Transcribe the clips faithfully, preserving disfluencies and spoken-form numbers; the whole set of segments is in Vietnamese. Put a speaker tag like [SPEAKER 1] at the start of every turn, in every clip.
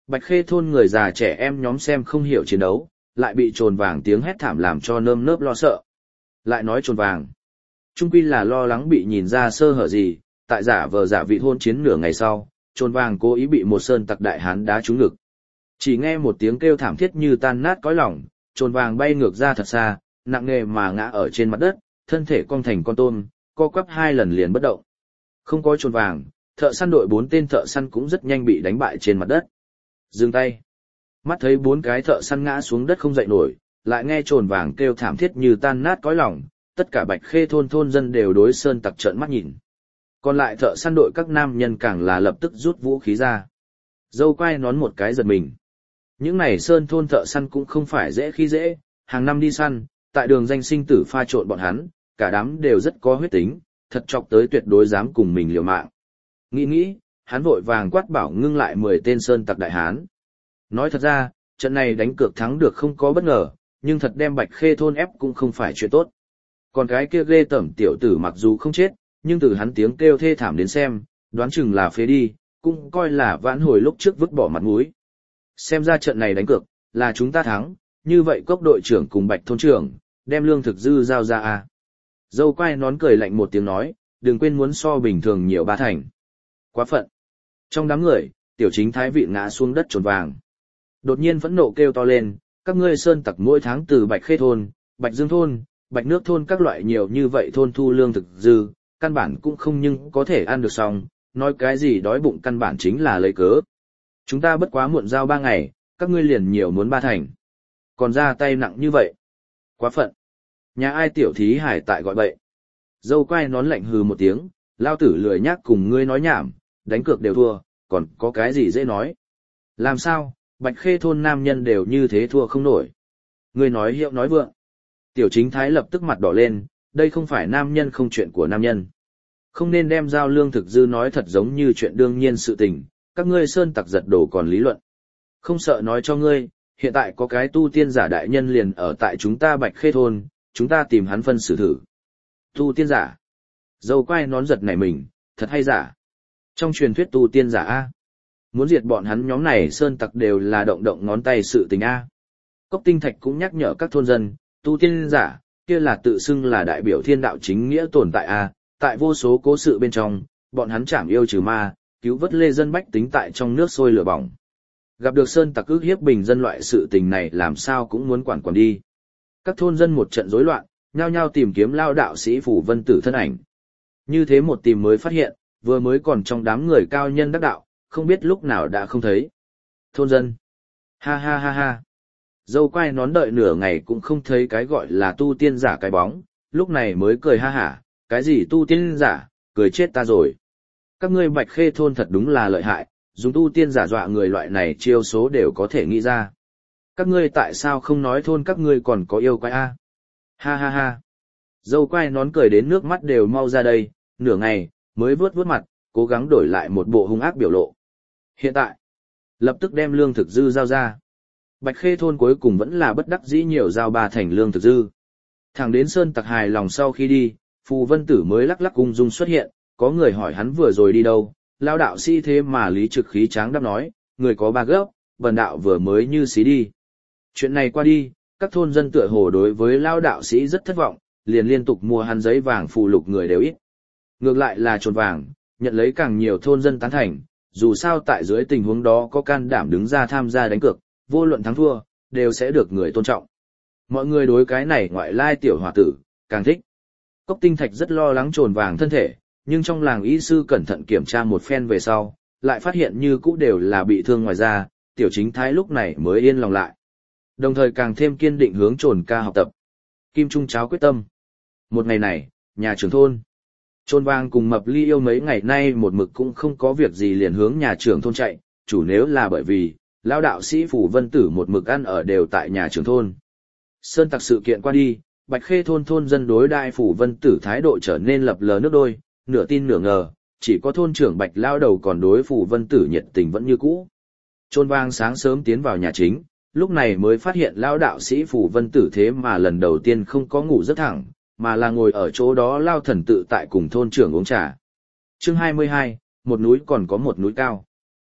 [SPEAKER 1] Bạch Khê thôn người già trẻ em nhóm xem không hiểu chiến đấu, lại bị trồn vàng tiếng hét thảm làm cho nơm nớp lo sợ. Lại nói trồn vàng, trung quy là lo lắng bị nhìn ra sơ hở gì, tại giả vờ giả vị hôn chiến nửa ngày sau, trồn vàng cố ý bị một sơn tặc đại hán đá trúng ngực. Chỉ nghe một tiếng kêu thảm thiết như tan nát cõi lòng, trồn vàng bay ngược ra thật xa, nặng nề mà ngã ở trên mặt đất, thân thể cong thành con tôm, co quắp hai lần liền bất động. Không có trồn vàng, thợ săn đội bốn tên thợ săn cũng rất nhanh bị đánh bại trên mặt đất. Dừng tay. Mắt thấy bốn cái thợ săn ngã xuống đất không dậy nổi, lại nghe trồn vàng kêu thảm thiết như tan nát cõi lòng, tất cả Bạch Khê thôn thôn dân đều đối sơn tặc trợn mắt nhìn. Còn lại thợ săn đội các nam nhân càng là lập tức rút vũ khí ra. Dâu quay nón một cái giật mình. Những này sơn thôn thợ săn cũng không phải dễ khi dễ, hàng năm đi săn, tại đường danh sinh tử pha trộn bọn hắn, cả đám đều rất có huyết tính, thật chọc tới tuyệt đối dám cùng mình liều mạng. Nghĩ nghĩ, hắn vội vàng quát bảo ngưng lại mười tên sơn tặc đại hán. Nói thật ra, trận này đánh cược thắng được không có bất ngờ, nhưng thật đem Bạch Khê thôn ép cũng không phải chuyện tốt. Còn cái kia ghê tởm tiểu tử mặc dù không chết, nhưng từ hắn tiếng kêu thê thảm đến xem, đoán chừng là phế đi, cũng coi là vãn hồi lúc trước vứt bỏ mặt mũi. Xem ra trận này đánh cược, là chúng ta thắng, như vậy cốc đội trưởng cùng Bạch thôn trưởng, đem lương thực dư giao ra à. Dâu quay nón cười lạnh một tiếng nói, đừng quên muốn so bình thường nhiều ba thành. Quá phận. Trong đám người, tiểu chính thái vị ngã xuống đất trồn vàng. Đột nhiên phẫn nộ kêu to lên, các ngươi sơn tặc mỗi tháng từ Bạch Khê thôn, Bạch Dương thôn, Bạch Nước thôn các loại nhiều như vậy thôn thu lương thực dư, căn bản cũng không nhưng có thể ăn được xong, nói cái gì đói bụng căn bản chính là lấy cớ. Chúng ta bất quá muộn giao ba ngày, các ngươi liền nhiều muốn ba thành. Còn ra tay nặng như vậy. Quá phận. Nhà ai tiểu thí hải tại gọi bậy. Dâu quay nón lạnh hừ một tiếng, lao tử lười nhác cùng ngươi nói nhảm, đánh cược đều thua, còn có cái gì dễ nói. Làm sao, Bạch Khê thôn nam nhân đều như thế thua không nổi. Ngươi nói hiệu nói vượng. Tiểu chính thái lập tức mặt đỏ lên, đây không phải nam nhân không chuyện của nam nhân. Không nên đem giao lương thực dư nói thật giống như chuyện đương nhiên sự tình, các ngươi sơn tặc giật đổ còn lý luận. Không sợ nói cho ngươi, hiện tại có cái tu tiên giả đại nhân liền ở tại chúng ta Bạch Khê thôn, chúng ta tìm hắn phân xử thử. Tu tiên giả. Dâu quay nón giật nảy mình, thật hay giả. Trong truyền thuyết tu tiên giả A. Muốn diệt bọn hắn nhóm này sơn tặc đều là động động ngón tay sự tình A. Cốc Tinh Thạch cũng nhắc nhở các thôn dân, tu tiên giả, kia là tự xưng là đại biểu thiên đạo chính nghĩa tồn tại A. Tại vô số cố sự bên trong, bọn hắn chảm yêu trừ ma, cứu vớt lê dân bách tính tại trong nước sôi lửa bỏng. Gặp được sơn tặc ức hiếp bình dân loại sự tình này làm sao cũng muốn quản quản đi. Các thôn dân một trận rối loạn, nhao nhao tìm kiếm lao đạo sĩ Phủ Vân Tử thân ảnh. Như thế một tìm mới phát hiện, vừa mới còn trong đám người cao nhân đắc đạo, không biết lúc nào đã không thấy. Thôn dân. Ha ha ha ha. Dâu quay nón đợi nửa ngày cũng không thấy cái gọi là tu tiên giả cái bóng, lúc này mới cười ha hả, cái gì tu tiên giả, cười chết ta rồi. Các ngươi Bạch Khê thôn thật đúng là lợi hại, dùng tu tiên giả dọa người loại này chiêu số đều có thể nghĩ ra. Các ngươi tại sao không nói thôn các ngươi còn có yêu quái a? Ha ha ha. Dâu quay nón cười đến nước mắt đều mau ra đây, nửa ngày, mới vướt vướt mặt, cố gắng đổi lại một bộ hung ác biểu lộ. Hiện tại, lập tức đem lương thực dư giao ra. Bạch Khê thôn cuối cùng vẫn là bất đắc dĩ nhiều giao ba thành lương thực dư. Thẳng đến sơn tặc hài lòng sau khi đi, Phù Vân Tử mới lắc lắc ung dung xuất hiện, có người hỏi hắn vừa rồi đi đâu, lao đạo sĩ thế mà lý trực khí tráng đáp nói, người có ba gốc, bần đạo vừa mới như xí đi. Chuyện này qua đi, các thôn dân tựa hồ đối với lao đạo sĩ rất thất vọng, liền liên tục mua hắn giấy vàng phù lục người đều ít. Ngược lại là trồn vàng, nhận lấy càng nhiều thôn dân tán thành, dù sao tại dưới tình huống đó có can đảm đứng ra tham gia đánh cược, vô luận thắng thua, đều sẽ được người tôn trọng. Mọi người đối cái này ngoại lai tiểu hòa tử, càng thích. Cốc Tinh Thạch rất lo lắng trồn vàng thân thể, nhưng trong làng y sư cẩn thận kiểm tra một phen về sau, lại phát hiện như cũ đều là bị thương ngoài da, tiểu chính thái lúc này mới yên lòng lại. Đồng thời càng thêm kiên định hướng trồn ca học tập. Kim Trung Cháo quyết tâm. Một ngày này, nhà trưởng thôn. Trồn vàng cùng Mập Ly Yêu mấy ngày nay một mực cũng không có việc gì liền hướng nhà trưởng thôn chạy, chủ nếu là bởi vì, lão đạo sĩ Phủ Vân Tử một mực ăn ở đều tại nhà trưởng thôn. Sơn tặc sự kiện qua đi, Bạch Khê thôn thôn dân đối đại Phủ Vân Tử thái độ trở nên lập lờ nước đôi, nửa tin nửa ngờ, chỉ có thôn trưởng Bạch lao đầu còn đối Phủ Vân Tử nhiệt tình vẫn như cũ. Trôn vang sáng sớm tiến vào nhà chính, lúc này mới phát hiện lão đạo sĩ Phủ Vân Tử thế mà lần đầu tiên không có ngủ rất thẳng, mà là ngồi ở chỗ đó lao thần tự tại cùng thôn trưởng uống trà. Chương hai mươi hai, một núi còn có một núi cao.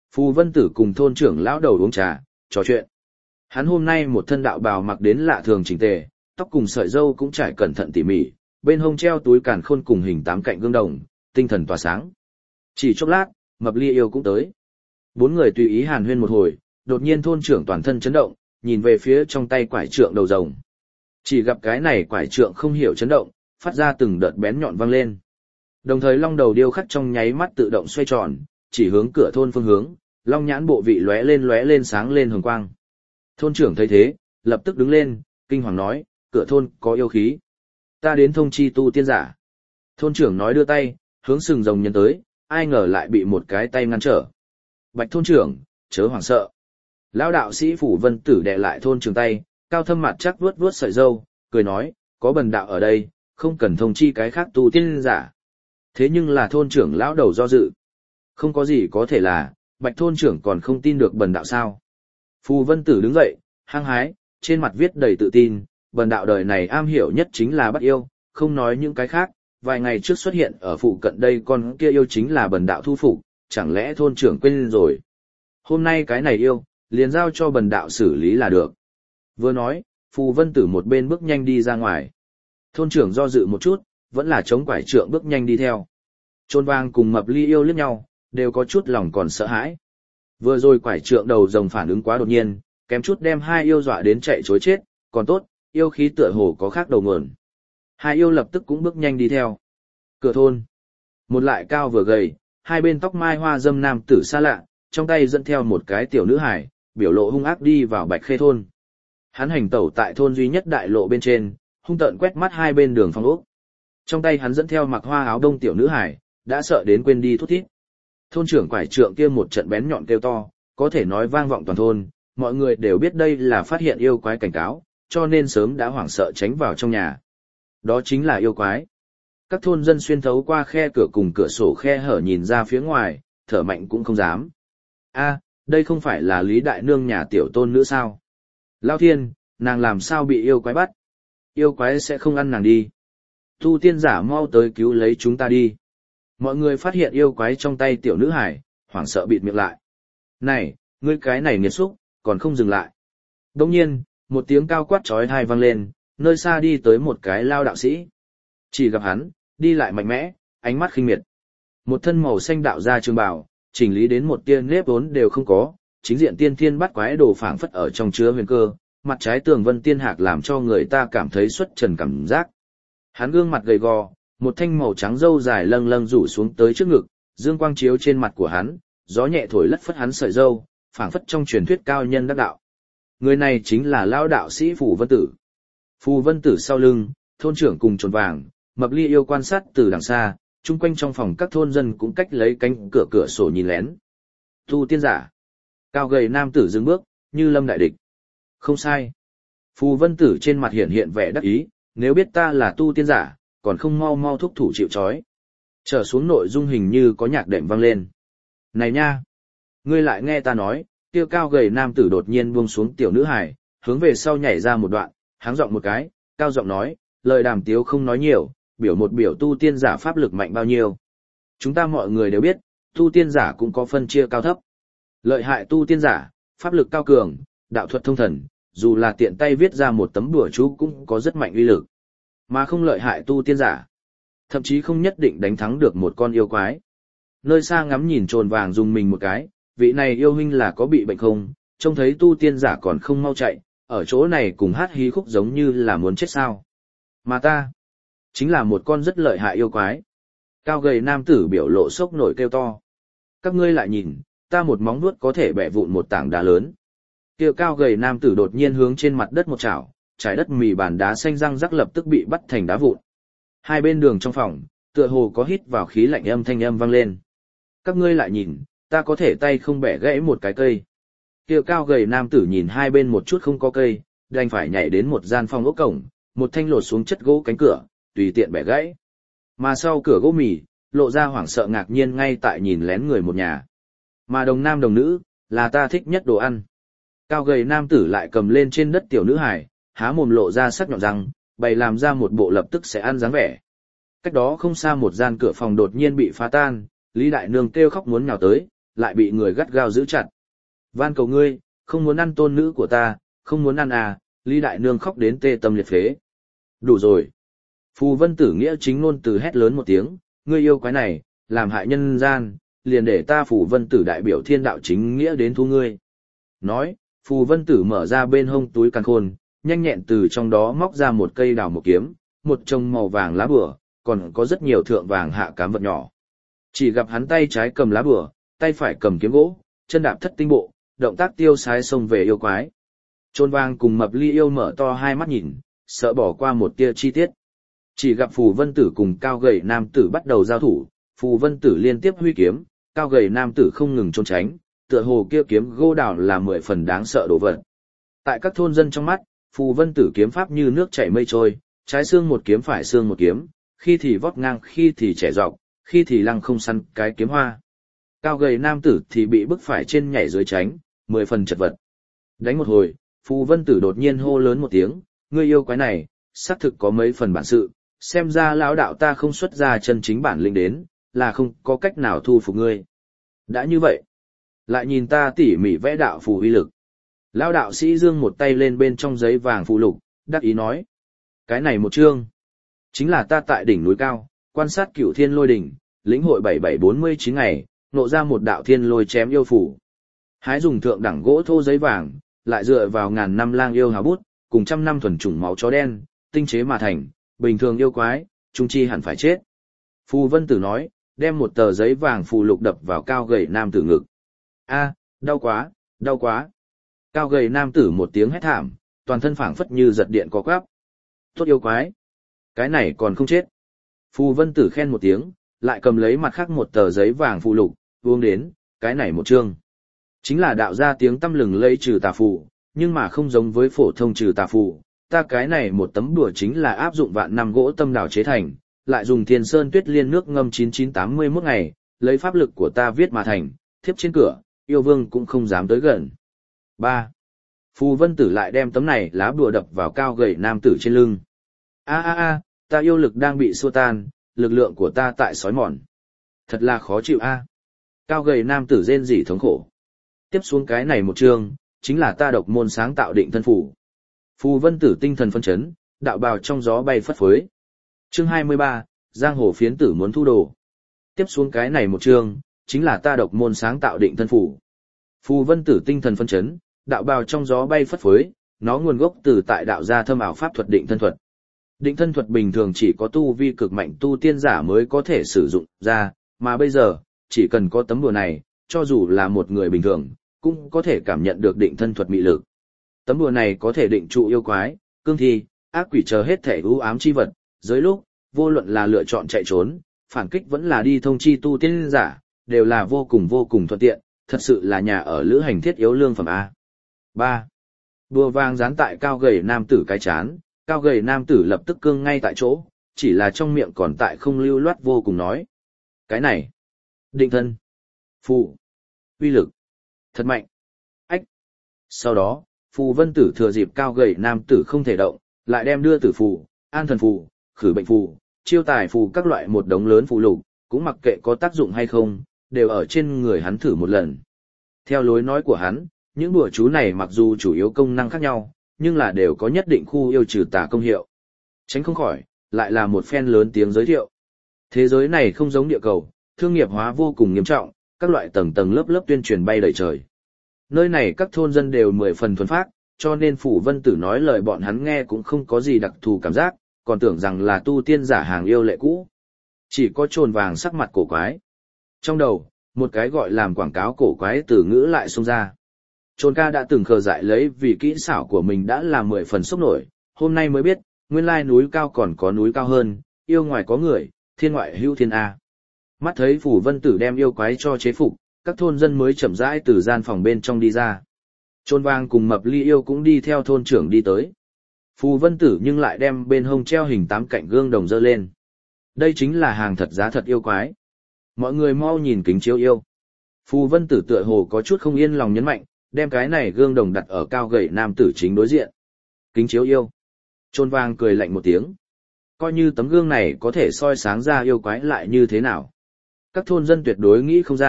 [SPEAKER 1] Phù Vân Tử cùng thôn trưởng lão đầu uống trà, trò chuyện. Hắn hôm nay một thân đạo bào mặc đến lạ thường chỉnh tề, tóc cùng sợi râu cũng trải cẩn thận tỉ mỉ, bên hông treo túi càn khôn cùng hình tám cạnh gương đồng, tinh thần tỏa sáng. Chỉ chốc lát, Mập Ly Yêu cũng tới. Bốn người tùy ý hàn huyên một hồi, đột nhiên thôn trưởng toàn thân chấn động, nhìn về phía trong tay quải trượng đầu rồng. Chỉ gặp cái này quải trượng không hiểu chấn động, phát ra từng đợt bén nhọn vang lên. Đồng thời long đầu điêu khắc trong nháy mắt tự động xoay tròn, chỉ hướng cửa thôn phương hướng, long nhãn bộ vị lóe lên lóe lên sáng lên hồng quang. Thôn trưởng thấy thế, lập tức đứng lên, kinh hoàng nói, cửa thôn có yêu khí. Ta đến thông chi tu tiên giả. Thôn trưởng nói đưa tay, hướng sừng rồng nhân tới, ai ngờ lại bị một cái tay ngăn trở. Bạch thôn trưởng, chớ hoảng sợ. Lão đạo sĩ Phủ Vân Tử đè lại thôn trưởng tay, cao thâm mặt chắc vuốt vuốt sợi râu, cười nói, có bần đạo ở đây, không cần thông chi cái khác tu tiên giả. Thế nhưng là thôn trưởng lão đầu do dự. Không có gì có thể là, Bạch thôn trưởng còn không tin được bần đạo sao. Phù Vân Tử đứng dậy, hăng hái, trên mặt viết đầy tự tin, bần đạo đời này am hiểu nhất chính là bắt yêu, không nói những cái khác, vài ngày trước xuất hiện ở phụ cận đây con kia yêu chính là bần đạo thu phục, chẳng lẽ thôn trưởng quên rồi. Hôm nay cái này yêu, liền giao cho bần đạo xử lý là được. Vừa nói, Phù Vân Tử một bên bước nhanh đi ra ngoài. Thôn trưởng do dự một chút, vẫn là chống quải trượng bước nhanh đi theo. Trôn Vang cùng Mập Ly Yêu liếc nhau, đều có chút lòng còn sợ hãi. Vừa rồi quải trượng đầu rồng phản ứng quá đột nhiên, kém chút đem hai yêu dọa đến chạy chối chết, còn tốt, yêu khí tựa hồ có khác đầu nguồn. Hai yêu lập tức cũng bước nhanh đi theo. Cửa thôn. Một lại cao vừa gầy, hai bên tóc mai hoa dâm nam tử xa lạ, trong tay dẫn theo một cái tiểu nữ hải, biểu lộ hung ác đi vào Bạch Khê thôn. Hắn hành tẩu tại thôn duy nhất đại lộ bên trên, hung tợn quét mắt hai bên đường phong ốc. Trong tay hắn dẫn theo mặc hoa áo đông tiểu nữ hải, đã sợ đến quên đi thút thít. Thôn trưởng quải trượng kia một trận bén nhọn kêu to, có thể nói vang vọng toàn thôn, mọi người đều biết đây là phát hiện yêu quái cảnh cáo, cho nên sớm đã hoảng sợ tránh vào trong nhà. Đó chính là yêu quái. Các thôn dân xuyên thấu qua khe cửa cùng cửa sổ khe hở nhìn ra phía ngoài, thở mạnh cũng không dám. A, đây không phải là Lý Đại Nương nhà tiểu tôn nữa sao? Lao thiên, nàng làm sao bị yêu quái bắt? Yêu quái sẽ không ăn nàng đi. Tu tiên giả mau tới cứu lấy chúng ta đi. Mọi người phát hiện yêu quái trong tay tiểu nữ hải, hoảng sợ bịt miệng lại. Này, ngươi cái này nghiệt xúc, còn không dừng lại. Đồng nhiên, một tiếng cao quát chói tai vang lên, nơi xa đi tới một cái lao đạo sĩ. Chỉ gặp hắn, đi lại mạnh mẽ, ánh mắt khinh miệt. Một thân màu xanh đạo ra trường bào, chỉnh lý đến một tia nếp vốn đều không có, chính diện tiên thiên bắt quái đồ phảng phất ở trong chứa huyền cơ, mặt trái tường vân tiên hạc làm cho người ta cảm thấy xuất trần cảm giác. Hắn gương mặt gầy gò, một thanh màu trắng râu dài lâng lâng rủ xuống tới trước ngực, dương quang chiếu trên mặt của hắn, gió nhẹ thổi lất phất hắn sợi râu, phảng phất trong truyền thuyết cao nhân đắc đạo. Người này chính là lão đạo sĩ Phù Vân Tử. Phù Vân Tử sau lưng, thôn trưởng cùng Trồn Vàng, Mập Ly Yêu quan sát từ đằng xa, chung quanh trong phòng các thôn dân cũng cách lấy cánh cửa cửa sổ nhìn lén. Tu tiên giả. Cao gầy nam tử dừng bước, như lâm đại địch. Không sai. Phù Vân Tử trên mặt hiện hiện vẻ đắc ý, nếu biết ta là tu tiên giả, còn không mau mau thúc thủ chịu trói. Trở xuống nội dung hình như có nhạc đệm vang lên. Này nha! Ngươi lại nghe ta nói, tiêu cao gầy nam tử đột nhiên buông xuống tiểu nữ hải, hướng về sau nhảy ra một đoạn, háng giọng một cái, cao giọng nói, lời đàm tiếu không nói nhiều, biểu một biểu tu tiên giả pháp lực mạnh bao nhiêu. Chúng ta mọi người đều biết, tu tiên giả cũng có phân chia cao thấp. Lợi hại tu tiên giả, pháp lực cao cường, đạo thuật thông thần, dù là tiện tay viết ra một tấm đùa chú cũng có rất mạnh uy lực. Mà không lợi hại tu tiên giả, thậm chí không nhất định đánh thắng được một con yêu quái. Nơi xa ngắm nhìn Trồn Vàng dùng mình một cái, vị này yêu huynh là có bị bệnh không, trông thấy tu tiên giả còn không mau chạy, ở chỗ này cùng hát hí khúc giống như là muốn chết sao. Mà ta, chính là một con rất lợi hại yêu quái. Cao gầy nam tử biểu lộ sốc nổi kêu to. Các ngươi lại nhìn, ta một móng vuốt có thể bẻ vụn một tảng đá lớn. Kia cao gầy nam tử đột nhiên hướng trên mặt đất một chảo, trái đất mì bàn đá xanh răng rắc lập tức bị bắt thành đá vụn. Hai bên đường trong phòng, tựa hồ có hít vào khí lạnh âm thanh âm vang lên. Các ngươi lại nhìn, ta có thể tay không bẻ gãy một cái cây. Kia cao gầy nam tử nhìn hai bên một chút không có cây, đành phải nhảy đến một gian phòng ốc cổng, một thanh lột xuống chất gỗ cánh cửa, tùy tiện bẻ gãy. Mà sau cửa gỗ mì, lộ ra hoảng sợ ngạc nhiên ngay tại nhìn lén người một nhà. Mà đồng nam đồng nữ, là ta thích nhất đồ ăn. Cao gầy nam tử lại cầm lên trên đất tiểu nữ hải, há mồm lộ ra sắc nhọn răng, bày làm ra một bộ lập tức sẽ ăn dáng vẻ. Cách đó không xa một gian cửa phòng đột nhiên bị phá tan, Lý Đại Nương kêu khóc muốn nhào tới, lại bị người gắt gao giữ chặt. Van cầu ngươi, không muốn ăn tôn nữ của ta, không muốn ăn à, Lý Đại Nương khóc đến tê tâm liệt phế. Đủ rồi. Phù Vân Tử nghĩa chính ngôn từ hét lớn một tiếng, ngươi yêu quái này, làm hại nhân gian, liền để ta Phù Vân Tử đại biểu thiên đạo chính nghĩa đến thu ngươi. Nói, Phù Vân Tử mở ra bên hông túi càn khôn, nhanh nhẹn từ trong đó móc ra một cây đào một kiếm, một chồng màu vàng lá bửa, còn có rất nhiều thượng vàng hạ cám vật nhỏ. Chỉ gặp hắn tay trái cầm lá bửa, tay phải cầm kiếm gỗ, chân đạp thất tinh bộ, động tác tiêu sái xông về yêu quái. Trôn vàng cùng Mập Ly yêu mở to hai mắt nhìn, sợ bỏ qua một tia chi tiết. Chỉ gặp Phù Vân Tử cùng cao gầy nam tử bắt đầu giao thủ, Phù Vân Tử liên tiếp huy kiếm, cao gầy nam tử không ngừng trốn tránh, tựa hồ kia kiếm gỗ đào là mười phần đáng sợ đồ vật. Tại các thôn dân trong mắt, Phù Vân Tử kiếm pháp như nước chảy mây trôi, trái xương một kiếm phải xương một kiếm, khi thì vót ngang khi thì trẻ dọc, khi thì lăng không săn cái kiếm hoa. Cao gầy nam tử thì bị bức phải trên nhảy dưới tránh, mười phần chật vật. Đánh một hồi, Phù Vân Tử đột nhiên hô lớn một tiếng, ngươi yêu quái này, xác thực có mấy phần bản sự, xem ra lão đạo ta không xuất ra chân chính bản lĩnh đến, là không có cách nào thu phục ngươi. Đã như vậy, lại nhìn ta tỉ mỉ vẽ đạo phù uy lực. Lão đạo sĩ giương một tay lên bên trong giấy vàng phù lục, đắc ý nói. Cái này một chương, chính là ta tại đỉnh núi cao, quan sát cửu thiên lôi đỉnh, lĩnh hội bảy bảy bốn mươi chín ngày, nộ ra một đạo thiên lôi chém yêu phủ. Hái dùng thượng đẳng gỗ thô giấy vàng, lại dựa vào ngàn năm lang yêu hào bút, cùng trăm năm thuần chủng máu chó đen, tinh chế mà thành, bình thường yêu quái, trung chi hẳn phải chết. Phù Vân Tử nói, đem một tờ giấy vàng phù lục đập vào cao gầy nam tử ngực. A, đau quá, đau quá. Cao gầy nam tử một tiếng hét thảm, toàn thân phảng phất như giật điện có quáp. Tốt yêu quái. Cái này còn không chết. Phù Vân Tử khen một tiếng, lại cầm lấy mặt khác một tờ giấy vàng phù lục, uống đến, cái này một chương. Chính là đạo ra tiếng tâm lừng lây trừ tà phù, nhưng mà không giống với phổ thông trừ tà phù. Ta cái này một tấm đùa chính là áp dụng vạn năm gỗ tâm đào chế thành, lại dùng thiên sơn tuyết liên nước ngâm chín chín tám mươi mốt ngày, lấy pháp lực của ta viết mà thành, thiếp trên cửa, yêu vương cũng không dám tới gần. ba. Phù Vân Tử lại đem tấm này lá bùa đập vào cao gầy nam tử trên lưng. A a a, ta yêu lực đang bị xua tan, lực lượng của ta tại sói mòn. Thật là khó chịu a. Cao gầy nam tử rên rỉ thống khổ. Tiếp xuống cái này một chương, chính là ta độc môn sáng tạo định thân phủ. Phù Vân Tử tinh thần phân chấn, đạo bào trong gió bay phất phới. Chương hai mươi ba, Giang hồ phiến tử muốn thu đồ. Tiếp xuống cái này một chương, chính là ta độc môn sáng tạo định thân phủ. Phù Vân Tử tinh thần phân chấn, đạo bào trong gió bay phất phới, nó nguồn gốc từ tại đạo gia thâm ảo pháp thuật định thân thuật. Định thân thuật bình thường chỉ có tu vi cực mạnh tu tiên giả mới có thể sử dụng ra, mà bây giờ, chỉ cần có tấm đùa này, cho dù là một người bình thường, cũng có thể cảm nhận được định thân thuật mị lực. Tấm đùa này có thể định trụ yêu quái, cương thi, ác quỷ chờ hết thể ưu ám chi vật, dưới lúc, vô luận là lựa chọn chạy trốn, phản kích vẫn là đi thông chi tu tiên giả, đều là vô cùng vô cùng thuận tiện, thật sự là nhà ở lữ hành thiết yếu lương phẩm A. ba. Đùa vàng dán tại cao gầy nam tử cái chán, cao gầy nam tử lập tức cương ngay tại chỗ, chỉ là trong miệng còn tại không lưu loát vô cùng nói. Cái này, định thân, phù, uy lực, thật mạnh, ách. Sau đó, Phù Vân Tử thừa dịp cao gầy nam tử không thể động, lại đem đưa tử phù, an thần phù, khử bệnh phù, chiêu tài phù các loại một đống lớn phù lục, cũng mặc kệ có tác dụng hay không, đều ở trên người hắn thử một lần. Theo lối nói của hắn, những đùa chú này mặc dù chủ yếu công năng khác nhau, nhưng là đều có nhất định khu yêu trừ tà công hiệu. Tránh không khỏi, lại là một phen lớn tiếng giới thiệu. Thế giới này không giống địa cầu, thương nghiệp hóa vô cùng nghiêm trọng, các loại tầng tầng lớp lớp tuyên truyền bay đầy trời. Nơi này các thôn dân đều mười phần thuần phác, cho nên Phù Vân Tử nói lời bọn hắn nghe cũng không có gì đặc thù cảm giác, còn tưởng rằng là tu tiên giả hàng yêu lệ cũ. Chỉ có trồn vàng sắc mặt cổ quái. Trong đầu, một cái gọi làm quảng cáo cổ quái từ ngữ lại xông ra. Trồn ca đã từng khờ dại lấy vì kỹ xảo của mình đã làm mười phần sốc nổi, hôm nay mới biết, nguyên lai núi cao còn có núi cao hơn, yêu ngoài có người, thiên ngoại hữu thiên A. Mắt thấy Phù Vân Tử đem yêu quái cho chế phục, các thôn dân mới chậm rãi từ gian phòng bên trong đi ra. Trôn vàng cùng Mập Ly yêu cũng đi theo thôn trưởng đi tới. Phù Vân Tử nhưng lại đem bên hông treo hình tám cạnh gương đồng dơ lên. Đây chính là hàng thật giá thật yêu quái. Mọi người mau nhìn kính chiếu yêu. Phù Vân Tử tựa hồ có chút không yên lòng nhấn mạnh, đem cái này gương đồng đặt ở cao gầy nam tử chính đối diện. Kính chiếu yêu. Trôn vàng cười lạnh một tiếng. Coi như tấm gương này có thể soi sáng ra yêu quái lại như thế nào. Các thôn dân tuyệt đối nghĩ không ra,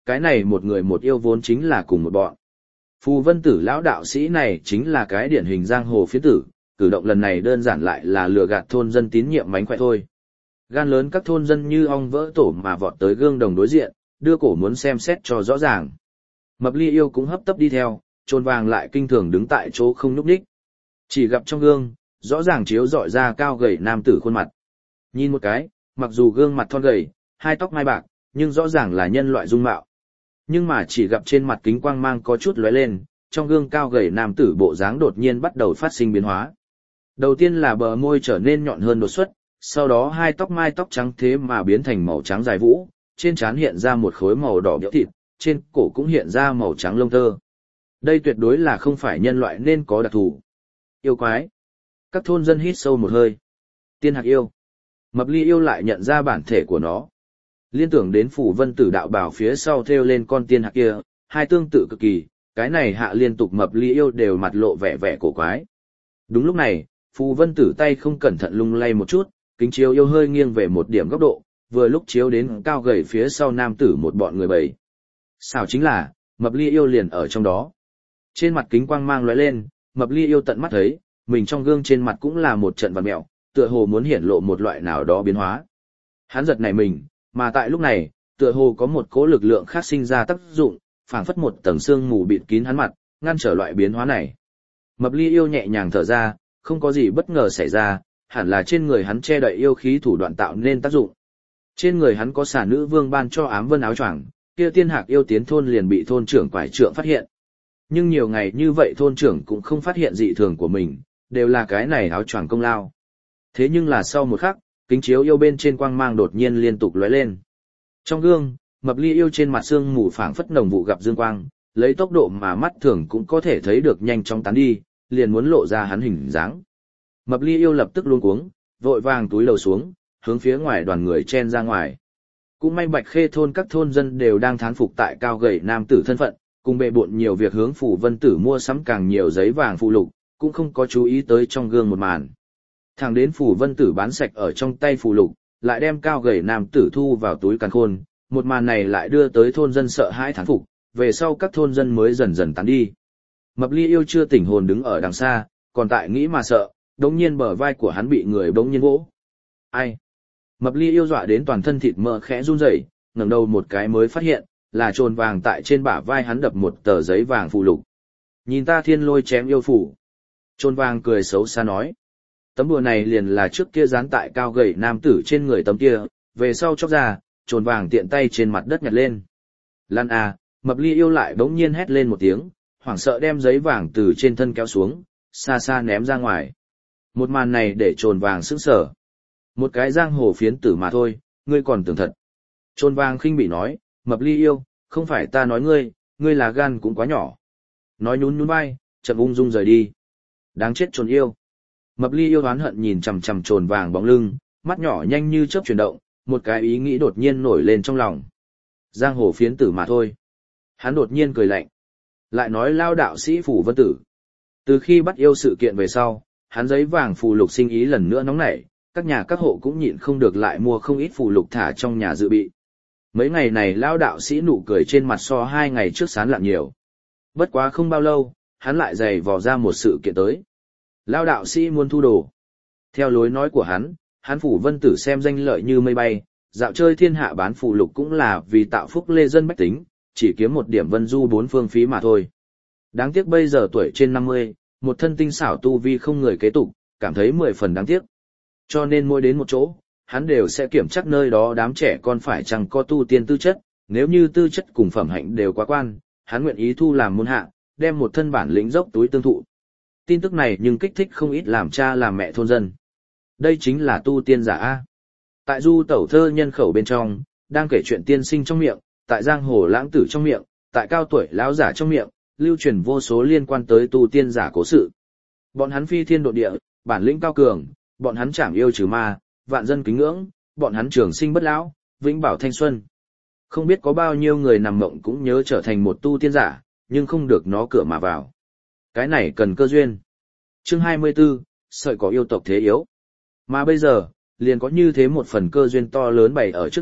[SPEAKER 1] cái này một người một yêu vốn chính là cùng một bọn. Phù Vân Tử lão đạo sĩ này chính là cái điển hình giang hồ phiến tử, cử động lần này đơn giản lại là lừa gạt thôn dân tín nhiệm mánh khỏe thôi. Gan lớn các thôn dân như ong vỡ tổ mà vọt tới gương đồng đối diện, đưa cổ muốn xem xét cho rõ ràng. Mập Ly Yêu cũng hấp tấp đi theo, Trồn Vàng lại kinh thường đứng tại chỗ không nhúc nhích. Chỉ gặp trong gương, rõ ràng chiếu rọi ra cao gầy nam tử khuôn mặt. Nhìn một cái, mặc dù gương mặt thon gầy, hai tóc mai bạc, nhưng rõ ràng là nhân loại dung mạo. Nhưng mà chỉ gặp trên mặt kính quang mang có chút lóe lên, trong gương cao gầy nam tử bộ dáng đột nhiên bắt đầu phát sinh biến hóa. Đầu tiên là bờ môi trở nên nhọn hơn đột xuất, sau đó hai tóc mai tóc trắng thế mà biến thành màu trắng dài vũ, trên trán hiện ra một khối màu đỏ béo thịt, trên cổ cũng hiện ra màu trắng lông tơ. Đây tuyệt đối là không phải nhân loại nên có đặc thù. Yêu quái. Các thôn dân hít sâu một hơi. Tiên hạc yêu. Mập Ly Yêu lại nhận ra bản thể của nó. Liên tưởng đến Phù Vân Tử đạo bảo phía sau thêu lên con tiên hạc kia, hai tương tự cực kỳ, cái này hạ liên tục Mập Ly Yêu đều mặt lộ vẻ vẻ cổ quái. Đúng lúc này, Phù Vân Tử tay không cẩn thận lung lay một chút, kính chiếu yêu hơi nghiêng về một điểm góc độ, vừa lúc chiếu đến cao gầy phía sau nam tử một bọn người bầy. Sao chính là, Mập Ly Yêu liền ở trong đó. Trên mặt kính quang mang lóe lên, Mập Ly Yêu tận mắt thấy, mình trong gương trên mặt cũng là một trận vặn mẹo, tựa hồ muốn hiển lộ một loại nào đó biến hóa. Hắn giật nảy mình, mà tại lúc này, tựa hồ có một cỗ lực lượng khác sinh ra tác dụng, phảng phất một tầng sương mù bịt kín hắn mặt, ngăn trở loại biến hóa này. Mập Ly Yêu nhẹ nhàng thở ra, không có gì bất ngờ xảy ra, hẳn là trên người hắn che đậy yêu khí thủ đoạn tạo nên tác dụng. Trên người hắn có xà nữ vương ban cho ám vân áo choàng, kia tiên hạc yêu tiến thôn liền bị thôn trưởng quải trượng phát hiện. Nhưng nhiều ngày như vậy thôn trưởng cũng không phát hiện dị thường của mình, đều là cái này áo choàng công lao. Thế nhưng là sau một khắc, kính chiếu yêu bên trên quang mang đột nhiên liên tục lóe lên. Trong gương, Mập Ly Yêu trên mặt xương mù phảng phất nồng vụ gặp dương quang, lấy tốc độ mà mắt thường cũng có thể thấy được nhanh chóng tán đi, liền muốn lộ ra hắn hình dáng. Mập Ly Yêu lập tức luống cuống, vội vàng túi lầu xuống, hướng phía ngoài đoàn người chen ra ngoài. Cũng may Bạch Khê thôn các thôn dân đều đang thán phục tại cao gầy nam tử thân phận, cùng bệ bộn nhiều việc hướng Phù Vân Tử mua sắm càng nhiều giấy vàng phụ lục, cũng không có chú ý tới trong gương một màn. Thẳng đến Phù Vân Tử bán sạch ở trong tay phụ lục, lại đem cao gầy nam tử thu vào túi càn khôn, một màn này lại đưa tới thôn dân sợ hãi thán phục, về sau các thôn dân mới dần dần tán đi. Mập Ly Yêu chưa tỉnh hồn đứng ở đằng xa, còn tại nghĩ mà sợ, đống nhiên bờ vai của hắn bị người bỗng nhiên vỗ. Ai? Mập Ly Yêu dọa đến toàn thân thịt mỡ khẽ run rẩy, ngẩng đầu một cái mới phát hiện, là Trồn Vàng tại trên bả vai hắn đập một tờ giấy vàng phụ lục. Nhìn ta thiên lôi chém yêu phủ. Trồn Vàng cười xấu xa nói. Tấm đùa này liền là trước kia dán tại cao gầy nam tử trên người tấm kia, về sau chóc ra, Trồn Vàng tiện tay trên mặt đất nhặt lên. Lan à, Mập Ly Yêu lại bỗng nhiên hét lên một tiếng, hoảng sợ đem giấy vàng từ trên thân kéo xuống, xa xa ném ra ngoài. Một màn này để Trồn Vàng sững sờ. Một cái giang hồ phiến tử mà thôi, ngươi còn tưởng thật. Trồn Vàng khinh bỉ nói, Mập Ly Yêu, không phải ta nói ngươi, ngươi là gan cũng quá nhỏ. Nói nhún nhún vai, chậm ung dung rời đi. Đáng chết Trồn Yêu. Mập Ly Yêu oán hận nhìn chằm chằm Trồn Vàng bóng lưng, mắt nhỏ nhanh như chớp chuyển động, một cái ý nghĩ đột nhiên nổi lên trong lòng. Giang hồ phiến tử mà thôi. Hắn đột nhiên cười lạnh. Lại nói lao đạo sĩ Phù Vân Tử. Từ khi bắt yêu sự kiện về sau, hắn giấy vàng phù lục sinh ý lần nữa nóng nảy, các nhà các hộ cũng nhịn không được lại mua không ít phù lục thả trong nhà dự bị. Mấy ngày này lao đạo sĩ nụ cười trên mặt so hai ngày trước sán lạn nhiều. Bất quá không bao lâu, hắn lại giày vò ra một sự kiện tới. Lao đạo sĩ muốn thu đồ. Theo lối nói của hắn, hắn Phù Vân Tử xem danh lợi như mây bay, dạo chơi thiên hạ bán phù lục cũng là vì tạo phúc lê dân bách tính, chỉ kiếm một điểm vân du bốn phương phí mà thôi. Đáng tiếc bây giờ tuổi trên năm mươi, một thân tinh xảo tu vi không người kế tục, cảm thấy mười phần đáng tiếc. Cho nên mỗi đến một chỗ, hắn đều sẽ kiểm chắc nơi đó đám trẻ con phải chăng có tu tiên tư chất, nếu như tư chất cùng phẩm hạnh đều quá quan, hắn nguyện ý thu làm môn hạ, đem một thân bản lĩnh dốc túi tương thụ. Tin tức này nhưng kích thích không ít làm cha làm mẹ thôn dân. Đây chính là tu tiên giả A. Tại du tẩu thơ nhân khẩu bên trong, đang kể chuyện tiên sinh trong miệng, tại giang hồ lãng tử trong miệng, tại cao tuổi lão giả trong miệng, lưu truyền vô số liên quan tới tu tiên giả cố sự. Bọn hắn phi thiên độ địa, bản lĩnh cao cường, bọn hắn chảm yêu trừ ma, vạn dân kính ngưỡng, bọn hắn trường sinh bất lão, vĩnh bảo thanh xuân. Không biết có bao nhiêu người nằm mộng cũng nhớ trở thành một tu tiên giả, nhưng không được nó cửa mà vào. Cái này cần cơ duyên. Chương hai mươi tư, sợi có yêu tộc thế yếu. Mà bây giờ, liền có như thế một phần cơ duyên to lớn bày ở trước mặt,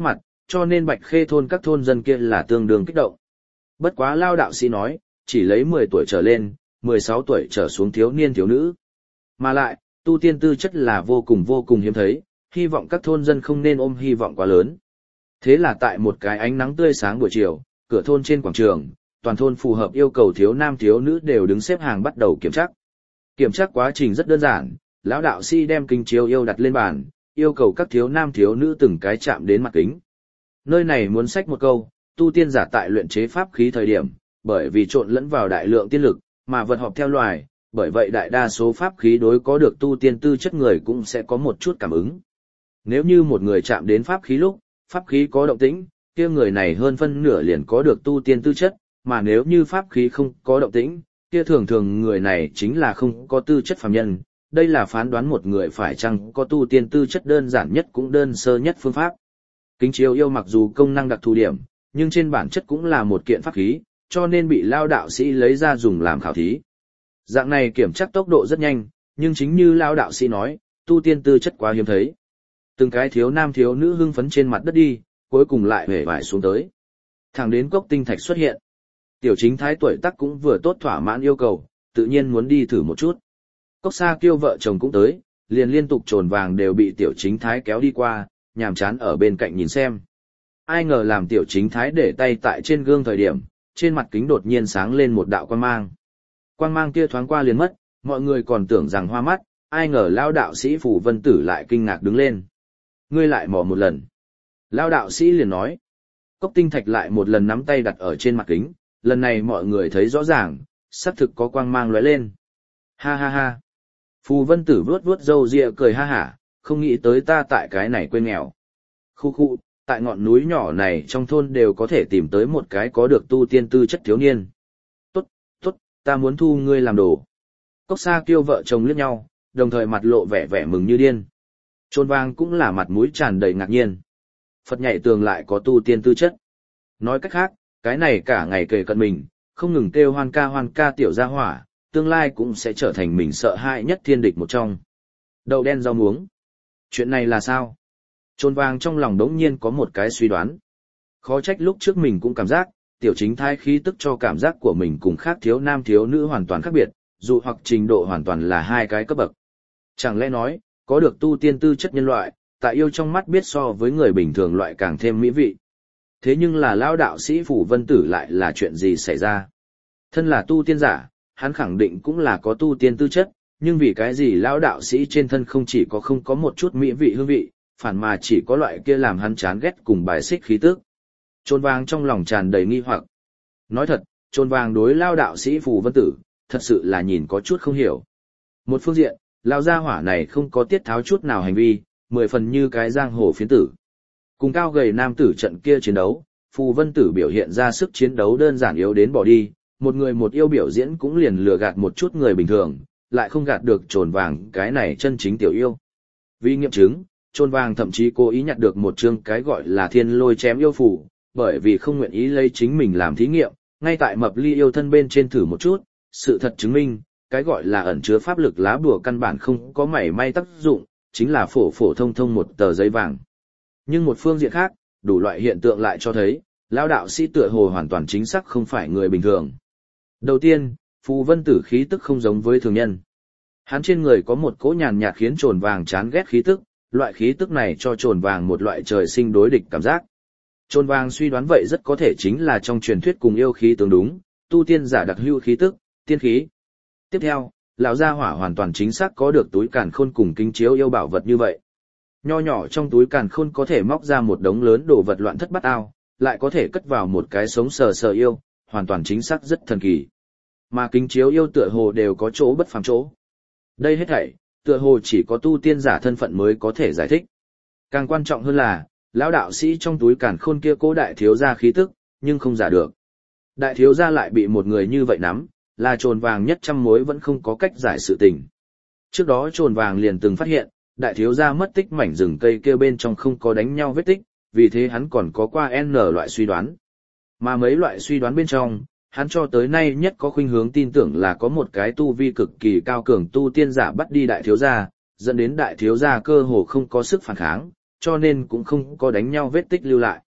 [SPEAKER 1] cho nên Bạch Khê thôn các thôn dân kia là tương đương kích động. Bất quá Lao đạo sĩ nói, chỉ lấy mười tuổi trở lên, mười sáu tuổi trở xuống thiếu niên thiếu nữ. Mà lại, tu tiên tư chất là vô cùng vô cùng hiếm thấy, hy vọng các thôn dân không nên ôm hy vọng quá lớn. Thế là tại một cái ánh nắng tươi sáng buổi chiều, cửa thôn trên quảng trường, toàn thôn phù hợp yêu cầu thiếu nam thiếu nữ đều đứng xếp hàng bắt đầu kiểm tra. Kiểm tra quá trình rất đơn giản, lão đạo sĩ đem kinh chiếu yêu đặt lên bàn, yêu cầu các thiếu nam thiếu nữ từng cái chạm đến mặt kính. Nơi này muốn xách một câu, tu tiên giả tại luyện chế pháp khí thời điểm, bởi vì trộn lẫn vào đại lượng tiên lực, mà vật họp theo loài, bởi vậy đại đa số pháp khí đối có được tu tiên tư chất người cũng sẽ có một chút cảm ứng. Nếu như một người chạm đến pháp khí lúc, pháp khí có động tĩnh, kia người này hơn phân nửa liền có được tu tiên tư chất, mà nếu như pháp khí không có động tĩnh, kia thường thường người này chính là không có tư chất phàm nhân. Đây là phán đoán một người phải chăng có tu tiên tư chất đơn giản nhất cũng đơn sơ nhất phương pháp. Kính chiếu yêu mặc dù công năng đặc thù điểm, nhưng trên bản chất cũng là một kiện pháp khí, cho nên bị Lao đạo sĩ lấy ra dùng làm khảo thí. Dạng này kiểm tra tốc độ rất nhanh, nhưng chính như Lao đạo sĩ nói, tu tiên tư chất quá hiếm thấy. Từng cái thiếu nam thiếu nữ hưng phấn trên mặt đất đi, cuối cùng lại hề vải xuống tới. Thẳng đến cốc tinh thạch xuất hiện. Tiểu chính thái tuổi tác cũng vừa tốt thỏa mãn yêu cầu, tự nhiên muốn đi thử một chút. Cốc Sa Kiêu vợ chồng cũng tới, liền liên tục trồn vàng đều bị tiểu chính thái kéo đi qua, nhàm chán ở bên cạnh nhìn xem. Ai ngờ làm tiểu chính thái để tay tại trên gương thời điểm, trên mặt kính đột nhiên sáng lên một đạo quang mang. Quang mang kia thoáng qua liền mất, mọi người còn tưởng rằng hoa mắt, ai ngờ Lao đạo sĩ Phù Vân Tử lại kinh ngạc đứng lên. Ngươi lại mò một lần. Lao đạo sĩ liền nói. Cốc tinh thạch lại một lần nắm tay đặt ở trên mặt kính, lần này mọi người thấy rõ ràng, xác thực có quang mang lóe lên. Ha ha ha. Phù Vân Tử vuốt vuốt râu ria cười ha hả, không nghĩ tới ta tại cái này quên nghèo. Khu khu, tại ngọn núi nhỏ này trong thôn đều có thể tìm tới một cái có được tu tiên tư chất thiếu niên. Tốt, tốt, ta muốn thu ngươi làm đồ. Cốc Sa Kiêu vợ chồng liếc nhau, đồng thời mặt lộ vẻ vẻ mừng như điên. Trôn vang cũng là mặt mũi tràn đầy ngạc nhiên. Phật nhảy tường lại có tu tiên tư chất. Nói cách khác, cái này cả ngày kề cận mình, không ngừng kêu hoan ca hoan ca tiểu gia hỏa, tương lai cũng sẽ trở thành mình sợ hãi nhất thiên địch một trong. Đậu đen rau muống. Chuyện này là sao? Trôn vang trong lòng đống nhiên có một cái suy đoán. Khó trách lúc trước mình cũng cảm giác, tiểu chính thái khí tức cho cảm giác của mình cùng khác thiếu nam thiếu nữ hoàn toàn khác biệt, dù hoặc trình độ hoàn toàn là hai cái cấp bậc. Chẳng lẽ nói, có được tu tiên tư chất nhân loại, tại yêu trong mắt biết so với người bình thường loại càng thêm mỹ vị. Thế nhưng là Lao đạo sĩ Phù Vân Tử lại là chuyện gì xảy ra? Thân là tu tiên giả, hắn khẳng định cũng là có tu tiên tư chất, nhưng vì cái gì Lao đạo sĩ trên thân không chỉ có không có một chút mỹ vị hương vị, phản mà chỉ có loại kia làm hắn chán ghét cùng bài xích khí tức. Trôn vàng trong lòng tràn đầy nghi hoặc. Nói thật, trôn vàng đối Lao đạo sĩ Phù Vân Tử, thật sự là nhìn có chút không hiểu. Một phương diện, Lao gia hỏa này không có tiết tháo chút nào hành vi, mười phần như cái giang hồ phiến tử. Cùng cao gầy nam tử trận kia chiến đấu, Phù Vân Tử biểu hiện ra sức chiến đấu đơn giản yếu đến bỏ đi, một người một yêu biểu diễn cũng liền lừa gạt một chút người bình thường, lại không gạt được trồn vàng cái này chân chính tiểu yêu. Vì nghiệm chứng, trồn vàng thậm chí cố ý nhặt được một chương cái gọi là thiên lôi chém yêu phù, bởi vì không nguyện ý lấy chính mình làm thí nghiệm, ngay tại mập ly yêu thân bên trên thử một chút, sự thật chứng minh, cái gọi là ẩn chứa pháp lực lá bùa căn bản không có mảy may tác dụng, chính là phổ phổ thông thông một tờ giấy vàng. Nhưng một phương diện khác, đủ loại hiện tượng lại cho thấy, Lao đạo sĩ tựa hồ hoàn toàn chính xác không phải người bình thường. Đầu tiên, Phù Vân Tử khí tức không giống với thường nhân. Hắn trên người có một cỗ nhàn nhạt khiến trồn vàng chán ghét khí tức, loại khí tức này cho trồn vàng một loại trời sinh đối địch cảm giác. Trồn vàng suy đoán vậy rất có thể chính là trong truyền thuyết cùng yêu khí tương đúng, tu tiên giả đặc hữu khí tức, tiên khí. Tiếp theo, lão gia hỏa hoàn toàn chính xác có được túi càn khôn cùng kính chiếu yêu bảo vật như vậy. Nho nhỏ trong túi càn khôn có thể móc ra một đống lớn đồ vật loạn thất bát ao, lại có thể cất vào một cái sống sờ sờ yêu, hoàn toàn chính xác rất thần kỳ. Mà kính chiếu yêu tựa hồ đều có chỗ bất phàm chỗ. Đây hết thảy, tựa hồ chỉ có tu tiên giả thân phận mới có thể giải thích. Càng quan trọng hơn là, lão đạo sĩ trong túi càn khôn kia cố đại thiếu gia khí tức, nhưng không giả được. Đại thiếu gia lại bị một người như vậy nắm, là trồn vàng nhất trăm mối vẫn không có cách giải sự tình. Trước đó trồn vàng liền từng phát hiện, đại thiếu gia mất tích mảnh rừng cây kia bên trong không có đánh nhau vết tích, vì thế hắn còn có qua N loại suy đoán. Mà mấy loại suy đoán bên trong, hắn cho tới nay nhất có khuynh hướng tin tưởng là có một cái tu vi cực kỳ cao cường tu tiên giả bắt đi đại thiếu gia, dẫn đến đại thiếu gia cơ hồ không có sức phản kháng, cho nên cũng không có đánh nhau vết tích lưu lại.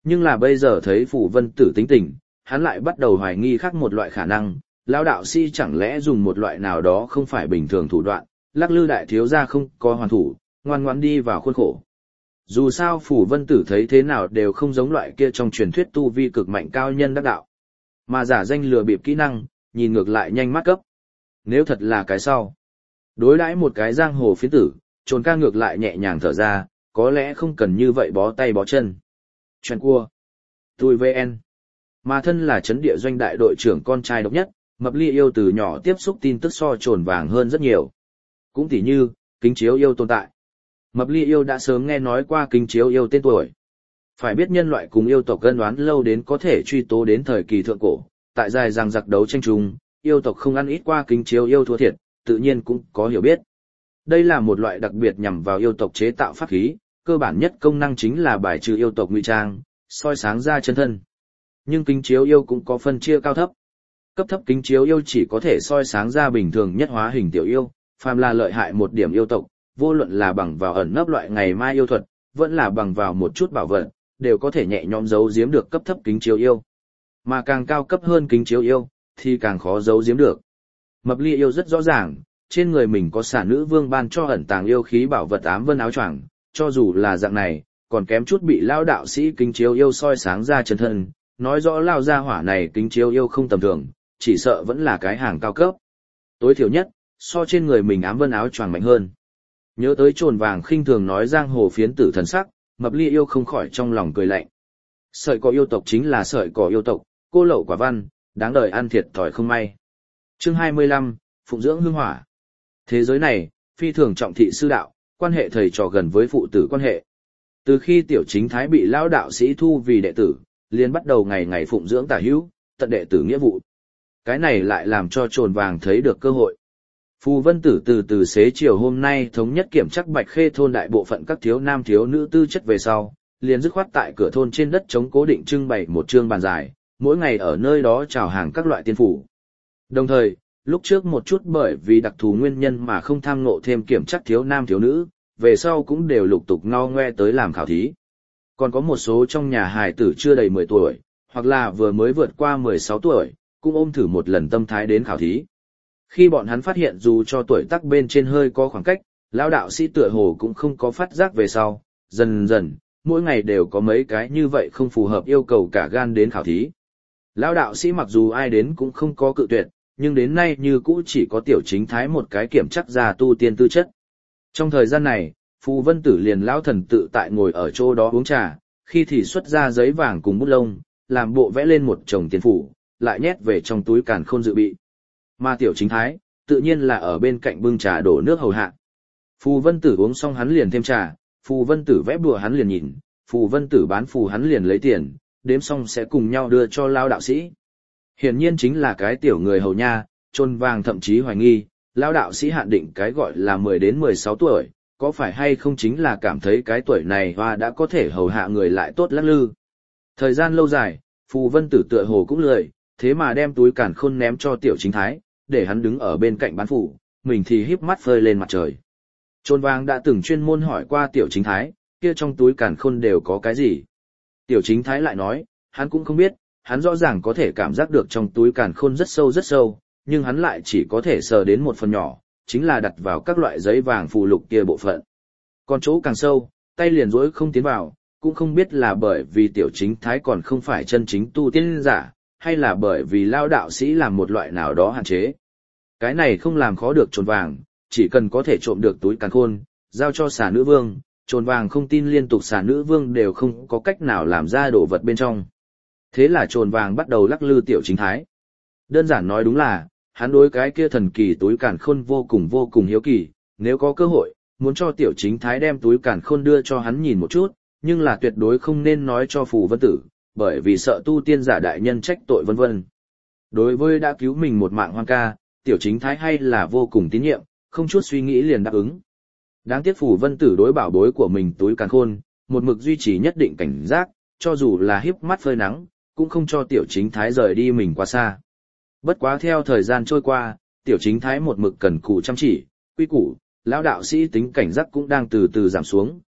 [SPEAKER 1] Nhưng là bây giờ thấy Phù Vân Tử tính tình, hắn lại bắt đầu hoài nghi khác một loại khả năng, lão đạo sĩ chẳng lẽ dùng một loại nào đó không phải bình thường thủ đoạn, lắc lư đại thiếu gia không có hoàn thủ, ngoan ngoãn đi vào khuôn khổ. Dù sao Phù Vân Tử thấy thế nào đều không giống loại kia trong truyền thuyết tu vi cực mạnh cao nhân đắc đạo. Mà giả danh lừa bịp kỹ năng, nhìn ngược lại nhanh mắt cấp. Nếu thật là cái sau, đối đãi một cái giang hồ phiến tử, Trồn ca ngược lại nhẹ nhàng thở ra, có lẽ không cần như vậy bó tay bó chân. Chuyện cua. Tui vê en. Mà thân là chấn địa doanh đại đội trưởng con trai độc nhất, Mập Ly Yêu từ nhỏ tiếp xúc tin tức so Trồn Vàng hơn rất nhiều. Cũng tỉ như, kính chiếu yêu tồn tại. Mập Ly Yêu đã sớm nghe nói qua kính chiếu yêu tên tuổi. Phải biết nhân loại cùng yêu tộc gân đoán lâu đến có thể truy tố đến thời kỳ thượng cổ, tại dài rằng giặc đấu tranh chung, yêu tộc không ăn ít qua kính chiếu yêu thua thiệt, tự nhiên cũng có hiểu biết. Đây là một loại đặc biệt nhằm vào yêu tộc chế tạo pháp khí, cơ bản nhất công năng chính là bài trừ yêu tộc ngụy trang, soi sáng ra chân thân. Nhưng kính chiếu yêu cũng có phân chia cao thấp. Cấp thấp kính chiếu yêu chỉ có thể soi sáng ra bình thường nhất hóa hình tiểu yêu, phàm là lợi hại một điểm yêu tộc, vô luận là bằng vào ẩn nấp loại ngày mai yêu thuật, vẫn là bằng vào một chút bảo vật, đều có thể nhẹ nhõm giấu giếm được cấp thấp kính chiếu yêu. Mà càng cao cấp hơn kính chiếu yêu, thì càng khó giấu giếm được. Mập Ly Yêu rất rõ ràng, trên người mình có xà nữ vương ban cho ẩn tàng yêu khí bảo vật ám vân áo choàng, cho dù là dạng này, còn kém chút bị lao đạo sĩ kính chiếu yêu soi sáng ra chân thân, nói rõ lao gia hỏa này kính chiếu yêu không tầm thường, chỉ sợ vẫn là cái hàng cao cấp. Tối thiểu nhất, so trên người mình ám vân áo choàng mạnh hơn. Nhớ tới Trồn Vàng khinh thường nói giang hồ phiến tử thần sắc, Mập Ly Yêu không khỏi trong lòng cười lạnh. Sợi cỏ yêu tộc chính là sợi cỏ yêu tộc, cô lậu quả văn, đáng đời ăn thiệt thòi không may. Chương hai mươi lăm, Phụng dưỡng hương hỏa. Thế giới này, phi thường trọng thị sư đạo, quan hệ thầy trò gần với phụ tử quan hệ. Từ khi Tiểu Chính Thái bị lão đạo sĩ thu vì đệ tử, liền bắt đầu ngày ngày phụng dưỡng tả hữu, tận đệ tử nghĩa vụ. Cái này lại làm cho Trồn Vàng thấy được cơ hội. Phù Vân Tử từ từ xế chiều hôm nay thống nhất kiểm chắc Bạch Khê thôn đại bộ phận các thiếu nam thiếu nữ tư chất về sau, liền dứt khoát tại cửa thôn trên đất trống cố định trưng bày một chương bàn dài, mỗi ngày ở nơi đó chào hàng các loại tiên phủ. Đồng thời, lúc trước một chút bởi vì đặc thù nguyên nhân mà không tham ngộ thêm kiểm chắc thiếu nam thiếu nữ, về sau cũng đều lục tục ngao ngoe tới làm khảo thí. Còn có một số trong nhà hài tử chưa đầy mười tuổi, hoặc là vừa mới vượt qua mười sáu tuổi, cũng ôm thử một lần tâm thái đến khảo thí. Khi bọn hắn phát hiện dù cho tuổi tác bên trên hơi có khoảng cách, lão đạo sĩ tựa hồ cũng không có phát giác về sau, dần dần, mỗi ngày đều có mấy cái như vậy không phù hợp yêu cầu cả gan đến khảo thí. Lão đạo sĩ mặc dù ai đến cũng không có cự tuyệt, nhưng đến nay như cũ chỉ có Tiểu Chính Thái một cái kiểm chắc ra tu tiên tư chất. Trong thời gian này, Phù Vân Tử liền lão thần tự tại ngồi ở chỗ đó uống trà, khi thì xuất ra giấy vàng cùng bút lông, làm bộ vẽ lên một chồng tiền phủ, lại nhét về trong túi càn khôn dự bị. Mà Tiểu Chính Thái, tự nhiên là ở bên cạnh bưng trà đổ nước hầu hạ. Phù Vân Tử uống xong hắn liền thêm trà, Phù Vân Tử vẽ bùa hắn liền nhìn, Phù Vân Tử bán phù hắn liền lấy tiền, đếm xong sẽ cùng nhau đưa cho lão đạo sĩ. Hiển nhiên chính là cái tiểu người hầu nha, Trồn Vàng thậm chí hoài nghi, lão đạo sĩ hạn định cái gọi là mười đến mười sáu tuổi, có phải hay không chính là cảm thấy cái tuổi này hoa đã có thể hầu hạ người lại tốt lắc lư. Thời gian lâu dài, Phù Vân Tử tựa hồ cũng lười, thế mà đem túi càn khôn ném cho Tiểu Chính Thái, để hắn đứng ở bên cạnh bán phủ, mình thì híp mắt phơi lên mặt trời. Trồn Vàng đã từng chuyên môn hỏi qua Tiểu Chính Thái, kia trong túi càn khôn đều có cái gì. Tiểu Chính Thái lại nói, hắn cũng không biết, hắn rõ ràng có thể cảm giác được trong túi càn khôn rất sâu rất sâu, nhưng hắn lại chỉ có thể sờ đến một phần nhỏ, chính là đặt vào các loại giấy vàng phù lục kia bộ phận. Còn chỗ càng sâu, tay liền rỗi không tiến vào, cũng không biết là bởi vì Tiểu Chính Thái còn không phải chân chính tu tiên giả, hay là bởi vì lao đạo sĩ làm một loại nào đó hạn chế. Cái này không làm khó được Trồn Vàng, chỉ cần có thể trộm được túi càn khôn, giao cho xà nữ vương, Trồn Vàng không tin liên tục xà nữ vương đều không có cách nào làm ra đồ vật bên trong. Thế là Trồn Vàng bắt đầu lắc lư Tiểu Chính Thái. Đơn giản nói đúng là, hắn đối cái kia thần kỳ túi càn khôn vô cùng vô cùng hiếu kỳ, nếu có cơ hội, muốn cho Tiểu Chính Thái đem túi càn khôn đưa cho hắn nhìn một chút, nhưng là tuyệt đối không nên nói cho Phù Vân Tử, bởi vì sợ tu tiên giả đại nhân trách tội vân vân. Đối với đã cứu mình một mạng hoang ca, Tiểu Chính Thái hay là vô cùng tín nhiệm, không chút suy nghĩ liền đáp ứng. Đáng tiếc Phù Vân Tử đối bảo bối của mình túi càn khôn, một mực duy trì nhất định cảnh giác, cho dù là híp mắt phơi nắng, cũng không cho Tiểu Chính Thái rời đi mình quá xa. Bất quá theo thời gian trôi qua, Tiểu Chính Thái một mực cần cù chăm chỉ, quy củ, lão đạo sĩ tính cảnh giác cũng đang từ từ giảm xuống,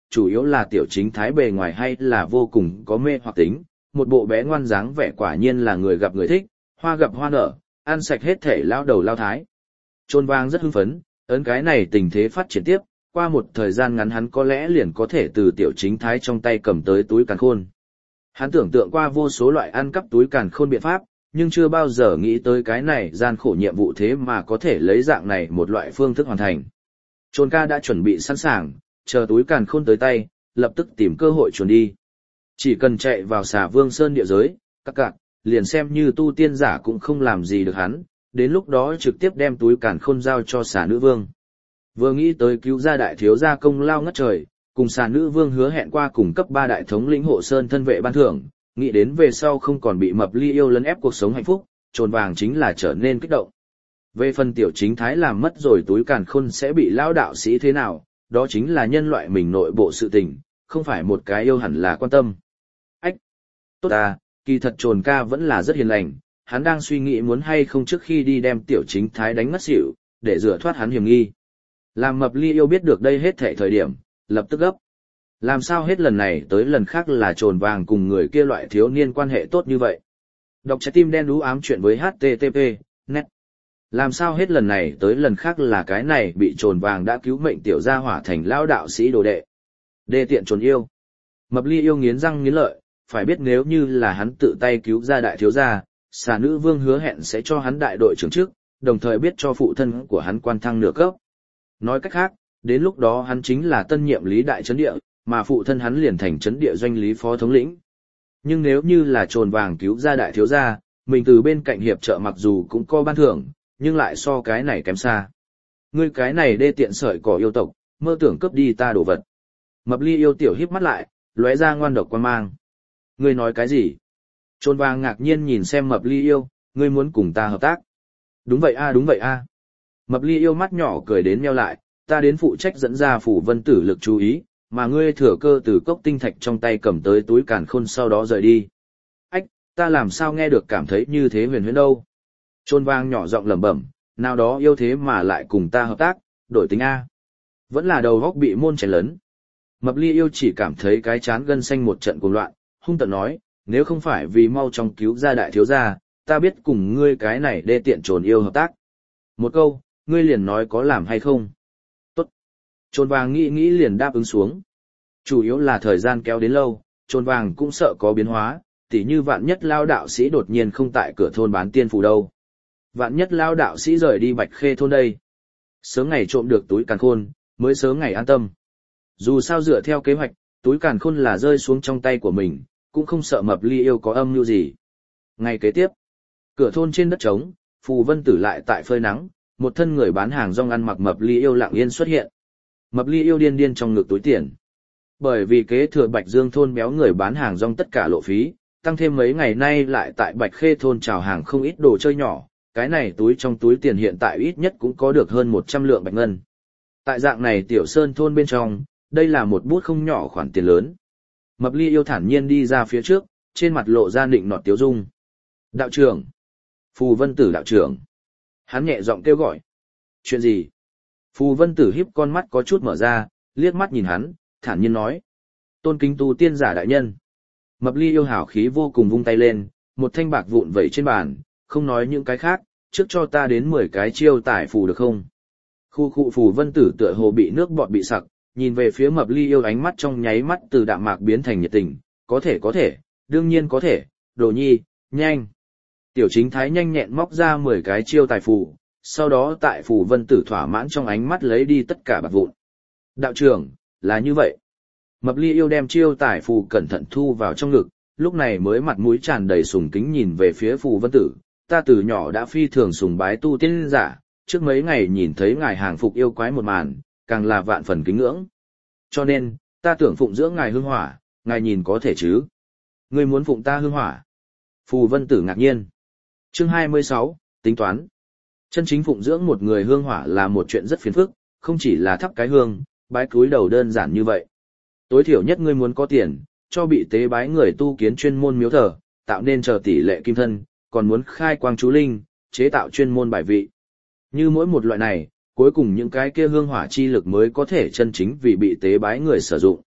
[SPEAKER 1] chủ yếu là tiểu chính thái bề ngoài hay là vô cùng có mê hoặc tính, một bộ bé ngoan dáng vẻ quả nhiên là người gặp người thích, hoa gặp hoa nở, ăn sạch hết thể lao đầu lao thái. Trôn vang rất hưng phấn, ấn cái này tình thế phát triển tiếp, qua một thời gian ngắn hắn có lẽ liền có thể từ tiểu chính thái trong tay cầm tới túi càn khôn. Hắn tưởng tượng qua vô số loại ăn cắp túi càn khôn biện pháp, nhưng chưa bao giờ nghĩ tới cái này gian khổ nhiệm vụ thế mà có thể lấy dạng này một loại phương thức hoàn thành. Trôn ca đã chuẩn bị sẵn sàng, chờ túi càn khôn tới tay, lập tức tìm cơ hội chuồn đi. Chỉ cần chạy vào Xà Vương Sơn địa giới, các cạc, liền xem như tu tiên giả cũng không làm gì được hắn, đến lúc đó trực tiếp đem túi càn khôn giao cho Xà Nữ Vương. Vừa nghĩ tới cứu ra đại thiếu gia công lao ngất trời, cùng Xà Nữ Vương hứa hẹn qua cùng cấp ba đại thống lĩnh hộ sơn thân vệ ban thưởng, nghĩ đến về sau không còn bị Mập Ly yêu lấn ép cuộc sống hạnh phúc, Trồn Vàng chính là trở nên kích động. Về phần tiểu chính thái làm mất rồi túi càn khôn sẽ bị lão đạo sĩ thế nào, đó chính là nhân loại mình nội bộ sự tình, không phải một cái yêu hẳn là quan tâm. Ách! Tốt à, kỳ thật Trồn ca vẫn là rất hiền lành, hắn đang suy nghĩ muốn hay không trước khi đi đem tiểu chính thái đánh ngất xỉu, để rửa thoát hắn hiểm nghi. Làm Mập Ly yêu biết được đây hết thảy thời điểm, lập tức gấp. Làm sao hết lần này tới lần khác là Trồn Vàng cùng người kia loại thiếu niên quan hệ tốt như vậy. Đọc trái tim đen đú ám chuyện với hát tê tê pê, net. Làm sao hết lần này tới lần khác là cái này bị Trồn Vàng đã cứu mệnh tiểu gia hỏa thành lão đạo sĩ đồ đệ. Đê tiện Trồn yêu. Mập Ly yêu nghiến răng nghiến lợi, phải biết nếu như là hắn tự tay cứu ra đại thiếu gia, Xà Nữ Vương hứa hẹn sẽ cho hắn đại đội trưởng chức, đồng thời biết cho phụ thân của hắn quan thăng nửa cấp. Nói cách khác, đến lúc đó hắn chính là tân nhiệm lý đại trấn địa, mà phụ thân hắn liền thành trấn địa doanh lý phó thống lĩnh. Nhưng nếu như là Trồn Vàng cứu ra đại thiếu gia, mình từ bên cạnh hiệp trợ mặc dù cũng có ban thưởng, nhưng lại so cái này kém xa. Ngươi cái này đê tiện sợi cỏ yêu tộc, mơ tưởng cướp đi ta đồ vật. Mập Ly yêu tiểu híp mắt lại, lóe ra ngoan độc quan mang. Ngươi nói cái gì? Trồn Vàng ngạc nhiên nhìn xem Mập Ly yêu, ngươi muốn cùng ta hợp tác? Đúng vậy a, đúng vậy a. Mập Ly yêu mắt nhỏ cười đến meo lại, ta đến phụ trách dẫn ra phủ vân tử lực chú ý, mà ngươi thừa cơ từ cốc tinh thạch trong tay cầm tới túi càn khôn sau đó rời đi. Ách, ta làm sao nghe được cảm thấy như thế huyền huyễn đâu? Trôn Vang nhỏ giọng lẩm bẩm, nào đó yêu thế mà lại cùng ta hợp tác, đổi tính A. Vẫn là đầu góc bị môn chén lớn. Mập Ly yêu chỉ cảm thấy cái chán gân xanh một trận cuồng loạn, hung tợn nói, nếu không phải vì mau chóng cứu ra đại thiếu gia, ta biết cùng ngươi cái này đê tiện trồn yêu hợp tác. Một câu, ngươi liền nói có làm hay không. Tốt. Trồn Vàng nghĩ nghĩ liền đáp ứng xuống. Chủ yếu là thời gian kéo đến lâu, Trồn Vàng cũng sợ có biến hóa, tỉ như vạn nhất lao đạo sĩ đột nhiên không tại cửa thôn bán tiên phù đâu. Vạn nhất lao đạo sĩ rời đi Bạch Khê thôn đây. Sớm ngày trộm được túi càn khôn, mới sớm ngày an tâm. Dù sao dựa theo kế hoạch, túi càn khôn là rơi xuống trong tay của mình, cũng không sợ Mập Ly yêu có âm mưu gì. Ngày kế tiếp, cửa thôn trên đất trống, Phù Vân Tử lại tại phơi nắng, một thân người bán hàng rong ăn mặc Mập Ly yêu lặng yên xuất hiện. Mập Ly yêu điên điên trong ngực túi tiền. Bởi vì kế thừa Bạch Dương thôn béo người bán hàng rong tất cả lộ phí, tăng thêm mấy ngày nay lại tại Bạch Khê thôn chào hàng không ít đồ chơi nhỏ, cái này túi trong túi tiền hiện tại ít nhất cũng có được hơn một trăm lượng bạch ngân. Tại dạng này tiểu sơn thôn bên trong, đây là một bút không nhỏ khoản tiền lớn. Mập Ly yêu thản nhiên đi ra phía trước, trên mặt lộ ra nịnh nọt tiếu dung. Đạo trưởng! Phù Vân Tử đạo trưởng! Hắn nhẹ giọng kêu gọi. Chuyện gì? Phù Vân Tử híp con mắt có chút mở ra, liếc mắt nhìn hắn, thản nhiên nói. Tôn kính tu tiên giả đại nhân. Mập Ly yêu hảo khí vô cùng vung tay lên, một thanh bạc vụn vẩy trên bàn, không nói những cái khác, trước cho ta đến mười cái chiêu tải phù được không? Khu khu Phù Vân Tử tựa hồ bị nước bọt bị sặc, nhìn về phía Mập Ly yêu ánh mắt trong nháy mắt từ đạm mạc biến thành nhiệt tình, có thể có thể, đương nhiên có thể, đồ nhi, nhanh. Tiểu chính thái nhanh nhẹn móc ra mười cái chiêu tài phù, sau đó tại Phù Vân Tử thỏa mãn trong ánh mắt lấy đi tất cả bạc vụn. Đạo trưởng, là như vậy. Mập Ly yêu đem chiêu tài phù cẩn thận thu vào trong ngực, lúc này mới mặt mũi tràn đầy sùng kính nhìn về phía Phù Vân Tử, ta từ nhỏ đã phi thường sùng bái tu tiên giả, trước mấy ngày nhìn thấy ngài hàng phục yêu quái một màn, càng là vạn phần kính ngưỡng. Cho nên, ta tưởng phụng dưỡng ngài hương hỏa, ngài nhìn có thể chứ? Ngươi muốn phụng ta hương hỏa? Phù Vân Tử ngạc nhiên. Chương hai mươi sáu, tính toán. Chân chính phụng dưỡng một người hương hỏa là một chuyện rất phiền phức, không chỉ là thắp cái hương, bái cúi đầu đơn giản như vậy. Tối thiểu nhất ngươi muốn có tiền, cho bị tế bái người tu kiến chuyên môn miếu thờ, tạo nên chờ tỷ lệ kim thân, còn muốn khai quang chú linh, chế tạo chuyên môn bài vị. Như mỗi một loại này, cuối cùng những cái kia hương hỏa chi lực mới có thể chân chính vì bị tế bái người sử dụng.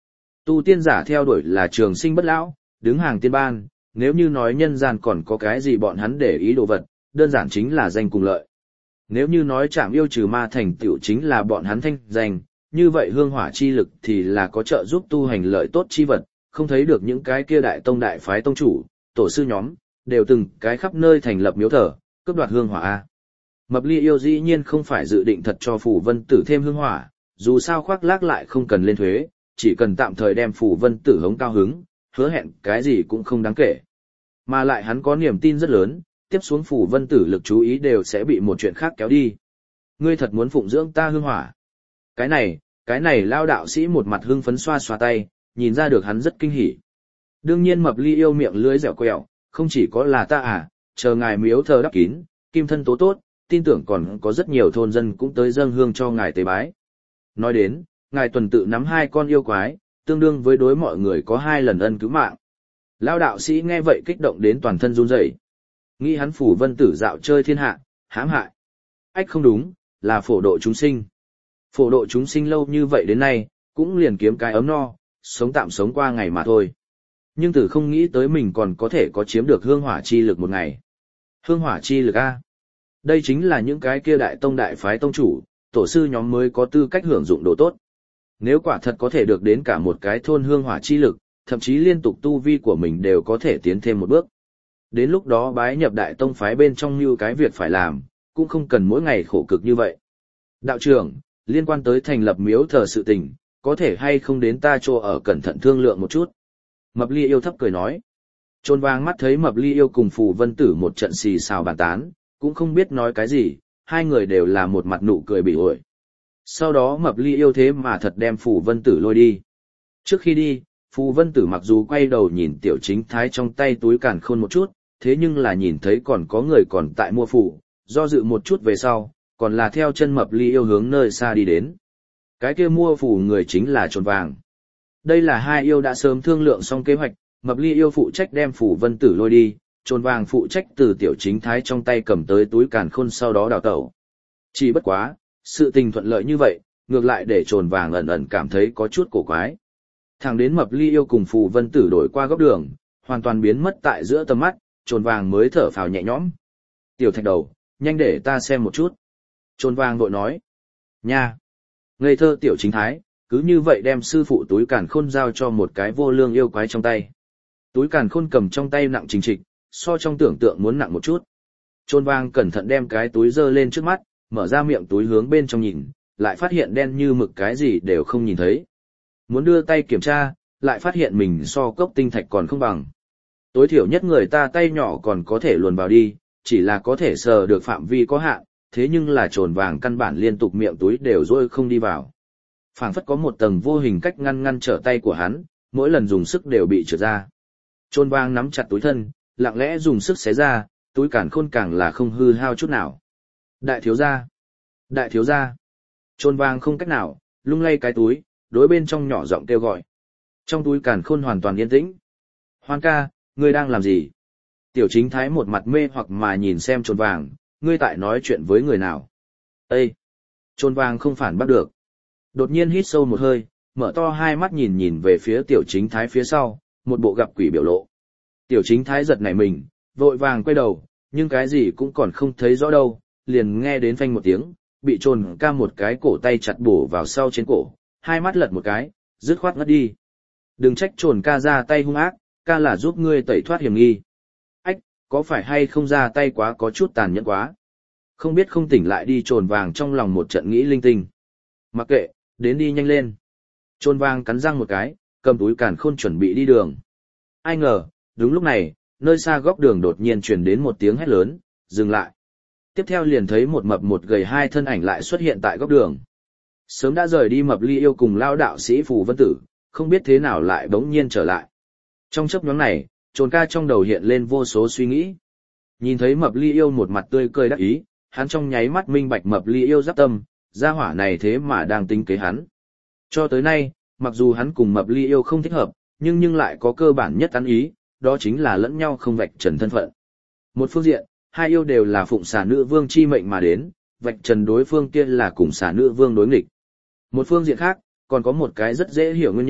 [SPEAKER 1] Tu tiên giả theo đuổi là trường sinh bất lão, đứng hàng tiên ban, nếu như nói nhân gian còn có cái gì bọn hắn để ý đồ vật, đơn giản chính là danh cùng lợi. Nếu như nói chạm yêu trừ ma thành tựu chính là bọn hắn thanh danh, như vậy hương hỏa chi lực thì là có trợ giúp tu hành lợi tốt chi vật, không thấy được những cái kia đại tông đại phái tông chủ, tổ sư nhóm, đều từng cái khắp nơi thành lập miếu thờ, cướp đoạt hương hỏa a. Mập Ly Yêu dĩ nhiên không phải dự định thật cho Phủ Vân Tử thêm hương hỏa, dù sao khoác lác lại không cần lên thuế, chỉ cần tạm thời đem Phủ Vân Tử hống cao hứng, hứa hẹn cái gì cũng không đáng kể. Mà lại hắn có niềm tin rất lớn, tiếp xuống Phủ Vân Tử lực chú ý đều sẽ bị một chuyện khác kéo đi. Ngươi thật muốn phụng dưỡng ta hương hỏa? Cái này, cái này lao đạo sĩ một mặt hưng phấn xoa xoa tay, nhìn ra được hắn rất kinh hỉ. Đương nhiên Mập Ly Yêu miệng lưỡi dẻo quẹo, không chỉ có là ta à, chờ ngài miếu thờ đắp kín, kim thân tố tốt, tin tưởng còn có rất nhiều thôn dân cũng tới dâng hương cho ngài tế bái. Nói đến, ngài tuần tự nắm hai con yêu quái, tương đương với đối mọi người có hai lần ân cứu mạng. Lao đạo sĩ nghe vậy kích động đến toàn thân run rẩy. Nghĩ hắn Phủ Vân Tử dạo chơi thiên hạ, hãm hại. Ách không đúng, là phổ độ chúng sinh. Phổ độ chúng sinh lâu như vậy đến nay, cũng liền kiếm cái ấm no, sống tạm sống qua ngày mà thôi. Nhưng tử không nghĩ tới mình còn có thể có chiếm được hương hỏa chi lực một ngày. Hương hỏa chi lực A. Đây chính là những cái kia đại tông đại phái tông chủ, tổ sư nhóm mới có tư cách hưởng dụng đồ tốt. Nếu quả thật có thể được đến cả một cái thôn hương hỏa chi lực, thậm chí liên tục tu vi của mình đều có thể tiến thêm một bước. Đến lúc đó bái nhập đại tông phái bên trong như cái việc phải làm, cũng không cần mỗi ngày khổ cực như vậy. Đạo trưởng, liên quan tới thành lập miếu thờ sự tình, có thể hay không đến ta chỗ ở cẩn thận thương lượng một chút. Mập Ly Yêu thấp cười nói. Trôn vàng mắt thấy Mập Ly Yêu cùng Phù Vân Tử một trận xì xào bàn tán, cũng không biết nói cái gì, hai người đều là một mặt nụ cười bị ổi. Sau đó Mập Ly Yêu thế mà thật đem Phù Vân Tử lôi đi. Trước khi đi, Phù Vân Tử mặc dù quay đầu nhìn Tiểu Chính Thái trong tay túi càn khôn một chút, thế nhưng là nhìn thấy còn có người còn tại mua phủ, do dự một chút về sau, còn là theo chân Mập Ly Yêu hướng nơi xa đi đến. Cái kia mua phủ người chính là Trồn Vàng. Đây là hai yêu đã sớm thương lượng xong kế hoạch, Mập Ly Yêu phụ trách đem Phù Vân Tử lôi đi, Trồn Vàng phụ trách từ Tiểu Chính Thái trong tay cầm tới túi càn khôn sau đó đào tẩu. Chỉ bất quá, sự tình thuận lợi như vậy, ngược lại để Trồn Vàng ẩn ẩn cảm thấy có chút cổ quái. Thẳng đến Mập Ly Yêu cùng Phù Vân Tử đổi qua góc đường, hoàn toàn biến mất tại giữa tầm mắt, Trồn Vàng mới thở phào nhẹ nhõm. Tiểu Thạch Đầu, nhanh để ta xem một chút. Trồn Vàng vội nói. Nha! Ngây thơ Tiểu Chính Thái, cứ như vậy đem sư phụ túi càn khôn giao cho một cái vô lương yêu quái trong tay. Túi càn khôn cầm trong tay nặng trình trịch, so trong tưởng tượng muốn nặng một chút. Trồn Vàng cẩn thận đem cái túi giơ lên trước mắt, mở ra miệng túi hướng bên trong nhìn, lại phát hiện đen như mực cái gì đều không nhìn thấy. Muốn đưa tay kiểm tra, lại phát hiện mình so cốc tinh thạch còn không bằng. Tối thiểu nhất người ta tay nhỏ còn có thể luồn vào đi, chỉ là có thể sờ được phạm vi có hạn, thế nhưng là Trồn Vàng căn bản liên tục miệng túi đều rôi không đi vào. Phảng phất có một tầng vô hình cách ngăn ngăn trở tay của hắn, mỗi lần dùng sức đều bị trượt ra. Trồn Vàng nắm chặt túi thân, lặng lẽ dùng sức xé ra, túi càn khôn càng là không hư hao chút nào. Đại thiếu gia! Đại thiếu gia! Trồn Vàng không cách nào, lung lay cái túi, đối bên trong nhỏ giọng kêu gọi. Trong túi càn khôn hoàn toàn yên tĩnh. Hoan ca, ngươi đang làm gì? Tiểu Chính Thái một mặt mê hoặc mà nhìn xem Trồn Vàng, ngươi tại nói chuyện với người nào? Ê! Trồn Vàng không phản bắt được. Đột nhiên hít sâu một hơi, mở to hai mắt nhìn nhìn về phía Tiểu Chính Thái phía sau, một bộ gặp quỷ biểu lộ. Tiểu Chính Thái giật nảy mình, vội vàng quay đầu, nhưng cái gì cũng còn không thấy rõ đâu, liền nghe đến phanh một tiếng, bị Trồn ca một cái cổ tay chặt bổ vào sau trên cổ, hai mắt lật một cái, dứt khoát ngất đi. Đừng trách Trồn ca ra tay hung ác, ca là giúp ngươi tẩy thoát hiểm nghi. Ách, có phải hay không ra tay quá có chút tàn nhẫn quá? Không biết không tỉnh lại đi. Trồn Vàng trong lòng một trận nghĩ linh tinh. Mặc kệ, đến đi nhanh lên. Trồn Vàng cắn răng một cái, cầm túi càn khôn chuẩn bị đi đường. Ai ngờ, đúng lúc này, nơi xa góc đường đột nhiên truyền đến một tiếng hét lớn, dừng lại. Tiếp theo liền thấy một mập một gầy hai thân ảnh lại xuất hiện tại góc đường. Sớm đã rời đi Mập Ly Yêu cùng lao đạo sĩ Phù Vân Tử, không biết thế nào lại bỗng nhiên trở lại. Trong chốc nhoáng này, Trồn ca trong đầu hiện lên vô số suy nghĩ. Nhìn thấy Mập Ly Yêu một mặt tươi cười đắc ý, hắn trong nháy mắt minh bạch Mập Ly Yêu giáp tâm, gia hỏa này thế mà đang tính kế hắn. Cho tới nay, mặc dù hắn cùng Mập Ly Yêu không thích hợp, nhưng nhưng lại có cơ bản nhất ăn ý, đó chính là lẫn nhau không vạch trần thân phận. Một phương diện, hai yêu đều là phụng xà nữ vương chi mệnh mà đến, vạch trần đối phương kia là cùng xà nữ vương đối nghịch. Một phương diện khác, còn có một cái rất dễ hiểu nguyên nhân,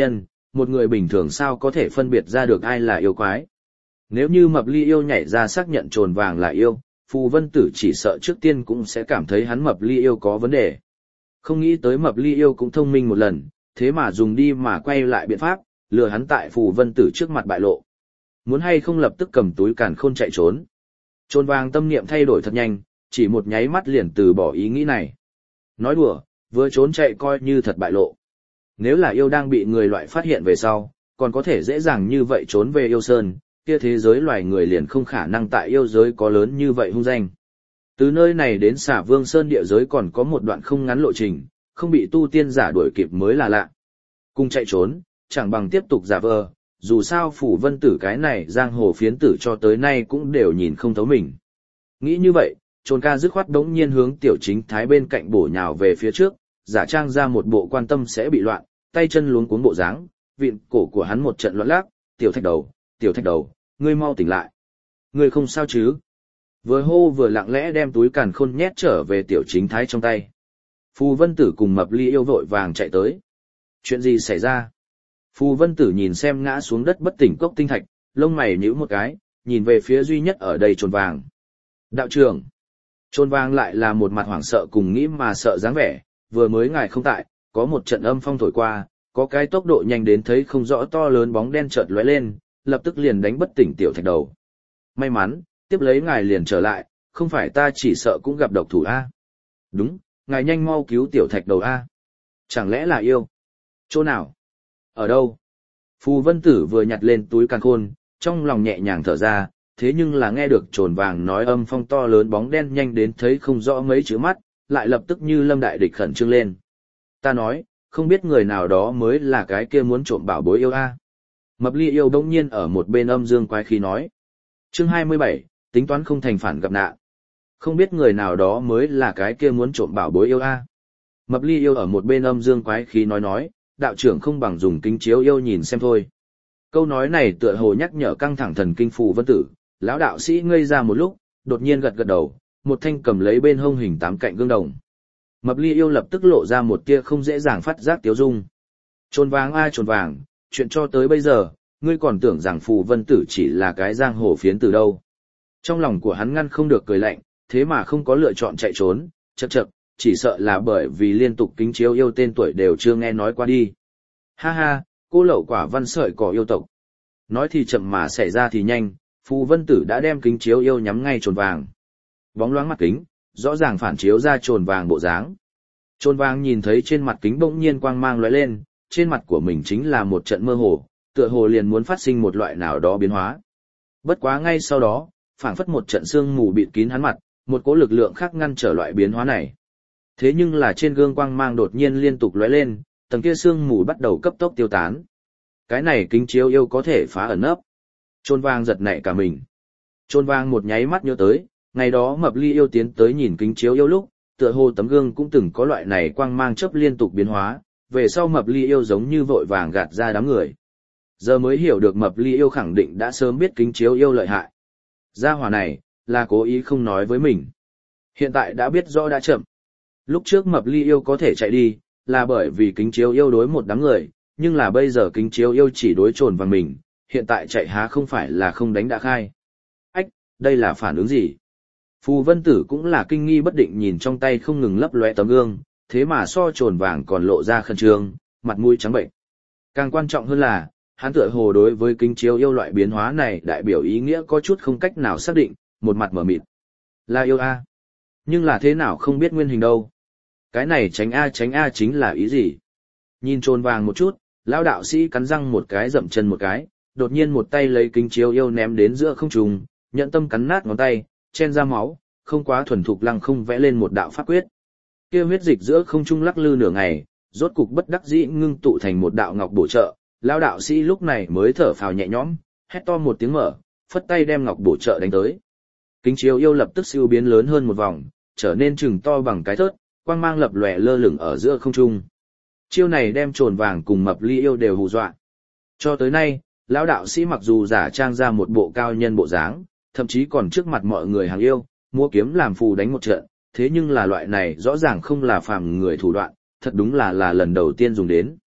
[SPEAKER 1] một người bình thường sao có thể phân biệt ra được ai là yêu quái. Nếu như Mập Ly Yêu nhảy ra xác nhận trồn vàng là yêu, Phù Vân Tử chỉ sợ trước tiên cũng sẽ cảm thấy hắn Mập Ly Yêu có vấn đề. Không nghĩ tới Mập Ly Yêu cũng thông minh một lần, thế mà dùng đi mà quay lại biện pháp, lừa hắn tại Phù Vân Tử trước mặt bại lộ. Muốn hay không lập tức cầm túi càn khôn chạy trốn. Trồn vàng tâm niệm thay đổi thật nhanh, chỉ một nháy mắt liền từ bỏ ý nghĩ này. Nói đùa, vừa trốn chạy coi như thật bại lộ. Nếu là yêu đang bị người loại phát hiện về sau, còn có thể dễ dàng như vậy trốn về yêu sơn, kia thế giới loài người liền không khả năng tại yêu giới có lớn như vậy hung danh. Từ nơi này đến Xả Vương Sơn địa giới còn có một đoạn không ngắn lộ trình, không bị tu tiên giả đuổi kịp mới là lạ. Cùng chạy trốn, chẳng bằng tiếp tục giả vờ, dù sao Phủ Vân Tử cái này giang hồ phiến tử cho tới nay cũng đều nhìn không thấu mình. Nghĩ như vậy, Trồn ca dứt khoát đống nhiên hướng Tiểu Chính Thái bên cạnh bổ nhào về phía trước, giả trang ra một bộ quan tâm sẽ bị loạn, tay chân luống cuống bộ dáng, vịn cổ của hắn một trận loạn lắc, "Tiểu Thạch Đầu, Tiểu Thạch Đầu, ngươi mau tỉnh lại. Ngươi không sao chứ?" Vừa hô vừa lặng lẽ đem túi càn khôn nhét trở về Tiểu Chính Thái trong tay. Phù Vân Tử cùng Mập Ly Yêu vội vàng chạy tới. Chuyện gì xảy ra? Phù Vân Tử nhìn xem ngã xuống đất bất tỉnh cốc tinh thạch, lông mày nhíu một cái, nhìn về phía duy nhất ở đây trồn vàng. "Đạo trưởng." Trồn vàng lại là một mặt hoảng sợ cùng nghĩ mà sợ dáng vẻ, vừa mới ngài không tại, có một trận âm phong thổi qua, có cái tốc độ nhanh đến thấy không rõ to lớn bóng đen chợt lóe lên, lập tức liền đánh bất tỉnh Tiểu Thạch Đầu. May mắn, tiếp lấy ngài liền trở lại, không phải ta chỉ sợ cũng gặp độc thủ a. Đúng, ngài nhanh mau cứu Tiểu Thạch Đầu a. Chẳng lẽ là yêu? Chỗ nào? Ở đâu? Phù Vân Tử vừa nhặt lên túi càn khôn, trong lòng nhẹ nhàng thở ra, thế nhưng là nghe được trồn vàng nói âm phong to lớn bóng đen nhanh đến thấy không rõ mấy chữ mắt, lại lập tức như lâm đại địch khẩn trương lên. Ta nói, không biết người nào đó mới là cái kia muốn trộm bảo bối yêu a. Mập Ly Yêu đông nhiên ở một bên âm dương quái khí nói. Chương hai mươi bảy, tính toán không thành phản gặp nạn. Không biết người nào đó mới là cái kia muốn trộm bảo bối yêu a. Mập Ly Yêu ở một bên âm dương quái khí nói nói, đạo trưởng không bằng dùng kính chiếu yêu nhìn xem thôi. Câu nói này tựa hồ nhắc nhở căng thẳng thần kinh Phù Vân Tử, lão đạo sĩ ngây ra một lúc, đột nhiên gật gật đầu, một thanh cầm lấy bên hông hình tám cạnh gương đồng. Mập Ly Yêu lập tức lộ ra một tia không dễ dàng phát giác tiếu dung. Trồn vàng ai trồn vàng, chuyện cho tới bây giờ, ngươi còn tưởng rằng Phù Vân Tử chỉ là cái giang hồ phiến từ đâu. Trong lòng của hắn ngăn không được cười lạnh, thế mà không có lựa chọn chạy trốn, chậc chậc, chỉ sợ là bởi vì liên tục kính chiếu yêu tên tuổi đều chưa nghe nói qua đi. Ha ha, cô lậu quả văn sợi cỏ yêu tộc. Nói thì chậm mà xảy ra thì nhanh, Phù Vân Tử đã đem kính chiếu yêu nhắm ngay trồn vàng. Bóng loáng mặt kính, rõ ràng phản chiếu ra trồn vàng bộ dáng. Trồn vàng nhìn thấy trên mặt kính bỗng nhiên quang mang lóe lên, trên mặt của mình chính là một trận mơ hồ, tựa hồ liền muốn phát sinh một loại nào đó biến hóa. Bất quá ngay sau đó, phảng phất một trận sương mù bịt kín hắn mặt, một cỗ lực lượng khác ngăn trở loại biến hóa này. Thế nhưng là trên gương quang mang đột nhiên liên tục lóe lên, tầng kia sương mù bắt đầu cấp tốc tiêu tán. Cái này kính chiếu yêu có thể phá ẩn nấp. Trồn vàng giật nảy cả mình. Trồn vàng một nháy mắt nhớ tới, ngày đó Mập Ly Yêu tiến tới nhìn kính chiếu yêu lúc, tựa hồ tấm gương cũng từng có loại này quang mang chớp liên tục biến hóa, về sau Mập Ly Yêu giống như vội vàng gạt ra đám người. Giờ mới hiểu được Mập Ly Yêu khẳng định đã sớm biết kính chiếu yêu lợi hại. Gia hỏa này, là cố ý không nói với mình. Hiện tại đã biết rõ đã chậm. Lúc trước Mập Ly Yêu có thể chạy đi, là bởi vì kính chiếu yêu đối một đám người, nhưng là bây giờ kính chiếu yêu chỉ đối trồn vàng mình, hiện tại chạy há không phải là không đánh đã khai. Ách, đây là phản ứng gì? Phù Vân Tử cũng là kinh nghi bất định nhìn trong tay không ngừng lấp lóe tấm gương, thế mà so trồn vàng còn lộ ra khẩn trương, mặt mũi trắng bệnh. Càng quan trọng hơn là, hắn tựa hồ đối với kính chiếu yêu loại biến hóa này đại biểu ý nghĩa có chút không cách nào xác định, một mặt mở mịt. Là yêu a, nhưng là thế nào không biết nguyên hình đâu. Cái này tránh a tránh a chính là ý gì? Nhìn trồn vàng một chút, lão đạo sĩ cắn răng một cái dậm chân một cái, đột nhiên một tay lấy kính chiếu yêu ném đến giữa không trung, nhận tâm cắn nát ngón tay, chen ra máu, không quá thuần thục lăng không vẽ lên một đạo pháp quyết. Kia huyết dịch giữa không trung lắc lư nửa ngày, rốt cục bất đắc dĩ ngưng tụ thành một đạo ngọc bổ trợ, lão đạo sĩ lúc này mới thở phào nhẹ nhõm, hét to một tiếng mở, phất tay đem ngọc bổ trợ đánh tới. Kính chiếu yêu lập tức siêu biến lớn hơn một vòng, trở nên chừng to bằng cái thớt, quang mang lập lòe lơ lửng ở giữa không trung. Chiêu này đem trồn vàng cùng Mập Ly Yêu đều hù dọa. Cho tới nay, lão đạo sĩ mặc dù giả trang ra một bộ cao nhân bộ dáng, thậm chí còn trước mặt mọi người hàng yêu, mua kiếm làm phù đánh một trận, thế nhưng là loại này rõ ràng không là phàm người thủ đoạn, thật đúng là là lần đầu tiên dùng đến.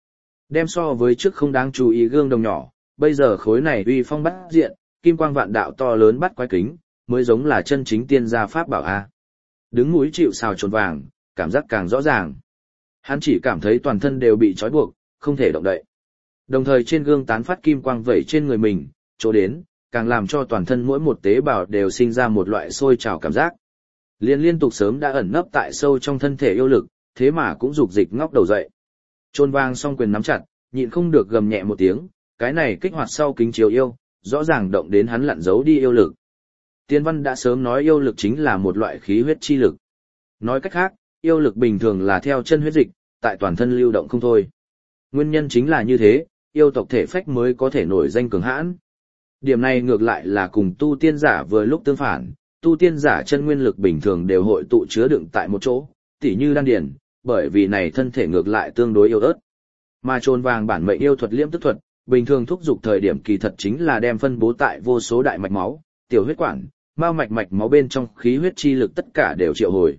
[SPEAKER 1] Đem so với trước không đáng chú ý gương đồng nhỏ, bây giờ khối này uy phong bắt diện, kim quang vạn đạo to lớn bắt quái kính, mới giống là chân chính tiên gia pháp bảo a. Đứng núi chịu sào trồn vàng, cảm giác càng rõ ràng. Hắn chỉ cảm thấy toàn thân đều bị trói buộc, không thể động đậy. Đồng thời trên gương tán phát kim quang vẩy trên người mình, chỗ đến, càng làm cho toàn thân mỗi một tế bào đều sinh ra một loại sôi trào cảm giác. Liên liên tục sớm đã ẩn nấp tại sâu trong thân thể yêu lực, thế mà cũng dục dịch ngóc đầu dậy. Trôn vang song quyền nắm chặt, nhịn không được gầm nhẹ một tiếng, cái này kích hoạt sau kính chiếu yêu, rõ ràng động đến hắn lặn giấu đi yêu lực. Tiên văn đã sớm nói yêu lực chính là một loại khí huyết chi lực. Nói cách khác, yêu lực bình thường là theo chân huyết dịch, tại toàn thân lưu động không thôi. Nguyên nhân chính là như thế, yêu tộc thể phách mới có thể nổi danh cường hãn. Điểm này ngược lại là cùng tu tiên giả vừa lúc tương phản, tu tiên giả chân nguyên lực bình thường đều hội tụ chứa đựng tại một chỗ, tỉ như đan điền, bởi vì này thân thể ngược lại tương đối yếu ớt. Mà trồn vàng bản mệnh yêu thuật liễm tức thuật, bình thường thúc dục thời điểm kỳ thật chính là đem phân bố tại vô số đại mạch máu, tiểu huyết quản, mao mạch mạch máu bên trong khí huyết chi lực tất cả đều triệu hồi.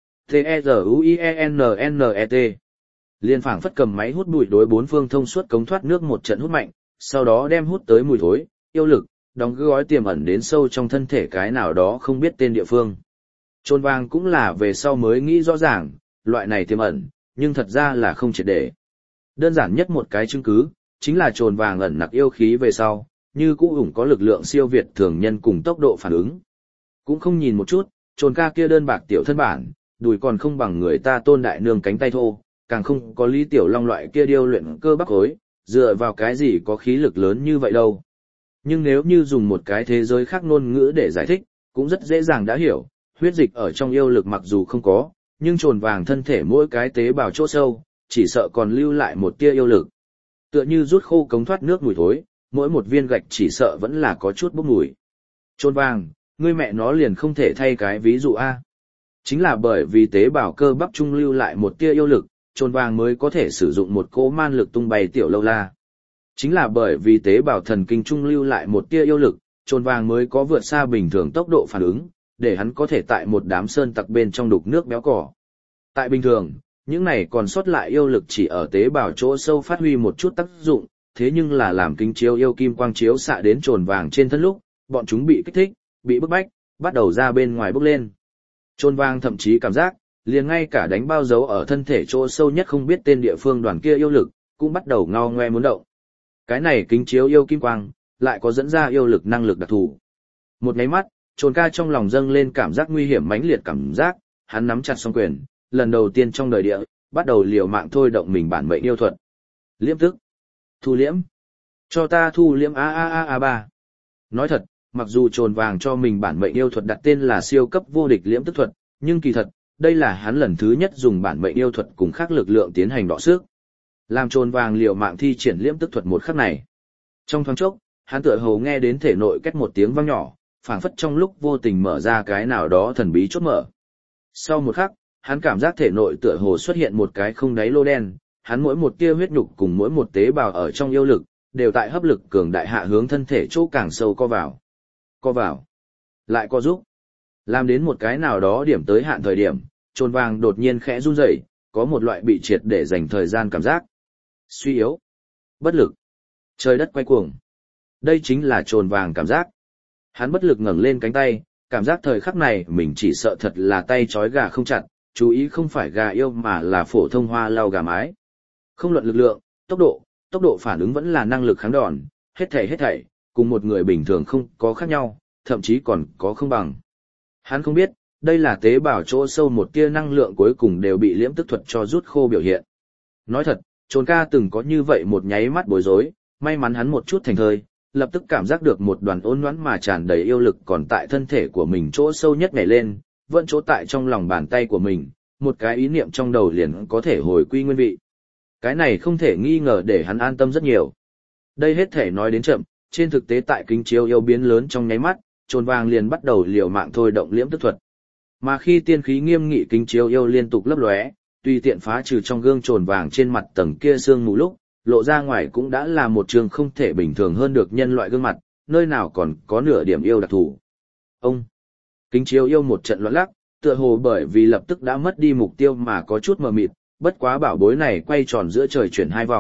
[SPEAKER 1] T-E-Z-U-I-E-N-N-E-T Liên phảng phất cầm máy hút bụi đối bốn phương thông suốt cống thoát nước một trận hút mạnh, sau đó đem hút tới mùi thối, yêu lực, đóng gói tiềm ẩn đến sâu trong thân thể cái nào đó không biết tên địa phương. Trồn vàng cũng là về sau mới nghĩ rõ ràng, loại này tiềm ẩn, nhưng thật ra là không triệt để. Đơn giản nhất một cái chứng cứ, chính là trồn vàng ẩn nặc yêu khí về sau, như cũ ủng có lực lượng siêu việt thường nhân cùng tốc độ phản ứng. Cũng không nhìn một chút, trồn ca kia đơn bạc tiểu thân bản, đùi còn không bằng người ta tôn đại nương cánh tay thô, càng không có lý tiểu long loại kia điêu luyện cơ bắp khối, dựa vào cái gì có khí lực lớn như vậy đâu. Nhưng nếu như dùng một cái thế giới khác ngôn ngữ để giải thích, cũng rất dễ dàng đã hiểu, huyết dịch ở trong yêu lực mặc dù không có, nhưng trồn vàng thân thể mỗi cái tế bào chỗ sâu, chỉ sợ còn lưu lại một tia yêu lực. Tựa như rút khô cống thoát nước mùi thối, mỗi một viên gạch chỉ sợ vẫn là có chút bốc mùi. Trồn vàng, ngươi mẹ nó liền không thể thay cái ví dụ a. Chính là bởi vì tế bào cơ bắp trung lưu lại một tia yêu lực, trồn vàng mới có thể sử dụng một cỗ man lực tung bay tiểu lâu la. Chính là bởi vì tế bào thần kinh trung lưu lại một tia yêu lực, trồn vàng mới có vượt xa bình thường tốc độ phản ứng, để hắn có thể tại một đám sơn tặc bên trong đục nước béo cỏ. Tại bình thường, những này còn sót lại yêu lực chỉ ở tế bào chỗ sâu phát huy một chút tác dụng, thế nhưng là làm kính chiếu yêu kim quang chiếu xạ đến trồn vàng trên thân lúc, bọn chúng bị kích thích, bị bức bách, bắt đầu ra bên ngoài bốc lên. Trồn vàng thậm chí cảm giác, liền ngay cả đánh bao dấu ở thân thể chỗ sâu nhất không biết tên địa phương đoàn kia yêu lực, cũng bắt đầu ngao ngoe muốn động. Cái này kính chiếu yêu kim quang, lại có dẫn ra yêu lực năng lực đặc thù. Một nháy mắt, trồn ca trong lòng dâng lên cảm giác nguy hiểm mãnh liệt cảm giác, hắn nắm chặt song quyền, lần đầu tiên trong đời địa, bắt đầu liều mạng thôi động mình bản mệnh yêu thuật. Liễm tức. Thu liễm. Cho ta thu liễm a a a a ba. Nói thật, mặc dù trồn vàng cho mình bản mệnh yêu thuật đặt tên là siêu cấp vô địch liễm tức thuật, nhưng kỳ thật, đây là hắn lần thứ nhất dùng bản mệnh yêu thuật cùng khác lực lượng tiến hành đọ sức. Làm trồn vàng liều mạng thi triển liễm tức thuật một khắc này. Trong thoáng chốc, hắn tựa hồ nghe đến thể nội két một tiếng vang nhỏ, phảng phất trong lúc vô tình mở ra cái nào đó thần bí chốt mở. Sau một khắc, hắn cảm giác thể nội tựa hồ xuất hiện một cái không đáy lô đen, hắn mỗi một tia huyết nhục cùng mỗi một tế bào ở trong yêu lực, đều tại hấp lực cường đại hạ hướng thân thể chỗ càng sâu co vào. Co vào. Lại co giúp. Làm đến một cái nào đó điểm tới hạn thời điểm, trồn vàng đột nhiên khẽ run rẩy, có một loại bị triệt để dành thời gian cảm giác. Suy yếu. Bất lực. Trời đất quay cuồng. Đây chính là trồn vàng cảm giác. Hắn bất lực ngẩng lên cánh tay, cảm giác thời khắc này mình chỉ sợ thật là tay trói gà không chặt, chú ý không phải gà yêu mà là phổ thông hoa lau gà mái. Không luận lực lượng, tốc độ, tốc độ phản ứng vẫn là năng lực kháng đòn, hết thảy hết thảy, cùng một người bình thường không có khác nhau, thậm chí còn có không bằng. Hắn không biết, đây là tế bào chỗ sâu một tia năng lượng cuối cùng đều bị liễm tức thuật cho rút khô biểu hiện. Nói thật, trồn ca từng có như vậy một nháy mắt bối rối, may mắn hắn một chút thành thơi, lập tức cảm giác được một đoàn ôn nhoãn mà tràn đầy yêu lực còn tại thân thể của mình chỗ sâu nhất nhảy lên, vẫn chỗ tại trong lòng bàn tay của mình, một cái ý niệm trong đầu liền có thể hồi quy nguyên vị. Cái này không thể nghi ngờ để hắn an tâm rất nhiều. Đây hết thể nói đến chậm, trên thực tế tại kính chiếu yêu biến lớn trong nháy mắt, trồn vàng liền bắt đầu liều mạng thôi động liễm tức thuật. Mà khi tiên khí nghiêm nghị kính chiếu yêu liên tục lấp lóe, tùy tiện phá trừ trong gương trồn vàng trên mặt tầng kia sương mù lúc, lộ ra ngoài cũng đã là một trường không thể bình thường hơn được nhân loại gương mặt, nơi nào còn có nửa điểm yêu đặc thù. Ông kính chiếu yêu một trận loạn lắc, tựa hồ bởi vì lập tức đã mất đi mục tiêu mà có chút mờ mịt, bất quá bảo bối này quay tròn giữa trời chuyển hai vòng,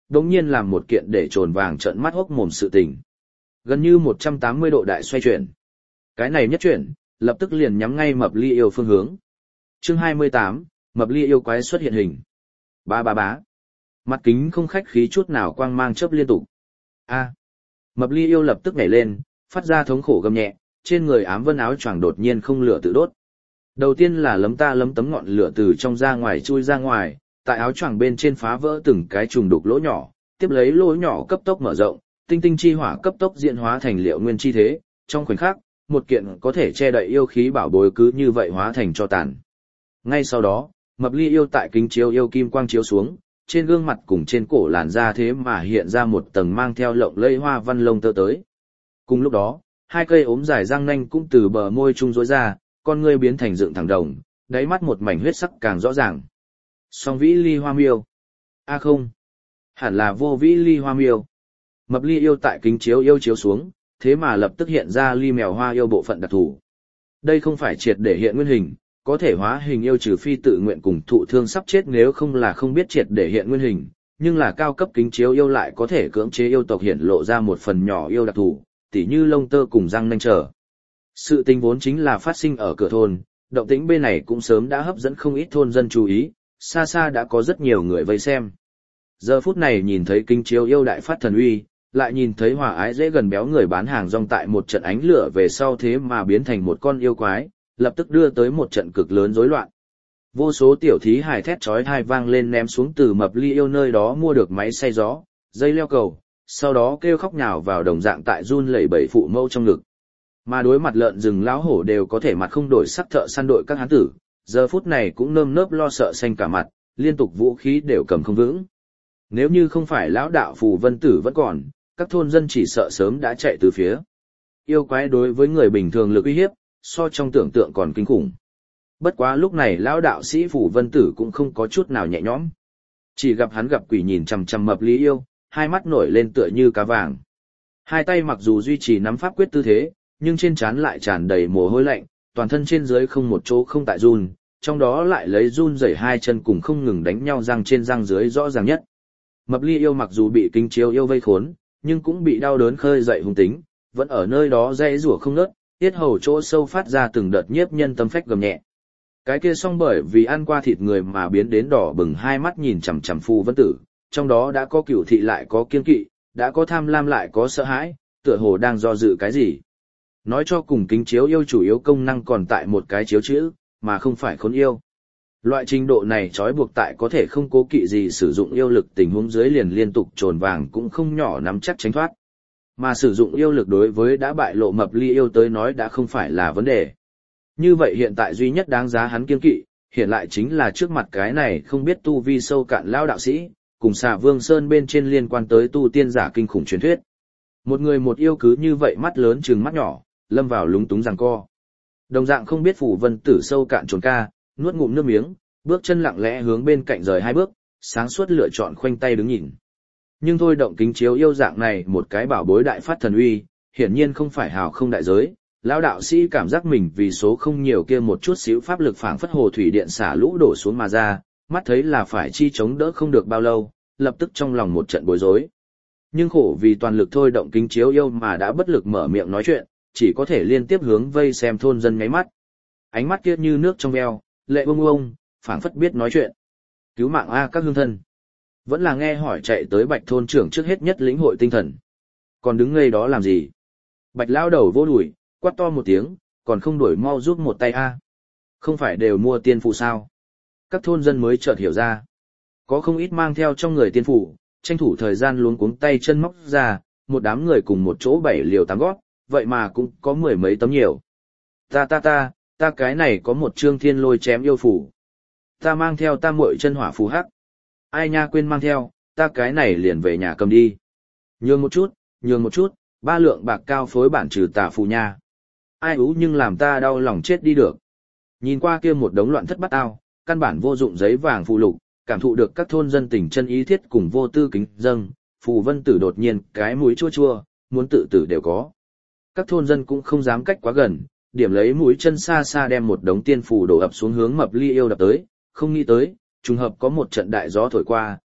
[SPEAKER 1] đống nhiên làm một kiện để trồn vàng trợn mắt hốc mồm sự tình. Gần như một trăm tám mươi độ đại xoay chuyển. Cái này nhất chuyển, lập tức liền nhắm ngay Mập Ly Yêu phương hướng. Chương hai mươi tám, Mập Ly Yêu quái xuất hiện hình. Ba ba bá. Mặt kính không khách khí chút nào quang mang chớp liên tục. A. Mập Ly Yêu lập tức nhảy lên, phát ra thống khổ gầm nhẹ, trên người ám vân áo choàng đột nhiên không lửa tự đốt. Đầu tiên là lấm ta lấm tấm ngọn lửa từ trong ra ngoài chui ra ngoài, tại áo choàng bên trên phá vỡ từng cái trùng đục lỗ nhỏ, tiếp lấy lỗ nhỏ cấp tốc mở rộng, tinh tinh chi hỏa cấp tốc diễn hóa thành liệu nguyên chi thế, trong khoảnh khắc, một kiện có thể che đậy yêu khí bảo bối cứ như vậy hóa thành cho tàn. Ngay sau đó, Mập Ly Yêu tại kính chiếu yêu kim quang chiếu xuống, trên gương mặt cùng trên cổ làn da thế mà hiện ra một tầng mang theo lộng lẫy hoa văn lông tơ tới. Cùng lúc đó, hai cây ốm dài răng nanh cũng từ bờ môi trung rối ra, con ngươi biến thành dựng thẳng đồng, đáy mắt một mảnh huyết sắc càng rõ ràng. Song vĩ ly hoa miêu. A à không, hẳn là vô vĩ ly hoa miêu. Mập Ly Yêu tại kính chiếu yêu chiếu xuống, thế mà lập tức hiện ra ly mèo hoa yêu bộ phận đặc thù. Đây không phải triệt để hiện nguyên hình, có thể hóa hình yêu trừ phi tự nguyện cùng thụ thương sắp chết, nếu không là không biết triệt để hiện nguyên hình, nhưng là cao cấp kính chiếu yêu lại có thể cưỡng chế yêu tộc hiện lộ ra một phần nhỏ yêu đặc thù, tỉ như lông tơ cùng răng nanh trở. Sự tình vốn chính là phát sinh ở cửa thôn, động tĩnh bên này cũng sớm đã hấp dẫn không ít thôn dân chú ý, xa xa đã có rất nhiều người vây xem. Giờ phút này nhìn thấy kính chiếu yêu đại phát thần uy, lại nhìn thấy hòa ái dễ gần béo người bán hàng rong tại một trận ánh lửa về sau thế mà biến thành một con yêu quái, lập tức đưa tới một trận cực lớn rối loạn. Vô số tiểu thí hài thét chói tai vang lên ném xuống từ Mập Ly Yêu nơi đó mua được máy xay gió, dây leo cầu, sau đó kêu khóc nhào vào đồng dạng tại run lẩy bẩy phụ mâu trong ngực. Mà đối mặt lợn rừng lão hổ đều có thể mặt không đổi sắc thợ săn đội các hán tử, giờ phút này cũng nơm nớp lo sợ xanh cả mặt, liên tục vũ khí đều cầm không vững. Nếu như không phải lão đạo Phù Vân Tử vẫn còn, các thôn dân chỉ sợ sớm đã chạy từ phía. Yêu quái đối với người bình thường lực uy hiếp, so trong tưởng tượng còn kinh khủng. Bất quá lúc này lão đạo sĩ Phù Vân Tử cũng không có chút nào nhẹ nhõm. Chỉ gặp hắn gặp quỷ nhìn chằm chằm Mập Ly Yêu, hai mắt nổi lên tựa như cá vàng. Hai tay mặc dù duy trì nắm pháp quyết tư thế, nhưng trên trán lại tràn đầy mồ hôi lạnh, toàn thân trên dưới không một chỗ không tại run, trong đó lại lấy run rẩy hai chân cùng không ngừng đánh nhau răng trên răng dưới rõ ràng nhất. Mập Ly Yêu mặc dù bị kính chiếu yêu vây khốn, nhưng cũng bị đau đớn khơi dậy hung tính, vẫn ở nơi đó dãy rủa không ngớt, tiết hầu chỗ sâu phát ra từng đợt nhiếp nhân tâm phách gầm nhẹ. Cái kia song bởi vì ăn qua thịt người mà biến đến đỏ bừng hai mắt nhìn chằm chằm Phù Vân Tử, trong đó đã có cửu thị lại có kiên kỵ, đã có tham lam lại có sợ hãi, tựa hồ đang do dự cái gì. Nói cho cùng kính chiếu yêu chủ yếu công năng còn tại một cái chiếu chữ, mà không phải khốn yêu. Loại trình độ này trói buộc tại có thể không cố kỵ gì sử dụng yêu lực tình huống dưới liền liên tục trồn vàng cũng không nhỏ nắm chắc tránh thoát. Mà sử dụng yêu lực đối với đã bại lộ Mập Ly Yêu tới nói đã không phải là vấn đề. Như vậy hiện tại duy nhất đáng giá hắn kiên kỵ, hiện lại chính là trước mặt cái này không biết tu vi sâu cạn lao đạo sĩ, cùng Xà Vương Sơn bên trên liên quan tới tu tiên giả kinh khủng truyền thuyết. Một người một yêu cứ như vậy mắt lớn trừng mắt nhỏ, lâm vào lúng túng giằng co. Đồng dạng không biết Phù Vân Tử sâu cạn trồn ca, nuốt ngụm nước miếng, bước chân lặng lẽ hướng bên cạnh rời hai bước, sáng suốt lựa chọn khoanh tay đứng nhìn. Nhưng thôi động kính chiếu yêu dạng này một cái bảo bối đại phát thần uy, hiển nhiên không phải hào không đại giới. Lão đạo sĩ cảm giác mình vì số không nhiều kia một chút xíu pháp lực phảng phất hồ thủy điện xả lũ đổ xuống mà ra, mắt thấy là phải chi chống đỡ không được bao lâu, lập tức trong lòng một trận bối rối. Nhưng khổ vì toàn lực thôi động kính chiếu yêu mà đã bất lực mở miệng nói chuyện, chỉ có thể liên tiếp hướng vây xem thôn dân ngáy mắt. Ánh mắt kia như nước trong veo, lệ bông bông, phảng phất biết nói chuyện. Cứu mạng a các hương thân. Vẫn là nghe hỏi chạy tới Bạch thôn trưởng trước hết nhất lĩnh hội tinh thần. Còn đứng ngây đó làm gì? Bạch lao đầu vô đuổi, quát to một tiếng, còn không đuổi mau giúp một tay a. Không phải đều mua tiên phù sao? Các thôn dân mới chợt hiểu ra. Có không ít mang theo trong người tiên phù, tranh thủ thời gian luống cuống tay chân móc ra, một đám người cùng một chỗ bảy liều tám gót, vậy mà cũng có mười mấy tấm nhiều. Ta ta ta, ta cái này có một trương thiên lôi chém yêu phù. Ta mang theo ta muội chân hỏa phù hắc. Ai nha quên mang theo, ta cái này liền về nhà cầm đi. Nhường một chút, nhường một chút, ba lượng bạc cao phối bản trừ tà phù nha. Ai ú nhưng làm ta đau lòng chết đi được. Nhìn qua kia một đống loạn thất bát ao, căn bản vô dụng giấy vàng phù lục, cảm thụ được các thôn dân tình chân ý thiết cùng vô tư kính dâng, Phù Vân Tử đột nhiên cái mũi chua chua, muốn tự tử đều có. Các thôn dân cũng không dám cách quá gần, điểm lấy mũi chân xa xa đem một đống tiên phù đổ ập xuống hướng Mập Ly Yêu đập tới, không nghĩ tới, trùng hợp có một trận đại gió thổi qua,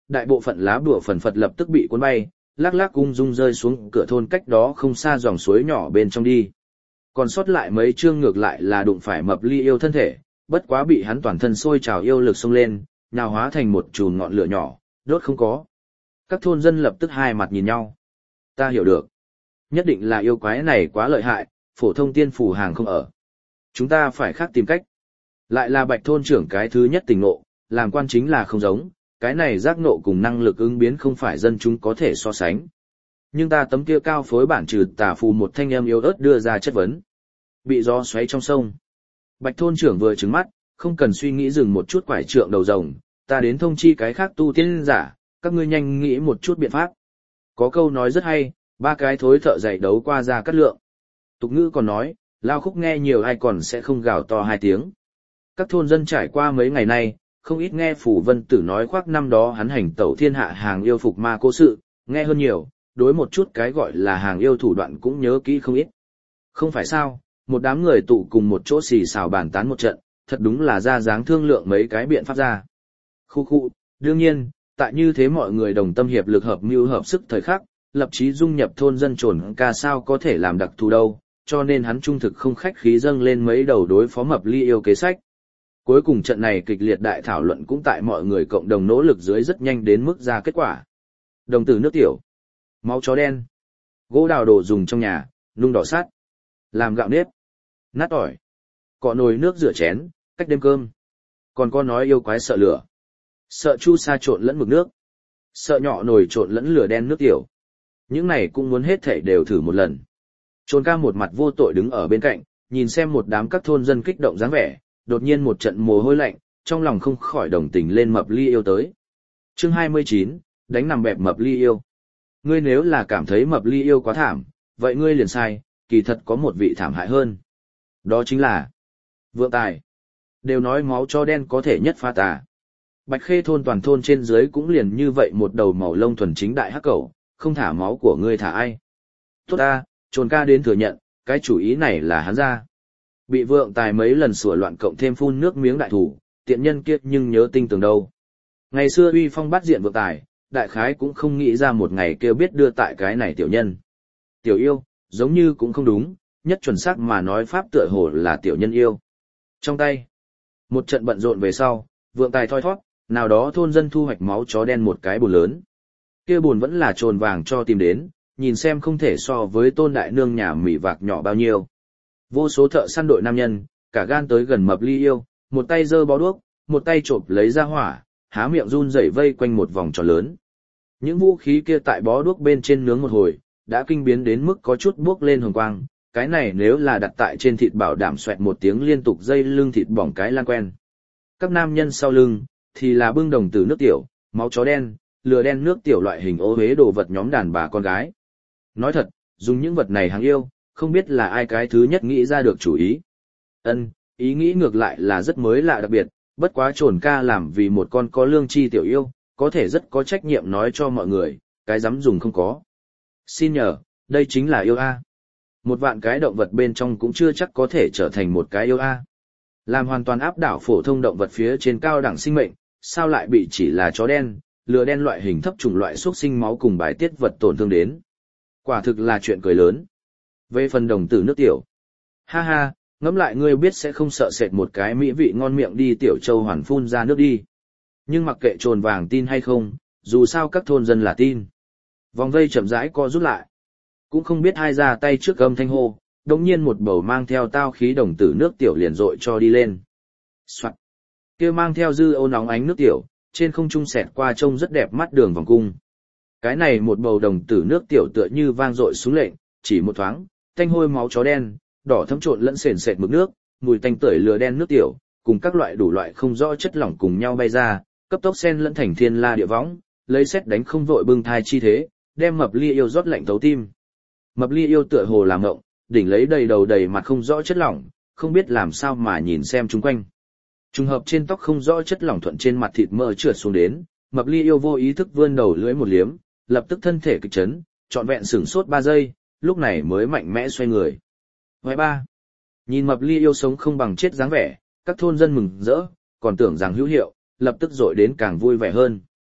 [SPEAKER 1] Đại bộ phận lá bùa phần phật lập tức bị cuốn bay, lắc lắc ung dung rơi xuống cửa thôn cách đó không xa dòng suối nhỏ bên trong đi. Còn sót lại mấy chương ngược lại là đụng phải Mập Ly Yêu thân thể, bất quá bị hắn toàn thân sôi trào yêu lực xông lên, nào hóa thành một chùm ngọn lửa nhỏ, đốt không có. Các thôn dân lập tức hai mặt nhìn nhau. Ta hiểu được. Nhất định là yêu quái này quá lợi hại, phổ thông tiên phủ hàng không ở. Chúng ta phải khác tìm cách. Lại là Bạch thôn trưởng cái thứ nhất tỉnh ngộ, làm quan chính là không giống, cái này giác ngộ cùng năng lực ứng biến không phải dân chúng có thể so sánh. Nhưng ta tấm kia cao phối bản trừ tà phù một thanh âm yếu ớt đưa ra chất vấn. Bị gió xoáy trong sông. Bạch thôn trưởng vừa trừng mắt, không cần suy nghĩ dừng một chút quải trượng đầu rồng, ta đến thông chi cái khác tu tiên giả, các ngươi nhanh nghĩ một chút biện pháp. Có câu nói rất hay, ba cái thối thợ dạy đấu qua ra cắt lượng. Tục ngữ còn nói, lao khúc nghe nhiều ai còn sẽ không gào to hai tiếng. Các thôn dân trải qua mấy ngày nay, không ít nghe Phủ Vân Tử nói khoác năm đó hắn hành tẩu thiên hạ hàng yêu phục ma cố sự, nghe hơn nhiều, đối một chút cái gọi là hàng yêu thủ đoạn cũng nhớ kỹ không ít. Không phải sao, một đám người tụ cùng một chỗ xì xào bàn tán một trận, thật đúng là ra dáng thương lượng mấy cái biện pháp ra. Khu khu, đương nhiên, tại như thế mọi người đồng tâm hiệp lực hợp mưu hợp sức thời khắc, lập chí dung nhập thôn dân trồn ca sao có thể làm đặc thù đâu, cho nên hắn trung thực không khách khí dâng lên mấy đầu đối phó Mập Ly Yêu kế sách. Cuối cùng trận này kịch liệt đại thảo luận cũng tại mọi người cộng đồng nỗ lực dưới rất nhanh đến mức ra kết quả. Đồng tử nước tiểu, máu chó đen, gỗ đào đồ dùng trong nhà, nung đỏ sắt, làm gạo nếp, nát tỏi, cọ nồi nước rửa chén, cách đêm cơm. Còn có nói yêu quái sợ lửa, sợ chu sa trộn lẫn mực nước, sợ nhỏ nồi trộn lẫn lửa đen nước tiểu. Những này cũng muốn hết thảy đều thử một lần. Trồn ca một mặt vô tội đứng ở bên cạnh, nhìn xem một đám các thôn dân kích động dáng vẻ, đột nhiên một trận mồ hôi lạnh, trong lòng không khỏi đồng tình lên Mập Ly Yêu tới. Chương hai mươi chín, đánh nằm bẹp Mập Ly Yêu. Ngươi nếu là cảm thấy Mập Ly Yêu quá thảm, vậy ngươi liền sai, kỳ thật có một vị thảm hại hơn. Đó chính là Vượng Tài. Đều nói máu chó đen có thể nhất pha tà. Bạch Khê thôn toàn thôn trên dưới cũng liền như vậy một đầu màu lông thuần chính đại hắc cẩu, không thả máu của ngươi thả ai. Tốt ta, Trồn ca đến thừa nhận, cái chủ ý này là hắn ra. Bị Vượng Tài mấy lần sủa loạn cộng thêm phun nước miếng đại thủ, tiện nhân kia nhưng nhớ tinh tường đâu. Ngày xưa uy phong bắt diện Vượng Tài, đại khái cũng không nghĩ ra một ngày kêu biết đưa tại cái này tiểu nhân. Tiểu yêu, giống như cũng không đúng, nhất chuẩn xác mà nói pháp tựa hồ là tiểu nhân yêu. Trong tay, một trận bận rộn về sau, Vượng Tài thoi thoát, nào đó thôn dân thu hoạch máu chó đen một cái bồn lớn. Kia bồn vẫn là trồn vàng cho tìm đến, nhìn xem không thể so với Tôn đại nương nhà mỉ vạc nhỏ bao nhiêu. Vô số thợ săn đội nam nhân, cả gan tới gần Mập Ly Yêu, một tay giơ bó đuốc, một tay chộp lấy ra hỏa, há miệng run rẩy vây quanh một vòng tròn lớn. Những vũ khí kia tại bó đuốc bên trên nướng một hồi, đã kinh biến đến mức có chút buốc lên hồng quang, cái này nếu là đặt tại trên thịt bảo đảm xoẹt một tiếng liên tục dây lưng thịt bỏng cái lan quen. Các nam nhân sau lưng, thì là bưng đồng tử nước tiểu, máu chó đen, lửa đen nước tiểu loại hình ô hế đồ vật nhóm đàn bà con gái. Nói thật, dùng những vật này hàng yêu, không biết là ai cái thứ nhất nghĩ ra được chủ ý. Ân, ý nghĩ ngược lại là rất mới lạ đặc biệt, bất quá Trồn ca làm vì một con có lương tri tiểu yêu, có thể rất có trách nhiệm nói cho mọi người, cái dám dùng không có. Xin nhờ, đây chính là yêu A. Một vạn cái động vật bên trong cũng chưa chắc có thể trở thành một cái yêu A. Làm hoàn toàn áp đảo phổ thông động vật phía trên cao đẳng sinh mệnh, sao lại bị chỉ là chó đen, lừa đen loại hình thấp chủng loại xuất sinh máu cùng bài tiết vật tổn thương đến. Quả thực là chuyện cười lớn. Về phần đồng tử nước tiểu. Ha ha, ngẫm lại ngươi biết sẽ không sợ sệt một cái mỹ vị ngon miệng đi tiểu châu hoàn phun ra nước đi. Nhưng mặc kệ Trồn vàng tin hay không, dù sao các thôn dân là tin. Vòng vây chậm rãi co rút lại. Cũng không biết ai ra tay trước âm thanh hô, đồng nhiên một bầu mang theo tao khí đồng tử nước tiểu liền rội cho đi lên. Soạn. Kia mang theo dư ô nóng ánh nước tiểu, trên không trung xẹt qua trông rất đẹp mắt đường vòng cung. Cái này một bầu đồng tử nước tiểu tựa như vang dội xuống lệnh, chỉ một thoáng, tanh hôi máu chó đen, đỏ thấm trộn lẫn sền sệt mực nước, mùi tanh tưởi lửa đen nước tiểu, cùng các loại đủ loại không rõ chất lỏng cùng nhau bay ra, cấp tốc xen lẫn thành thiên la địa võng, lấy sét đánh không vội bưng thai chi thế, đem Mập Ly Yêu rót lạnh thấu tim. Mập Ly Yêu tựa hồ làm ngộng, đỉnh lấy đầy đầu đầy mặt không rõ chất lỏng, không biết làm sao mà nhìn xem chung quanh. Trùng hợp trên tóc không rõ chất lỏng thuận trên mặt thịt mỡ trượt xuống đến, Mập Ly Yêu vô ý thức vươn đầu lưỡi một liếm, lập tức thân thể kịch chấn, trọn vẹn sửng sốt ba giây, lúc này mới mạnh mẽ xoay người. Hoài ba. Nhìn Mập Ly Yêu sống không bằng chết dáng vẻ, các thôn dân mừng rỡ, còn tưởng rằng hữu hiệu, lập tức dội đến càng vui vẻ hơn.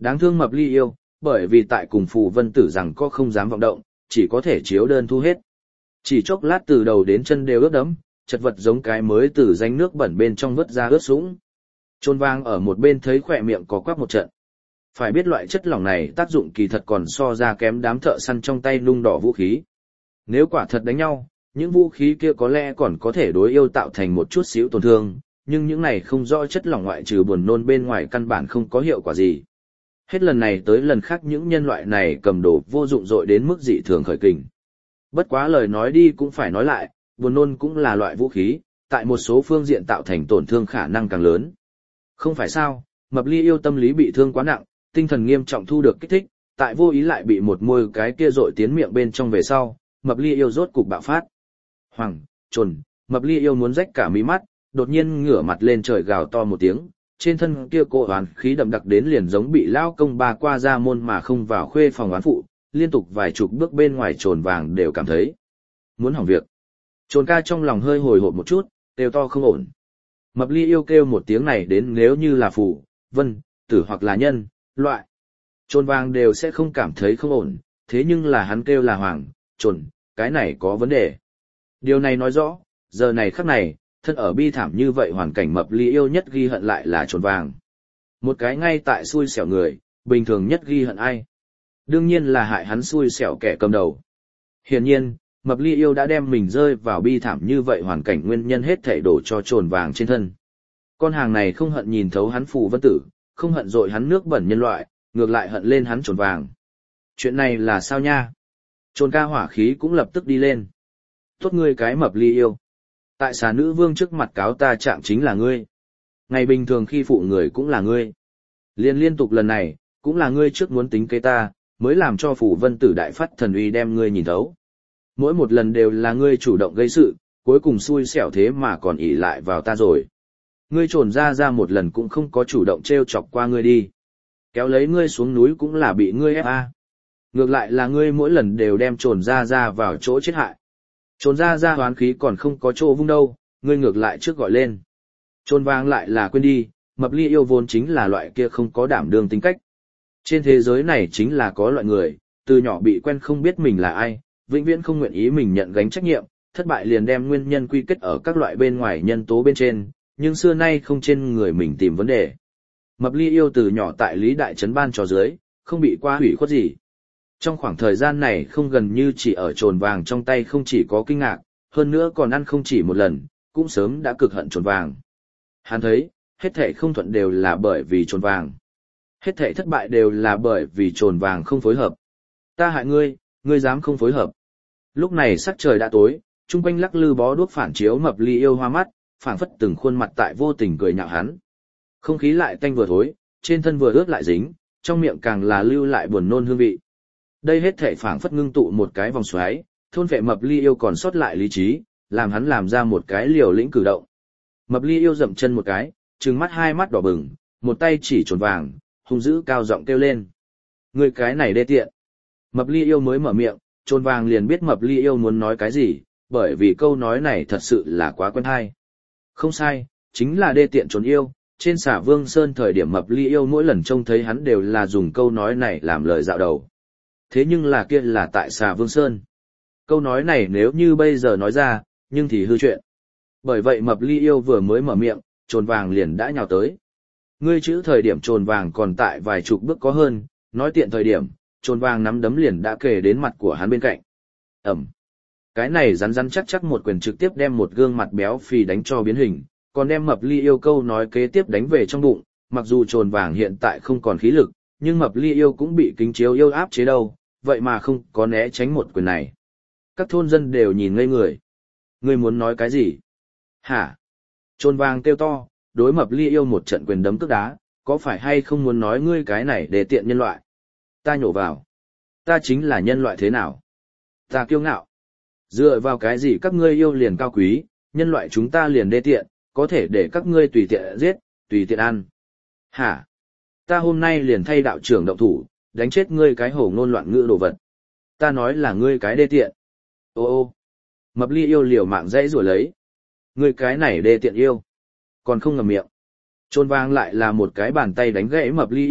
[SPEAKER 1] Đáng thương Mập Ly yêu, bởi vì tại cùng Phù Vân Tử rằng có không dám vọng động, chỉ có thể chiếu đơn thu hết. Chỉ chốc lát từ đầu đến chân đều ướt đẫm, chật vật giống cái mới từ rãnh nước bẩn bên trong vớt ra ướt sũng. Trôn vang ở một bên thấy khỏe miệng có quắc một trận. Phải biết loại chất lỏng này tác dụng kỳ thật còn so ra kém đám thợ săn trong tay nung đỏ vũ khí. Nếu quả thật đánh nhau, những vũ khí kia có lẽ còn có thể đối yêu tạo thành một chút xíu tổn thương, nhưng những này không rõ chất lỏng ngoại trừ buồn nôn bên ngoài căn bản không có hiệu quả gì. Hết lần này tới lần khác những nhân loại này cầm đồ vô dụng dội đến mức dị thường khởi kình. Bất quá lời nói đi cũng phải nói lại, buồn nôn cũng là loại vũ khí, tại một số phương diện tạo thành tổn thương khả năng càng lớn. Không phải sao, Mập Ly yêu tâm lý bị thương quá nặng, tinh thần nghiêm trọng thu được kích thích, tại vô ý lại bị một môi cái kia dội tiến miệng bên trong về sau, Mập Ly yêu rốt cục bạo phát. Hoàng, trồn, Mập Ly yêu muốn rách cả mí mắt, đột nhiên ngửa mặt lên trời gào to một tiếng, trên thân kia cô oán khí đậm đặc đến liền giống bị lao công bà qua ra môn mà không vào khuê phòng oán phụ, liên tục vài chục bước bên ngoài trồn vàng đều cảm thấy muốn hỏng việc. Trồn ca trong lòng hơi hồi hộp một chút, kêu to không ổn. Mập Ly yêu kêu một tiếng này đến nếu như là Phù Vân Tử hoặc là nhân loại, trồn vàng đều sẽ không cảm thấy không ổn, thế nhưng là hắn kêu là hoàng, trồn, cái này có vấn đề. Điều này nói rõ, giờ này khắc này, thân ở bi thảm như vậy hoàn cảnh Mập Ly yêu nhất ghi hận lại là trồn vàng. Một cái ngay tại xui xẻo người, bình thường nhất ghi hận ai? Đương nhiên là hại hắn xui xẻo kẻ cầm đầu. Hiển nhiên, Mập Ly yêu đã đem mình rơi vào bi thảm như vậy hoàn cảnh nguyên nhân hết thảy đổ cho trồn vàng trên thân. Con hàng này không hận nhìn thấu hắn Phù Vân Tử, không hận dội hắn nước bẩn nhân loại, ngược lại hận lên hắn trồn vàng. Chuyện này là sao nha? Trồn ca hỏa khí cũng lập tức đi lên. Tốt ngươi cái Mập Ly yêu. Tại xà nữ vương trước mặt cáo ta chạm chính là ngươi. Ngày bình thường khi phụ người cũng là ngươi. Liên liên tục lần này, cũng là ngươi trước muốn tính kế ta, mới làm cho Phù Vân Tử đại phát thần uy đem ngươi nhìn thấu. Mỗi một lần đều là ngươi chủ động gây sự, cuối cùng xui xẻo thế mà còn ỷ lại vào ta rồi. Ngươi trồn ra ra một lần cũng không có chủ động trêu chọc qua ngươi đi. Kéo lấy ngươi xuống núi cũng là bị ngươi ép a. Ngược lại là ngươi mỗi lần đều đem trồn ra ra vào chỗ chết hại. Trồn ra ra hoán khí còn không có chỗ vung đâu, ngươi ngược lại trước gọi lên. Trồn vàng lại là quên đi, Mập Ly yêu vốn chính là loại kia không có đảm đương tính cách. Trên thế giới này chính là có loại người, từ nhỏ bị quen không biết mình là ai, vĩnh viễn không nguyện ý mình nhận gánh trách nhiệm, thất bại liền đem nguyên nhân quy kết ở các loại bên ngoài nhân tố bên trên, nhưng xưa nay không trên người mình tìm vấn đề. Mập Ly yêu từ nhỏ tại Lý Đại Trấn ban trò dưới, không bị qua hủy khuất gì. Trong khoảng thời gian này không gần như chỉ ở trồn vàng trong tay không chỉ có kinh ngạc, hơn nữa còn ăn không chỉ một lần, cũng sớm đã cực hận trồn vàng. Hắn thấy, hết thảy không thuận đều là bởi vì trồn vàng. Hết thảy thất bại đều là bởi vì trồn vàng không phối hợp. Ta hại ngươi, ngươi dám không phối hợp. Lúc này sắc trời đã tối, chung quanh lắc lư bó đuốc phản chiếu Mập Ly yêu hoa mắt, phảng phất từng khuôn mặt tại vô tình cười nhạo hắn. Không khí lại tanh vừa thối, trên thân vừa ướt lại dính, trong miệng càng là lưu lại buồn nôn hương vị. Đây hết thảy phảng phất ngưng tụ một cái vòng xoáy, thôn vệ Mập Ly yêu còn sót lại lý trí, làm hắn làm ra một cái liều lĩnh cử động. Mập Ly yêu dậm chân một cái, trừng mắt hai mắt đỏ bừng, một tay chỉ trồn vàng, hung dữ cao giọng kêu lên. Người cái này đê tiện. Mập Ly yêu mới mở miệng, trồn vàng liền biết Mập Ly yêu muốn nói cái gì, bởi vì câu nói này thật sự là quá quen hay. Không sai, chính là đê tiện trồn yêu. Trên Xà Vương Sơn thời điểm Mập Ly yêu mỗi lần trông thấy hắn đều là dùng câu nói này làm lời dạo đầu. Thế nhưng là kia là tại Xà Vương Sơn. Câu nói này nếu như bây giờ nói ra, nhưng thì hư chuyện. Bởi vậy Mập Ly yêu vừa mới mở miệng, trồn vàng liền đã nhào tới. Ngươi chữ thời điểm trồn vàng còn tại vài chục bước có hơn, nói tiện thời điểm, trồn vàng nắm đấm liền đã kề đến mặt của hắn bên cạnh. Ẩm. Cái này rắn rắn chắc chắc một quyền trực tiếp đem một gương mặt béo phì đánh cho biến hình, còn đem Mập Ly yêu câu nói kế tiếp đánh về trong bụng. Mặc dù trồn vàng hiện tại không còn khí lực, nhưng Mập Ly yêu cũng bị kính chiếu yêu áp chế đâu, vậy mà không có né tránh một quyền này. Các thôn dân đều nhìn ngây người. Ngươi muốn nói cái gì? Hả? Trồn vàng kêu to, đối Mập Ly yêu một trận quyền đấm tức đá, có phải hay không muốn nói ngươi cái này để tiện nhân loại? Ta nhổ vào. Ta chính là nhân loại thế nào? Ta kiêu ngạo. Dựa vào cái gì các ngươi yêu liền cao quý, nhân loại chúng ta liền đê tiện, có thể để các ngươi tùy tiện giết, tùy tiện ăn. Hả? Ta hôm nay liền thay đạo trưởng động thủ, đánh chết ngươi cái hổ ngôn loạn ngữ đồ vật. Ta nói là ngươi cái đê tiện. Ô ô. Mập Ly yêu liều mạng dãy rủa lấy. Ngươi cái này đê tiện yêu. Còn không ngậm miệng. Trôn vang lại là một cái bàn tay đánh gãy Mập Ly yêu,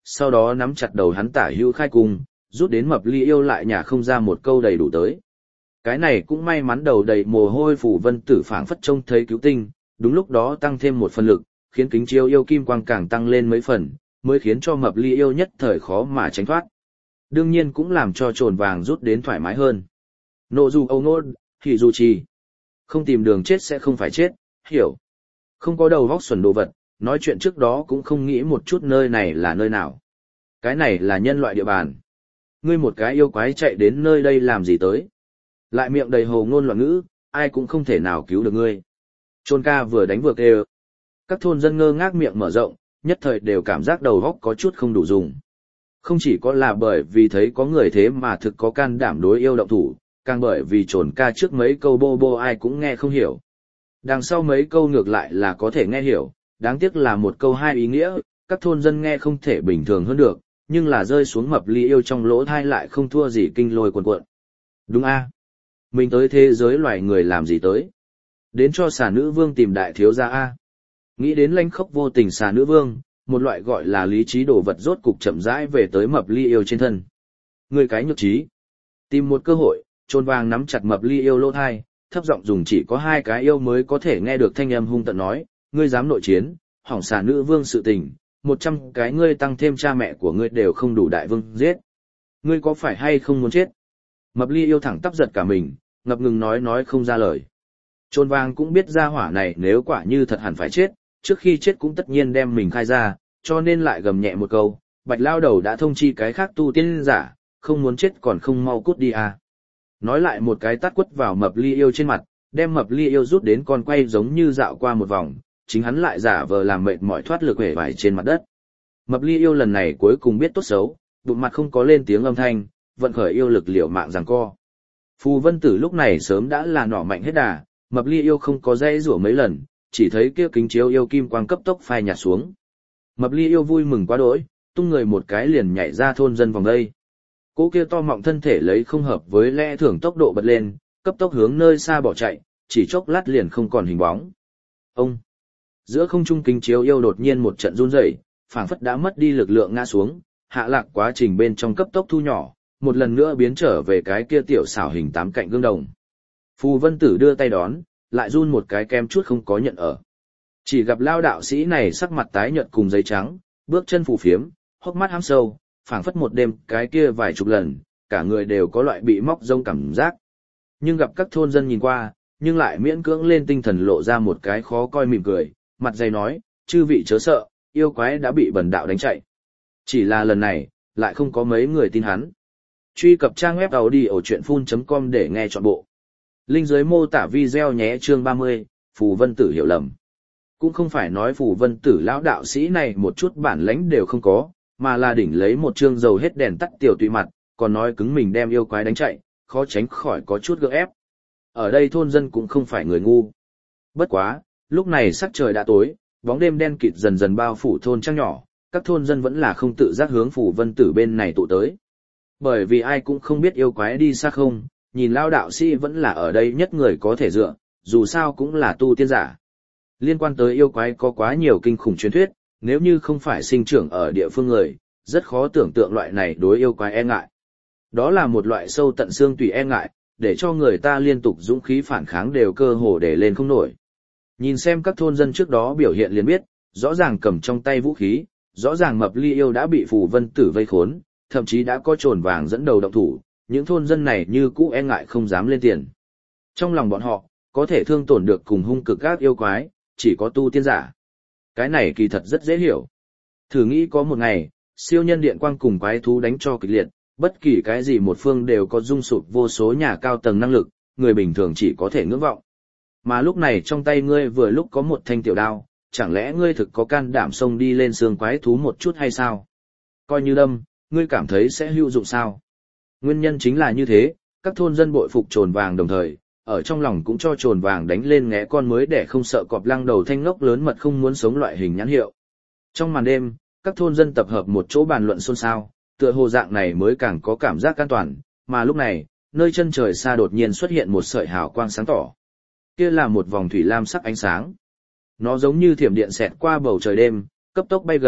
[SPEAKER 1] sau đó nắm chặt đầu hắn tả hữu khai cung, rút đến Mập Ly Yêu lại nhả không ra một câu đầy đủ tới. Cái này cũng may mắn đầu đầy mồ hôi Phù Vân Tử phảng phất trông thấy cứu tinh, đúng lúc đó tăng thêm một phần lực, khiến kính chiếu yêu kim quang càng tăng lên mấy phần, mới khiến cho Mập Ly Yêu nhất thời khó mà tránh thoát. Đương nhiên cũng làm cho trồn vàng rút đến thoải mái hơn. Nộ dù âu nôn, thì dù trì. Không tìm đường chết sẽ không phải chết, hiểu. Không có đầu vóc xuẩn đồ vật, nói chuyện trước đó cũng không nghĩ một chút nơi này là nơi nào. Cái này là nhân loại địa bàn. Ngươi một cái yêu quái chạy đến nơi đây làm gì tới. Lại miệng đầy hồ ngôn loạn ngữ, ai cũng không thể nào cứu được ngươi. Trôn ca vừa đánh vừa kêu. Các thôn dân ngơ ngác miệng mở rộng, nhất thời đều cảm giác đầu óc có chút không đủ dùng. Không chỉ có là bởi vì thấy có người thế mà thực có can đảm đối yêu động thủ, càng bởi vì trồn ca trước mấy câu bô bô ai cũng nghe không hiểu. Đằng sau mấy câu ngược lại là có thể nghe hiểu, đáng tiếc là một câu hai ý nghĩa, các thôn dân nghe không thể bình thường hơn được, nhưng là rơi xuống Mập Ly Yêu trong lỗ thai lại không thua gì kinh lôi cuồn cuộn. Đúng a, mình tới thế giới loài người làm gì tới? Đến cho xà nữ vương tìm đại thiếu gia a. Nghĩ đến lanh khốc vô tình xà nữ vương, một loại gọi là lý trí đồ vật rốt cục chậm rãi về tới Mập Ly Yêu trên thân. Người cái nhược trí. Tìm một cơ hội, trồn vàng nắm chặt Mập Ly Yêu lỗ thai, thấp giọng dùng chỉ có hai cái yêu mới có thể nghe được thanh âm hung tận nói, ngươi dám nội chiến, hỏng xà nữ vương sự tình, một trăm cái ngươi tăng thêm cha mẹ của ngươi đều không đủ đại vương giết. Ngươi có phải hay không muốn chết? Mập Ly Yêu thẳng tắp giật cả mình, ngập ngừng nói nói không ra lời. Trồn vàng cũng biết ra hỏa này nếu quả như thật hẳn phải chết, trước khi chết cũng tất nhiên đem mình khai ra, cho nên lại gầm nhẹ một câu, Bạch lao đầu đã thông chi cái khác tu tiên giả, không muốn chết còn không mau cút đi à. Nói lại một cái tát quất vào Mập Ly Yêu trên mặt, đem Mập Ly Yêu rút đến con quay giống như dạo qua một vòng, chính hắn lại giả vờ làm mệt mỏi thoát lực hể vải trên mặt đất. Mập Ly Yêu lần này cuối cùng biết tốt xấu, bụng mặt không có lên tiếng âm thanh, vận khởi yêu lực liều mạng giằng co. Phù Vân Tử lúc này sớm đã là nỏ mạnh hết đà, Mập Ly Yêu không có dây rủa mấy lần, chỉ thấy kia kính chiếu yêu kim quang cấp tốc phai nhạt xuống. Mập Ly Yêu vui mừng quá đỗi, tung người một cái liền nhảy ra thôn dân vòng đây. Cô kia to mọng thân thể lấy không hợp với lẽ thường tốc độ bật lên, cấp tốc hướng nơi xa bỏ chạy, chỉ chốc lát liền không còn hình bóng. Ông! Giữa không trung kính chiếu yêu đột nhiên một trận run rẩy, phảng phất đã mất đi lực lượng ngã xuống, hạ lạc quá trình bên trong cấp tốc thu nhỏ, một lần nữa biến trở về cái kia tiểu xảo hình tám cạnh gương đồng. Phù Vân Tử đưa tay đón, lại run một cái kem chút không có nhận ở. Chỉ gặp lao đạo sĩ này sắc mặt tái nhợt cùng giấy trắng, bước chân phù phiếm, hốc mắt hám sâu, phảng phất một đêm cái kia vài chục lần, cả người đều có loại bị móc rông cảm giác. Nhưng gặp các thôn dân nhìn qua, nhưng lại miễn cưỡng lên tinh thần lộ ra một cái khó coi mỉm cười, mặt dày nói, chư vị chớ sợ, yêu quái đã bị bần đạo đánh chạy. Chỉ là lần này, lại không có mấy người tin hắn. Truy cập trang web audiochuyenphun chấm com để nghe trọn bộ. Link dưới mô tả video nhé. Chương ba mươi, Phù Vân Tử hiểu lầm. Cũng không phải nói Phù Vân Tử lão đạo sĩ này một chút bản lãnh đều không có, mà là đỉnh lấy một chương dầu hết đèn tắt tiểu tùy mặt, còn nói cứng mình đem yêu quái đánh chạy, khó tránh khỏi có chút gượng ép. Ở đây thôn dân cũng không phải người ngu. Bất quá, lúc này sắc trời đã tối, bóng đêm đen kịt dần dần bao phủ thôn trang nhỏ, các thôn dân vẫn là không tự giác hướng Phù Vân Tử bên này tụ tới. Bởi vì ai cũng không biết yêu quái đi xa không, nhìn lao đạo sĩ vẫn là ở đây nhất người có thể dựa, dù sao cũng là tu tiên giả. Liên quan tới yêu quái có quá nhiều kinh khủng truyền thuyết, nếu như không phải sinh trưởng ở địa phương người, rất khó tưởng tượng loại này đối yêu quái e ngại. Đó là một loại sâu tận xương tùy e ngại, để cho người ta liên tục dũng khí phản kháng đều cơ hồ để lên không nổi. Nhìn xem các thôn dân trước đó biểu hiện liền biết, rõ ràng cầm trong tay vũ khí, rõ ràng Mập Ly Yêu đã bị Phù Vân Tử vây khốn, thậm chí đã có trồn vàng dẫn đầu động thủ, những thôn dân này như cũ e ngại không dám lên tiền. Trong lòng bọn họ, có thể thương tổn được cùng hung cực các yêu quái, chỉ có tu tiên giả. Cái này kỳ thật rất dễ hiểu. Thử nghĩ có một ngày, siêu nhân điện quang cùng quái thú đánh cho kịch liệt, bất kỳ cái gì một phương đều có dung sụp vô số nhà cao tầng năng lực, người bình thường chỉ có thể ngưỡng vọng. Mà lúc này trong tay ngươi vừa lúc có một thanh tiểu đao, chẳng lẽ ngươi thực có can đảm xông đi lên xương quái thú một chút hay sao? Coi như đâm, ngươi cảm thấy sẽ hữu dụng sao? Nguyên nhân chính là như thế, các thôn dân bội phục trồn vàng đồng thời, ở trong lòng cũng cho trồn vàng đánh lên ngẽ con mới để không sợ cọp lăng đầu thanh ngốc lớn mật không muốn sống loại hình nhãn hiệu. Trong màn đêm, các thôn dân tập hợp một chỗ bàn luận xôn xao, tựa hồ dạng này mới càng có cảm giác an toàn, mà lúc này, nơi chân trời xa đột nhiên xuất hiện một sợi hào quang sáng tỏ. Kia là một vòng thủy lam sắc ánh sáng. Nó giống như thiểm điện xẹt qua bầu trời đêm, cấp tốc bay gần,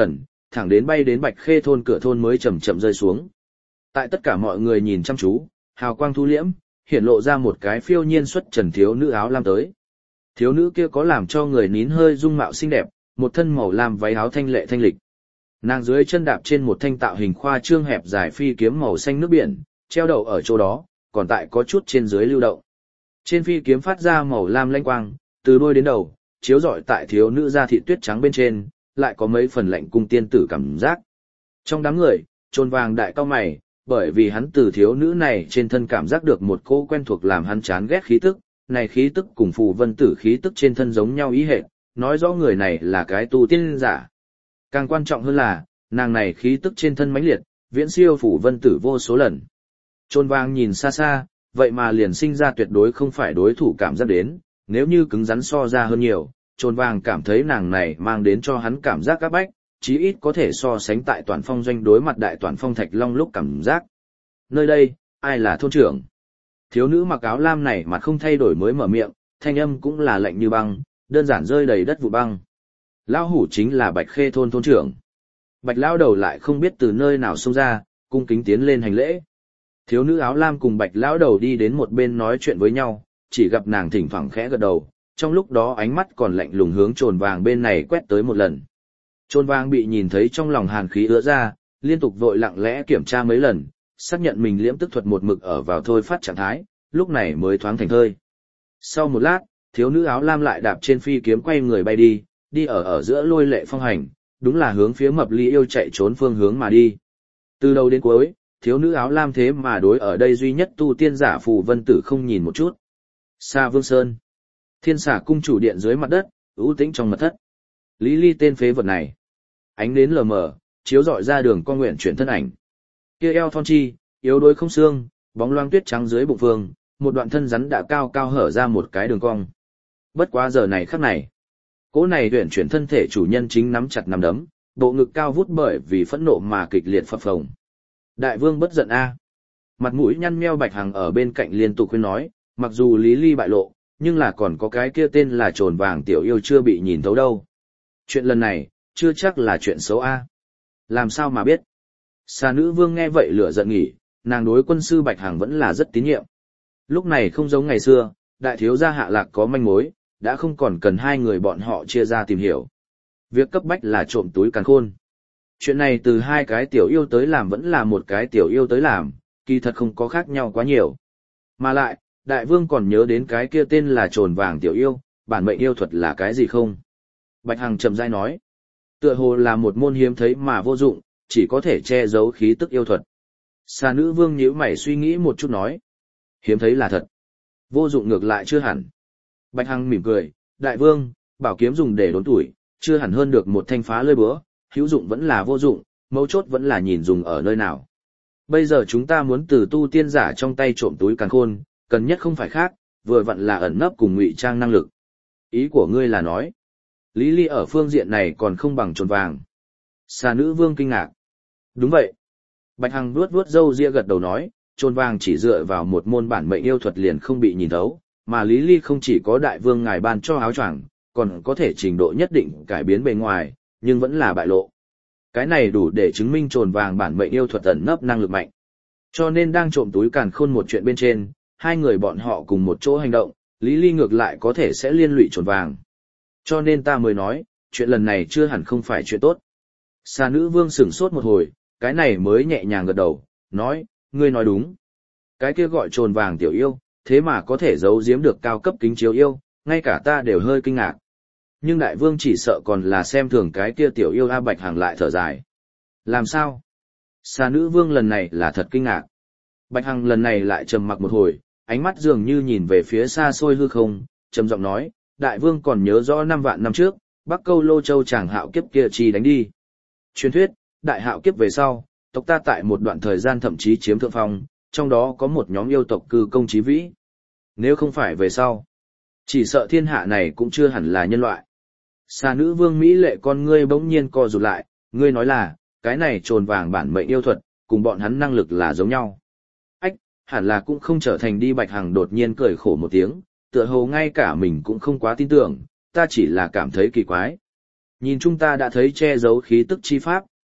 [SPEAKER 1] thẳng đến bay đến Bạch Khê thôn cửa thôn mới chậm chậm rơi xuống. Tại tất cả mọi người nhìn chăm chú, hào quang thu liễm, hiện lộ ra một cái phiêu nhiên xuất trần thiếu nữ áo lam tới. Thiếu nữ kia có làm cho người nín hơi dung mạo xinh đẹp, một thân màu lam váy áo thanh lệ thanh lịch. Nàng dưới chân đạp trên một thanh tạo hình khoa trương hẹp dài phi kiếm màu xanh nước biển, treo đậu ở chỗ đó, còn tại có chút trên dưới lưu động. Trên phi kiếm phát ra màu lam lanh quang, từ đuôi đến đầu, chiếu rọi tại thiếu nữ da thịt tuyết trắng bên trên, lại có mấy phần lạnh cung tiên tử cảm giác. Trong đám người, Trôn Vàng đại cao mày, bởi vì hắn từ thiếu nữ này trên thân cảm giác được một cô quen thuộc làm hắn chán ghét khí tức, này khí tức cùng phù vân tử khí tức trên thân giống nhau ý hệ, nói rõ người này là cái tu tiên giả. Càng quan trọng hơn là, nàng này khí tức trên thân mãnh liệt, viễn siêu phù vân tử vô số lần. Trôn Vàng nhìn xa xa, vậy mà liền sinh ra tuyệt đối không phải đối thủ cảm giác đến, nếu như cứng rắn so ra hơn nhiều, Trôn Vàng cảm thấy nàng này mang đến cho hắn cảm giác áp bách, chí ít có thể so sánh tại toàn phong doanh đối mặt đại toàn phong thạch long lúc cảm giác. Nơi đây, ai là thôn trưởng? Thiếu nữ mặc áo lam này mặt không thay đổi mới mở miệng, thanh âm cũng là lạnh như băng, đơn giản rơi đầy đất vụ băng. Lão hủ chính là Bạch Khê thôn thôn trưởng. Bạch lão đầu lại không biết từ nơi nào xông ra, cung kính tiến lên hành lễ. Thiếu nữ áo lam cùng Bạch lão đầu đi đến một bên nói chuyện với nhau, chỉ gặp nàng thỉnh thoảng khẽ gật đầu, trong lúc đó ánh mắt còn lạnh lùng hướng Trồn Vàng bên này quét tới một lần. Trồn Vàng bị nhìn thấy trong lòng hàn khí ứa ra, liên tục vội lặng lẽ kiểm tra mấy lần, xác nhận mình liễm tức thuật một mực ở vào thôi phát trạng thái, lúc này mới thoáng thành thơi. Sau một lát, thiếu nữ áo lam lại đạp trên phi kiếm quay người bay đi, đi ở ở giữa lôi lệ phong hành, đúng là hướng phía Mập Ly yêu chạy trốn phương hướng mà đi. Từ đầu đến cuối, thiếu nữ áo lam thế mà đối ở đây duy nhất tu tiên giả Phù Vân Tử không nhìn một chút. Sa Vương Sơn, Thiên Xà cung chủ điện dưới mặt đất, ưu tĩnh trong mật thất. Lý Ly tên phế vật này, ánh đến lờ mờ, chiếu rọi ra đường con nguyện chuyển thân ảnh. Kia eo thon chi, yếu đuối không xương, bóng loang tuyết trắng dưới bụng phương, một đoạn thân rắn đã cao cao hở ra một cái đường cong. Bất quá giờ này khắc này, cỗ này tuyển chuyển thân thể chủ nhân chính nắm chặt nắm đấm, bộ ngực cao vút bởi vì phẫn nộ mà kịch liệt phập phồng. Đại vương bất giận a. Mặt mũi nhăn meo Bạch Hằng ở bên cạnh liên tục khuyên nói, mặc dù Lý Ly bại lộ, nhưng là còn có cái kia tên là Trồn Vàng tiểu yêu chưa bị nhìn thấu đâu. Chuyện lần này, chưa chắc là chuyện xấu a. Làm sao mà biết? Xà nữ vương nghe vậy lửa giận nghỉ, nàng đối quân sư Bạch Hằng vẫn là rất tín nhiệm. Lúc này không giống ngày xưa, đại thiếu gia Hạ Lạc có manh mối, đã không còn cần hai người bọn họ chia ra tìm hiểu. Việc cấp bách là trộm túi càn khôn. Chuyện này từ hai cái tiểu yêu tới làm vẫn là một cái tiểu yêu tới làm, kỳ thật không có khác nhau quá nhiều. Mà lại, đại vương còn nhớ đến cái kia tên là Trồn Vàng tiểu yêu, bản mệnh yêu thuật là cái gì không? Bạch Hằng chậm rãi nói, tựa hồ là một môn hiếm thấy mà vô dụng, chỉ có thể che giấu khí tức yêu thuật. Xà nữ vương nhíu mày suy nghĩ một chút nói, hiếm thấy là thật, vô dụng ngược lại chưa hẳn. Bạch Hằng mỉm cười, đại vương, bảo kiếm dùng để đốn tuổi, chưa hẳn hơn được một thanh phá lơi búa, hữu dụng vẫn là vô dụng, mấu chốt vẫn là nhìn dùng ở nơi nào. Bây giờ chúng ta muốn từ tu tiên giả trong tay trộm túi càn khôn, cần nhất không phải khác, vừa vặn là ẩn nấp cùng ngụy trang năng lực. Ý của ngươi là nói, Lý Ly ở phương diện này còn không bằng Trồn Vàng. Xà nữ vương kinh ngạc. Đúng vậy. Bạch Hằng vuốt vuốt râu ria gật đầu nói, Trồn Vàng chỉ dựa vào một môn bản mệnh yêu thuật liền không bị nhìn thấu, mà Lý Ly không chỉ có đại vương ngài ban cho áo choàng, còn có thể trình độ nhất định cải biến bề ngoài, nhưng vẫn là bại lộ. Cái này đủ để chứng minh Trồn Vàng bản mệnh yêu thuật ẩn nấp năng lực mạnh. Cho nên đang trộm túi càn khôn một chuyện bên trên, hai người bọn họ cùng một chỗ hành động, Lý Ly ngược lại có thể sẽ liên lụy Trồn Vàng. Cho nên ta mới nói, chuyện lần này chưa hẳn không phải chuyện tốt. Xà nữ vương sửng sốt một hồi, cái này mới nhẹ nhàng gật đầu, nói, ngươi nói đúng. Cái kia gọi Trồn Vàng tiểu yêu, thế mà có thể giấu giếm được cao cấp kính chiếu yêu, ngay cả ta đều hơi kinh ngạc. Nhưng đại vương chỉ sợ còn là xem thường cái kia tiểu yêu. A Bạch Hằng lại thở dài. Làm sao? Xà nữ vương lần này là thật kinh ngạc. Bạch Hằng lần này lại trầm mặc một hồi, ánh mắt dường như nhìn về phía xa xôi hư không, trầm giọng nói, đại vương còn nhớ rõ năm vạn năm trước, Bắc Câu Lô Châu chàng hạo kiếp kia chi đánh đi. Truyền thuyết, đại hạo kiếp về sau, tộc ta tại một đoạn thời gian thậm chí chiếm thượng phong, trong đó có một nhóm yêu tộc cư công chí vĩ. Nếu không phải về sau, chỉ sợ thiên hạ này cũng chưa hẳn là nhân loại. Xà nữ vương Mỹ lệ con ngươi bỗng nhiên co rụt lại, ngươi nói là, cái này Trồn Vàng bản mệnh yêu thuật, cùng bọn hắn năng lực là giống nhau. Ách, hẳn là cũng không trở thành đi. Bạch Hằng đột nhiên cười khổ một tiếng, tựa hồ ngay cả mình cũng không quá tin tưởng, ta chỉ là cảm thấy kỳ quái. Nhìn chúng ta đã thấy che giấu khí tức chi pháp,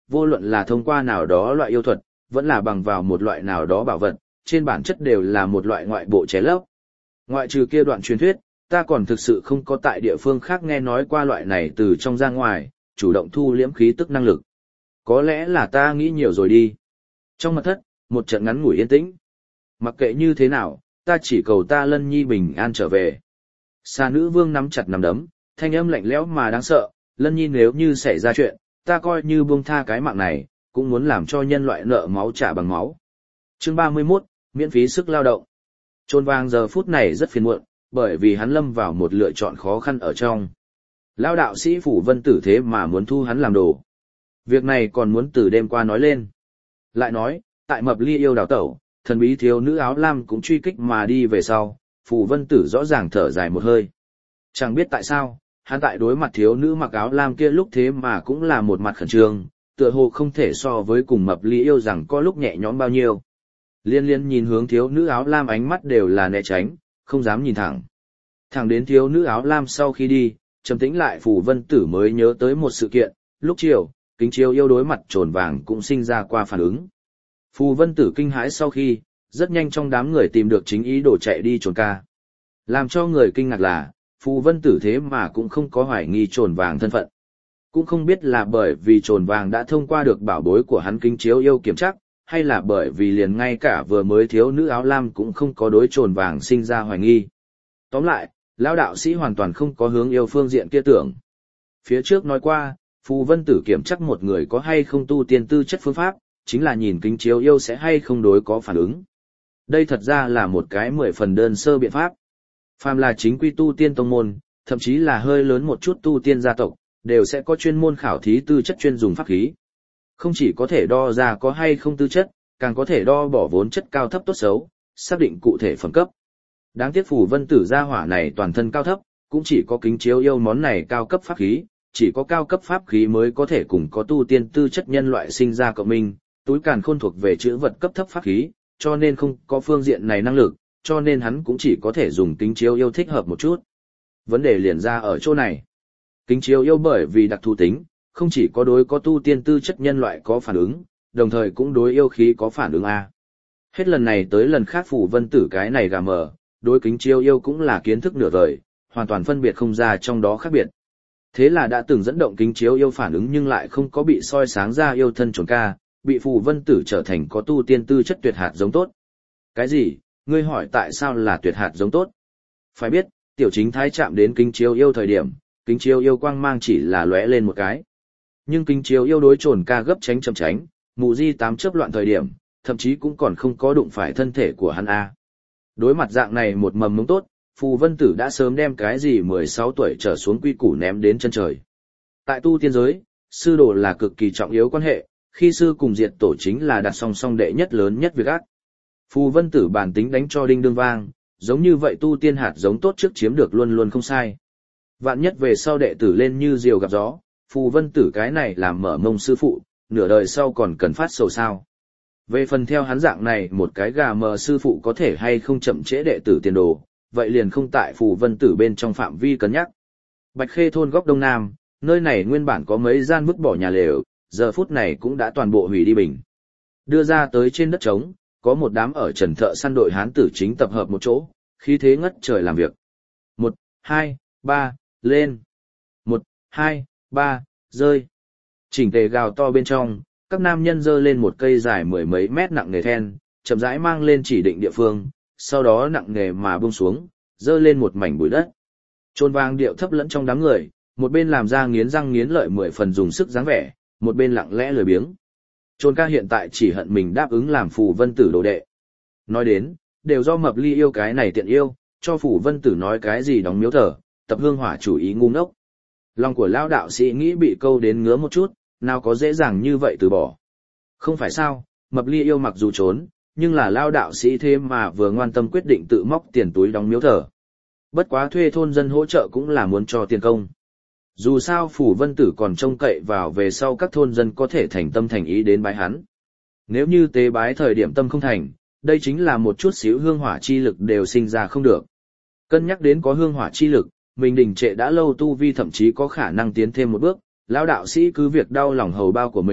[SPEAKER 1] vô luận là thông qua nào đó loại yêu thuật, vẫn là bằng vào một loại nào đó bảo vật, trên bản chất đều là một loại ngoại bộ chế lấp. Ngoại trừ kia đoạn truyền thuyết, ta còn thực sự không có tại địa phương khác nghe nói qua loại này từ trong ra ngoài, chủ động thu liễm khí tức năng lực. Có lẽ là ta nghĩ nhiều rồi đi. Trong mật thất, một trận ngắn ngủi yên tĩnh. Mặc kệ như thế nào, ta chỉ cầu ta Lân Nhi bình an trở về. Xà nữ vương nắm chặt nắm đấm, thanh âm lạnh lẽo mà đáng sợ, Lân Nhi nếu như xảy ra chuyện, ta coi như buông tha cái mạng này, cũng muốn làm cho nhân loại nợ máu trả bằng máu. Chương ba mươi mốt, miễn phí sức lao động. Chôn vàng giờ phút này rất phiền muộn, bởi vì hắn lâm vào một lựa chọn khó khăn ở trong. Lao đạo sĩ Phủ Vân Tử thế mà muốn thu hắn làm đồ. Việc này còn muốn từ đêm qua nói lên. Lại nói, tại Mập Ly yêu đào tẩu, thần bí thiếu nữ áo lam cũng truy kích mà đi về sau, Phủ Vân Tử rõ ràng thở dài một hơi. Chẳng biết tại sao, hắn tại đối mặt thiếu nữ mặc áo lam kia lúc thế mà cũng là một mặt khẩn trương, tựa hồ không thể so với cùng Mập Ly yêu rằng có lúc nhẹ nhõm bao nhiêu. Liên liên nhìn hướng thiếu nữ áo lam ánh mắt đều là né tránh, không dám nhìn thẳng. Thẳng đến thiếu nữ áo lam sau khi đi, trầm tĩnh lại Phủ Vân Tử mới nhớ tới một sự kiện, lúc chiều, Kính Chiếu yêu đối mặt trồn vàng cũng sinh ra qua phản ứng. Phù Vân Tử kinh hãi sau khi, rất nhanh trong đám người tìm được chính ý đồ chạy đi trồn ca. Làm cho người kinh ngạc là, Phù Vân Tử thế mà cũng không có hoài nghi trồn vàng thân phận. Cũng không biết là bởi vì trồn vàng đã thông qua được bảo bối của hắn Kính Chiếu yêu kiểm chắc, hay là bởi vì liền ngay cả vừa mới thiếu nữ áo lam cũng không có đối trồn vàng sinh ra hoài nghi. Tóm lại, lão đạo sĩ hoàn toàn không có hướng yêu phương diện kia tưởng. Phía trước nói qua, Phù Vân Tử kiểm chắc một người có hay không tu tiên tư chất phương pháp, chính là nhìn Kính Chiếu yêu sẽ hay không đối có phản ứng. Đây thật ra là một cái mười phần đơn sơ biện pháp. Phàm là chính quy tu tiên tông môn, thậm chí là hơi lớn một chút tu tiên gia tộc, đều sẽ có chuyên môn khảo thí tư chất chuyên dùng pháp khí. Không chỉ có thể đo ra có hay không tư chất, càng có thể đo bỏ vốn chất cao thấp tốt xấu, xác định cụ thể phẩm cấp. Đáng tiếc Phù Vân Tử gia hỏa này toàn thân cao thấp, cũng chỉ có Kính Chiếu yêu món này cao cấp pháp khí, chỉ có cao cấp pháp khí mới có thể cùng có tu tiên tư chất nhân loại sinh ra cộng minh, túi càn khôn thuộc về chữ vật cấp thấp pháp khí, cho nên không có phương diện này năng lực, cho nên hắn cũng chỉ có thể dùng Kính Chiếu yêu thích hợp một chút. Vấn đề liền ra ở chỗ này. Kính Chiếu yêu bởi vì đặc thù tính, không chỉ có đối có tu tiên tư chất nhân loại có phản ứng, đồng thời cũng đối yêu khí có phản ứng A. Hết lần này tới lần khác Phù Vân Tử cái này gà mờ, đối Kính Chiếu yêu cũng là kiến thức nửa vời, hoàn toàn phân biệt không ra trong đó khác biệt. Thế là đã từng dẫn động Kính Chiếu yêu phản ứng nhưng lại không có bị soi sáng ra yêu thân trồn ca, bị Phù Vân Tử trở thành có tu tiên tư chất tuyệt hạt giống tốt. Cái gì? Ngươi hỏi tại sao là tuyệt hạt giống tốt? Phải biết, tiểu chính thái chạm đến Kính Chiếu yêu thời điểm, Kính Chiếu yêu quang mang chỉ là lóe lên một cái. Nhưng Kính Chiếu yêu đối trồn ca gấp tránh chậm tránh, mù di tám chớp loạn thời điểm, thậm chí cũng còn không có đụng phải thân thể của hắn A. Đối mặt dạng này một mầm mống tốt, Phù Vân Tử đã sớm đem cái gì mười sáu tuổi trở xuống quy củ ném đến chân trời. Tại tu tiên giới, sư đồ là cực kỳ trọng yếu quan hệ, khi sư cùng diệt tổ chính là đặt song song đệ nhất lớn nhất việc ác. Phù Vân Tử bản tính đánh cho đinh đương vang, giống như vậy tu tiên hạt giống tốt trước chiếm được luôn luôn không sai. Vạn nhất về sau đệ tử lên như diều gặp gió, Phù Vân Tử cái này làm mở mông sư phụ, nửa đời sau còn cần phát sầu sao. Về phần theo hắn dạng này một cái gà mờ sư phụ có thể hay không chậm trễ đệ tử tiền đồ, vậy liền không tại Phù Vân Tử bên trong phạm vi cân nhắc. Bạch Khê thôn góc đông nam, nơi này nguyên bản có mấy gian vứt bỏ nhà lều, giờ phút này cũng đã toàn bộ hủy đi bình. Đưa ra tới trên đất trống, có một đám ở trần thợ săn đội hán tử chính tập hợp một chỗ, khí thế ngất trời làm việc. Một, hai, ba, lên. Một, hai, ba, rơi. Chỉnh tề gào to bên trong, các nam nhân giơ lên một cây dài mười mấy mét nặng nề then, chậm rãi mang lên chỉ định địa phương, sau đó nặng nề mà buông xuống, giơ lên một mảnh bụi đất. Trôn vàng điệu thấp lẫn trong đám người, một bên làm ra nghiến răng nghiến lợi mười phần dùng sức dáng vẻ, một bên lặng lẽ lười biếng. Trôn ca hiện tại chỉ hận mình đáp ứng làm Phù Vân Tử đồ đệ. Nói đến, đều do Mập Ly yêu cái này tiện yêu, cho Phù Vân Tử nói cái gì đóng miếu thờ, tập hương hỏa chủ ý ngu ngốc. Lòng của lão đạo sĩ nghĩ bị câu đến ngứa một chút, nào có dễ dàng như vậy từ bỏ. Không phải sao, Mập Ly yêu mặc dù trốn, nhưng là lao đạo sĩ thế mà vừa ngoan tâm quyết định tự móc tiền túi đóng miếu thờ. Bất quá thuê thôn dân hỗ trợ cũng là muốn cho tiền công. Dù sao Phù Vân Tử còn trông cậy vào về sau các thôn dân có thể thành tâm thành ý đến bái hắn. Nếu như tế bái thời điểm tâm không thành, đây chính là một chút xíu hương hỏa chi lực đều sinh ra không được. Cân nhắc đến có hương hỏa chi lực, mình đình trệ đã lâu tu vi thậm chí có khả năng tiến thêm một bước, lão đạo sĩ cứ việc đau lòng hầu bao của mình,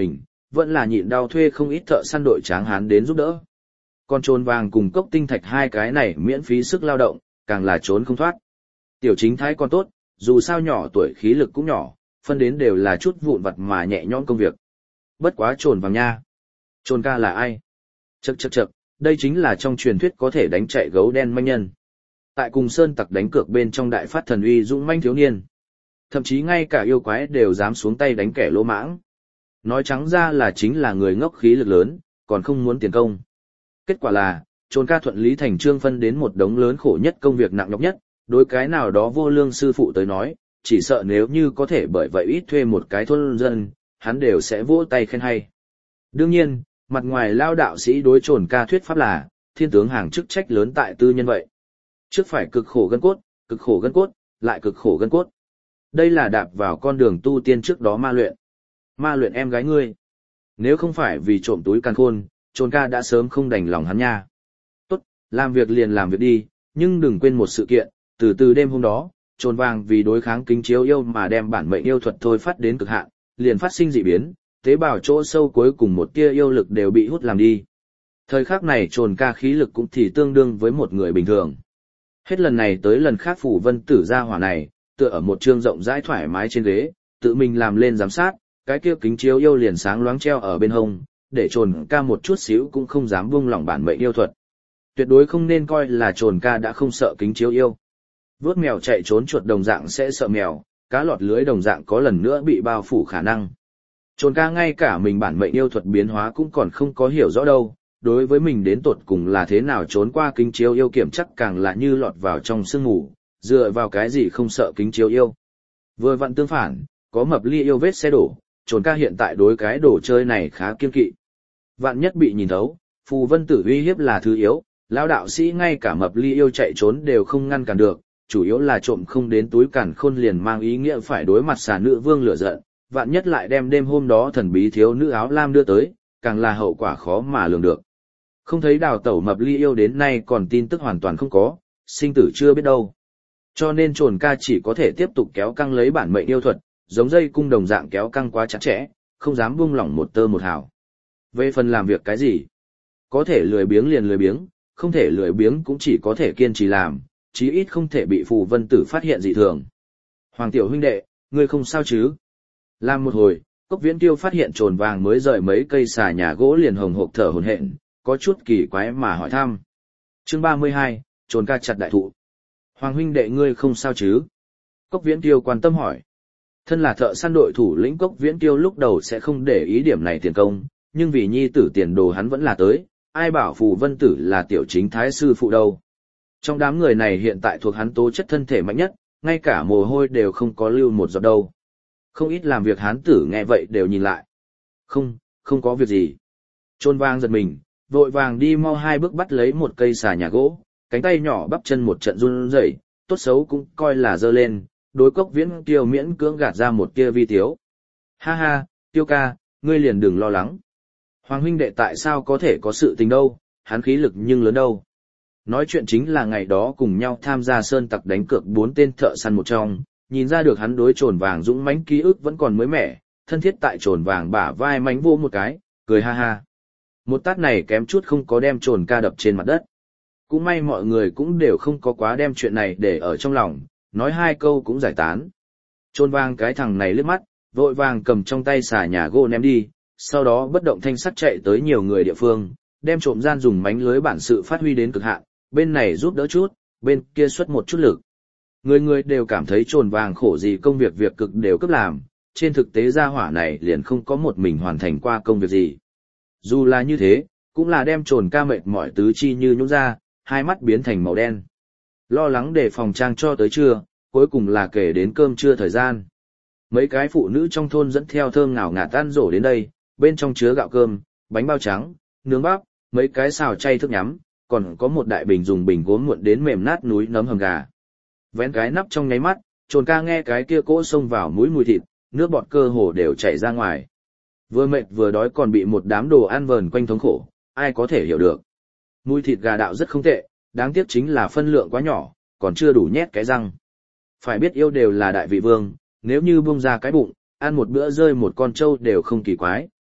[SPEAKER 1] vẫn là nhịn đau thuê không ít thợ săn đội tráng hán đến giúp đỡ. Còn trồn vàng cùng cốc tinh thạch hai cái này miễn phí sức lao động, càng là trốn không thoát. Tiểu chính thái còn tốt, dù sao nhỏ tuổi khí lực cũng nhỏ, phân đến đều là chút vụn vặt mà nhẹ nhõm công việc. Bất quá trồn vàng nha. Trồn ca là ai? Chậc chậc chậc, đây chính là trong truyền thuyết có thể đánh chạy gấu đen manh nhân. Tại cùng sơn tặc đánh cược bên trong đại phát thần uy dũng manh thiếu niên. Thậm chí ngay cả yêu quái đều dám xuống tay đánh kẻ lỗ mãng. Nói trắng ra là chính là người ngốc khí lực lớn, còn không muốn tiền công. Kết quả là, trồn ca thuận lý thành trương phân đến một đống lớn khổ nhất công việc nặng nhọc nhất, đối cái nào đó vô lương sư phụ tới nói, chỉ sợ nếu như có thể bởi vậy ít thuê một cái thôn dân, hắn đều sẽ vỗ tay khen hay. Đương nhiên, mặt ngoài lao đạo sĩ đối trồn ca thuyết pháp là, thiên tướng hàng chức trách lớn tại tư nhân vậy. Trước phải cực khổ gân cốt, cực khổ gân cốt, lại cực khổ gân cốt. Đây là đạp vào con đường tu tiên trước đó ma luyện. Ma luyện em gái ngươi. Nếu không phải vì trộm túi càn khôn, trồn ca đã sớm không đành lòng hắn nha. Tốt, làm việc liền làm việc đi, nhưng đừng quên một sự kiện, từ từ đêm hôm đó, trồn vàng vì đối kháng kính chiếu yêu mà đem bản mệnh yêu thuật thôi phát đến cực hạn, liền phát sinh dị biến, tế bào chỗ sâu cuối cùng một tia yêu lực đều bị hút làm đi. Thời khắc này trồn ca khí lực cũng thì tương đương với một người bình thường. Hết lần này tới lần khác phủ vân tử ra hỏa này, tựa ở một trương rộng rãi thoải mái trên ghế, tự mình làm lên giám sát, cái kia kính chiếu yêu liền sáng loáng treo ở bên hông, để trồn ca một chút xíu cũng không dám buông lỏng bản mệnh yêu thuật. Tuyệt đối không nên coi là trồn ca đã không sợ kính chiếu yêu. Vớt mèo chạy trốn chuột đồng dạng sẽ sợ mèo, cá lọt lưới đồng dạng có lần nữa bị bao phủ khả năng. Trồn ca ngay cả mình bản mệnh yêu thuật biến hóa cũng còn không có hiểu rõ đâu, đối với mình đến tột cùng là thế nào trốn qua kính chiếu yêu kiểm chắc càng là như lọt vào trong sương ngủ, dựa vào cái gì không sợ kính chiếu yêu. Vừa vặn tương phản, có mập ly yêu vết xe đổ, trồn ca hiện tại đối cái đồ chơi này khá kiên kỵ. Vạn nhất bị nhìn thấu, phù vân tử uy hiếp là thứ yếu, lão đạo sĩ ngay cả mập ly yêu chạy trốn đều không ngăn cản được, chủ yếu là trộm không đến túi càn khôn liền mang ý nghĩa phải đối mặt xà nữ vương lửa giận, vạn nhất lại đem đêm hôm đó thần bí thiếu nữ áo lam đưa tới, càng là hậu quả khó mà lường được. Không thấy đào tẩu mập ly yêu đến nay còn tin tức hoàn toàn không có, sinh tử chưa biết đâu. Cho nên trồn ca chỉ có thể tiếp tục kéo căng lấy bản mệnh yêu thuật, giống dây cung đồng dạng kéo căng quá chặt chẽ, không dám buông lỏng một tơ một hào. Về phần làm việc cái gì? Có thể lười biếng liền lười biếng, không thể lười biếng cũng chỉ có thể kiên trì làm, chí ít không thể bị phù vân tử phát hiện dị thường. Hoàng tiểu huynh đệ, ngươi không sao chứ? Làm một hồi, Cốc Viễn Tiêu phát hiện trồn vàng mới rời mấy cây xà nhà gỗ liền hồng hộc thở hổn hển, có chút kỳ quái mà hỏi thăm. Chương ba mươi hai, trồn ca chặt đại thụ. Hoàng huynh đệ ngươi không sao chứ? Cốc Viễn Tiêu quan tâm hỏi. Thân là thợ săn đội thủ lĩnh Cốc Viễn Tiêu lúc đầu sẽ không để ý điểm này tiền công, nhưng vì nhi tử tiền đồ hắn vẫn là tới, ai bảo phù vân tử là tiểu chính thái sư phụ đâu. Trong đám người này hiện tại thuộc hắn tố chất thân thể mạnh nhất, ngay cả mồ hôi đều không có lưu một giọt đâu. Không ít làm việc hán tử nghe vậy đều nhìn lại. Không, không có việc gì. Trôn vang giật mình, vội vàng đi mau hai bước bắt lấy một cây xà nhà gỗ, cánh tay nhỏ bắp chân một trận run rẩy, tốt xấu cũng coi là dơ lên, đối Cốc Viễn Tiêu miễn cưỡng gạt ra một tia vi tiếu. Ha ha, Tiêu ca, ngươi liền đừng lo lắng. Hoàng huynh đệ tại sao có thể có sự tình đâu, hắn khí lực nhưng lớn đâu. Nói chuyện chính là ngày đó cùng nhau tham gia sơn tặc đánh cược bốn tên thợ săn một trong, nhìn ra được hắn đối trồn vàng dũng mãnh ký ức vẫn còn mới mẻ, thân thiết tại trồn vàng bả vai mánh vô một cái, cười ha ha. Một tát này kém chút không có đem trồn ca đập trên mặt đất. Cũng may mọi người cũng đều không có quá đem chuyện này để ở trong lòng, nói hai câu cũng giải tán. Trồn vàng cái thằng này lướt mắt, vội vàng cầm trong tay xà nhà gỗ ném đi, sau đó bất động thanh sắc chạy tới nhiều người địa phương, đem trộm gian dùng mánh lưới bản sự phát huy đến cực hạn, bên này giúp đỡ chút, bên kia xuất một chút lực. Người người đều cảm thấy trồn vàng khổ gì công việc việc cực đều cấp làm, trên thực tế gia hỏa này liền không có một mình hoàn thành qua công việc gì. Dù là như thế, cũng là đem trồn ca mệt mỏi tứ chi như nhũn ra, hai mắt biến thành màu đen. Lo lắng để phòng trang cho tới trưa, cuối cùng là kể đến cơm trưa thời gian. Mấy cái phụ nữ trong thôn dẫn theo thơm ngào ngạt tan rổ đến đây, bên trong chứa gạo cơm, bánh bao trắng, nướng bắp, mấy cái xào chay thức nhắm, còn có một đại bình dùng bình gốm muộn đến mềm nát núi nấm hầm gà. Vén cái nắp trong nháy mắt, trồn ca nghe cái kia cỗ xông vào mũi mùi thịt, nước bọt cơ hồ đều chảy ra ngoài. Vừa mệt vừa đói còn bị một đám đồ ăn vờn quanh thống khổ, ai có thể hiểu được. Mùi thịt gà đạo rất không tệ, đáng tiếc chính là phân lượng quá nhỏ, còn chưa đủ nhét cái răng. Phải biết yêu đều là đại vị vương, nếu như buông ra cái bụng, ăn một bữa rơi một con trâu đều không kỳ quái.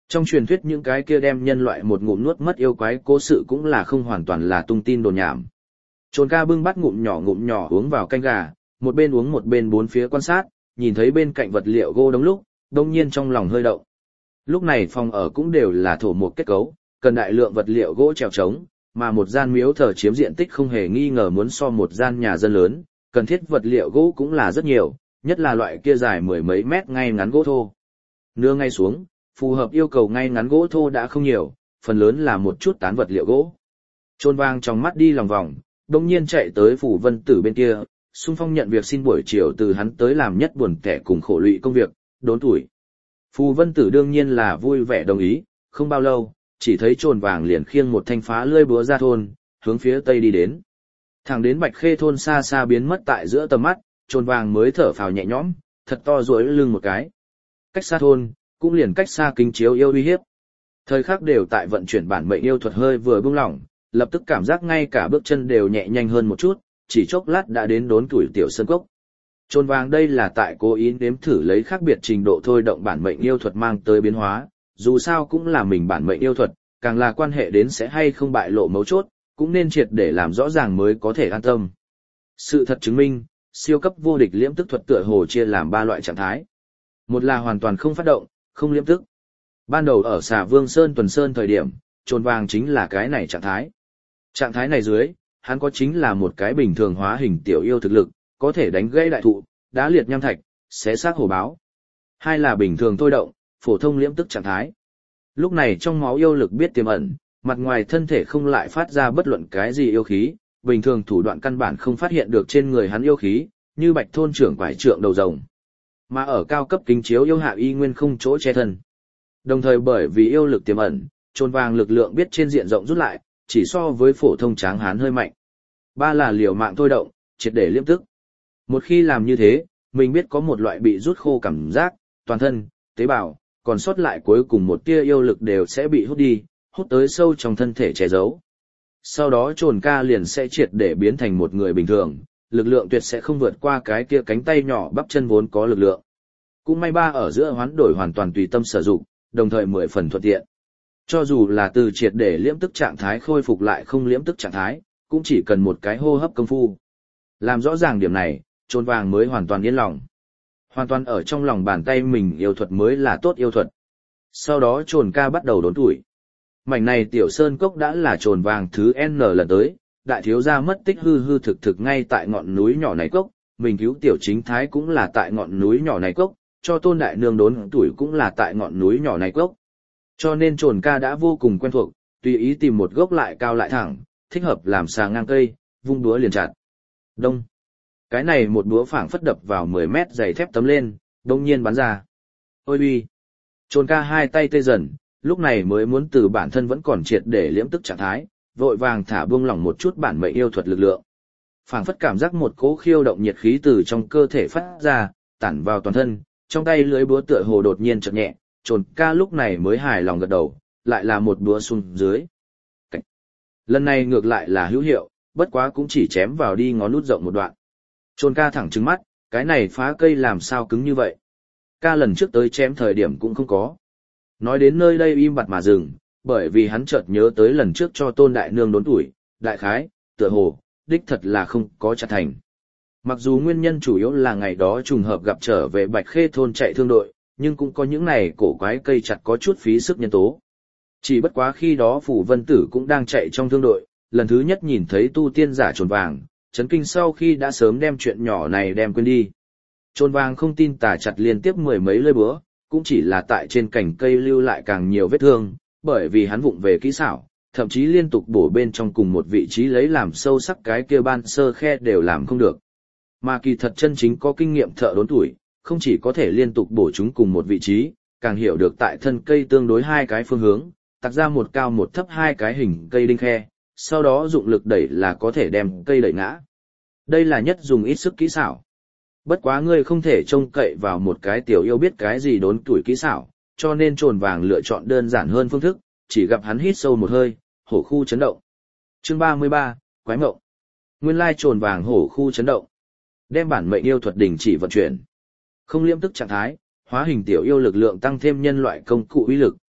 [SPEAKER 1] Trong truyền thuyết những cái kia đem nhân loại một ngụm nuốt mất yêu quái cố sự cũng là không hoàn toàn là tung tin đồn nhảm. Trồn ca bưng bát ngụm nhỏ ngụm nhỏ uống vào canh gà, một bên uống một bên bốn phía quan sát, nhìn thấy bên cạnh vật liệu gỗ đống lúc, đông nhiên trong lòng hơi động. Lúc này phòng ở cũng đều là thổ một kết cấu, cần đại lượng vật liệu gỗ trèo trống, mà một gian miếu thờ chiếm diện tích không hề nghi ngờ muốn so một gian nhà dân lớn, cần thiết vật liệu gỗ cũng là rất nhiều, nhất là loại kia dài mười mấy mét ngay ngắn gỗ thô. Nưa ngay xuống, phù hợp yêu cầu ngay ngắn gỗ thô đã không nhiều, phần lớn là một chút tán vật liệu gỗ. Trôn vang trong mắt đi lòng vòng, đông nhiên chạy tới phủ vân tử bên kia, xung phong nhận việc xin buổi chiều từ hắn tới làm nhất buồn kẻ cùng khổ lụy công việc, đốn tuổi. Phù vân tử đương nhiên là vui vẻ đồng ý, không bao lâu, chỉ thấy trồn vàng liền khiêng một thanh phá lưỡi búa ra thôn, hướng phía tây đi đến. Thẳng đến Bạch Khê thôn xa xa biến mất tại giữa tầm mắt, trồn vàng mới thở phào nhẹ nhõm, thật to duỗi lưng một cái. Cách xa thôn, cũng liền cách xa kính chiếu yêu uy hiếp. Thời khắc đều tại vận chuyển bản mệnh yêu thuật hơi vừa buông lỏng, lập tức cảm giác ngay cả bước chân đều nhẹ nhanh hơn một chút, chỉ chốc lát đã đến đốn tuổi tiểu sơn cốc. Trồn vàng đây là tại cố ý nếm thử lấy khác biệt trình độ thôi động bản mệnh yêu thuật mang tới biến hóa, dù sao cũng là mình bản mệnh yêu thuật, càng là quan hệ đến sẽ hay không bại lộ mấu chốt, cũng nên triệt để làm rõ ràng mới có thể an tâm. Sự thật chứng minh, siêu cấp vô địch liễm tức thuật tựa hồ chia làm ba loại trạng thái. Một là hoàn toàn không phát động, không liễm tức. Ban đầu ở Xà Vương Sơn Tuần Sơn thời điểm, trồn vàng chính là cái này trạng thái. Trạng thái này dưới, hắn có chính là một cái bình thường hóa hình tiểu yêu thực lực, có thể đánh gãy đại thụ, đá liệt nham thạch, xé xác hổ báo. Hai là bình thường thôi động, phổ thông liễm tức trạng thái. Lúc này trong máu yêu lực biết tiềm ẩn, mặt ngoài thân thể không lại phát ra bất luận cái gì yêu khí, bình thường thủ đoạn căn bản không phát hiện được trên người hắn yêu khí, như Bạch thôn trưởng quải trượng đầu rồng. Mà ở cao cấp kính chiếu yêu hạ y nguyên không chỗ che thân. Đồng thời bởi vì yêu lực tiềm ẩn, trồn vàng lực lượng biết trên diện rộng rút lại, chỉ so với phổ thông tráng hán hơi mạnh. Ba là liều mạng thôi động, triệt để liễm tức. Một khi làm như thế, mình biết có một loại bị rút khô cảm giác, toàn thân, tế bào, còn sót lại cuối cùng một tia yêu lực đều sẽ bị hút đi, hút tới sâu trong thân thể che giấu. Sau đó trồn ca liền sẽ triệt để biến thành một người bình thường, lực lượng tuyệt sẽ không vượt qua cái kia cánh tay nhỏ bắp chân vốn có lực lượng. Cũng may ba ở giữa hoán đổi hoàn toàn tùy tâm sử dụng, đồng thời mười phần thuận tiện. Cho dù là từ triệt để liễm tức trạng thái khôi phục lại không liễm tức trạng thái, cũng chỉ cần một cái hô hấp công phu. Làm rõ ràng điểm này, trồn vàng mới hoàn toàn yên lòng. Hoàn toàn ở trong lòng bàn tay mình yêu thuật mới là tốt yêu thuật. Sau đó trồn ca bắt đầu đốn tuổi. Mảnh này tiểu sơn cốc đã là trồn vàng thứ N lần tới, đại thiếu gia mất tích hư hư thực thực ngay tại ngọn núi nhỏ này cốc, mình cứu tiểu chính thái cũng là tại ngọn núi nhỏ này cốc, cho tôn đại nương đốn tuổi cũng là tại ngọn núi nhỏ này cốc. Cho nên trồn ca đã vô cùng quen thuộc, tùy ý tìm một gốc lại cao lại thẳng, thích hợp làm sàng ngang cây, vung đũa liền chặt. Đông. Cái này một đũa phảng phất đập vào mười mét dày thép tấm lên, đông nhiên bắn ra. Ôi uy. Trồn ca hai tay tê dần, lúc này mới muốn từ bản thân vẫn còn triệt để liễm tức trạng thái, vội vàng thả buông lỏng một chút bản mệnh yêu thuật lực lượng. Phảng phất cảm giác một cỗ khiêu động nhiệt khí từ trong cơ thể phát ra, tản vào toàn thân, trong tay lưới búa tựa hồ đột nhiên chợt nhẹ, trồn ca lúc này mới hài lòng gật đầu, lại là một búa xuống dưới. Cảnh. Lần này ngược lại là hữu hiệu, bất quá cũng chỉ chém vào đi ngón nút rộng một đoạn. Trồn ca thẳng trừng mắt, cái này phá cây làm sao cứng như vậy. Ca lần trước tới chém thời điểm cũng không có. Nói đến nơi đây im bặt mà dừng, bởi vì hắn chợt nhớ tới lần trước cho tôn đại nương đốn tuổi, đại khái, tựa hồ, đích thật là không có chặt thành. Mặc dù nguyên nhân chủ yếu là ngày đó trùng hợp gặp trở về Bạch Khê thôn chạy thương đội, nhưng cũng có những này cổ quái cây chặt có chút phí sức nhân tố. Chỉ bất quá khi đó Phủ Vân Tử cũng đang chạy trong thương đội, lần thứ nhất nhìn thấy tu tiên giả trồn vàng, chấn kinh sau khi đã sớm đem chuyện nhỏ này đem quên đi. Trồn vàng không tin tà chặt liên tiếp mười mấy lưỡi búa, cũng chỉ là tại trên cành cây lưu lại càng nhiều vết thương, bởi vì hắn vụng về kỹ xảo, thậm chí liên tục bổ bên trong cùng một vị trí lấy làm sâu sắc cái kia ban sơ khe đều làm không được. Mà kỳ thật chân chính có kinh nghiệm thợ đốn tuổi, không chỉ có thể liên tục bổ chúng cùng một vị trí, càng hiểu được tại thân cây tương đối hai cái phương hướng, tạc ra một cao một thấp hai cái hình cây đinh khe, sau đó dụng lực đẩy là có thể đem cây đẩy ngã. Đây là nhất dùng ít sức kỹ xảo. Bất quá ngươi không thể trông cậy vào một cái tiểu yêu biết cái gì đốn tuổi kỹ xảo, cho nên trồn vàng lựa chọn đơn giản hơn phương thức, chỉ gặp hắn hít sâu một hơi, hổ khu chấn động. Chương ba mươi ba, Quái mộng. Nguyên lai trồn vàng hổ khu chấn động. Đem bản mệnh yêu thuật đình chỉ vận chuyển. Không liễm tức trạng thái, hóa hình tiểu yêu lực lượng tăng thêm nhân loại công cụ uy lực,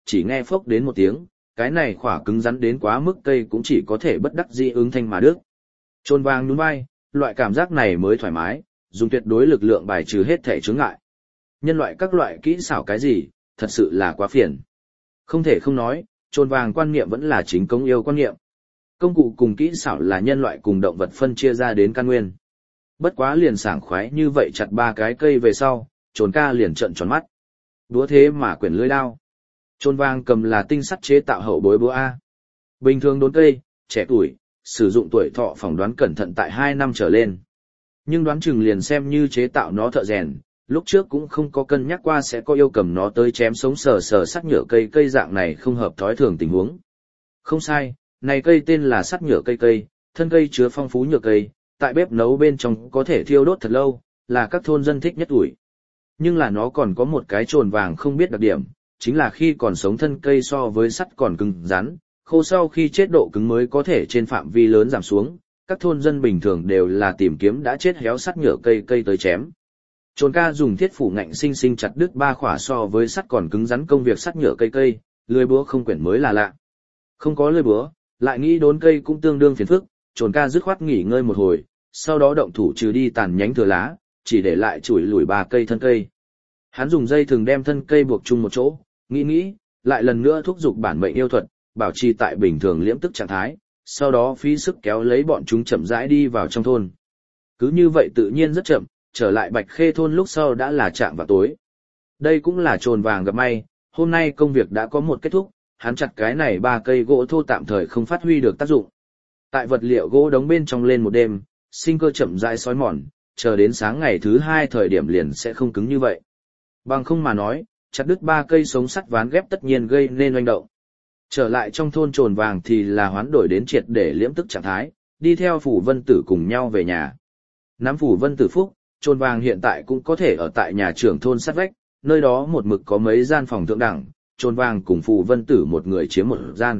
[SPEAKER 1] chỉ nghe phốc đến một tiếng, cái này khỏa cứng rắn đến quá mức cây cũng chỉ có thể bất đắc dĩ ứng thanh mà đứt. Trồn vàng nhún vai, loại cảm giác này mới thoải mái, dùng tuyệt đối lực lượng bài trừ hết thể chướng ngại. Nhân loại các loại kỹ xảo cái gì, thật sự là quá phiền. Không thể không nói, trồn vàng quan niệm vẫn là chính công yêu quan niệm. Công cụ cùng kỹ xảo là nhân loại cùng động vật phân chia ra đến căn nguyên. Bất quá liền sảng khoái như vậy chặt ba cái cây về sau, trồn ca liền trợn tròn mắt. Đúa thế mà quyển lưỡi đao. Trồn vàng cầm là tinh sắt chế tạo hậu bối búa A. Bình thường đốn cây, trẻ tuổi, sử dụng tuổi thọ phỏng đoán cẩn thận tại hai năm trở lên. Nhưng đoán chừng liền xem như chế tạo nó thợ rèn, lúc trước cũng không có cân nhắc qua sẽ có yêu cầm nó tới chém sống sờ sờ sắt nhựa cây cây dạng này không hợp thói thường tình huống. Không sai, này cây tên là sắt nhựa cây cây, thân cây chứa phong phú nhựa cây, tại bếp nấu bên trong có thể thiêu đốt thật lâu, là các thôn dân thích nhất ủi. Nhưng là nó còn có một cái trồn vàng không biết đặc điểm, chính là khi còn sống thân cây so với sắt còn cứng rắn, khô sau khi chết độ cứng mới có thể trên phạm vi lớn giảm xuống, các thôn dân bình thường đều là tìm kiếm đã chết héo sắt nhựa cây cây tới chém. Trồn ca dùng thiết phủ ngạnh sinh sinh chặt đứt ba khỏa so với sắt còn cứng rắn công việc sắt nhựa cây cây, lưỡi búa không quyển mới là lạ. Không có lưỡi búa, lại nghĩ đốn cây cũng tương đương phiền phức, trồn ca dứt khoát nghỉ ngơi một hồi, sau đó động thủ trừ đi tàn nhánh thừa lá, chỉ để lại chủi lủi ba cây thân cây. Hắn dùng dây thừng đem thân cây buộc chung một chỗ, nghĩ nghĩ, lại lần nữa thúc giục bản mệnh yêu thuật, bảo trì tại bình thường liễm tức trạng thái, sau đó phí sức kéo lấy bọn chúng chậm rãi đi vào trong thôn. Cứ như vậy tự nhiên rất chậm, trở lại Bạch Khê thôn lúc sau đã là chạm vào tối. Đây cũng là trồn vàng gặp may, hôm nay công việc đã có một kết thúc, hắn chặt cái này ba cây gỗ thô tạm thời không phát huy được tác dụng. Tại vật liệu gỗ đóng bên trong lên một đêm, sinh cơ chậm rãi xói mòn, chờ đến sáng ngày thứ hai thời điểm liền sẽ không cứng như vậy. Bằng không mà nói, chặt đứt ba cây sống sắt ván ghép tất nhiên gây nên oanh động. Trở lại trong thôn trồn vàng thì là hoán đổi đến triệt để liễm tức trạng thái, đi theo Phủ Vân Tử cùng nhau về nhà. Nắm Phủ Vân Tử phúc, trồn vàng hiện tại cũng có thể ở tại nhà trưởng thôn sát vách, nơi đó một mực có mấy gian phòng thượng đẳng, trồn vàng cùng Phủ Vân Tử một người chiếm một gian.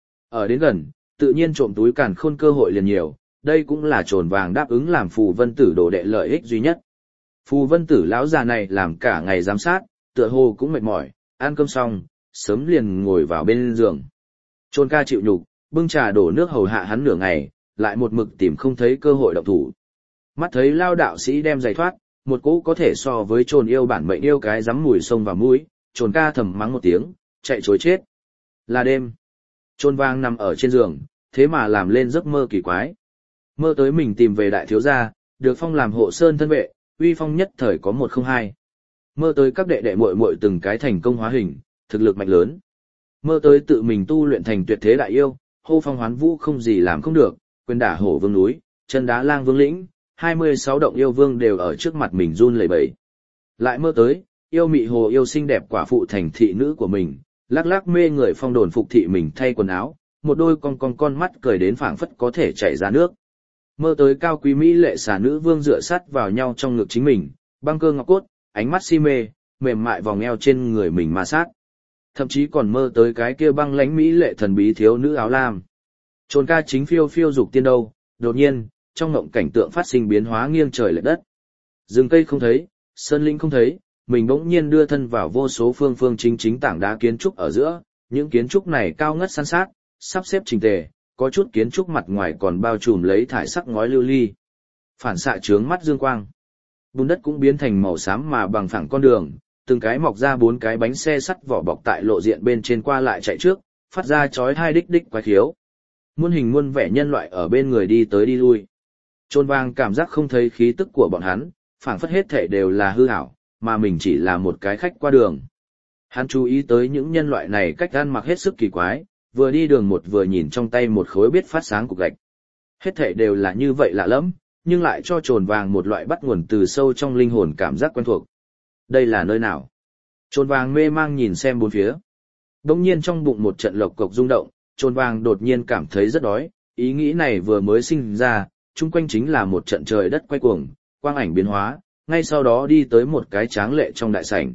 [SPEAKER 1] Ở đến gần, tự nhiên trộm túi càn khôn cơ hội liền nhiều, đây cũng là trồn vàng đáp ứng làm Phù Vân Tử đồ đệ lợi ích duy nhất. Phù Vân Tử lão già này làm cả ngày giám sát, tựa hồ cũng mệt mỏi, ăn cơm xong, sớm liền ngồi vào bên giường. Trồn ca chịu nhục, bưng trà đổ nước hầu hạ hắn nửa ngày, lại một mực tìm không thấy cơ hội động thủ. Mắt thấy lao đạo sĩ đem giày thoát, một cỗ có thể so với trồn yêu bản mệnh yêu cái dám mùi sông vào mũi, trồn ca thầm mắng một tiếng, chạy trối chết. Là đêm. Trồn vàng nằm ở trên giường, thế mà làm lên giấc mơ kỳ quái. Mơ tới mình tìm về đại thiếu gia, được phong làm hộ sơn thân vệ, uy phong nhất thời có một không hai. Mơ tới các đệ đệ muội muội từng cái thành công hóa hình, thực lực mạnh lớn. Mơ tới tự mình tu luyện thành tuyệt thế đại yêu, hô phong hoán vũ không gì làm không được, quyền đả hổ vương núi, chân đá lang vương lĩnh, hai mươi sáu động yêu vương đều ở trước mặt mình run lẩy bẩy. Lại mơ tới, yêu mị hồ yêu xinh đẹp quả phụ thành thị nữ của mình, lắc lắc mê người phong đồn phục thị mình thay quần áo, một đôi con con con mắt cười đến phảng phất có thể chảy ra nước. Mơ tới cao quý mỹ lệ xà nữ vương dựa sát vào nhau trong ngực chính mình, băng cơ ngọc cốt, ánh mắt si mê, mềm mại vòng eo trên người mình ma sát. Thậm chí còn mơ tới cái kia băng lãnh mỹ lệ thần bí thiếu nữ áo lam. Trồn ca chính phiêu phiêu dục tiên đâu, đột nhiên, trong ngộng cảnh tượng phát sinh biến hóa nghiêng trời lệch đất. Rừng cây không thấy, sơn linh không thấy, mình bỗng nhiên đưa thân vào vô số phương phương chính chính tảng đá kiến trúc ở giữa, những kiến trúc này cao ngất san sát, sắp xếp chỉnh tề, có chút kiến trúc mặt ngoài còn bao trùm lấy thải sắc ngói lưu ly. Phản xạ chướng mắt dương quang. Bùn đất cũng biến thành màu xám mà bằng phẳng con đường, từng cái mọc ra bốn cái bánh xe sắt vỏ bọc tại lộ diện bên trên qua lại chạy trước, phát ra chói hai đích đích quái khiếu. Muôn hình muôn vẻ nhân loại ở bên người đi tới đi lui. Trồn vàng cảm giác không thấy khí tức của bọn hắn, phảng phất hết thể đều là hư ảo, mà mình chỉ là một cái khách qua đường. Hắn chú ý tới những nhân loại này cách ăn mặc hết sức kỳ quái, vừa đi đường một vừa nhìn trong tay một khối biết phát sáng cục gạch. Hết thể đều là như vậy lạ lẫm, nhưng lại cho trồn vàng một loại bắt nguồn từ sâu trong linh hồn cảm giác quen thuộc. Đây là nơi nào? Trồn vàng mê mang nhìn xem bốn phía. Đột nhiên trong bụng một trận lộc cộc rung động, trồn vàng đột nhiên cảm thấy rất đói, ý nghĩ này vừa mới sinh ra, chung quanh chính là một trận trời đất quay cuồng, quang ảnh biến hóa, ngay sau đó đi tới một cái tráng lệ trong đại sảnh.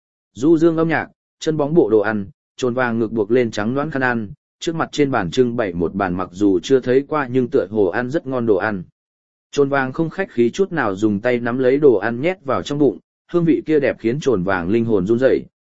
[SPEAKER 1] Du dương âm nhạc, chân bóng bộ đồ ăn, trồn vàng ngực buộc lên trắng đoán khăn ăn, trước mặt trên bàn trưng bày một bàn mặc dù chưa thấy qua nhưng tựa hồ ăn rất ngon đồ ăn. Trồn vàng không khách khí chút nào dùng tay nắm lấy đồ ăn nhét vào trong bụng, hương vị kia đẹp khiến trồn vàng linh hồn run rẩy,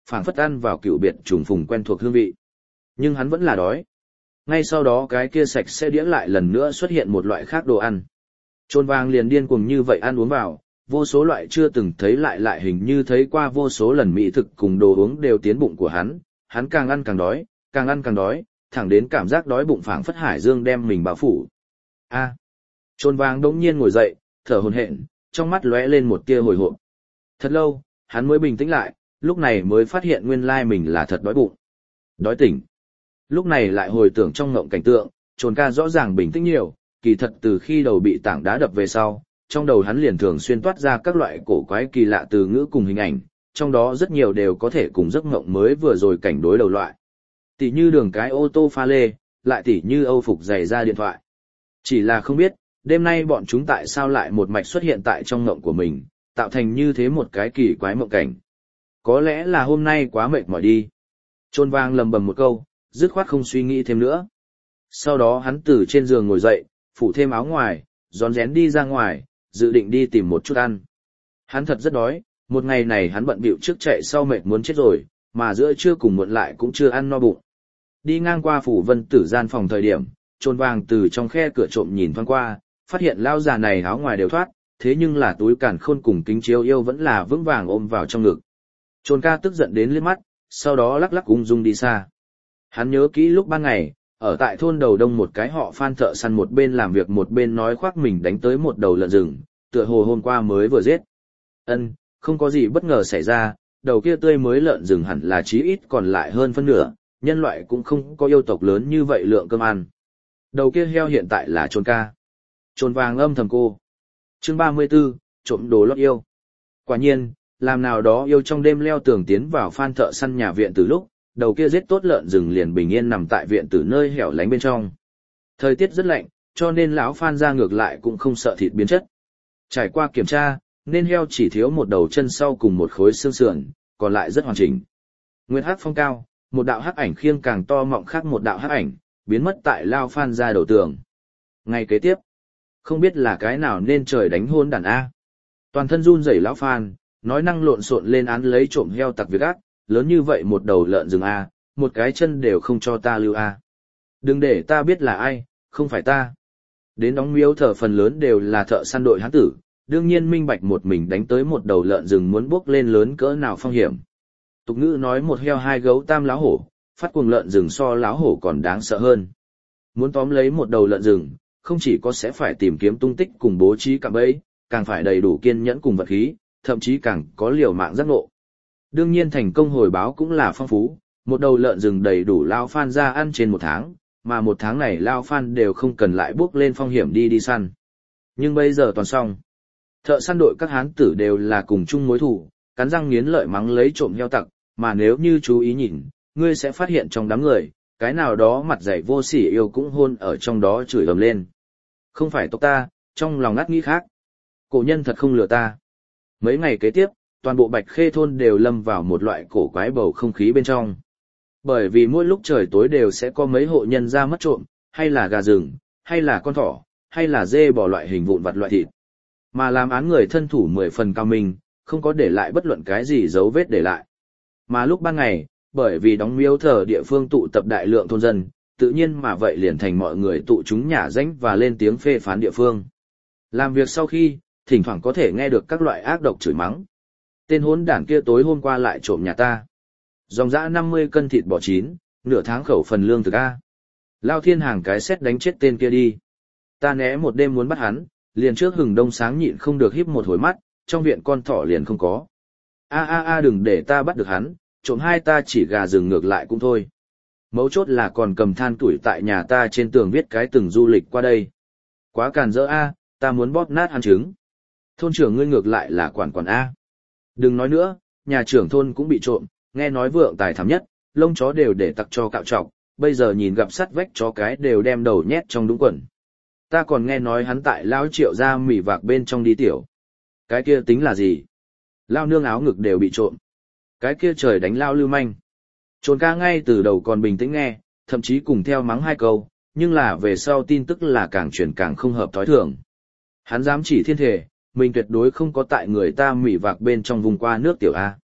[SPEAKER 1] phảng phất ăn vào cựu biệt trùng phùng quen thuộc hương vị. Nhưng hắn vẫn là đói. Ngay sau đó cái kia sạch sẽ đĩa lại lần nữa xuất hiện một loại khác đồ ăn. Trồn vàng liền điên cuồng như vậy ăn uống vào, vô số loại chưa từng thấy lại lại hình như thấy qua vô số lần mỹ thực cùng đồ uống đều tiến bụng của hắn, hắn càng ăn càng đói, càng ăn càng đói, thẳng đến cảm giác đói bụng phảng phất hải dương đem mình bao phủ. A. Trồn vàng đống nhiên ngồi dậy, thở hổn hển, trong mắt lóe lên một tia hồi hộp. Thật lâu, hắn mới bình tĩnh lại, lúc này mới phát hiện nguyên lai mình là thật đói bụng. Đói tỉnh. Lúc này lại hồi tưởng trong ngộng cảnh tượng, Trồn ca rõ ràng bình tĩnh nhiều, kỳ thật từ khi đầu bị tảng đá đập về sau, trong đầu hắn liền thường xuyên toát ra các loại cổ quái kỳ lạ từ ngữ cùng hình ảnh, trong đó rất nhiều đều có thể cùng giấc ngộng mới vừa rồi cảnh đối đầu loại. Tỷ như đường cái ô tô pha lê, lại tỷ như Âu phục giày ra điện thoại. Chỉ là không biết, đêm nay bọn chúng tại sao lại một mạch xuất hiện tại trong ngộng của mình, tạo thành như thế một cái kỳ quái mộng cảnh. Có lẽ là hôm nay quá mệt mỏi đi. Trôn vang lầm bầm một câu, dứt khoát không suy nghĩ thêm nữa. Sau đó hắn từ trên giường ngồi dậy, phủ thêm áo ngoài, rón rén đi ra ngoài, dự định đi tìm một chút ăn. Hắn thật rất đói, một ngày này hắn bận bịu trước chạy sau mệt muốn chết rồi, mà giữa trưa cùng muộn lại cũng chưa ăn no bụng. Đi ngang qua phủ vân tử gian phòng thời điểm, Trôn vàng từ trong khe cửa trộm nhìn thoáng qua, phát hiện lao già này áo ngoài đều thoát, thế nhưng là túi càn khôn cùng kính chiếu yêu vẫn là vững vàng ôm vào trong ngực. Trôn ca tức giận đến liếc mắt, sau đó lắc lắc ung dung đi xa. Hắn nhớ kỹ lúc ban ngày, ở tại thôn đầu đông một cái họ Phan thợ săn một bên làm việc một bên nói khoác mình đánh tới một đầu lợn rừng, tựa hồ hôm qua mới vừa giết. Ân, không có gì bất ngờ xảy ra, đầu kia tươi mới lợn rừng hẳn là chí ít còn lại hơn phân nửa, nhân loại cũng không có yêu tộc lớn như vậy lượng cơm ăn. Đầu kia heo hiện tại là Trôn ca. Trôn vàng âm thầm cô. Chương ba mươi 34, trộm đồ lót yêu. Quả nhiên, làm nào đó yêu trong đêm leo tường tiến vào Phan thợ săn nhà viện từ lúc, đầu kia giết tốt lợn rừng liền bình yên nằm tại viện từ nơi hẻo lánh bên trong. Thời tiết rất lạnh, cho nên lão Phan ra ngược lại cũng không sợ thịt biến chất. Trải qua kiểm tra, nên heo chỉ thiếu một đầu chân sau cùng một khối xương sườn, còn lại rất hoàn chỉnh. Nguyên hắc phong cao, một đạo hắc ảnh khiêng càng to mọng khác một đạo hắc ảnh, biến mất tại lao Phan ra đầu tường. Ngày kế tiếp, không biết là cái nào nên trời đánh hôn đàn A. Toàn thân run rẩy lão Phan, nói năng lộn xộn lên án lấy trộm heo tặc việc ác, lớn như vậy một đầu lợn rừng A, một cái chân đều không cho ta lưu A. Đừng để ta biết là ai, không phải ta. Đến đóng miếu thờ phần lớn đều là thợ săn đội hán tử, đương nhiên minh bạch một mình đánh tới một đầu lợn rừng muốn bước lên lớn cỡ nào phong hiểm. Tục ngữ nói một heo hai gấu tam láo hổ, phát cuồng lợn rừng so láo hổ còn đáng sợ hơn. Muốn tóm lấy một đầu lợn rừng, không chỉ có sẽ phải tìm kiếm tung tích cùng bố trí cạm bẫy, càng phải đầy đủ kiên nhẫn cùng vật khí, thậm chí càng có liều mạng giác ngộ. Đương nhiên thành công hồi báo cũng là phong phú, một đầu lợn rừng đầy đủ Lao Phan ra ăn trên một tháng, mà một tháng này Lao Phan đều không cần lại bước lên phong hiểm đi đi săn. Nhưng bây giờ toàn xong. Thợ săn đội các hán tử đều là cùng chung mối thù, cắn răng nghiến lợi mắng lấy trộm heo tặc, mà nếu như chú ý nhìn, ngươi sẽ phát hiện trong đám người, cái nào đó mặt dày vô sỉ yêu cũng hôn ở trong đó chửi ầm lên. Không phải tộc ta, trong lòng ngắt nghĩ khác. Cổ nhân thật không lừa ta. Mấy ngày kế tiếp, toàn bộ Bạch Khê thôn đều lâm vào một loại cổ quái bầu không khí bên trong. Bởi vì mỗi lúc trời tối đều sẽ có mấy hộ nhân ra mất trộm, hay là gà rừng, hay là con thỏ, hay là dê bò loại hình vụn vặt loại thịt. Mà làm án người thân thủ mười phần cao minh, không có để lại bất luận cái gì dấu vết để lại. Mà lúc ban ngày, bởi vì đóng miếu thờ địa phương tụ tập đại lượng thôn dân, tự nhiên mà vậy liền thành mọi người tụ chúng nhả ránh và lên tiếng phê phán địa phương. Làm việc sau khi, thỉnh thoảng có thể nghe được các loại ác độc chửi mắng. Tên hốn đản kia tối hôm qua lại trộm nhà ta. Dòng dã năm mươi cân thịt bò chín, nửa tháng khẩu phần lương thực A. Lao thiên hàng cái xét đánh chết tên kia đi. Ta né một đêm muốn bắt hắn, liền trước hừng đông sáng nhịn không được híp một hồi mắt, trong viện con thỏ liền không có. A a a đừng để ta bắt được hắn, trộm hai ta chỉ gà rừng ngược lại cũng thôi. Mấu chốt là còn cầm than tuổi tại nhà ta trên tường viết cái từng du lịch qua đây. Quá càn rỡ A, ta muốn bóp nát hắn trứng. Thôn trưởng ngươi ngược lại là quản quản A. Đừng nói nữa, nhà trưởng thôn cũng bị trộm, nghe nói vượng tài thảm nhất, lông chó đều để tặc cho cạo trọc, bây giờ nhìn gặp sắt vách chó cái đều đem đầu nhét trong đúng quần. Ta còn nghe nói hắn tại Lao Triệu ra mỉ vạc bên trong đi tiểu. Cái kia tính là gì? Lao nương áo ngực đều bị trộm. Cái kia trời đánh Lao lưu manh. Trồn ca ngay từ đầu còn bình tĩnh nghe, thậm chí cùng theo mắng hai câu, nhưng là về sau tin tức là càng chuyển càng không hợp thói thường. Hắn dám chỉ thiên thể, mình tuyệt đối không có tại người ta mỉ vạc bên trong vùng qua nước tiểu A.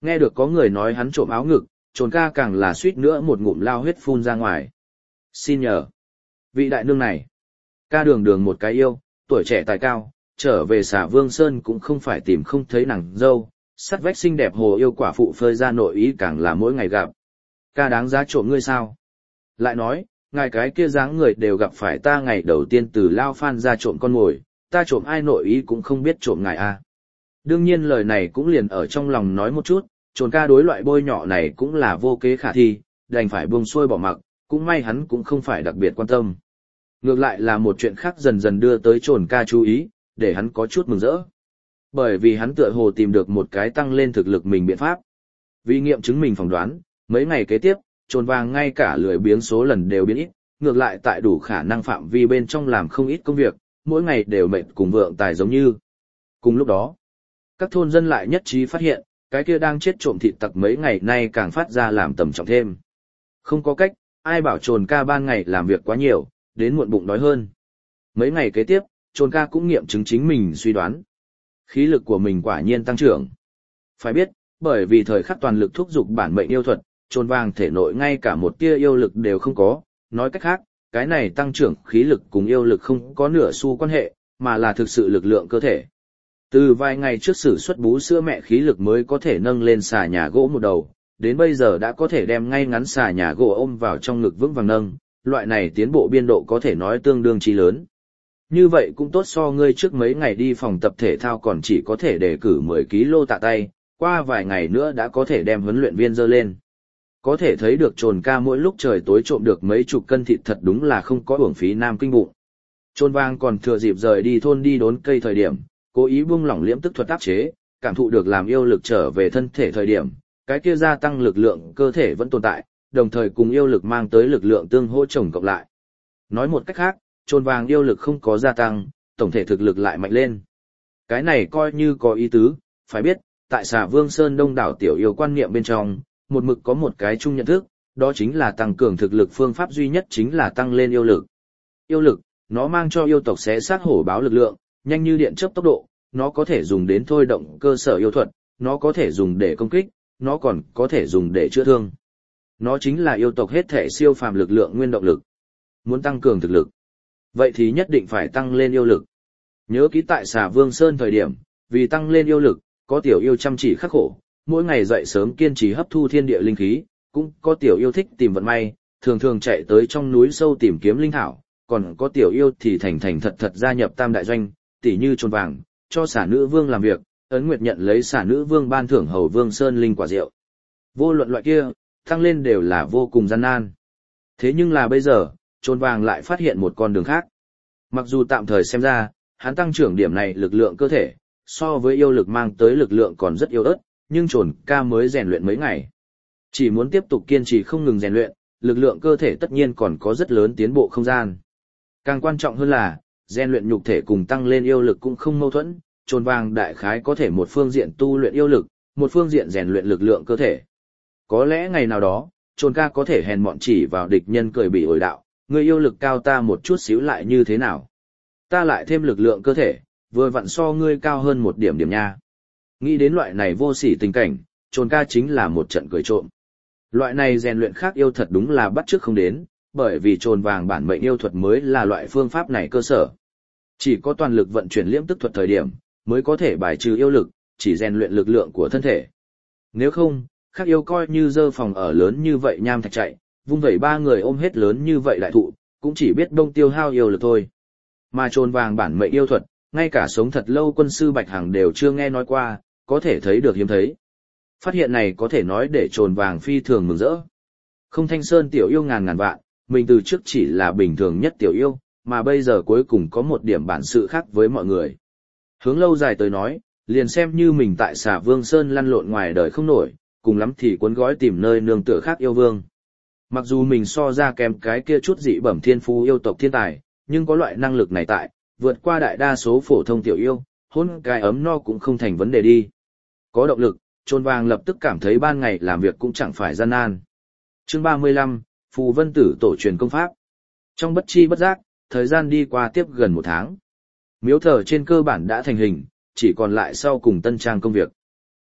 [SPEAKER 1] Nghe được có người nói hắn trộm áo ngực, Trồn ca càng là suýt nữa một ngụm lao huyết phun ra ngoài. Xin nhờ. Vị đại nương này. Ca đường đường một cái yêu, tuổi trẻ tài cao, trở về Xà Vương Sơn cũng không phải tìm không thấy nàng dâu, sắt vách xinh đẹp hồ yêu quả phụ phơi ra nội ý càng là mỗi ngày gặp. Ca đáng giá trộm ngươi sao? Lại nói, ngài cái kia dáng người đều gặp phải ta ngày đầu tiên từ Lao Phan ra trộm con mồi, ta trộm ai nội ý cũng không biết trộm ngài a. Đương nhiên lời này cũng liền ở trong lòng nói một chút, Trồn ca đối loại bôi nhọ này cũng là vô kế khả thi, đành phải buông xuôi bỏ mặc, cũng may hắn cũng không phải đặc biệt quan tâm. Ngược lại là một chuyện khác dần dần đưa tới Trồn ca chú ý, để hắn có chút mừng rỡ. Bởi vì hắn tựa hồ tìm được một cái tăng lên thực lực mình biện pháp. Vì nghiệm chứng mình phỏng đoán, mấy ngày kế tiếp, Trồn vàng ngay cả lười biếng số lần đều biến ít, ngược lại tại đủ khả năng phạm vi bên trong làm không ít công việc, mỗi ngày đều mệt cùng vượng tài giống như. Cùng lúc đó, các thôn dân lại nhất trí phát hiện, cái kia đang chết trộm thịt tặc mấy ngày nay càng phát ra làm tầm trọng thêm. Không có cách, ai bảo Trồn ca ban ngày làm việc quá nhiều, đến muộn bụng đói hơn. Mấy ngày kế tiếp, Trồn ca cũng nghiệm chứng chính mình suy đoán. Khí lực của mình quả nhiên tăng trưởng. Phải biết, bởi vì thời khắc toàn lực thúc giục bản mệnh yêu thuật, Trồn vàng thể nội ngay cả một tia yêu lực đều không có, nói cách khác, cái này tăng trưởng khí lực cùng yêu lực không có nửa xu quan hệ, mà là thực sự lực lượng cơ thể. Từ vài ngày trước sử xuất bú sữa mẹ khí lực mới có thể nâng lên xà nhà gỗ một đầu, đến bây giờ đã có thể đem ngay ngắn xà nhà gỗ ôm vào trong ngực vững vàng nâng, loại này tiến bộ biên độ có thể nói tương đương chí lớn. Như vậy cũng tốt so ngươi trước mấy ngày đi phòng tập thể thao còn chỉ có thể đề cử mười ki lô tạ tay, qua vài ngày nữa đã có thể đem huấn luyện viên dơ lên. Có thể thấy được Trồn ca mỗi lúc trời tối trộm được mấy chục cân thịt thật đúng là không có uổng phí nam kinh bụng. Trồn vàng còn thừa dịp rời đi thôn đi đốn cây thời điểm, cố ý buông lỏng liễm tức thuật áp chế, cảm thụ được làm yêu lực trở về thân thể thời điểm, cái kia gia tăng lực lượng cơ thể vẫn tồn tại, đồng thời cùng yêu lực mang tới lực lượng tương hỗ chồng cộng lại. Nói một cách khác, Trồn vàng yêu lực không có gia tăng, tổng thể thực lực lại mạnh lên. Cái này coi như có ý tứ, phải biết, tại Xà Vương Sơn đông đảo tiểu yêu quan niệm bên trong, một mực có một cái chung nhận thức, đó chính là tăng cường thực lực phương pháp duy nhất chính là tăng lên yêu lực. Yêu lực, nó mang cho yêu tộc xé xác hổ báo lực lượng, nhanh như điện chớp tốc độ, nó có thể dùng đến thôi động cơ sở yêu thuật, nó có thể dùng để công kích, nó còn có thể dùng để chữa thương. Nó chính là yêu tộc hết thể siêu phàm lực lượng nguyên động lực. Muốn tăng cường thực lực, vậy thì nhất định phải tăng lên yêu lực. Nhớ kỹ tại Xà Vương Sơn thời điểm, vì tăng lên yêu lực, có tiểu yêu chăm chỉ khắc khổ, mỗi ngày dậy sớm kiên trì hấp thu thiên địa linh khí, cũng có tiểu yêu thích tìm vận may, thường thường chạy tới trong núi sâu tìm kiếm linh thảo, còn có tiểu yêu thì thành thành thật thật gia nhập tam đại doanh, tỉ như Trồn vàng, cho Xà Nữ Vương làm việc, Ấn Nguyệt nhận lấy Xà Nữ Vương ban thưởng Hầu Vương Sơn linh quả rượu. Vô luận loại kia, tăng lên đều là vô cùng gian nan. Thế nhưng là bây giờ, Trồn vàng lại phát hiện một con đường khác. Mặc dù tạm thời xem ra, hắn tăng trưởng điểm này lực lượng cơ thể, so với yêu lực mang tới lực lượng còn rất yếu ớt, nhưng Trồn ca mới rèn luyện mấy ngày. Chỉ muốn tiếp tục kiên trì không ngừng rèn luyện, lực lượng cơ thể tất nhiên còn có rất lớn tiến bộ không gian. Càng quan trọng hơn là, rèn luyện nhục thể cùng tăng lên yêu lực cũng không mâu thuẫn, Trồn vàng đại khái có thể một phương diện tu luyện yêu lực, một phương diện rèn luyện lực lượng cơ thể. Có lẽ ngày nào đó, Trồn ca có thể hèn mọn chỉ vào địch nhân cười bị ổi đạo, người yêu lực cao ta một chút xíu lại như thế nào? Ta lại thêm lực lượng cơ thể, vừa vặn so ngươi cao hơn một điểm điểm nha. Nghĩ đến loại này vô sỉ tình cảnh, Trồn ca chính là một trận cười trộm. Loại này rèn luyện khác yêu thật đúng là bắt chước không đến, bởi vì Trồn vàng bản mệnh yêu thuật mới là loại phương pháp này cơ sở. Chỉ có toàn lực vận chuyển liễm tức thuật thời điểm, mới có thể bài trừ yêu lực, chỉ rèn luyện lực lượng của thân thể. Nếu không, khác yêu coi như dơ phòng ở lớn như vậy nham thạch chạy, vung vẩy ba người ôm hết lớn như vậy đại thụ, cũng chỉ biết đông tiêu hao yêu lực thôi. Mà Trồn vàng bản mệnh yêu thuật, ngay cả sống thật lâu quân sư Bạch Hằng đều chưa nghe nói qua, có thể thấy được hiếm thấy. Phát hiện này có thể nói để Trồn vàng phi thường mừng rỡ. Không Thanh Sơn tiểu yêu ngàn ngàn vạn, mình từ trước chỉ là bình thường nhất tiểu yêu, mà bây giờ cuối cùng có một điểm bản sự khác với mọi người. Hướng lâu dài tới nói, liền xem như mình tại Xà Vương Sơn lăn lộn ngoài đời không nổi, cùng lắm thì cuốn gói tìm nơi nương tựa khác yêu vương. Mặc dù mình so ra kém cái kia chút dị bẩm thiên phú yêu tộc thiên tài, nhưng có loại năng lực này tại, vượt qua đại đa số phổ thông tiểu yêu, hôn cái ấm no cũng không thành vấn đề đi. Có động lực, Trồn vàng lập tức cảm thấy ban ngày làm việc cũng chẳng phải gian nan. Chương ba mươi lăm, Phù Vân Tử tổ truyền công pháp. Trong bất chi bất giác, thời gian đi qua tiếp gần một tháng. Miếu thờ trên cơ bản đã thành hình, chỉ còn lại sau cùng tân trang công việc.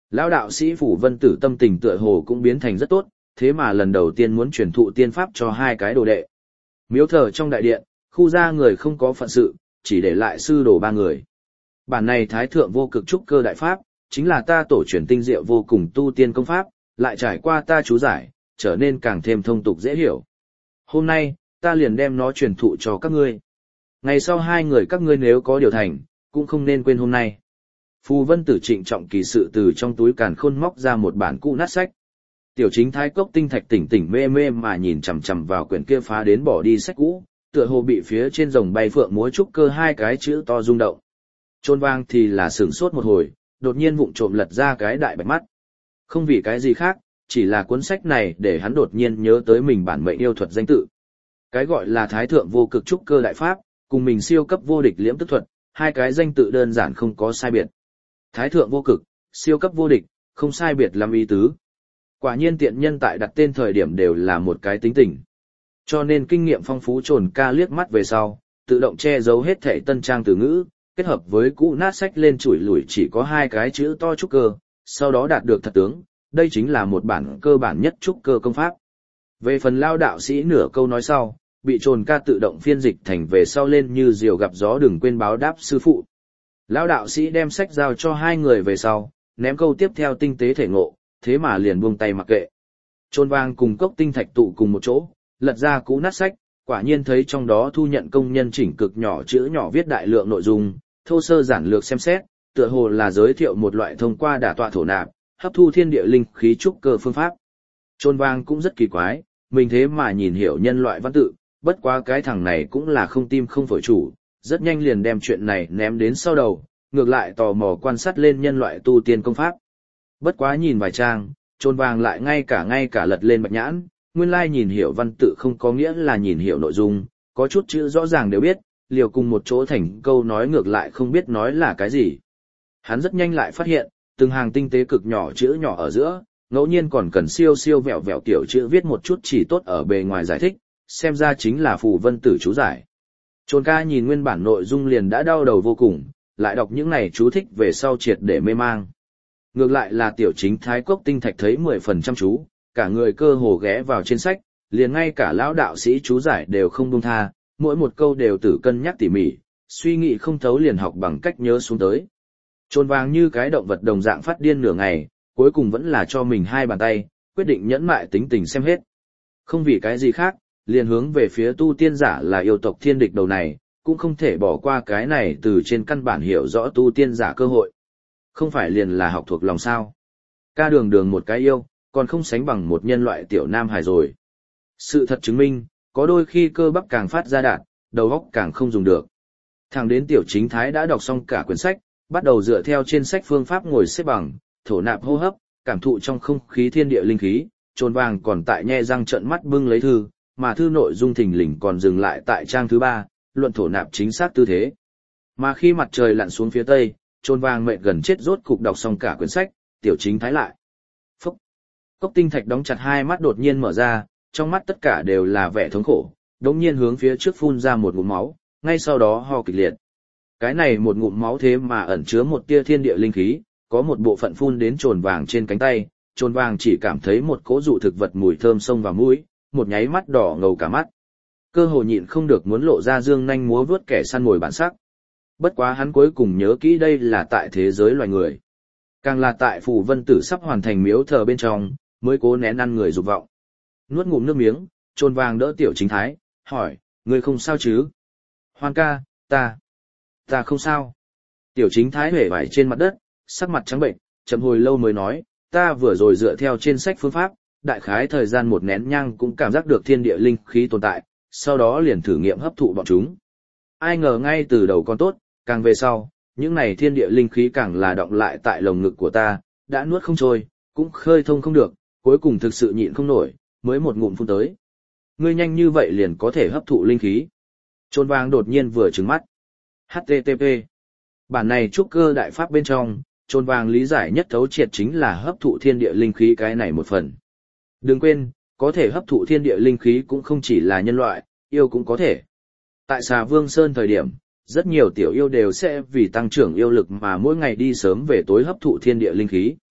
[SPEAKER 1] Lão đạo sĩ Phủ Vân Tử tâm tình tựa hồ cũng biến thành rất tốt, thế mà lần đầu tiên muốn truyền thụ tiên pháp cho hai cái đồ đệ. Miếu thờ trong đại điện, khu gia người không có phận sự, chỉ để lại sư đồ ba người. Bản này Thái Thượng Vô Cực Trúc Cơ Đại Pháp, chính là ta tổ truyền tinh diệu vô cùng tu tiên công pháp, lại trải qua ta chú giải, trở nên càng thêm thông tục dễ hiểu. Hôm nay, ta liền đem nó truyền thụ cho các ngươi. Ngày sau hai người các ngươi nếu có điều thành, cũng không nên quên hôm nay. Phù Vân Tử trịnh trọng kỳ sự từ trong túi càn khôn móc ra một bản cũ nát sách. Tiểu Chính Thái Cốc Tinh Thạch tỉnh tỉnh mê mê mà nhìn chằm chằm vào quyển kia phá đến bỏ đi sách cũ, tựa hồ bị phía trên rồng bay phượng múa trúc cơ hai cái chữ to rung động. Trôn Vang thì là sửng sốt một hồi, đột nhiên vụng trộm lật ra cái đại bạch mắt. Không vì cái gì khác, chỉ là cuốn sách này để hắn đột nhiên nhớ tới mình bản mệnh yêu thuật danh tự. Cái gọi là Thái Thượng Vô Cực Trúc Cơ Đại Pháp, cùng mình siêu cấp vô địch liễm tức thuật, hai cái danh tự đơn giản không có sai biệt. Thái Thượng Vô Cực, siêu cấp vô địch, không sai biệt lắm ý tứ. Quả nhiên tiện nhân tại đặt tên thời điểm đều là một cái tính tình. Cho nên kinh nghiệm phong phú Trồn Ca liếc mắt về sau, tự động che giấu hết thảy tân trang từ ngữ, kết hợp với cũ nát sách lên chủi lủi chỉ có hai cái chữ to trúc cơ, sau đó đạt được thật tướng, đây chính là một bản cơ bản nhất trúc cơ công pháp. Về phần lao đạo sĩ nửa câu nói sau, bị Trồn Ca tự động phiên dịch thành về sau lên như diều gặp gió đừng quên báo đáp sư phụ. Lão đạo sĩ đem sách giao cho hai người về sau, ném câu tiếp theo tinh tế thể ngộ, thế mà liền buông tay mặc kệ. Trôn Vang cùng Cốc Tinh Thạch tụ cùng một chỗ, lật ra cũ nát sách, quả nhiên thấy trong đó thu nhận công nhân chỉnh cực nhỏ chữ nhỏ viết đại lượng nội dung, thô sơ giản lược xem xét, tựa hồ là giới thiệu một loại thông qua đả tọa thổ nạp, hấp thu thiên địa linh khí trúc cơ phương pháp. Trôn Vang cũng rất kỳ quái, mình thế mà nhìn hiểu nhân loại văn tự, bất quá cái thằng này cũng là không tim không phổi chủ, rất nhanh liền đem chuyện này ném đến sau đầu, ngược lại tò mò quan sát lên nhân loại tu tiên công pháp. Bất quá nhìn vài trang, Trôn Vang lại ngay cả ngay cả lật lên bạch nhãn, nguyên lai nhìn hiểu văn tự không có nghĩa là nhìn hiểu nội dung, có chút chữ rõ ràng đều biết, liều cùng một chỗ thành câu nói ngược lại không biết nói là cái gì. Hắn rất nhanh lại phát hiện, từng hàng tinh tế cực nhỏ chữ nhỏ ở giữa, ngẫu nhiên còn cần siêu siêu vẹo vẹo kiểu chữ viết một chút chỉ tốt ở bề ngoài giải thích, xem ra chính là Phù Vân Tử chú giải. Trồn Ca nhìn nguyên bản nội dung liền đã đau đầu vô cùng, lại đọc những này chú thích về sau triệt để mê mang. Ngược lại là Tiểu Chính Thái Cốc Tinh Thạch thấy mười phần chăm chú, cả người cơ hồ ghé vào trên sách, liền ngay cả lão đạo sĩ chú giải đều không buông tha, mỗi một câu đều tử cân nhắc tỉ mỉ, suy nghĩ không thấu liền học bằng cách nhớ xuống tới. Trôn Vang như cái động vật đồng dạng phát điên nửa ngày, cuối cùng vẫn là cho mình hai bàn tay, quyết định nhẫn mại tính tình xem hết. Không vì cái gì khác, liền hướng về phía tu tiên giả là yêu tộc thiên địch đầu này, cũng không thể bỏ qua cái này từ trên căn bản hiểu rõ tu tiên giả cơ hội. Không phải liền là học thuộc lòng sao. Ca đường đường một cái yêu, còn không sánh bằng một nhân loại tiểu nam hài rồi. Sự thật chứng minh, có đôi khi cơ bắp càng phát ra đạt, đầu óc càng không dùng được. Thẳng đến Tiểu Chính Thái đã đọc xong cả quyển sách, bắt đầu dựa theo trên sách phương pháp ngồi xếp bằng, thổ nạp hô hấp, cảm thụ trong không khí thiên địa linh khí, Trồn Vang còn tại nhe răng trợn mắt bưng lấy thư, mà thư nội dung thình lình còn dừng lại tại trang thứ ba, luận thổ nạp chính xác tư thế. Mà khi mặt trời lặn xuống phía tây, Trồn Vang mệt gần chết rốt cục đọc xong cả quyển sách, Tiểu Chính Thái lại. Phúc! Cốc Tinh Thạch đóng chặt hai mắt đột nhiên mở ra, trong mắt tất cả đều là vẻ thống khổ, đống nhiên hướng phía trước phun ra một ngụm máu, ngay sau đó ho kịch liệt. Cái này một ngụm máu thế mà ẩn chứa một tia thiên địa linh khí, có một bộ phận phun đến Trồn Vang trên cánh tay, Trồn Vang chỉ cảm thấy một cỗ dụ thực vật mùi thơm xông vào mũi, một nháy mắt đỏ ngầu cả mắt. Cơ hồ nhịn không được muốn lộ ra dương nhanh múa vớt kẻ săn mồi bản sắc. Bất quá hắn cuối cùng nhớ kỹ đây là tại thế giới loài người. Càng là tại Phù Vân Tử sắp hoàn thành miếu thờ bên trong, mới cố nén ăn người dục vọng. Nuốt ngụm nước miếng, Trồn Vang đỡ Tiểu Chính Thái, hỏi, ngươi không sao chứ? Hoan ca, ta, ta không sao. Tiểu Chính Thái huệ vải trên mặt đất, sắc mặt trắng bệnh, chậm hồi lâu mới nói, ta vừa rồi dựa theo trên sách phương pháp, đại khái thời gian một nén nhang cũng cảm giác được thiên địa linh khí tồn tại, sau đó liền thử nghiệm hấp thụ bọn chúng. Ai ngờ ngay từ đầu còn tốt, càng về sau, những này thiên địa linh khí càng là đọng lại tại lồng ngực của ta, đã nuốt không trôi, cũng khơi thông không được, cuối cùng thực sự nhịn không nổi, mới một ngụm phun tới. Ngươi nhanh như vậy liền có thể hấp thụ linh khí. Trồn Vang đột nhiên vừa trừng mắt. hát tê tê pê. Bản này trúc cơ đại pháp bên trong, Trồn Vang lý giải nhất thấu triệt chính là hấp thụ thiên địa linh khí cái này một phần. Đừng quên, có thể hấp thụ thiên địa linh khí cũng không chỉ là nhân loại, yêu cũng có thể. Tại Xà Vương Sơn thời điểm, rất nhiều tiểu yêu đều sẽ vì tăng trưởng yêu lực mà mỗi ngày đi sớm về tối hấp thụ thiên địa linh khí.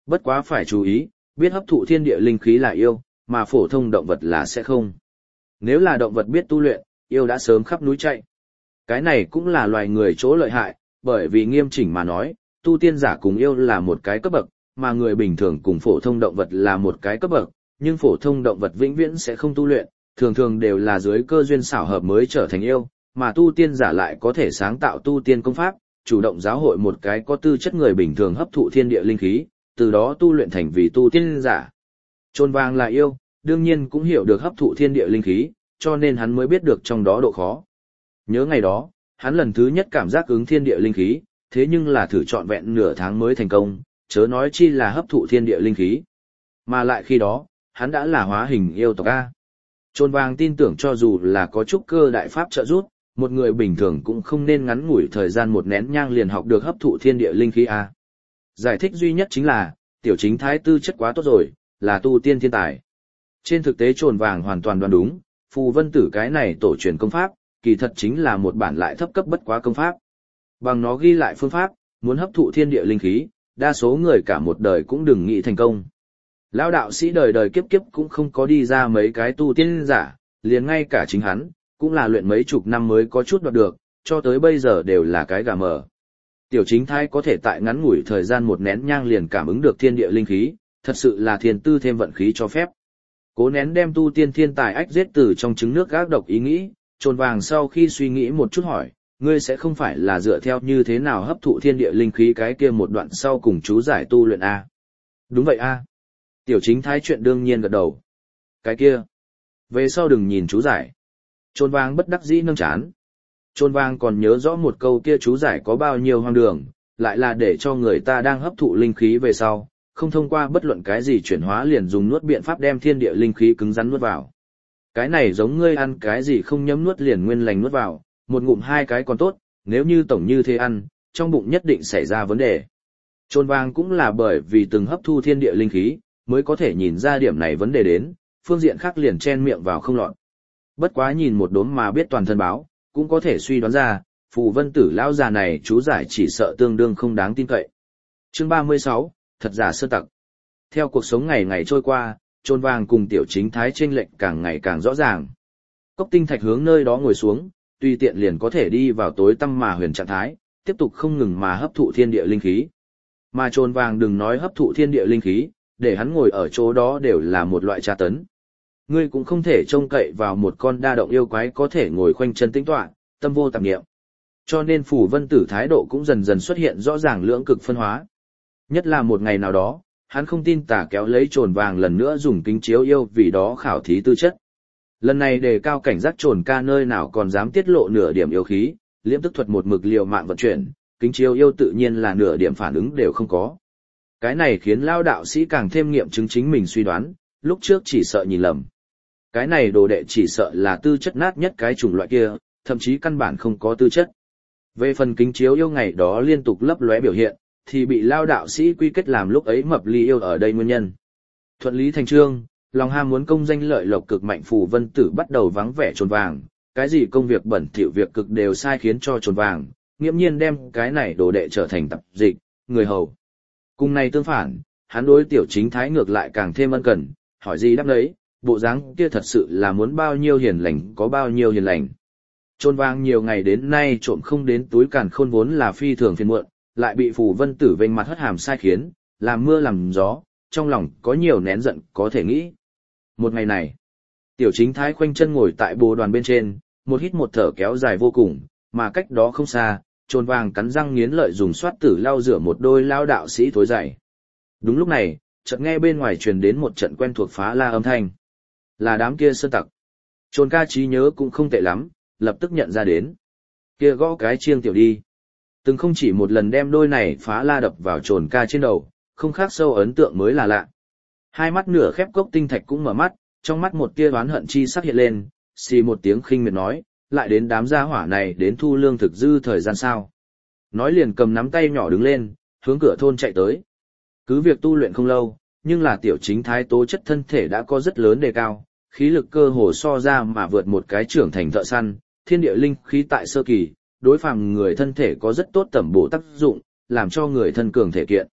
[SPEAKER 1] Bất quá phải chú ý, biết hấp thụ thiên địa linh khí là yêu, mà phổ thông động vật là sẽ không. Nếu là động vật biết tu luyện, yêu đã sớm khắp núi chạy. Cái này cũng là loài người chỗ lợi hại, bởi vì nghiêm chỉnh mà nói, tu tiên giả cùng yêu là một cái cấp bậc, mà người bình thường cùng phổ thông động vật là một cái cấp bậc, nhưng phổ thông động vật vĩnh viễn sẽ không tu luyện, thường thường đều là dưới cơ duyên xảo hợp mới trở thành yêu, mà tu tiên giả lại có thể sáng tạo tu tiên công pháp, chủ động giáo hội một cái có tư chất người bình thường hấp thụ thiên địa linh khí, từ đó tu luyện thành vì tu tiên giả. Trôn vàng là yêu, đương nhiên cũng hiểu được hấp thụ thiên địa linh khí, cho nên hắn mới biết được trong đó độ khó. Nhớ ngày đó, hắn lần thứ nhất cảm giác ứng thiên địa linh khí, thế nhưng là thử trọn vẹn nửa tháng mới thành công, chớ nói chi là hấp thụ thiên địa linh khí. Mà lại khi đó, hắn đã là hóa hình yêu tộc A. Trôn vàng tin tưởng cho dù là có trúc cơ đại pháp trợ giúp, một người bình thường cũng không nên ngắn ngủi thời gian một nén nhang liền học được hấp thụ thiên địa linh khí A. Giải thích duy nhất chính là, tiểu chính thái tư chất quá tốt rồi, là tu tiên thiên tài. Trên thực tế trồn vàng hoàn toàn đoán đúng, phù vân tử cái này tổ truyền công pháp, kỳ thật chính là một bản lại thấp cấp bất quá công pháp. Bằng nó ghi lại phương pháp, muốn hấp thụ thiên địa linh khí, đa số người cả một đời cũng đừng nghĩ thành công. Lão đạo sĩ đời đời kiếp kiếp cũng không có đi ra mấy cái tu tiên giả, liền ngay cả chính hắn, cũng là luyện mấy chục năm mới có chút đoạt được, cho tới bây giờ đều là cái gà mờ. Tiểu chính thái có thể tại ngắn ngủi thời gian một nén nhang liền cảm ứng được thiên địa linh khí, thật sự là thiên tư thêm vận khí cho phép. Cố nén đem tu tiên thiên tài ách giết từ trong trứng nước gác độc ý nghĩ, trồn vàng sau khi suy nghĩ một chút hỏi, ngươi sẽ không phải là dựa theo như thế nào hấp thụ thiên địa linh khí cái kia một đoạn sau cùng chú giải tu luyện A. Đúng vậy A. Tiểu chính thái chuyện đương nhiên gật đầu. Cái kia. Về sau đừng nhìn chú giải. Trồn vàng bất đắc dĩ nâng chán. Trồn vàng còn nhớ rõ một câu kia chú giải có bao nhiêu hoang đường, lại là để cho người ta đang hấp thụ linh khí về sau, không thông qua bất luận cái gì chuyển hóa liền dùng nuốt biện pháp đem thiên địa linh khí cứng rắn nuốt vào. Cái này giống ngươi ăn cái gì không nhấm nuốt liền nguyên lành nuốt vào, một ngụm hai cái còn tốt, nếu như tổng như thế ăn, trong bụng nhất định xảy ra vấn đề. Trồn vàng cũng là bởi vì từng hấp thu thiên địa linh khí, mới có thể nhìn ra điểm này vấn đề đến, phương diện khác liền chen miệng vào không lọt. Bất quá nhìn một đốm mà biết toàn thân báo, cũng có thể suy đoán ra, phù vân tử lão già này chú giải chỉ sợ tương đương không đáng tin cậy. Chương ba mươi sáu, thật giả sơ tặc. Theo cuộc sống ngày ngày trôi qua, trồn vàng cùng tiểu chính thái chênh lệch càng ngày càng rõ ràng. Cốc tinh thạch hướng nơi đó ngồi xuống, tùy tiện liền có thể đi vào tối tăm mà huyền trạng thái, tiếp tục không ngừng mà hấp thụ thiên địa linh khí. Mà trồn vàng đừng nói hấp thụ thiên địa linh khí, để hắn ngồi ở chỗ đó đều là một loại tra tấn. Ngươi cũng không thể trông cậy vào một con đa động yêu quái có thể ngồi khoanh chân tĩnh tọa, tâm vô tạp niệm. Cho nên phù vân tử thái độ cũng dần dần xuất hiện rõ ràng lưỡng cực phân hóa. Nhất là một ngày nào đó, hắn không tin tà kéo lấy trồn vàng lần nữa dùng kính chiếu yêu vì đó khảo thí tư chất. Lần này đề cao cảnh giác trồn ca nơi nào còn dám tiết lộ nửa điểm yêu khí, liễm tức thuật một mực liều mạng vận chuyển, kính chiếu yêu tự nhiên là nửa điểm phản ứng đều không có. Cái này khiến lao đạo sĩ càng thêm nghiệm chứng chính mình suy đoán, lúc trước chỉ sợ nhìn lầm. Cái này đồ đệ chỉ sợ là tư chất nát nhất cái chủng loại kia, thậm chí căn bản không có tư chất. Về phần kính chiếu yêu ngày đó liên tục lấp lóe biểu hiện, thì bị lao đạo sĩ quy kết làm lúc ấy mập ly yêu ở đây nguyên nhân. Thuận lý thành trương, lòng ham muốn công danh lợi lộc cực mạnh phù vân tử bắt đầu vắng vẻ trồn vàng, cái gì công việc bẩn thỉu việc cực đều sai khiến cho trồn vàng, nghiễm nhiên đem cái này đồ đệ trở thành tập dịch, người hầu. Cùng này tương phản, hắn đối tiểu chính thái ngược lại càng thêm ân cần, hỏi gì đáp đấy, bộ dáng kia thật sự là muốn bao nhiêu hiền lành có bao nhiêu hiền lành. Trồn vàng nhiều ngày đến nay trộm không đến túi càn khôn vốn là phi thường phiền muộn, lại bị phù vân tử vênh mặt hất hàm sai khiến, làm mưa làm gió, trong lòng có nhiều nén giận có thể nghĩ. Một ngày này, tiểu chính thái khoanh chân ngồi tại bồ đoàn bên trên, một hít một thở kéo dài vô cùng, mà cách đó không xa, trồn vàng cắn răng nghiến lợi dùng xoát tử lau rửa một đôi lao đạo sĩ thối dày. Đúng lúc này, chợt nghe bên ngoài truyền đến một trận quen thuộc phá la âm thanh. Là đám kia sơn tặc. Trồn ca trí nhớ cũng không tệ lắm, lập tức nhận ra đến. Kia gõ cái chiêng tiểu đi. Từng không chỉ một lần đem đôi này phá la đập vào trồn ca trên đầu, không khác sâu ấn tượng mới là lạ. Hai mắt nửa khép cốc tinh thạch cũng mở mắt, trong mắt một tia oán hận chi sắc hiện lên, xì một tiếng khinh miệt nói, lại đến đám gia hỏa này đến thu lương thực dư thời gian sao. Nói liền cầm nắm tay nhỏ đứng lên, hướng cửa thôn chạy tới. Cứ việc tu luyện không lâu, nhưng là tiểu chính thái tố chất thân thể đã có rất lớn đề cao, khí lực cơ hồ so ra mà vượt một cái trưởng thành thợ săn, thiên địa linh khí tại sơ kỳ, đối phàm người thân thể có rất tốt tẩm bổ tác dụng, làm cho người thân cường thể kiện.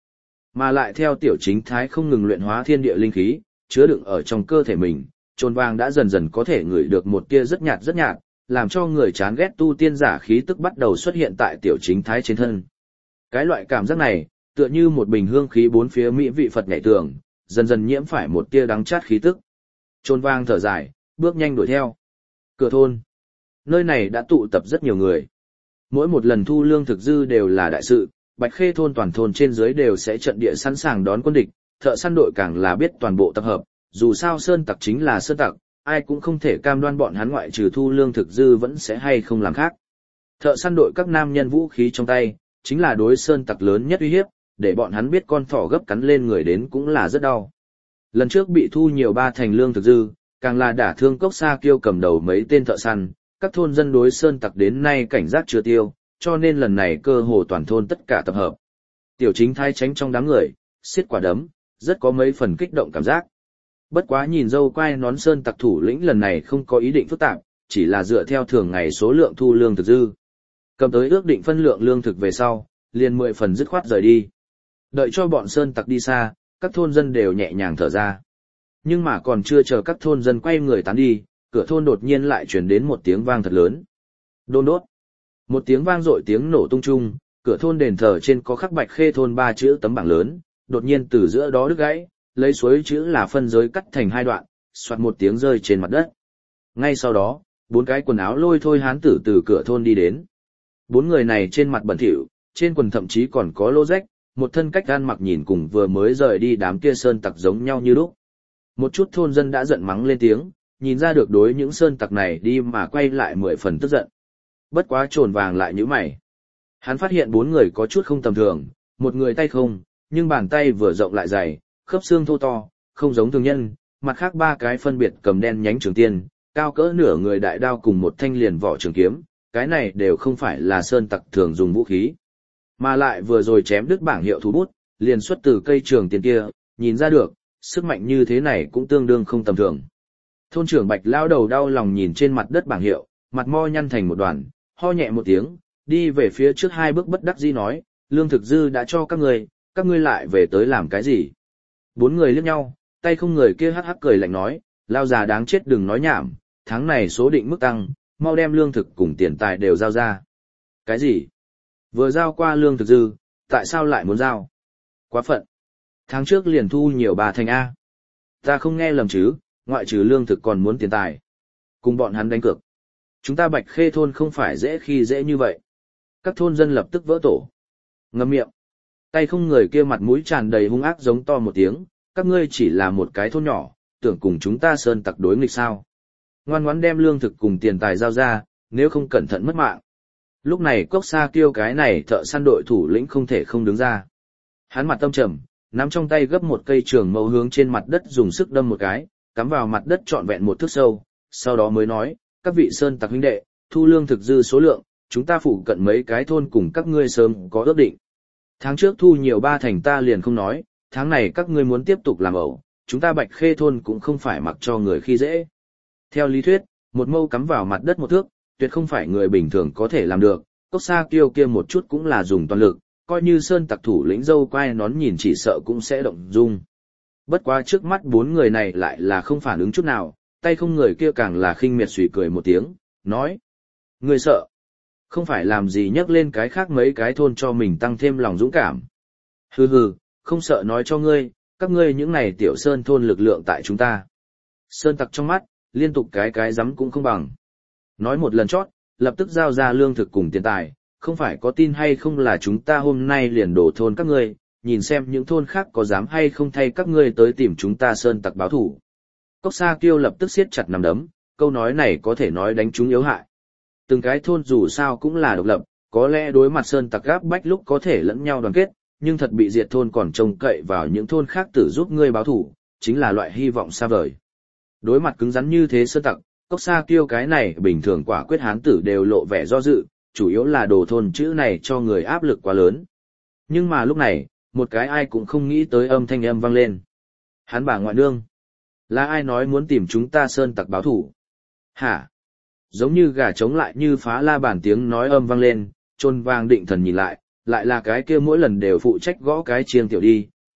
[SPEAKER 1] Mà lại theo tiểu chính thái không ngừng luyện hóa thiên địa linh khí, chứa đựng ở trong cơ thể mình, trồn vàng đã dần dần có thể ngửi được một tia rất nhạt rất nhạt, làm cho người chán ghét tu tiên giả khí tức bắt đầu xuất hiện tại tiểu chính thái trên thân. Cái loại cảm giác này, tựa như một bình hương khí bốn phía mỹ vị Phật nhảy tường, dần dần nhiễm phải một tia đắng chát khí tức. Trồn vàng thở dài, bước nhanh đuổi theo. Cửa thôn. Nơi này đã tụ tập rất nhiều người. Mỗi một lần thu lương thực dư đều là đại sự, Bạch Khê thôn toàn thôn trên dưới đều sẽ trận địa sẵn sàng đón quân địch, thợ săn đội càng là biết toàn bộ tập hợp, dù sao sơn tặc chính là sơn tặc, ai cũng không thể cam đoan bọn hắn ngoại trừ thu lương thực dư vẫn sẽ hay không làm khác. Thợ săn đội các nam nhân vũ khí trong tay, chính là đối sơn tặc lớn nhất uy hiếp, để bọn hắn biết con thỏ gấp cắn lên người đến cũng là rất đau. Lần trước bị thu nhiều ba thành lương thực dư, càng là đả thương Cốc Sa Kiêu cầm đầu mấy tên thợ săn, các thôn dân đối sơn tặc đến nay cảnh giác chưa tiêu, cho nên lần này cơ hồ toàn thôn tất cả tập hợp. Tiểu chính thái tránh trong đám người, xiết quả đấm, rất có mấy phần kích động cảm giác. Bất quá nhìn dâu quai nón sơn tặc thủ lĩnh lần này không có ý định phức tạp, chỉ là dựa theo thường ngày số lượng thu lương thực dư. Cầm tới ước định phân lượng lương thực về sau, liền mười phần dứt khoát rời đi. Đợi cho bọn sơn tặc đi xa, các thôn dân đều nhẹ nhàng thở ra. Nhưng mà còn chưa chờ các thôn dân quay người tán đi, cửa thôn đột nhiên lại truyền đến một tiếng vang thật lớn. Đôn đốt. Một tiếng vang dội tiếng nổ tung chung, cửa thôn đền thờ trên có khắc Bạch Khê thôn ba chữ tấm bảng lớn, đột nhiên từ giữa đó đứt gãy, lấy suối chữ là phân giới cắt thành hai đoạn, xoạt một tiếng rơi trên mặt đất. Ngay sau đó, bốn cái quần áo lôi thôi hán tử từ cửa thôn đi đến. Bốn người này trên mặt bẩn thỉu, trên quần thậm chí còn có lỗ rách, một thân cách ăn mặc nhìn cùng vừa mới rời đi đám kia sơn tặc giống nhau như lúc. Một chút thôn dân đã giận mắng lên tiếng, nhìn ra được đối những sơn tặc này đi mà quay lại mười phần tức giận. Bất quá trồn vàng lại nhíu mày. Hắn phát hiện bốn người có chút không tầm thường, một người tay không, nhưng bàn tay vừa rộng lại dày, khớp xương thô to, không giống thường nhân, mặt khác ba cái phân biệt cầm đen nhánh trường tiên, cao cỡ nửa người đại đao cùng một thanh liền vỏ trường kiếm, cái này đều không phải là sơn tặc thường dùng vũ khí. Mà lại vừa rồi chém đứt bảng hiệu thú bút, liền xuất từ cây trường tiên kia, nhìn ra được, sức mạnh như thế này cũng tương đương không tầm thường. Thôn trưởng Bạch lao đầu đau lòng nhìn trên mặt đất bảng hiệu, mặt mo nhăn thành một đoàn, ho nhẹ một tiếng, đi về phía trước hai bước bất đắc dĩ nói, lương thực dư đã cho các ngươi, các ngươi lại về tới làm cái gì? Bốn người liếc nhau, tay không người kia hắc hắc cười lạnh nói, lao già đáng chết đừng nói nhảm, tháng này số định mức tăng, mau đem lương thực cùng tiền tài đều giao ra. Cái gì? Vừa giao qua lương thực dư, tại sao lại muốn giao? Quá phận. Tháng trước liền thu nhiều bà thành A. Ta không nghe lầm chứ, ngoại trừ lương thực còn muốn tiền tài. Cùng bọn hắn đánh cược. Chúng ta Bạch Khê thôn không phải dễ khi dễ như vậy. Các thôn dân lập tức vỡ tổ. Ngậm miệng. Tay không người kia mặt mũi tràn đầy hung ác giống to một tiếng, các ngươi chỉ là một cái thôn nhỏ, tưởng cùng chúng ta sơn tặc đối nghịch sao. Ngoan ngoãn đem lương thực cùng tiền tài giao ra, nếu không cẩn thận mất mạng. Lúc này Cốc Sa Kiêu cái này thợ săn đội thủ lĩnh không thể không đứng ra. Hắn mặt tâm trầm, nắm trong tay gấp một cây trường mâu hướng trên mặt đất dùng sức đâm một cái, cắm vào mặt đất trọn vẹn một thước sâu, sau đó mới nói, các vị sơn tặc huynh đệ, thu lương thực dư số lượng, chúng ta phụ cận mấy cái thôn cùng các ngươi sớm có ước định. Tháng trước thu nhiều ba thành ta liền không nói, tháng này các ngươi muốn tiếp tục làm ẩu, chúng ta Bạch Khê thôn cũng không phải mặc cho người khi dễ. Theo lý thuyết, một mâu cắm vào mặt đất một thước, tuyệt không phải người bình thường có thể làm được, Cốc Sa Kiêu kia một chút cũng là dùng toàn lực, coi như sơn tặc thủ lĩnh dâu quai nón nhìn chỉ sợ cũng sẽ động dung. Bất quá trước mắt bốn người này lại là không phản ứng chút nào, tay không người kia càng là khinh miệt suy cười một tiếng, nói. Người sợ. Không phải làm gì nhắc lên cái khác mấy cái thôn cho mình tăng thêm lòng dũng cảm. Hừ hừ, không sợ nói cho ngươi, các ngươi những này tiểu sơn thôn lực lượng tại chúng ta. Sơn tặc trong mắt, liên tục cái cái rắm cũng không bằng. Nói một lần chót, lập tức giao ra lương thực cùng tiền tài, không phải có tin hay không là chúng ta hôm nay liền đổ thôn các ngươi, nhìn xem những thôn khác có dám hay không thay các ngươi tới tìm chúng ta sơn tặc báo thủ. Cốc Sa Kiêu lập tức siết chặt nắm đấm, câu nói này có thể nói đánh chúng yếu hại. Từng cái thôn dù sao cũng là độc lập, có lẽ đối mặt sơn tặc gáp bách lúc có thể lẫn nhau đoàn kết, nhưng thật bị diệt thôn còn trông cậy vào những thôn khác tử giúp ngươi báo thủ, chính là loại hy vọng xa vời. Đối mặt cứng rắn như thế sơn tặc, Cốc Sa Kiêu cái này bình thường quả quyết hán tử đều lộ vẻ do dự, chủ yếu là đồ thôn chữ này cho người áp lực quá lớn. Nhưng mà lúc này, một cái ai cũng không nghĩ tới âm thanh âm vang lên. Hắn bà ngoại nương. Là ai nói muốn tìm chúng ta sơn tặc báo thủ? Hả? Giống như gà trống lại như phá la bàn tiếng nói âm vang lên, Trôn Vàng định thần nhìn lại, lại là cái kia mỗi lần đều phụ trách gõ cái chiêng tiểu đi,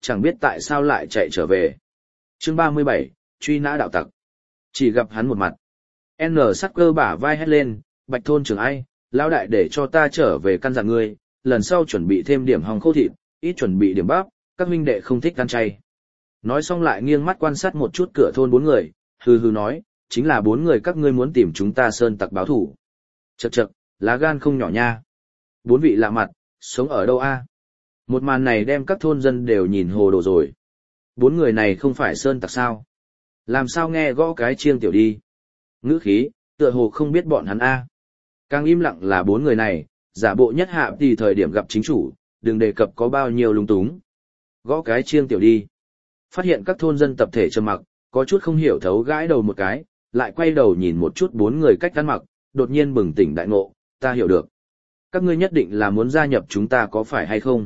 [SPEAKER 1] chẳng biết tại sao lại chạy trở về. Chương ba mươi bảy, truy nã đạo tặc. Chỉ gặp hắn một mặt. N sắc cơ bả vai hét lên, Bạch thôn trưởng ai, lão đại để cho ta trở về căn dặn ngươi, lần sau chuẩn bị thêm điểm hong khô thịt, ít chuẩn bị điểm bắp, các huynh đệ không thích ăn chay. Nói xong lại nghiêng mắt quan sát một chút cửa thôn bốn người, hừ hừ nói, chính là bốn người các ngươi muốn tìm chúng ta sơn tặc báo thủ. Chậc chậc, lá gan không nhỏ nha. Bốn vị lạ mặt, sống ở đâu a? Một màn này đem các thôn dân đều nhìn hồ đồ rồi. Bốn người này không phải sơn tặc sao? Làm sao nghe gõ cái chiêng tiểu đi? Ngữ khí, tựa hồ không biết bọn hắn a. Càng im lặng là bốn người này, giả bộ nhất hạ thì thời điểm gặp chính chủ, đừng đề cập có bao nhiêu lung túng. Gõ cái chiêng tiểu đi. Phát hiện các thôn dân tập thể trầm mặc, có chút không hiểu thấu gãi đầu một cái, lại quay đầu nhìn một chút bốn người cách ăn mặc, đột nhiên bừng tỉnh đại ngộ, ta hiểu được. Các ngươi nhất định là muốn gia nhập chúng ta có phải hay không?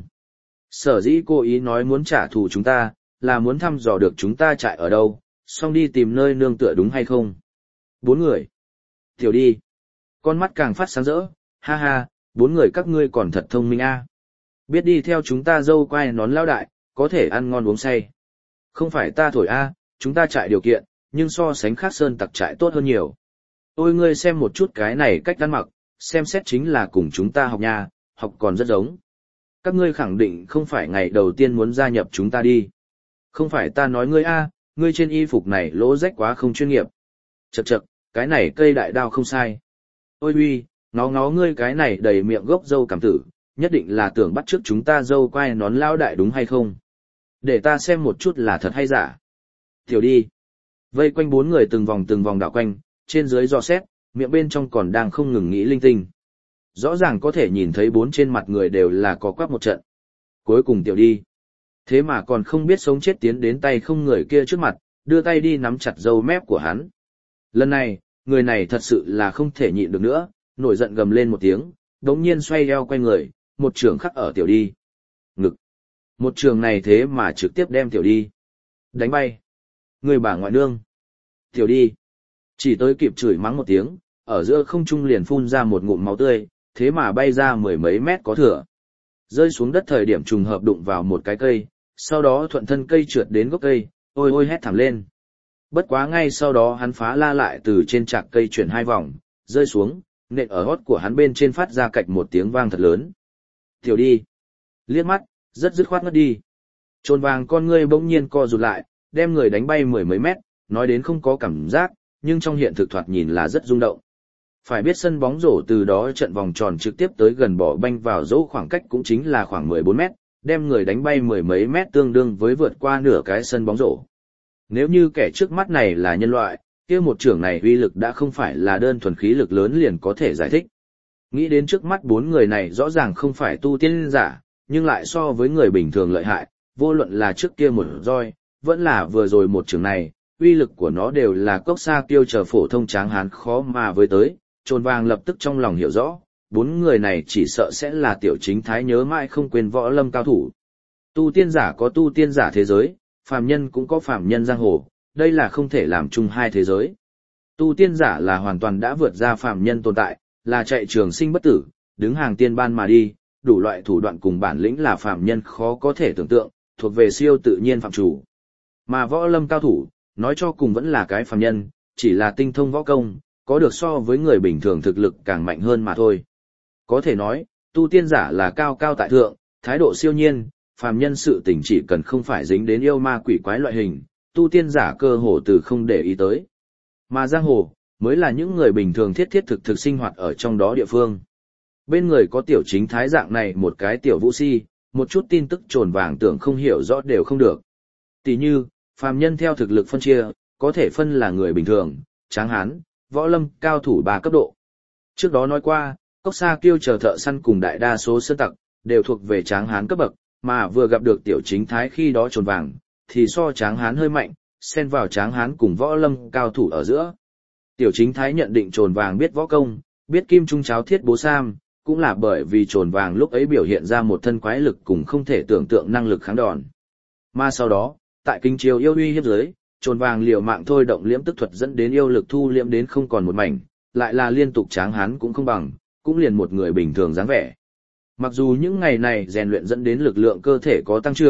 [SPEAKER 1] Sở dĩ cô ý nói muốn trả thù chúng ta, là muốn thăm dò được chúng ta trại ở đâu, xong đi tìm nơi nương tựa đúng hay không? Bốn người. Tiểu đi. Con mắt càng phát sáng rỡ, ha ha, bốn người các ngươi còn thật thông minh a. Biết đi theo chúng ta dâu quai nón lao đại, có thể ăn ngon uống say. Không phải ta thổi a, chúng ta trại điều kiện, nhưng so sánh khác sơn tặc trại tốt hơn nhiều. Ôi ngươi xem một chút cái này cách ăn mặc, xem xét chính là cùng chúng ta học nha, học còn rất giống. Các ngươi khẳng định không phải ngày đầu tiên muốn gia nhập chúng ta đi. Không phải ta nói ngươi a, ngươi trên y phục này lỗ rách quá không chuyên nghiệp. Chậc chậc, cái này cây đại đao không sai. Ôi huy, ngó ngó ngươi cái này đầy miệng gốc dâu cảm tử, nhất định là tưởng bắt trước chúng ta dâu quai nón lao đại đúng hay không? Để ta xem một chút là thật hay giả. Tiểu đi. Vây quanh bốn người từng vòng từng vòng đảo quanh, trên dưới dò xét, miệng bên trong còn đang không ngừng nghĩ linh tinh. Rõ ràng có thể nhìn thấy bốn trên mặt người đều là có quắc một trận. Cuối cùng tiểu đi. Thế mà còn không biết sống chết tiến đến tay không người kia trước mặt, đưa tay đi nắm chặt râu mép của hắn. Lần này, người này thật sự là không thể nhịn được nữa, nổi giận gầm lên một tiếng, đống nhiên xoay eo quay người, một trường khắc ở tiểu đi. Ngực. Một trường này thế mà trực tiếp đem tiểu đi. Đánh bay. Người bà ngoại nương. Tiểu đi. Chỉ tới kịp chửi mắng một tiếng, ở giữa không trung liền phun ra một ngụm máu tươi, thế mà bay ra mười mấy mét có thừa. Rơi xuống đất thời điểm trùng hợp đụng vào một cái cây, sau đó thuận thân cây trượt đến gốc cây, ôi ôi hét thảm lên. Bất quá ngay sau đó hắn phá la lại từ trên trạc cây chuyển hai vòng, rơi xuống, nện ở hót của hắn bên trên phát ra cạch một tiếng vang thật lớn. Tiểu đi. Liếc mắt, rất dứt khoát ngất đi. Trồn vàng con ngươi bỗng nhiên co rụt lại, đem người đánh bay mười mấy mét, nói đến không có cảm giác, nhưng trong hiện thực thoạt nhìn là rất rung động. Phải biết sân bóng rổ từ đó trận vòng tròn trực tiếp tới gần bỏ banh vào dỗ khoảng cách cũng chính là khoảng mười bốn mét, đem người đánh bay mười mấy mét tương đương với vượt qua nửa cái sân bóng rổ. Nếu như kẻ trước mắt này là nhân loại, kia một trưởng này uy lực đã không phải là đơn thuần khí lực lớn liền có thể giải thích. Nghĩ đến trước mắt bốn người này rõ ràng không phải tu tiên giả, nhưng lại so với người bình thường lợi hại, vô luận là trước kia một roi, vẫn là vừa rồi một trường này, uy lực của nó đều là cốc xa kiêu chờ phổ thông tráng hán khó mà với tới, Trồn Vàng lập tức trong lòng hiểu rõ, bốn người này chỉ sợ sẽ là tiểu chính thái nhớ mãi không quên võ lâm cao thủ. Tu tiên giả có tu tiên giả thế giới, phàm nhân cũng có phàm nhân giang hồ, đây là không thể làm chung hai thế giới. Tu tiên giả là hoàn toàn đã vượt ra phàm nhân tồn tại, là chạy trường sinh bất tử, đứng hàng tiên ban mà đi, đủ loại thủ đoạn cùng bản lĩnh là phàm nhân khó có thể tưởng tượng, thuộc về siêu tự nhiên phạm chủ. Mà võ lâm cao thủ, nói cho cùng vẫn là cái phàm nhân, chỉ là tinh thông võ công, có được so với người bình thường thực lực càng mạnh hơn mà thôi. Có thể nói, tu tiên giả là cao cao tại thượng, thái độ siêu nhiên, phàm nhân sự tình chỉ cần không phải dính đến yêu ma quỷ quái loại hình, tu tiên giả cơ hồ từ không để ý tới. Mà giang hồ, mới là những người bình thường thiết thiết thực thực sinh hoạt ở trong đó địa phương. Bên người có tiểu chính thái dạng này một cái tiểu vũ si, một chút tin tức Trồn Vàng tưởng không hiểu rõ đều không được. Tỷ như, phàm nhân theo thực lực phân chia, có thể phân là người bình thường, tráng hán, võ lâm, cao thủ ba cấp độ. Trước đó nói qua, cốc xa kiêu chờ thợ săn cùng đại đa số sơn tặc, đều thuộc về tráng hán cấp bậc, mà vừa gặp được tiểu chính thái khi đó Trồn Vàng, thì so tráng hán hơi mạnh, xen vào tráng hán cùng võ lâm cao thủ ở giữa. Tiểu chính thái nhận định Trồn Vàng biết võ công, biết kim trung cháo thiết bố sam, cũng là bởi vì Trồn Vàng lúc ấy biểu hiện ra một thân quái lực cùng không thể tưởng tượng năng lực kháng đòn. Mà sau đó, tại kinh chiều yêu uy hiếp dưới, Trồn Vàng liều mạng thôi động liễm tức thuật dẫn đến yêu lực thu liễm đến không còn một mảnh, lại là liên tục tráng hán cũng không bằng, cũng liền một người bình thường dáng vẻ. Mặc dù những ngày này rèn luyện dẫn đến lực lượng cơ thể có tăng trưởng,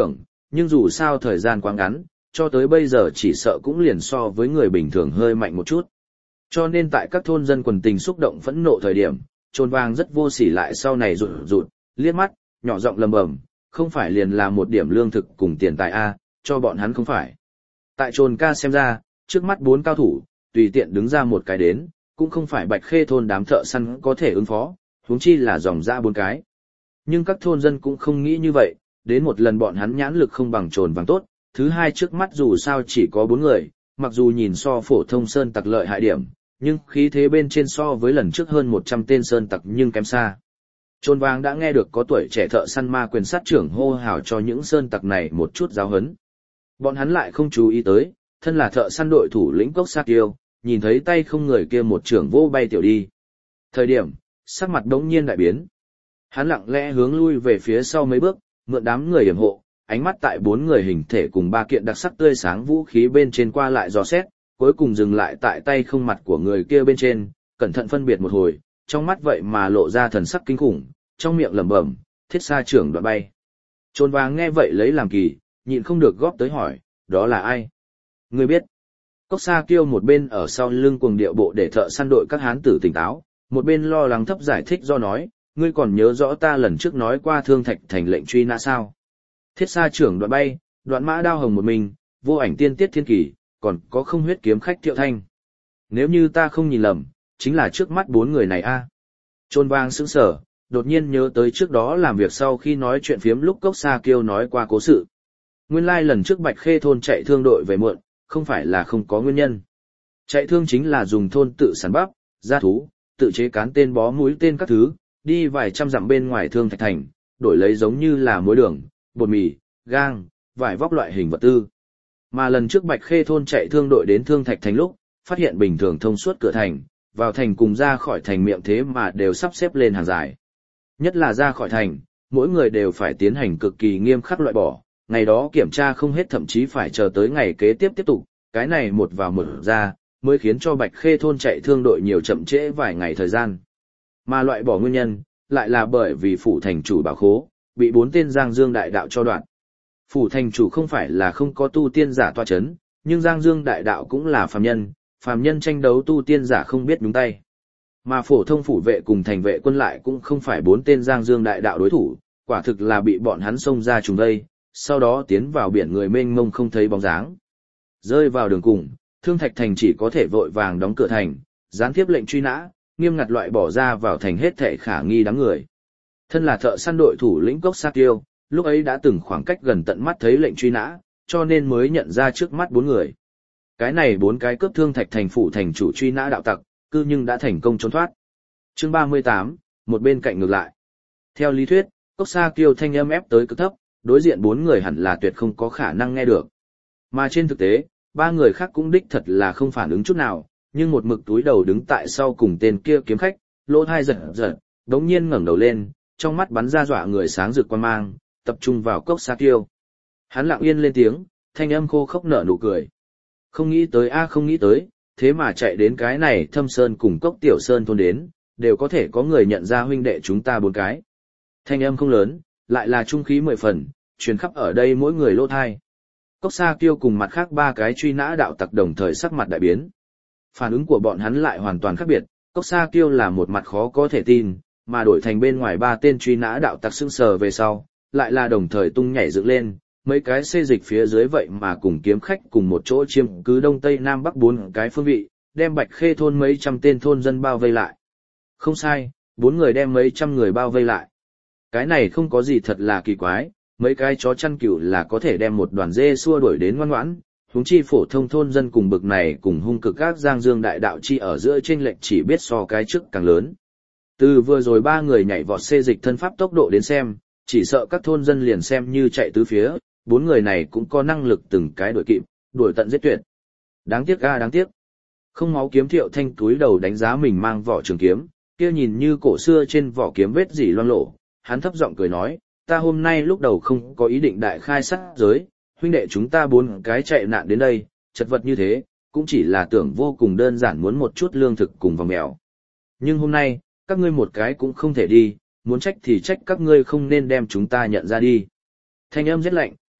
[SPEAKER 1] nhưng dù sao thời gian quá ngắn, cho tới bây giờ chỉ sợ cũng liền so với người bình thường hơi mạnh một chút. Cho nên tại các thôn dân quần tình xúc động phẫn nộ thời điểm, Trồn Vàng rất vô sỉ lại sau này rụt rụt, liếc mắt, nhỏ giọng lầm bầm, không phải liền là một điểm lương thực cùng tiền tài a, cho bọn hắn không phải. Tại Trồn ca xem ra, trước mắt bốn cao thủ, tùy tiện đứng ra một cái đến, cũng không phải Bạch Khê thôn đám thợ săn có thể ứng phó, huống chi là dòng ra bốn cái. Nhưng các thôn dân cũng không nghĩ như vậy, đến một lần bọn hắn nhãn lực không bằng Trồn Vàng tốt, thứ hai trước mắt dù sao chỉ có bốn người, mặc dù nhìn so phổ thông sơn tặc lợi hại điểm, nhưng khí thế bên trên so với lần trước hơn một trăm tên sơn tặc nhưng kém xa. Trồn Vàng đã nghe được có tuổi trẻ thợ săn ma quyền sát trưởng hô hào cho những sơn tặc này một chút giáo huấn. Bọn hắn lại không chú ý tới, thân là thợ săn đội thủ lĩnh Cốc Sa Kiêu, nhìn thấy tay không người kia một trưởng vô bay tiểu đi. Thời điểm, sắc mặt đống nhiên đại biến. Hắn lặng lẽ hướng lui về phía sau mấy bước, mượn đám người yểm hộ, ánh mắt tại bốn người hình thể cùng ba kiện đặc sắc tươi sáng vũ khí bên trên qua lại dò xét, cuối cùng dừng lại tại tay không mặt của người kia bên trên, cẩn thận phân biệt một hồi, trong mắt vậy mà lộ ra thần sắc kinh khủng, trong miệng lẩm bẩm, thiết sa trưởng đoạn bay. Trồn Vàng nghe vậy lấy làm kỳ, nhịn không được góp tới hỏi, đó là ai? Ngươi biết. Cốc Sa Kiêu một bên ở sau lưng cuồng điệu bộ để thợ săn đội các hán tử tỉnh táo, một bên lo lắng thấp giải thích do nói, ngươi còn nhớ rõ ta lần trước nói qua Thương Thạch thành lệnh truy nã sao? Thiết sa trưởng đoạn bay, đoạn mã đao hồng một mình, vô ảnh tiên tiết thiên kỳ, còn có không huyết kiếm khách Thiệu Thanh. Nếu như ta không nhìn lầm, chính là trước mắt bốn người này a. Trồn Vàng sững sờ, đột nhiên nhớ tới trước đó làm việc sau khi nói chuyện phiếm lúc Cốc Sa Kiêu nói qua cố sự. Nguyên lai lần trước Bạch Khê thôn chạy thương đội về muộn, không phải là không có nguyên nhân. Chạy thương chính là dùng thôn tự sản bắp, gia thú, tự chế cán tên bó mũi tên các thứ, đi vài trăm dặm bên ngoài Thương Thạch thành, đổi lấy giống như là muối đường, bột mì, gang, vải vóc loại hình vật tư. Mà lần trước Bạch Khê thôn chạy thương đội đến Thương Thạch thành lúc, phát hiện bình thường thông suốt cửa thành, vào thành cùng ra khỏi thành miệng thế mà đều sắp xếp lên hàng dài. Nhất là ra khỏi thành, mỗi người đều phải tiến hành cực kỳ nghiêm khắc loại bỏ, ngày đó kiểm tra không hết thậm chí phải chờ tới ngày kế tiếp tiếp tục, cái này một vào một ra, mới khiến cho Bạch Khê thôn chạy thương đội nhiều chậm trễ vài ngày thời gian. Mà loại bỏ nguyên nhân, lại là bởi vì phủ thành chủ bảo khố, bị bốn tên Giang Dương đại đạo cho đoạn. Phủ thành chủ không phải là không có tu tiên giả tọa chấn, nhưng Giang Dương đại đạo cũng là phàm nhân, phàm nhân tranh đấu tu tiên giả không biết nhúng tay. Mà phổ thông phủ vệ cùng thành vệ quân lại cũng không phải bốn tên Giang Dương đại đạo đối thủ, quả thực là bị bọn hắn xông ra trùng đây, sau đó tiến vào biển người mênh mông không thấy bóng dáng. Rơi vào đường cùng, Thương Thạch thành chỉ có thể vội vàng đóng cửa thành, gián tiếp lệnh truy nã, nghiêm ngặt loại bỏ ra vào thành hết thảy khả nghi đám người. Thân là thợ săn đội thủ lĩnh Cốc Sa Kiêu, lúc ấy đã từng khoảng cách gần tận mắt thấy lệnh truy nã, cho nên mới nhận ra trước mắt bốn người. Cái này bốn cái cướp Thương Thạch thành phủ thành chủ truy nã đạo tặc, cư nhưng đã thành công trốn thoát. Chương ba mươi tám, một bên cạnh ngược lại. Theo lý thuyết, Cốc Sa Kiêu thanh âm ép tới cực thấp, đối diện bốn người hẳn là tuyệt không có khả năng nghe được. Mà trên thực tế, ba người khác cũng đích thật là không phản ứng chút nào, nhưng một mực túi đầu đứng tại sau cùng tên kia kiếm khách, lỗ thai giật giật, đống nhiên ngẩng đầu lên, trong mắt bắn ra dọa người sáng rực quan mang, tập trung vào Cốc Sa Kiêu. Hắn lặng yên lên tiếng, thanh âm khô khốc nở nụ cười. Không nghĩ tới a không nghĩ tới, thế mà chạy đến cái này Thâm Sơn cùng Cốc Tiểu Sơn thôn đến, đều có thể có người nhận ra huynh đệ chúng ta bốn cái. Thanh âm không lớn, lại là trung khí mười phần, truyền khắp ở đây mỗi người lỗ thai. Cốc Sa Kiêu cùng mặt khác ba cái truy nã đạo tặc đồng thời sắc mặt đại biến. Phản ứng của bọn hắn lại hoàn toàn khác biệt, Cốc Sa Kiêu là một mặt khó có thể tin, mà đổi thành bên ngoài ba tên truy nã đạo tặc sững sờ về sau, lại là đồng thời tung nhảy dựng lên, mấy cái xê dịch phía dưới vậy mà cùng kiếm khách cùng một chỗ chiếm cứ đông tây nam bắc bốn cái phương vị, đem Bạch Khê thôn mấy trăm tên thôn dân bao vây lại. Không sai, bốn người đem mấy trăm người bao vây lại. Cái này không có gì thật là kỳ quái, mấy cái chó chăn cừu là có thể đem một đoàn dê xua đuổi đến ngoan ngoãn, huống chi phổ thông thôn dân cùng bực này cùng hung cực các Giang Dương đại đạo chi ở giữa chênh lệch chỉ biết so cái trước càng lớn. Từ vừa rồi ba người nhảy vọt xê dịch thân pháp tốc độ đến xem, chỉ sợ các thôn dân liền xem như chạy tứ phía, bốn người này cũng có năng lực từng cái đuổi kịp, đuổi tận giết tuyệt. Đáng tiếc a đáng tiếc. Không máu kiếm Thiệu Thanh túi đầu đánh giá mình mang vỏ trường kiếm, kia nhìn như cổ xưa trên vỏ kiếm vết dỉ loang lổ, hắn thấp giọng cười nói, ta hôm nay lúc đầu không có ý định đại khai sát giới, huynh đệ chúng ta bốn cái chạy nạn đến đây, chật vật như thế, cũng chỉ là tưởng vô cùng đơn giản muốn một chút lương thực cùng vòng mèo. Nhưng hôm nay, các ngươi một cái cũng không thể đi, muốn trách thì trách các ngươi không nên đem chúng ta nhận ra đi. Thanh âm rất lạnh,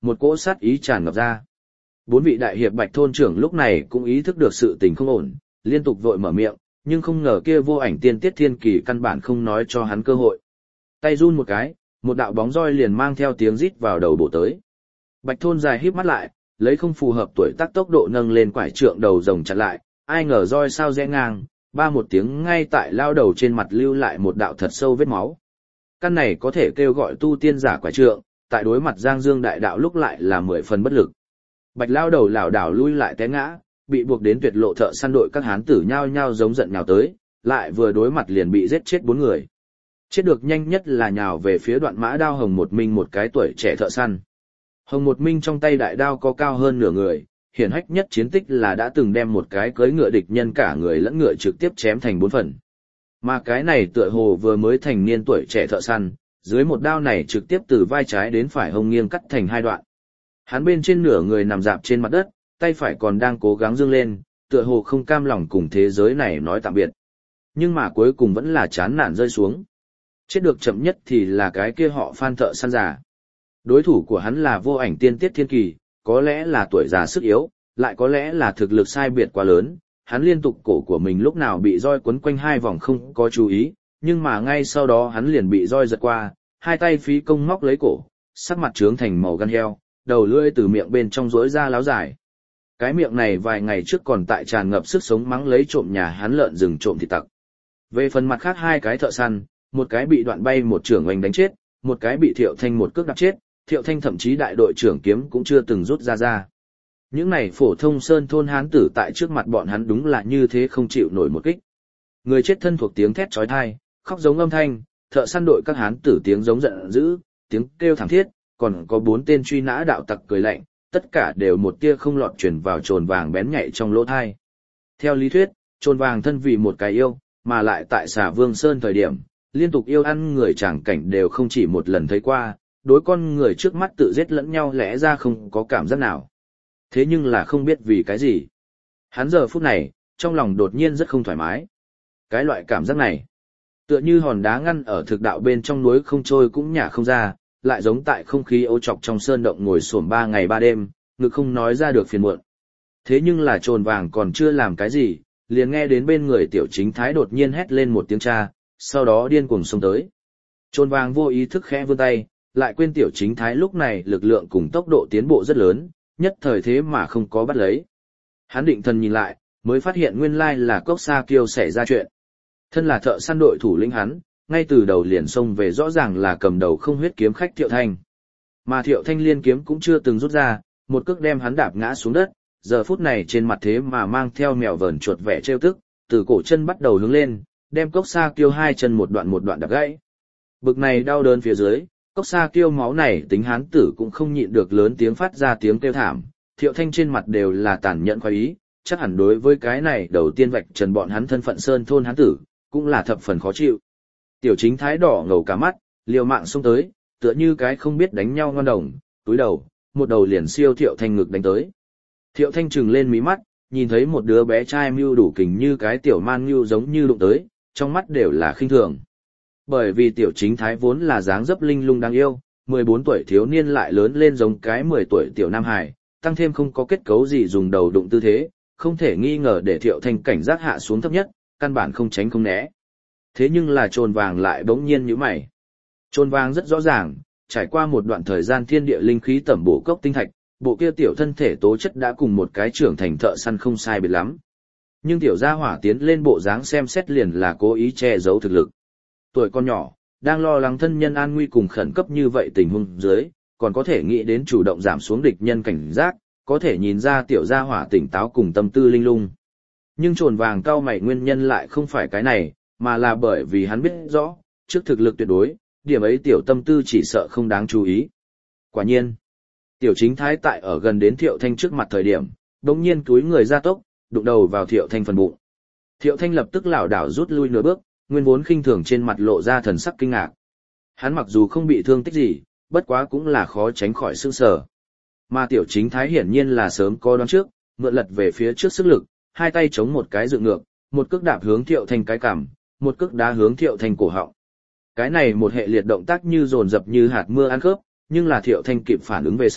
[SPEAKER 1] một cỗ sát ý tràn ngập ra. Bốn vị đại hiệp Bạch thôn trưởng lúc này cũng ý thức được sự tình không ổn, liên tục vội mở miệng, nhưng không ngờ kia vô ảnh tiên tiết thiên kỳ căn bản không nói cho hắn cơ hội. Tay run một cái, một đạo bóng roi liền mang theo tiếng rít vào đầu bổ tới. Bạch thôn dài híp mắt lại, lấy không phù hợp tuổi tác tốc độ nâng lên quải trượng đầu rồng chặn lại, ai ngờ roi sao rẽ ngang, ba một tiếng ngay tại lao đầu trên mặt lưu lại một đạo thật sâu vết máu. Căn này có thể kêu gọi tu tiên giả quải trượng, tại đối mặt Giang Dương đại đạo lúc lại là mười phần bất lực. Bạch lao đầu lảo đảo lui lại té ngã, bị buộc đến tuyệt lộ thợ săn đội các hán tử nhao nhao giống giận nhào tới, lại vừa đối mặt liền bị giết chết bốn người. Chết được nhanh nhất là nhào về phía đoạn mã đao Hồng Một Minh một cái tuổi trẻ thợ săn. Hồng Một Minh trong tay đại đao có cao hơn nửa người, hiển hách nhất chiến tích là đã từng đem một cái cưỡi ngựa địch nhân cả người lẫn ngựa trực tiếp chém thành bốn phần. Mà cái này tựa hồ vừa mới thành niên tuổi trẻ thợ săn, dưới một đao này trực tiếp từ vai trái đến phải hông nghiêng cắt thành hai đoạn. Hắn bên trên nửa người nằm dạp trên mặt đất, tay phải còn đang cố gắng dương lên, tựa hồ không cam lòng cùng thế giới này nói tạm biệt. Nhưng mà cuối cùng vẫn là chán nản rơi xuống. Chết được chậm nhất thì là cái kia họ Phan thợ săn già. Đối thủ của hắn là vô ảnh tiên tiết thiên kỳ, có lẽ là tuổi già sức yếu, lại có lẽ là thực lực sai biệt quá lớn. Hắn liên tục cổ của mình lúc nào bị roi quấn quanh hai vòng không có chú ý, nhưng mà ngay sau đó hắn liền bị roi giật qua, hai tay phí công móc lấy cổ, sắc mặt trướng thành màu gan heo, đầu lưỡi từ miệng bên trong rỗi ra láo dài. Cái miệng này vài ngày trước còn tại tràn ngập sức sống mắng lấy trộm nhà hắn lợn rừng trộm thịt tặc. Về phần mặt khác hai cái thợ săn, một cái bị đoạn bay một trưởng oanh đánh chết, một cái bị Thiệu Thanh một cước đạp chết, Thiệu Thanh thậm chí đại đội trưởng kiếm cũng chưa từng rút ra ra. Những này phổ thông sơn thôn hán tử tại trước mặt bọn hắn đúng là như thế không chịu nổi một kích. Người chết thân thuộc tiếng thét chói tai, khóc giống âm thanh, thợ săn đội các hán tử tiếng giống giận dữ, tiếng kêu thảm thiết, còn có bốn tên truy nã đạo tặc cười lạnh, tất cả đều một tia không lọt truyền vào trồn vàng bén nhạy trong lỗ thai. Theo lý thuyết, trồn vàng thân vì một cái yêu, mà lại tại Xà Vương Sơn thời điểm, liên tục yêu ăn người tràng cảnh đều không chỉ một lần thấy qua, đối con người trước mắt tự giết lẫn nhau lẽ ra không có cảm giác nào. Thế nhưng là không biết vì cái gì. Hắn giờ phút này, trong lòng đột nhiên rất không thoải mái. Cái loại cảm giác này, tựa như hòn đá ngăn ở thực đạo bên trong núi không trôi cũng nhả không ra, lại giống tại không khí ô trọc trong sơn động ngồi xổm ba ngày ba đêm, ngực không nói ra được phiền muộn. Thế nhưng là trồn vàng còn chưa làm cái gì, liền nghe đến bên người tiểu chính thái đột nhiên hét lên một tiếng cha, sau đó điên cuồng xông tới. Trồn vàng vô ý thức khẽ vươn tay, lại quên tiểu chính thái lúc này lực lượng cùng tốc độ tiến bộ rất lớn, nhất thời thế mà không có bắt lấy. Hắn định thần nhìn lại, mới phát hiện nguyên lai là Cốc Sa Kiêu xảy ra chuyện. Thân là thợ săn đội thủ lĩnh hắn, ngay từ đầu liền xông về rõ ràng là cầm đầu không huyết kiếm khách Thiệu Thanh. Mà Thiệu Thanh liên kiếm cũng chưa từng rút ra, một cước đem hắn đạp ngã xuống đất, giờ phút này trên mặt thế mà mang theo mèo vờn chuột vẻ trêu tức, từ cổ chân bắt đầu hướng lên, đem Cốc Sa Kiêu hai chân một đoạn một đoạn đạp gãy. Bực này đau đớn phía dưới, Cốc Sa Kiêu máu này tính hán tử cũng không nhịn được lớn tiếng phát ra tiếng kêu thảm, Thiệu Thanh trên mặt đều là tàn nhẫn khoái ý, chắc hẳn đối với cái này đầu tiên vạch trần bọn hắn thân phận sơn thôn hán tử, cũng là thập phần khó chịu. Tiểu chính thái đỏ ngầu cả mắt, liều mạng xông tới, tựa như cái không biết đánh nhau ngon đồng, túi đầu, một đầu liền siêu Thiệu Thanh ngực đánh tới. Thiệu Thanh trừng lên mí mắt, nhìn thấy một đứa bé trai mưu đủ kình như cái tiểu man mưu giống như đụng tới, trong mắt đều là khinh thường. Bởi vì tiểu chính thái vốn là dáng dấp linh lung đáng yêu, mười bốn tuổi thiếu niên lại lớn lên giống cái mười tuổi tiểu nam hài, tăng thêm không có kết cấu gì dùng đầu đụng tư thế, không thể nghi ngờ để Thiệu Thanh cảnh giác hạ xuống thấp nhất, căn bản không tránh không né. Thế nhưng là trồn vàng lại bỗng nhiên nhíu mày. Trồn vàng rất rõ ràng, trải qua một đoạn thời gian thiên địa linh khí tẩm bổ cốc tinh thạch, bộ kia tiểu thân thể tố chất đã cùng một cái trưởng thành thợ săn không sai biệt lắm. Nhưng tiểu gia hỏa tiến lên bộ dáng xem xét liền là cố ý che giấu thực lực. Tuổi con nhỏ, đang lo lắng thân nhân an nguy cùng khẩn cấp như vậy tình huống dưới, còn có thể nghĩ đến chủ động giảm xuống địch nhân cảnh giác, có thể nhìn ra tiểu gia hỏa tỉnh táo cùng tâm tư linh lung. Nhưng trồn vàng cao mày nguyên nhân lại không phải cái này, mà là bởi vì hắn biết rõ, trước thực lực tuyệt đối, điểm ấy tiểu tâm tư chỉ sợ không đáng chú ý. Quả nhiên, tiểu chính thái tại ở gần đến Thiệu Thanh trước mặt thời điểm, đột nhiên cúi người ra tốc, đụng đầu vào Thiệu Thanh phần bụng. Thiệu Thanh lập tức lảo đảo rút lui nửa bước, nguyên vốn khinh thường trên mặt lộ ra thần sắc kinh ngạc. Hắn mặc dù không bị thương tích gì, bất quá cũng là khó tránh khỏi sửng sở. Mà tiểu chính thái hiển nhiên là sớm có đoán trước, mượn lật về phía trước sức lực, hai tay chống một cái dựng ngược, một cước đạp hướng Thiệu Thanh cái cằm, một cước đá hướng Thiệu Thanh cổ họng. Cái này một hệ liệt động tác như dồn dập như hạt mưa ăn khớp, nhưng là Thiệu Thanh kịp phản ứng về sau,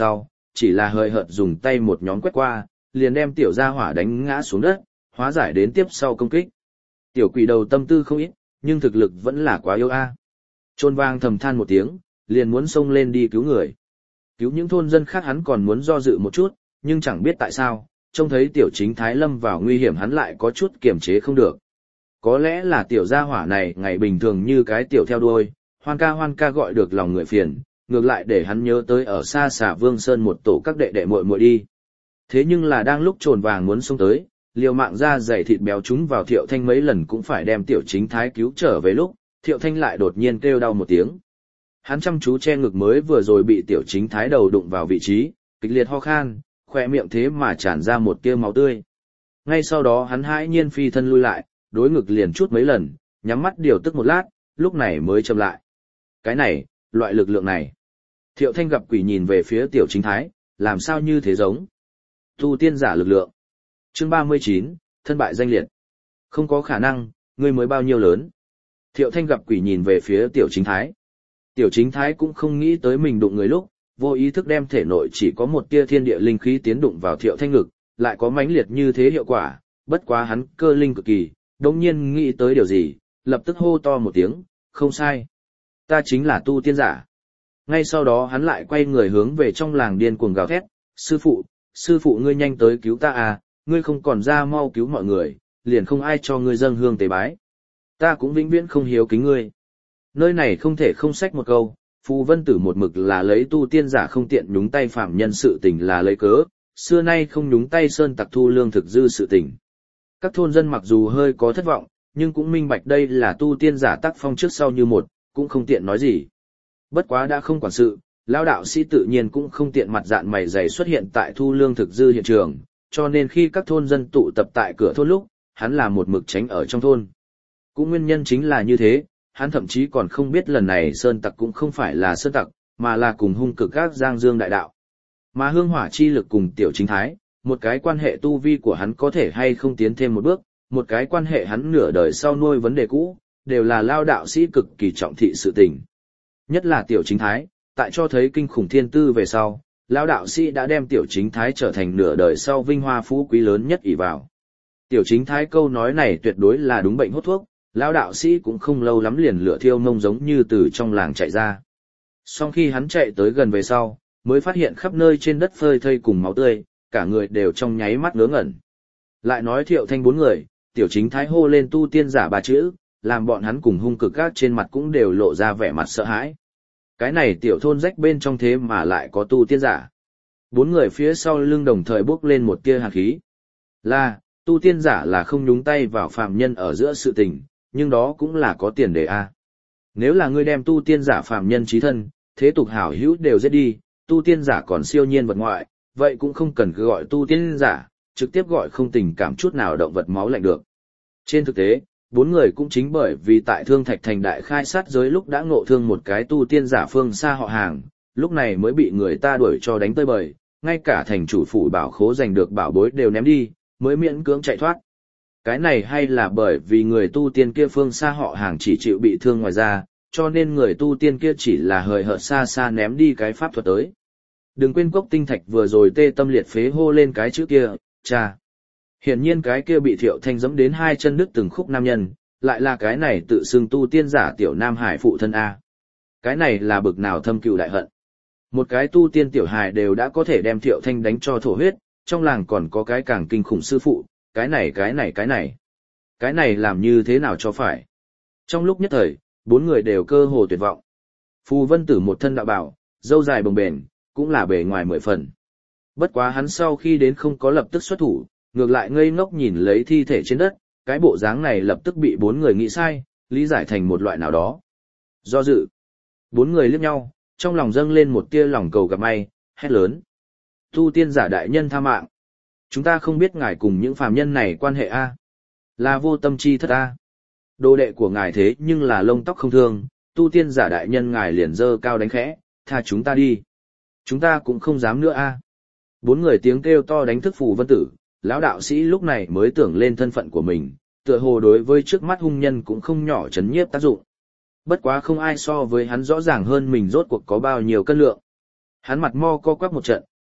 [SPEAKER 1] chỉ là hơi hợt dùng tay một nhóm quét qua, liền đem tiểu gia hỏa đánh ngã xuống đất, hóa giải đến tiếp sau công kích. Tiểu quỷ đầu tâm tư không ít, nhưng thực lực vẫn là quá yếu a. Trôn vang thầm than một tiếng, liền muốn xông lên đi cứu người. Cứu những thôn dân khác hắn còn muốn do dự một chút, nhưng chẳng biết tại sao, trông thấy tiểu chính thái lâm vào nguy hiểm hắn lại có chút kiềm chế không được. Có lẽ là tiểu gia hỏa này ngày bình thường như cái tiểu theo đuôi, hoan ca hoan ca gọi được lòng người phiền, ngược lại để hắn nhớ tới ở xa xà Vương Sơn một tổ các đệ đệ muội muội đi. Thế nhưng là đang lúc trồn vàng muốn xông tới, liều mạng ra dày thịt béo chúng vào Thiệu Thanh mấy lần cũng phải đem tiểu chính thái cứu trở về lúc, Thiệu Thanh lại đột nhiên kêu đau một tiếng. Hắn chăm chú che ngực mới vừa rồi bị tiểu chính thái đầu đụng vào vị trí, kịch liệt ho khan, khỏe miệng thế mà tràn ra một tia máu tươi. Ngay sau đó hắn hãi nhiên phi thân lui lại, đối ngực liền chút mấy lần, nhắm mắt điều tức một lát, lúc này mới chậm lại. Cái này, loại lực lượng này. Thiệu Thanh gặp quỷ nhìn về phía tiểu chính thái, làm sao như thế giống. Tu tiên giả lực lượng. Chương ba mươi chín, thân bại danh liệt. Không có khả năng, ngươi mới bao nhiêu lớn. Thiệu Thanh gặp quỷ nhìn về phía tiểu chính thái. Tiểu chính thái cũng không nghĩ tới mình đụng người lúc, vô ý thức đem thể nội chỉ có một tia thiên địa linh khí tiến đụng vào Thiệu Thanh ngực, lại có mãnh liệt như thế hiệu quả, bất quá hắn cơ linh cực kỳ, đột nhiên nghĩ tới điều gì, lập tức hô to một tiếng, không sai. Ta chính là tu tiên giả. Ngay sau đó hắn lại quay người hướng về trong làng điên cuồng gào thét, sư phụ, sư phụ ngươi nhanh tới cứu ta à, ngươi không còn ra mau cứu mọi người, liền không ai cho ngươi dâng hương tế bái. Ta cũng vĩnh viễn không hiếu kính ngươi. Nơi này không thể không sách một câu, Phù Vân Tử một mực là lấy tu tiên giả không tiện nhúng tay phạm nhân sự tình là lấy cớ, xưa nay không nhúng tay sơn tặc thu lương thực dư sự tình. Các thôn dân mặc dù hơi có thất vọng, nhưng cũng minh bạch đây là tu tiên giả tác phong trước sau như một, cũng không tiện nói gì. Bất quá đã không quản sự, lão đạo sĩ tự nhiên cũng không tiện mặt dạn mày dày xuất hiện tại thu lương thực dư hiện trường, cho nên khi các thôn dân tụ tập tại cửa thôn lúc, hắn là một mực tránh ở trong thôn. Cũng nguyên nhân chính là như thế, hắn thậm chí còn không biết lần này sơn tặc cũng không phải là sơn tặc, mà là cùng hung cực các giang dương đại đạo. Mà hương hỏa chi lực cùng tiểu chính thái, một cái quan hệ tu vi của hắn có thể hay không tiến thêm một bước, một cái quan hệ hắn nửa đời sau nuôi vấn đề cũ, đều là lao đạo sĩ cực kỳ trọng thị sự tình. Nhất là tiểu chính thái, tại cho thấy kinh khủng thiên tư về sau, lao đạo sĩ đã đem tiểu chính thái trở thành nửa đời sau vinh hoa phú quý lớn nhất ỷ vào. Tiểu chính thái câu nói này tuyệt đối là đúng bệnh hốt thuốc, lao đạo sĩ cũng không lâu lắm liền lửa thiêu mông giống như từ trong làng chạy ra. Sau khi hắn chạy tới gần về sau, mới phát hiện khắp nơi trên đất phơi thây cùng máu tươi, cả người đều trong nháy mắt ngớ ngẩn. Lại nói Thiệu Thanh bốn người, tiểu chính thái hô lên tu tiên giả ba chữ, làm bọn hắn cùng hung cực các trên mặt cũng đều lộ ra vẻ mặt sợ hãi. Cái này tiểu thôn rách bên trong thế mà lại có tu tiên giả. Bốn người phía sau lưng đồng thời bốc lên một tia hàn khí. Là, tu tiên giả là không nhúng tay vào phàm nhân ở giữa sự tình, nhưng đó cũng là có tiền đề a. Nếu là ngươi đem tu tiên giả phàm nhân chí thân, thế tục hảo hữu đều giết đi, tu tiên giả còn siêu nhiên vật ngoại, vậy cũng không cần cứ gọi tu tiên giả, trực tiếp gọi không tình cảm chút nào động vật máu lạnh được. Trên thực tế, bốn người cũng chính bởi vì tại Thương Thạch Thành đại khai sát giới lúc đã ngộ thương một cái tu tiên giả phương xa họ hàng, lúc này mới bị người ta đuổi cho đánh tơi bời, ngay cả thành chủ phủ bảo khố giành được bảo bối đều ném đi, mới miễn cưỡng chạy thoát. Cái này hay là bởi vì người tu tiên kia phương xa họ hàng chỉ chịu bị thương ngoài ra, cho nên người tu tiên kia chỉ là hời hợt xa xa ném đi cái pháp thuật tới. Đừng quên Cốc Tinh Thạch vừa rồi tê tâm liệt phế hô lên cái chữ kia, cha. Hiển nhiên cái kia bị Thiệu Thanh giẫm đến hai chân đứt từng khúc nam nhân, lại là cái này tự xưng tu tiên giả tiểu Nam Hải phụ thân A. Cái này là bực nào thâm cừu đại hận. Một cái tu tiên tiểu hài đều đã có thể đem Thiệu Thanh đánh cho thổ huyết, trong làng còn có cái càng kinh khủng sư phụ, cái này cái này cái này. Cái này làm như thế nào cho phải. Trong lúc nhất thời, bốn người đều cơ hồ tuyệt vọng. Phù Vân Tử một thân đạo bảo, râu dài bồng bềnh, cũng là bề ngoài mười phần. Bất quá hắn sau khi đến không có lập tức xuất thủ, ngược lại ngây ngốc nhìn lấy thi thể trên đất, cái bộ dáng này lập tức bị bốn người nghĩ sai, lý giải thành một loại nào đó. Do dự, bốn người liếc nhau, trong lòng dâng lên một tia lòng cầu gặp may, hét lớn. Tu tiên giả đại nhân tha mạng. Chúng ta không biết ngài cùng những phàm nhân này quan hệ A. Là vô tâm chi thất A. Đồ đệ của ngài thế nhưng là lông tóc không thương, tu tiên giả đại nhân ngài liền dơ cao đánh khẽ, tha chúng ta đi. Chúng ta cũng không dám nữa A. Bốn người tiếng kêu to đánh thức Phù Vân Tử, lão đạo sĩ lúc này mới tưởng lên thân phận của mình, tựa hồ đối với trước mắt hung nhân cũng không nhỏ chấn nhiếp tác dụng. Bất quá không ai so với hắn rõ ràng hơn mình rốt cuộc có bao nhiêu cân lượng. Hắn mặt mo co quắp một trận,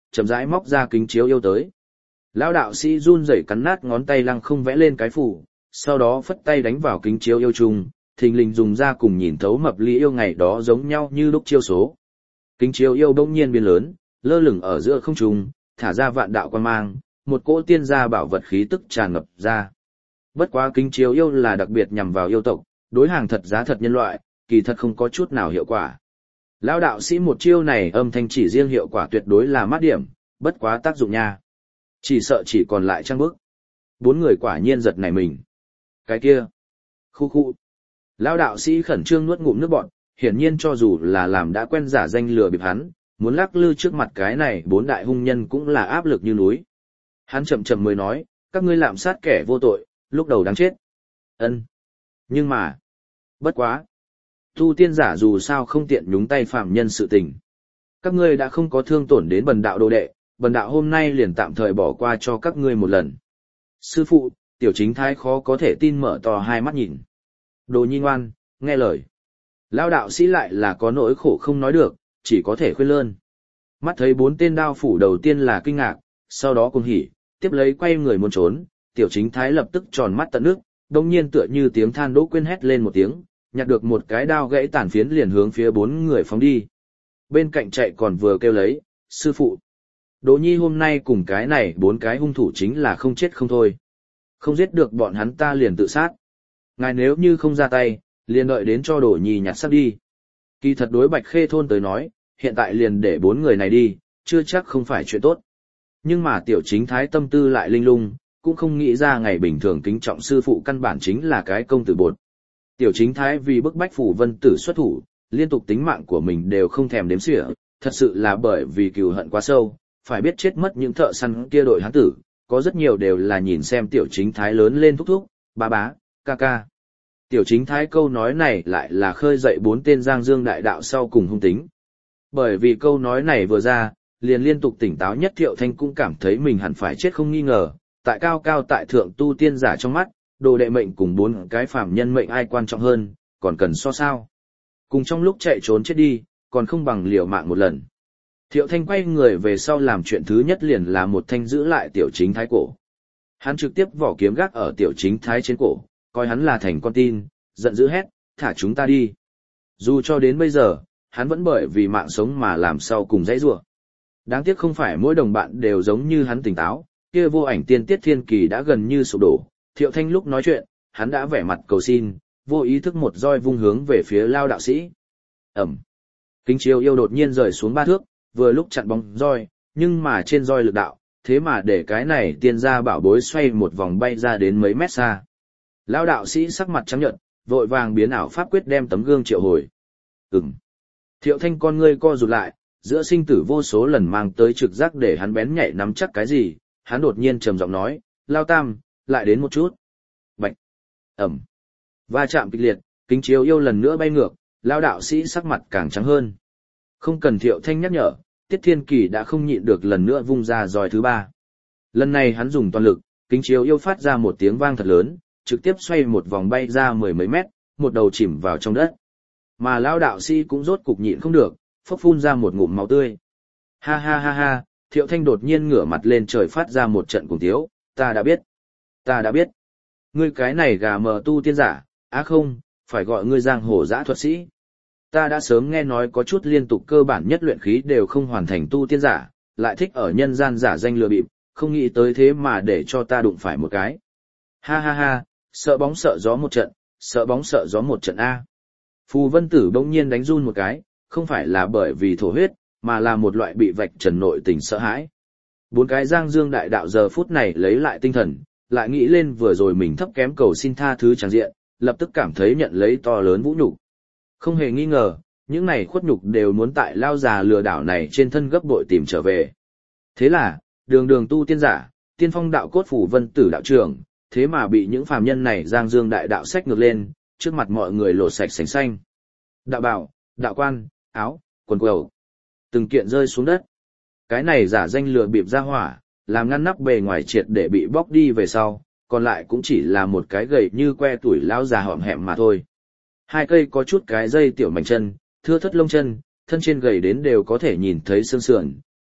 [SPEAKER 1] chậm rãi móc ra kính chiếu yêu tới. Lão đạo sĩ run rẩy cắn nát ngón tay lăng không vẽ lên cái phủ, sau đó phất tay đánh vào kính chiếu yêu trùng, thình lình dùng ra cùng nhìn thấu mập ly yêu ngày đó giống nhau như lúc chiêu số. Kính chiếu yêu bỗng nhiên biến lớn, lơ lửng ở giữa không trung, thả ra vạn đạo quan mang, một cỗ tiên gia bảo vật khí tức tràn ngập ra. Bất quá kính chiếu yêu là đặc biệt nhằm vào yêu tộc, đối hàng thật giá thật nhân loại, kỳ thật không có chút nào hiệu quả. Lão đạo sĩ một chiêu này âm thanh chỉ riêng hiệu quả tuyệt đối là mát điểm, bất quá tác dụng nha. Chỉ sợ chỉ còn lại trang bức. Bốn người quả nhiên giật nảy mình. Cái kia. Khu khu. Lão đạo sĩ khẩn trương nuốt ngụm nước bọt, hiển nhiên cho dù là làm đã quen giả danh lừa bịp hắn, muốn lắc lư trước mặt cái này bốn đại hung nhân cũng là áp lực như núi. Hắn chậm chậm mới nói, các ngươi lạm sát kẻ vô tội, lúc đầu đáng chết. Ân. Nhưng mà. Bất quá. Tu tiên giả dù sao không tiện nhúng tay phạm nhân sự tình. Các ngươi đã không có thương tổn đến bần đạo đồ đệ, bần đạo hôm nay liền tạm thời bỏ qua cho các ngươi một lần. Sư phụ, tiểu chính thái khó có thể tin mở to hai mắt nhìn. Đồ nhi ngoan, nghe lời. Lão đạo sĩ lại là có nỗi khổ không nói được, chỉ có thể khuyên lơn. Mắt thấy bốn tên đao phủ đầu tiên là kinh ngạc, sau đó cùng hỉ, tiếp lấy quay người muốn trốn, tiểu chính thái lập tức tròn mắt tận nước, đồng nhiên tựa như tiếng than đỗ quên hét lên một tiếng, nhặt được một cái đao gãy tàn phiến liền hướng phía bốn người phóng đi. Bên cạnh chạy còn vừa kêu lấy, sư phụ. Đỗ nhi hôm nay cùng cái này bốn cái hung thủ chính là không chết không thôi. Không giết được bọn hắn ta liền tự sát. Ngài nếu như không ra tay, liền đợi đến cho Đỗ nhi nhặt xác đi. Kỳ thật đối Bạch Khê thôn tới nói, hiện tại liền để bốn người này đi, chưa chắc không phải chuyện tốt. Nhưng mà tiểu chính thái tâm tư lại linh lung, cũng không nghĩ ra ngày bình thường kính trọng sư phụ căn bản chính là cái công tử bột. Tiểu chính thái vì bức bách Phủ Vân Tử xuất thủ, liên tục tính mạng của mình đều không thèm đếm xỉa, thật sự là bởi vì cừu hận quá sâu, phải biết chết mất những thợ săn kia đội hán tử, có rất nhiều đều là nhìn xem tiểu chính thái lớn lên thúc thúc, bá bá, ca ca. Tiểu chính thái câu nói này lại là khơi dậy bốn tên giang dương đại đạo sau cùng hung tính. Bởi vì câu nói này vừa ra, liền liên tục tỉnh táo nhất Thiệu Thanh cũng cảm thấy mình hẳn phải chết không nghi ngờ, tại cao cao tại thượng tu tiên giả trong mắt, đồ đệ mệnh cùng bốn cái phàm nhân mệnh ai quan trọng hơn, còn cần so sao. Cùng trong lúc chạy trốn chết đi, còn không bằng liều mạng một lần. Thiệu Thanh quay người về sau làm chuyện thứ nhất liền là một thanh giữ lại tiểu chính thái cổ. Hắn trực tiếp vỏ kiếm gác ở tiểu chính thái trên cổ, coi hắn là thành con tin, giận dữ hét, thả chúng ta đi. Dù cho đến bây giờ, hắn vẫn bởi vì mạng sống mà làm sau cùng dãy rủa. Đáng tiếc không phải mỗi đồng bạn đều giống như hắn tỉnh táo, kia vô ảnh tiên tiết thiên kỳ đã gần như sụp đổ. Thiệu Thanh lúc nói chuyện, hắn đã vẻ mặt cầu xin, vô ý thức một roi vung hướng về phía Lao đạo sĩ. Ẩm. Kính chiếu yêu đột nhiên rời xuống ba thước, vừa lúc chặn bóng roi, nhưng mà trên roi lực đạo, thế mà để cái này tiên gia bảo bối xoay một vòng bay ra đến mấy mét xa. Lao đạo sĩ sắc mặt trắng nhợt, vội vàng biến ảo pháp quyết đem tấm gương triệu hồi. Ừm. Thiệu Thanh con ngươi co rụt lại, giữa sinh tử vô số lần mang tới trực giác để hắn bén nhạy nắm chắc cái gì, hắn đột nhiên trầm giọng nói, Lao Tam, lại đến một chút. Bạch. Ẩm. Va chạm kịch liệt, kính chiếu yêu lần nữa bay ngược, Lao đạo sĩ sắc mặt càng trắng hơn. Không cần Thiệu Thanh nhắc nhở, Tiết Thiên Kỳ đã không nhịn được lần nữa vung ra roi thứ ba. Lần này hắn dùng toàn lực, kính chiếu yêu phát ra một tiếng vang thật lớn, trực tiếp xoay một vòng bay ra mười mấy mét, một đầu chìm vào trong đất. Mà Lao đạo sĩ cũng rốt cục nhịn không được, phốc phun ra một ngụm máu tươi. Ha ha ha ha, Thiệu Thanh đột nhiên ngửa mặt lên trời phát ra một trận cuồng tiếu, ta đã biết, ta đã biết. Ngươi cái này gà mờ tu tiên giả, á không, phải gọi ngươi giang hồ dã thuật sĩ. Ta đã sớm nghe nói có chút liên tục cơ bản nhất luyện khí đều không hoàn thành tu tiên giả, lại thích ở nhân gian giả danh lừa bịp, không nghĩ tới thế mà để cho ta đụng phải một cái. Ha ha ha, sợ bóng sợ gió một trận, sợ bóng sợ gió một trận A. Phù Vân Tử bỗng nhiên đánh run một cái, không phải là bởi vì thổ huyết, mà là một loại bị vạch trần nội tình sợ hãi. Bốn cái giang dương đại đạo giờ phút này lấy lại tinh thần, lại nghĩ lên vừa rồi mình thấp kém cầu xin tha thứ tràng diện, lập tức cảm thấy nhận lấy to lớn vũ nhục. Không hề nghi ngờ, những này khuất nhục đều muốn tại lao già lừa đảo này trên thân gấp bội tìm trở về. Thế là, đường đường tu tiên giả, tiên phong đạo cốt Phù Vân Tử đạo trưởng, thế mà bị những phàm nhân này giang dương đại đạo sách ngược lên, trước mặt mọi người lột sạch sành xanh. Đạo bảo, đạo quan, áo, quần quẩu, từng kiện rơi xuống đất. Cái này giả danh lừa bịp ra hỏa, làm ngăn nắp bề ngoài triệt để bị bóc đi về sau, còn lại cũng chỉ là một cái gầy như que tuổi lão già hõm hẹm mà thôi. Hai cây có chút cái dây tiểu mảnh chân, thưa thất lông chân, thân trên gầy đến đều có thể nhìn thấy xương sườn,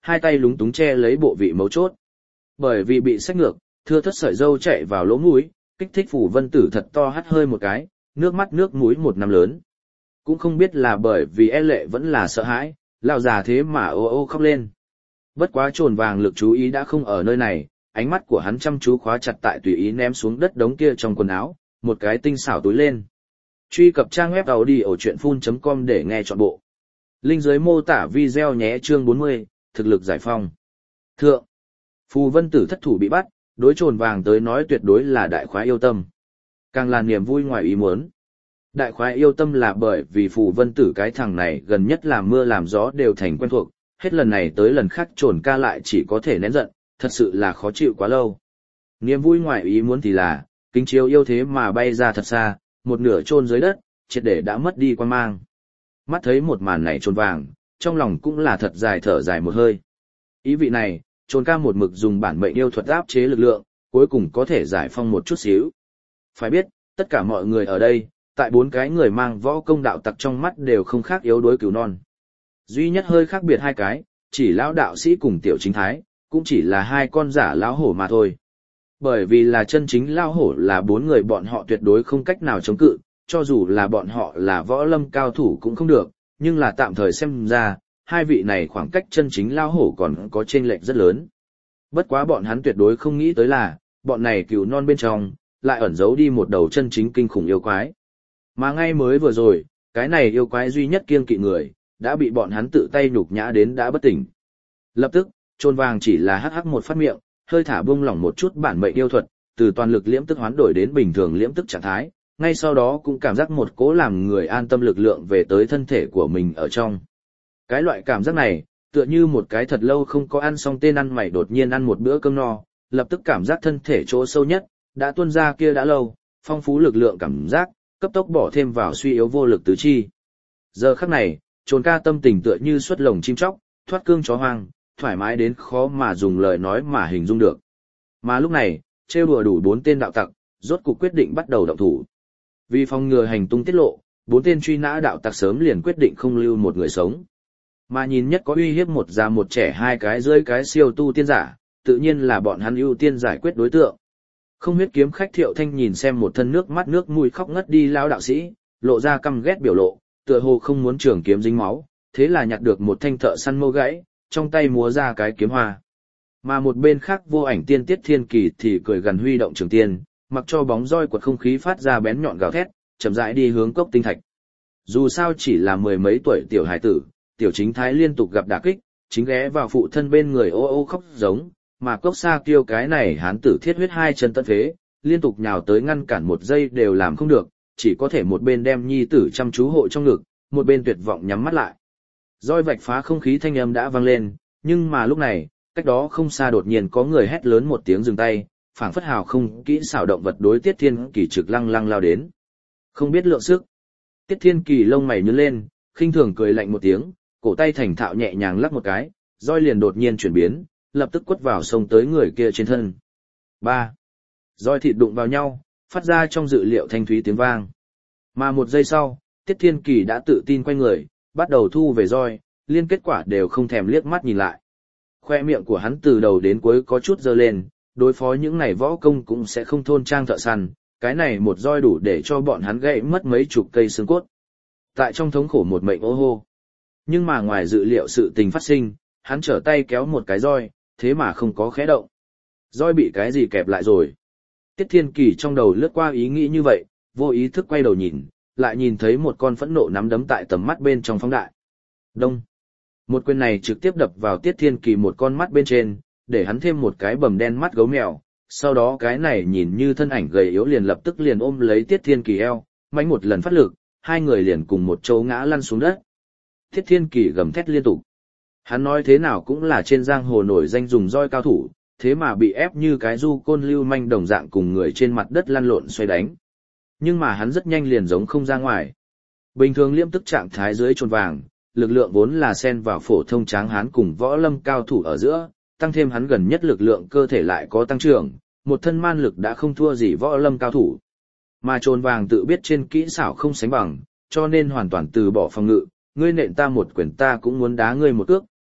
[SPEAKER 1] hai tay lúng túng che lấy bộ vị mấu chốt. Bởi vì bị xách ngược, thưa thất sợi dâu chạy vào lỗ mũi, kích thích Phù Vân Tử thật to hắt hơi một cái, nước mắt nước mũi một năm lớn. Cũng không biết là bởi vì e lệ vẫn là sợ hãi, lão già thế mà ô ô khóc lên. Bất quá trồn vàng lực chú ý đã không ở nơi này, ánh mắt của hắn chăm chú khóa chặt tại tùy ý ném xuống đất đống kia trong quần áo, một cái tinh xảo túi lên. Truy cập trang web audiochuyenphun chấm com để nghe trọn bộ. Link dưới mô tả video nhé. Chương bốn mươi, thực lực giải phong. Thượng, Phù Vân Tử thất thủ bị bắt, đối trồn vàng tới nói tuyệt đối là đại khoái yêu tâm. Càng là niềm vui ngoài ý muốn. Đại khoái yêu tâm là bởi vì Phù Vân Tử cái thằng này gần nhất làm mưa làm gió đều thành quen thuộc, hết lần này tới lần khác trồn ca lại chỉ có thể nén giận, thật sự là khó chịu quá lâu. Niềm vui ngoài ý muốn thì là, kính chiếu yêu thế mà bay ra thật xa, một nửa chôn dưới đất, triệt để đã mất đi quan mang. Mắt thấy một màn này trồn vàng, trong lòng cũng là thật dài thở dài một hơi. Ý vị này, trồn ca một mực dùng bản mệnh yêu thuật áp chế lực lượng, cuối cùng có thể giải phong một chút xíu. Phải biết, tất cả mọi người ở đây, tại bốn cái người mang võ công đạo tặc trong mắt đều không khác yếu đối cừu non. Duy nhất hơi khác biệt hai cái, chỉ lão đạo sĩ cùng tiểu chính thái, cũng chỉ là hai con giả lão hổ mà thôi. Bởi vì là chân chính lão hổ là bốn người bọn họ tuyệt đối không cách nào chống cự, cho dù là bọn họ là võ lâm cao thủ cũng không được, nhưng là tạm thời xem ra, hai vị này khoảng cách chân chính lão hổ còn có chênh lệch rất lớn. Bất quá bọn hắn tuyệt đối không nghĩ tới là, bọn này cừu non bên trong, lại ẩn giấu đi một đầu chân chính kinh khủng yêu quái. Mà ngay mới vừa rồi, cái này yêu quái duy nhất kiêng kỵ người, đã bị bọn hắn tự tay nhục nhã đến đã bất tỉnh. Lập tức, trồn vàng chỉ là hắc hắc một phát miệng, hơi thả buông lỏng một chút bản mệnh yêu thuật, từ toàn lực liễm tức hoán đổi đến bình thường liễm tức trạng thái, ngay sau đó cũng cảm giác một cỗ làm người an tâm lực lượng về tới thân thể của mình ở trong. Cái loại cảm giác này, tựa như một cái thật lâu không có ăn xong tên ăn mày đột nhiên ăn một bữa cơm no, lập tức cảm giác thân thể chỗ sâu nhất, đã tuôn ra kia đã lâu, phong phú lực lượng cảm giác, cấp tốc bỏ thêm vào suy yếu vô lực tứ chi. Giờ khắc này, trồn ca tâm tình tựa như xuất lồng chim chóc, thoát cương chó hoang, thoải mái đến khó mà dùng lời nói mà hình dung được. Mà lúc này, trêu đùa đủ bốn tên đạo tặc, rốt cục quyết định bắt đầu động thủ. Vì phòng ngừa hành tung tiết lộ, bốn tên truy nã đạo tặc sớm liền quyết định không lưu một người sống. Mà nhìn nhất có uy hiếp một già một trẻ hai cái dưới cái siêu tu tiên giả, tự nhiên là bọn hắn ưu tiên giải quyết đối tượng. Không huyết kiếm khách Thiệu Thanh nhìn xem một thân nước mắt nước mũi khóc ngất đi lão đạo sĩ, lộ ra căm ghét biểu lộ, tựa hồ không muốn trường kiếm dính máu, thế là nhặt được một thanh thợ săn mâu gãy, trong tay múa ra cái kiếm hoa. Mà một bên khác vô ảnh tiên Tiết Thiên Kỳ thì cười gần huy động trường tiên, mặc cho bóng roi quật không khí phát ra bén nhọn gào thét, chậm rãi đi hướng cốc tinh thạch. Dù sao chỉ là mười mấy tuổi tiểu hải tử, tiểu chính thái liên tục gặp đả kích, chính ghé vào phụ thân bên người ô ô khóc giống, mà cốc xa kêu cái này hán tử thiết huyết hai chân tận phế, liên tục nhào tới ngăn cản một giây đều làm không được, chỉ có thể một bên đem nhi tử chăm chú hộ trong ngực, một bên tuyệt vọng nhắm mắt lại. Roi vạch phá không khí thanh âm đã vang lên, nhưng mà lúc này, cách đó không xa đột nhiên có người hét lớn một tiếng dừng tay, phảng phất hào không kỹ xảo động vật đối Tiết Thiên Kỳ trực lăng lăng lao đến. Không biết lượng sức. Tiết Thiên Kỳ lông mày nhướng lên, khinh thường cười lạnh một tiếng, cổ tay thành thạo nhẹ nhàng lắc một cái, roi liền đột nhiên chuyển biến, lập tức quất vào sông tới người kia trên thân. Ba. Roi thịt đụng vào nhau, phát ra trong dự liệu thanh thúy tiếng vang. Mà một giây sau, Tiết Thiên Kỳ đã tự tin quay người, bắt đầu thu về roi, liên kết quả đều không thèm liếc mắt nhìn lại. Khoe miệng của hắn từ đầu đến cuối có chút dơ lên, đối phó những này võ công cũng sẽ không thôn trang thợ săn, cái này một roi đủ để cho bọn hắn gãy mất mấy chục cây xương cốt. Tại trong thống khổ một mệnh ô hô. Nhưng mà ngoài dự liệu sự tình phát sinh, hắn trở tay kéo một cái roi, thế mà không có khẽ động. Roi bị cái gì kẹp lại rồi. Tiết Thiên Kỳ trong đầu lướt qua ý nghĩ như vậy, vô ý thức quay đầu nhìn, lại nhìn thấy một con phẫn nộ nắm đấm tại tầm mắt bên trong phóng đại. Đông. Một quyền này trực tiếp đập vào Tiết Thiên Kỳ một con mắt bên trên, để hắn thêm một cái bầm đen mắt gấu mèo, sau đó cái này nhìn như thân ảnh gầy yếu liền lập tức liền ôm lấy Tiết Thiên Kỳ eo, mạnh một lần phát lực, hai người liền cùng một chỗ ngã lăn xuống đất. Tiết Thiên Kỳ gầm thét liên tục. Hắn nói thế nào cũng là trên giang hồ nổi danh dùng roi cao thủ, thế mà bị ép như cái du côn lưu manh đồng dạng cùng người trên mặt đất lăn lộn xoay đánh. Nhưng mà hắn rất nhanh liền giống không ra ngoài. Bình thường liễm tức trạng thái dưới trồn vàng, lực lượng vốn là xen vào phổ thông tráng hán cùng võ lâm cao thủ ở giữa, tăng thêm hắn gần nhất lực lượng cơ thể lại có tăng trưởng, một thân man lực đã không thua gì võ lâm cao thủ. Mà trồn vàng tự biết trên kỹ xảo không sánh bằng, cho nên hoàn toàn từ bỏ phòng ngự, ngươi nện ta một quyền ta cũng muốn đá ngươi một cước,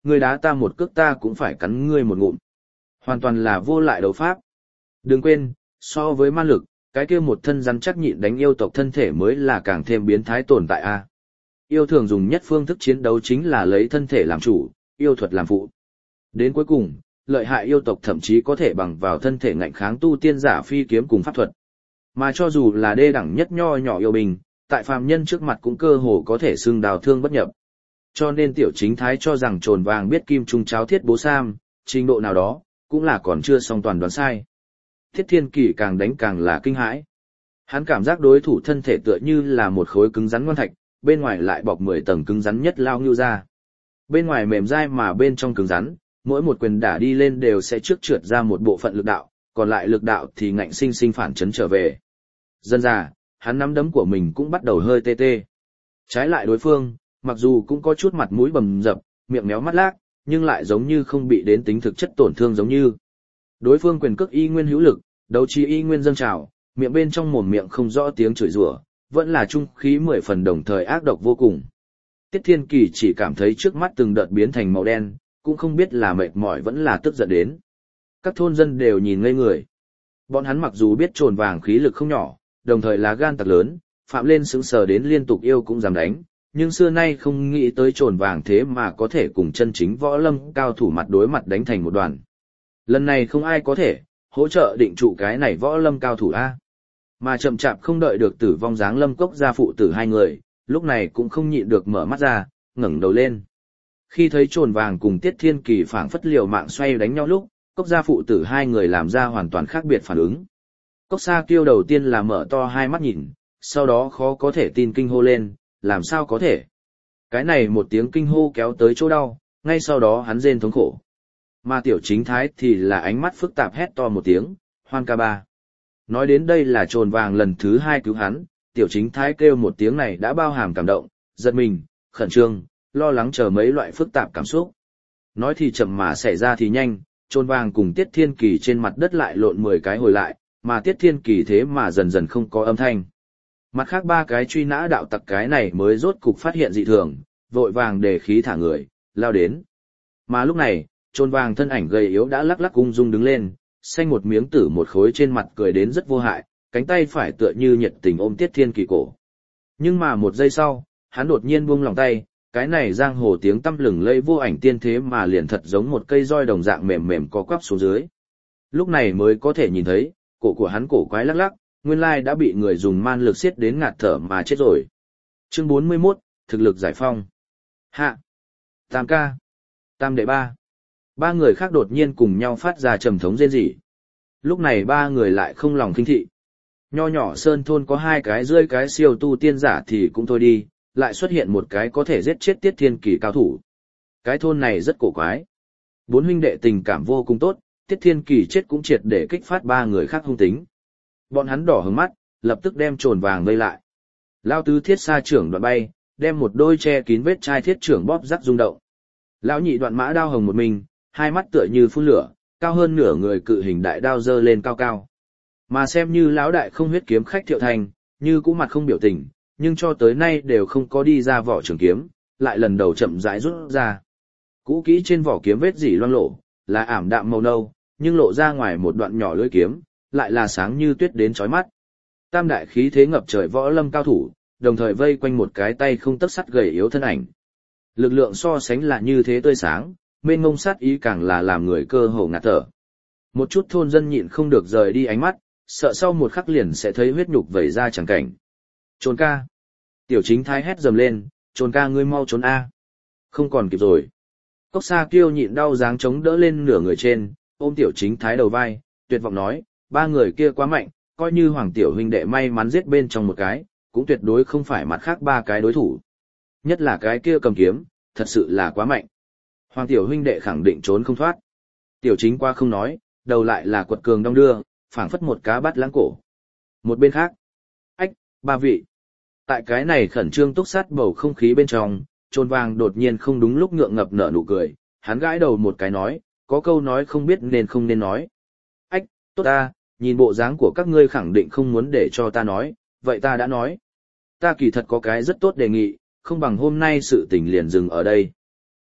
[SPEAKER 1] ngươi đá ta một cước ta cũng phải cắn ngươi một ngụm. Hoàn toàn là vô lại đấu pháp. Đừng quên, so với ma lực, cái kia một thân rắn chắc nhịn đánh yêu tộc thân thể mới là càng thêm biến thái tồn tại a. Yêu thường dùng nhất phương thức chiến đấu chính là lấy thân thể làm chủ, yêu thuật làm phụ. Đến cuối cùng, lợi hại yêu tộc thậm chí có thể bằng vào thân thể ngạnh kháng tu tiên giả phi kiếm cùng pháp thuật. Mà cho dù là đê đẳng nhất nho nhỏ yêu bình, tại phàm nhân trước mặt cũng cơ hồ có thể xưng đào thương bất nhập. Cho nên tiểu chính thái cho rằng trồn vàng biết kim trung cháo thiết bố sam, trình độ nào đó, cũng là còn chưa song toàn đoán sai. Thiết Thiên Kỳ càng đánh càng là kinh hãi. Hắn cảm giác đối thủ thân thể tựa như là một khối cứng rắn ngoan thạch, bên ngoài lại bọc mười tầng cứng rắn nhất lao ngưu ra. Bên ngoài mềm dai mà bên trong cứng rắn, mỗi một quyền đả đi lên đều sẽ trước trượt ra một bộ phận lực đạo, còn lại lực đạo thì ngạnh sinh sinh phản chấn trở về. Dần dà, hắn nắm đấm của mình cũng bắt đầu hơi tê tê. Trái lại đối phương, mặc dù cũng có chút mặt mũi bầm dập, miệng méo mắt lác, nhưng lại giống như không bị đến tính thực chất tổn thương giống như. Đối phương quyền cước y nguyên hữu lực, đấu trí y nguyên dâng trào, miệng bên trong mồm miệng không rõ tiếng chửi rủa, vẫn là trung khí mười phần đồng thời ác độc vô cùng. Tiết Thiên Kỳ chỉ cảm thấy trước mắt từng đợt biến thành màu đen, cũng không biết là mệt mỏi vẫn là tức giận đến. Các thôn dân đều nhìn ngây người. Bọn hắn mặc dù biết trồn vàng khí lực không nhỏ, đồng thời là gan tặc lớn, phạm lên sững sờ đến liên tục yêu cũng dám đánh, nhưng xưa nay không nghĩ tới trồn vàng thế mà có thể cùng chân chính võ lâm cao thủ mặt đối mặt đánh thành một đoàn. Lần này không ai có thể hỗ trợ định trụ cái này võ lâm cao thủ a. Mà chậm chạp không đợi được tử vong dáng Lâm Cốc gia phụ tử hai người, lúc này cũng không nhịn được mở mắt ra, ngẩng đầu lên. Khi thấy trồn vàng cùng Tiết Thiên Kỳ phảng phất liều mạng xoay đánh nhau lúc, Cốc gia phụ tử hai người làm ra hoàn toàn khác biệt phản ứng. Cốc Sa Kiêu đầu tiên là mở to hai mắt nhìn, sau đó khó có thể tin kinh hô lên, làm sao có thể? Cái này một tiếng kinh hô kéo tới chỗ đau, ngay sau đó hắn rên thống khổ. Mà tiểu chính thái thì là ánh mắt phức tạp hét to một tiếng, hoan ca ba. Nói đến đây là trồn vàng lần thứ hai cứu hắn, tiểu chính thái kêu một tiếng này đã bao hàm cảm động, giật mình, khẩn trương, lo lắng chờ mấy loại phức tạp cảm xúc. Nói thì chậm mà xảy ra thì nhanh, trồn vàng cùng Tiết Thiên Kỳ trên mặt đất lại lộn mười cái hồi lại, mà Tiết Thiên Kỳ thế mà dần dần không có âm thanh. Mặt khác ba cái truy nã đạo tặc cái này mới rốt cục phát hiện dị thường, vội vàng để khí thả người, lao đến. Mà lúc này, trồn vàng thân ảnh gầy yếu đã lắc lắc ung dung đứng lên, xanh một miếng tử một khối trên mặt cười đến rất vô hại, cánh tay phải tựa như nhiệt tình ôm Tiết Thiên Kỳ cổ. Nhưng mà một giây sau, hắn đột nhiên buông lòng tay, cái này giang hồ tiếng tăm lừng lẫy vô ảnh tiên thế mà liền thật giống một cây roi đồng dạng mềm mềm có quắp xuống dưới. Lúc này mới có thể nhìn thấy, cổ của hắn cổ quái lắc lắc, nguyên lai đã bị người dùng man lực xiết đến ngạt thở mà chết rồi. Chương bốn mươi mốt, thực lực giải phong. Hạ. Tam ca. Tam đệ ba. Ba người khác đột nhiên cùng nhau phát ra trầm thống rên rỉ. Lúc này ba người lại không lòng khinh thị. Nho nhỏ sơn thôn có hai cái rơi cái siêu tu tiên giả thì cũng thôi đi, lại xuất hiện một cái có thể giết chết Tiết Thiên Kỳ cao thủ. Cái thôn này rất cổ quái. Bốn huynh đệ tình cảm vô cùng tốt, Tiết Thiên Kỳ chết cũng triệt để kích phát ba người khác hung tính. Bọn hắn đỏ hứng mắt, lập tức đem trồn vàng vây lại. Lao tứ thiết sa trưởng đoạn bay, đem một đôi che kín vết chai thiết trưởng bóp rắc rung động. Lão nhị đoạn mã đao hồng một mình, hai mắt tựa như phun lửa, cao hơn nửa người cự hình đại đao dơ lên cao cao. Mà xem như lão đại không huyết kiếm khách Thiệu Thành, như cũ mặt không biểu tình, nhưng cho tới nay đều không có đi ra vỏ trường kiếm, lại lần đầu chậm rãi rút ra. Cũ kỹ trên vỏ kiếm vết dỉ loang lổ, là ảm đạm màu nâu, nhưng lộ ra ngoài một đoạn nhỏ lưỡi kiếm, lại là sáng như tuyết đến chói mắt. Tam đại khí thế ngập trời võ lâm cao thủ, đồng thời vây quanh một cái tay không tấc sắt gầy yếu thân ảnh. Lực lượng so sánh là như thế tươi sáng, mênh mông sát ý càng là làm người cơ hồ ngạt thở. Một chút thôn dân nhịn không được rời đi ánh mắt, sợ sau một khắc liền sẽ thấy huyết nhục vẩy ra chẳng cảnh. Trốn ca. Tiểu chính thái hét dầm lên, trốn ca ngươi mau trốn a. Không còn kịp rồi. Cốc Sa Kiêu nhịn đau dáng chống đỡ lên nửa người trên, ôm tiểu chính thái đầu vai, tuyệt vọng nói, ba người kia quá mạnh, coi như hoàng tiểu huynh đệ may mắn giết bên trong một cái, cũng tuyệt đối không phải mặt khác ba cái đối thủ. Nhất là cái kia cầm kiếm, thật sự là quá mạnh. Hoàng tiểu huynh đệ khẳng định trốn không thoát. Tiểu chính qua không nói, đầu lại là quật cường đong đưa, phảng phất một cá bắt lãng cổ. Một bên khác, ách, ba vị. Tại cái này khẩn trương túc sát bầu không khí bên trong, trồn vàng đột nhiên không đúng lúc ngượng ngập nở nụ cười, hắn gãi đầu một cái nói, có câu nói không biết nên không nên nói. Ách, tốt ta, nhìn bộ dáng của các ngươi khẳng định không muốn để cho ta nói, vậy ta đã nói. Ta kỳ thật có cái rất tốt đề nghị, không bằng hôm nay sự tình liền dừng ở đây.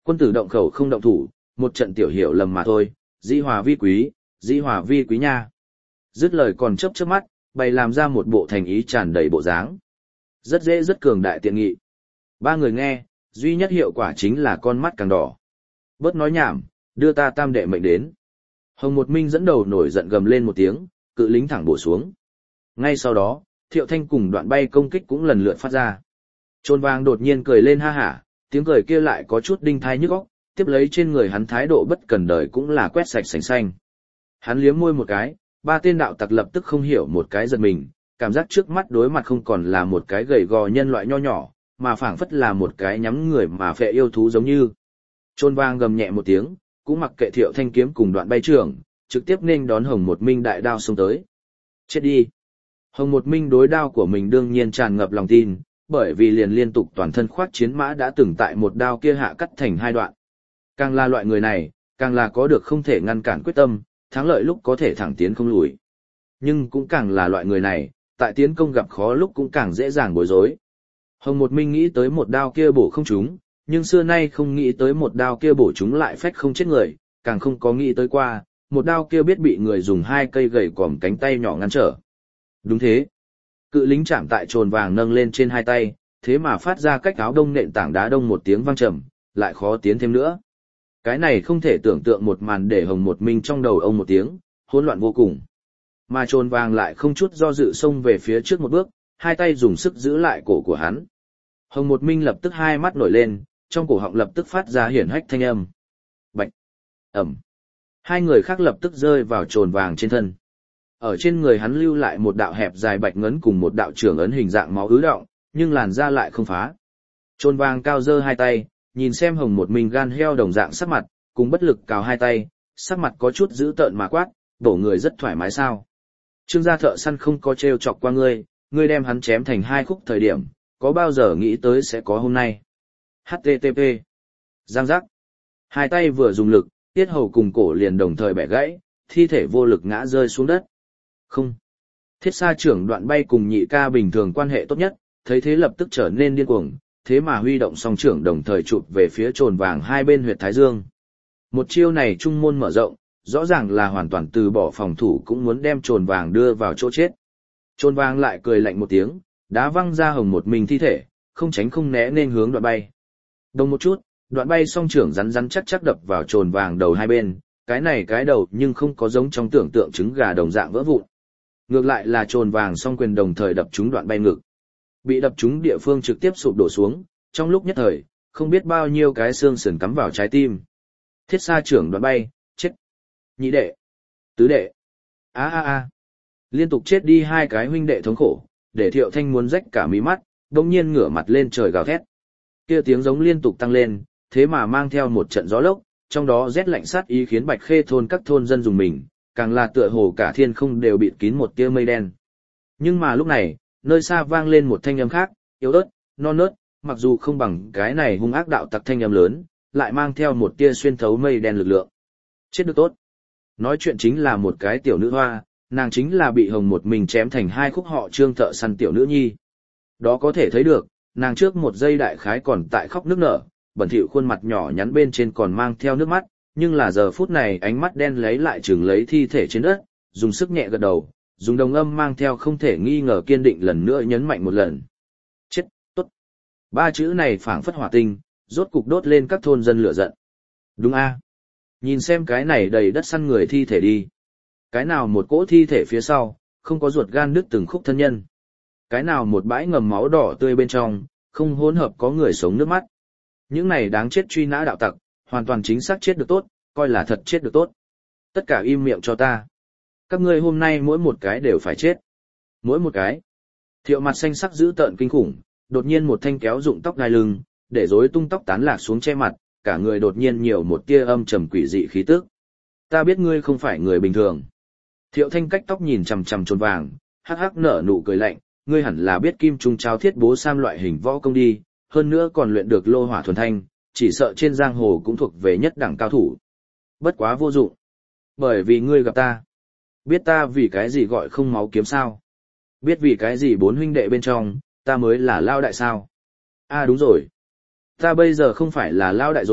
[SPEAKER 1] Quân tử động khẩu không động thủ, một trận tiểu hiểu lầm mà thôi, dĩ hòa vi quý, dĩ hòa vi quý nha. Dứt lời còn chớp chớp mắt, bày làm ra một bộ thành ý tràn đầy bộ dáng. Rất dễ rất cường đại tiện nghị. Ba người nghe, duy nhất hiệu quả chính là con mắt càng đỏ. Bớt nói nhảm, đưa ta tam đệ mệnh đến. Hồng Một Minh dẫn đầu nổi giận gầm lên một tiếng, cự lính thẳng bổ xuống. Ngay sau đó, Thiệu Thanh cùng Đoạn Bay công kích cũng lần lượt phát ra. Trôn Vàng đột nhiên cười lên ha hả, tiếng cười kia lại có chút đinh thai nhức óc, tiếp lấy trên người hắn thái độ bất cần đời cũng là quét sạch sành xanh. Hắn liếm môi một cái, ba tên đạo tặc lập tức không hiểu một cái giật mình, cảm giác trước mắt đối mặt không còn là một cái gầy gò nhân loại nho nhỏ, mà phảng phất là một cái nhắm người mà phệ yêu thú giống như. Trôn Vàng gầm nhẹ một tiếng, cũng mặc kệ Thiệu Thanh kiếm cùng Đoạn Bay trưởng, trực tiếp nên đón Hồng Một Minh đại đao xông tới. Chết đi! Hồng Một Minh đối đao của mình đương nhiên tràn ngập lòng tin, bởi vì liền liên tục toàn thân khoác chiến mã đã từng tại một đao kia hạ cắt thành hai đoạn. Càng là loại người này, càng là có được không thể ngăn cản quyết tâm, thắng lợi lúc có thể thẳng tiến không lùi. Nhưng cũng càng là loại người này, tại tiến công gặp khó lúc cũng càng dễ dàng bối rối. Hồng Một Minh nghĩ tới một đao kia bổ không trúng, nhưng xưa nay không nghĩ tới một đao kia bổ trúng lại phách không chết người, càng không có nghĩ tới qua, một đao kia biết bị người dùng hai cây gậy còm cánh tay nhỏ ngăn trở. Đúng thế. Cự lính chạm tại Trồn Vàng nâng lên trên hai tay, thế mà phát ra cách áo đông nện tảng đá đông một tiếng vang trầm, lại khó tiến thêm nữa. Cái này không thể tưởng tượng một màn để Hồng Một Minh trong đầu ông một tiếng, hỗn loạn vô cùng. Mà Trồn Vàng lại không chút do dự xông về phía trước một bước, hai tay dùng sức giữ lại cổ của hắn. Hồng Một Minh lập tức hai mắt nổi lên, trong cổ họng lập tức phát ra hiển hách thanh âm. Bạch! Ẩm! Hai người khác lập tức rơi vào Trồn Vàng trên thân. Ở trên người hắn lưu lại một đạo hẹp dài bạch ngấn cùng một đạo trưởng ấn hình dạng máu ứ động, nhưng làn da lại không phá. Trồn Vàng cao giơ hai tay, nhìn xem Hồng Một Minh gan heo đồng dạng sắc mặt, cùng bất lực cào hai tay, sắc mặt có chút dữ tợn mà quát, bổ người rất thoải mái sao? Trương gia thợ săn không có trêu chọc qua ngươi, ngươi đem hắn chém thành hai khúc thời điểm, có bao giờ nghĩ tới sẽ có hôm nay? hát tê tê pê. Giang giác. Hai tay vừa dùng lực, tiết hầu cùng cổ liền đồng thời bẻ gãy, thi thể vô lực ngã rơi xuống đất. Không. Thiết Sa trưởng Đoạn Bay cùng Nhị ca bình thường quan hệ tốt nhất, thấy thế lập tức trở nên điên cuồng, thế mà huy động song trưởng đồng thời chụp về phía Trồn Vàng hai bên huyệt thái dương. Một chiêu này trung môn mở rộng, rõ ràng là hoàn toàn từ bỏ phòng thủ cũng muốn đem Trồn Vàng đưa vào chỗ chết. Trồn Vàng lại cười lạnh một tiếng, đá văng ra Hồng Một Minh thi thể, không tránh không né nên hướng Đoạn Bay. Đồng một chút, Đoạn Bay song trưởng rắn rắn chắc chắc đập vào Trồn Vàng đầu hai bên, cái này cái đầu nhưng không có giống trong tưởng tượng trứng gà đồng dạng vỡ vụn. Ngược lại là Trồn Vàng song quyền đồng thời đập trúng Đoạn Bay ngực. Bị đập trúng địa phương trực tiếp sụp đổ xuống, trong lúc nhất thời, không biết bao nhiêu cái xương sườn cắm vào trái tim. Thiết Sa trưởng Đoạn Bay, chết. Nhị đệ, tứ đệ, a a a. Liên tục chết đi hai cái huynh đệ thống khổ, để Thiệu Thanh muốn rách cả mí mắt, đột nhiên ngửa mặt lên trời gào thét. Kia tiếng giống liên tục tăng lên, thế mà mang theo một trận gió lốc, trong đó rét lạnh sát ý khiến Bạch Khê thôn các thôn dân dùng mình, càng là tựa hồ cả thiên không đều bịt kín một tia mây đen. Nhưng mà lúc này, nơi xa vang lên một thanh âm khác, yếu ớt, non nớt, mặc dù không bằng cái này hung ác đạo tặc thanh âm lớn, lại mang theo một tia xuyên thấu mây đen lực lượng. Chết được tốt. Nói chuyện chính là một cái tiểu nữ hoa, nàng chính là bị Hồng Một Minh chém thành hai khúc họ Trương thợ săn tiểu nữ nhi. Đó có thể thấy được, nàng trước một giây đại khái còn tại khóc nức nở, bẩn thỉu khuôn mặt nhỏ nhắn bên trên còn mang theo nước mắt, nhưng là giờ phút này ánh mắt đen lấy lại chừng lấy thi thể trên đất, dùng sức nhẹ gật đầu, dùng đồng âm mang theo không thể nghi ngờ kiên định lần nữa nhấn mạnh một lần. Chết, tốt. Ba chữ này phảng phất hỏa tinh, rốt cục đốt lên các thôn dân lửa giận. Đúng a. Nhìn xem cái này đầy đất săn người thi thể đi. Cái nào một cỗ thi thể phía sau, không có ruột gan đứt từng khúc thân nhân. Cái nào một bãi ngầm máu đỏ tươi bên trong, không hỗn hợp có người sống nước mắt. Những này đáng chết truy nã đạo tặc, hoàn toàn chính xác chết được tốt, coi là thật chết được tốt. Tất cả im miệng cho ta. Các ngươi hôm nay mỗi một cái đều phải chết. Mỗi một cái. Thiệu mặt xanh sắc dữ tợn kinh khủng, đột nhiên một thanh kéo rụng tóc đai lưng, để rối tung tóc tán lạc xuống che mặt, cả người đột nhiên nhiều một tia âm trầm quỷ dị khí tức. Ta biết ngươi không phải người bình thường. Thiệu thanh cách tóc nhìn chằm chằm Trồn Vàng, hắc hắc nở nụ cười lạnh, ngươi hẳn là biết kim trung cháo thiết bố sam loại hình võ công đi, hơn nữa còn luyện được lô hỏa thuần thanh, chỉ sợ trên giang hồ cũng thuộc về nhất đẳng cao thủ. Bất quá vô dụng. Bởi vì ngươi gặp ta. Biết ta vì cái gì gọi không máu kiếm sao? Biết vì cái gì bốn huynh đệ bên trong, ta mới là lao đại sao? À đúng rồi. Ta bây giờ không phải là lao đại rồi,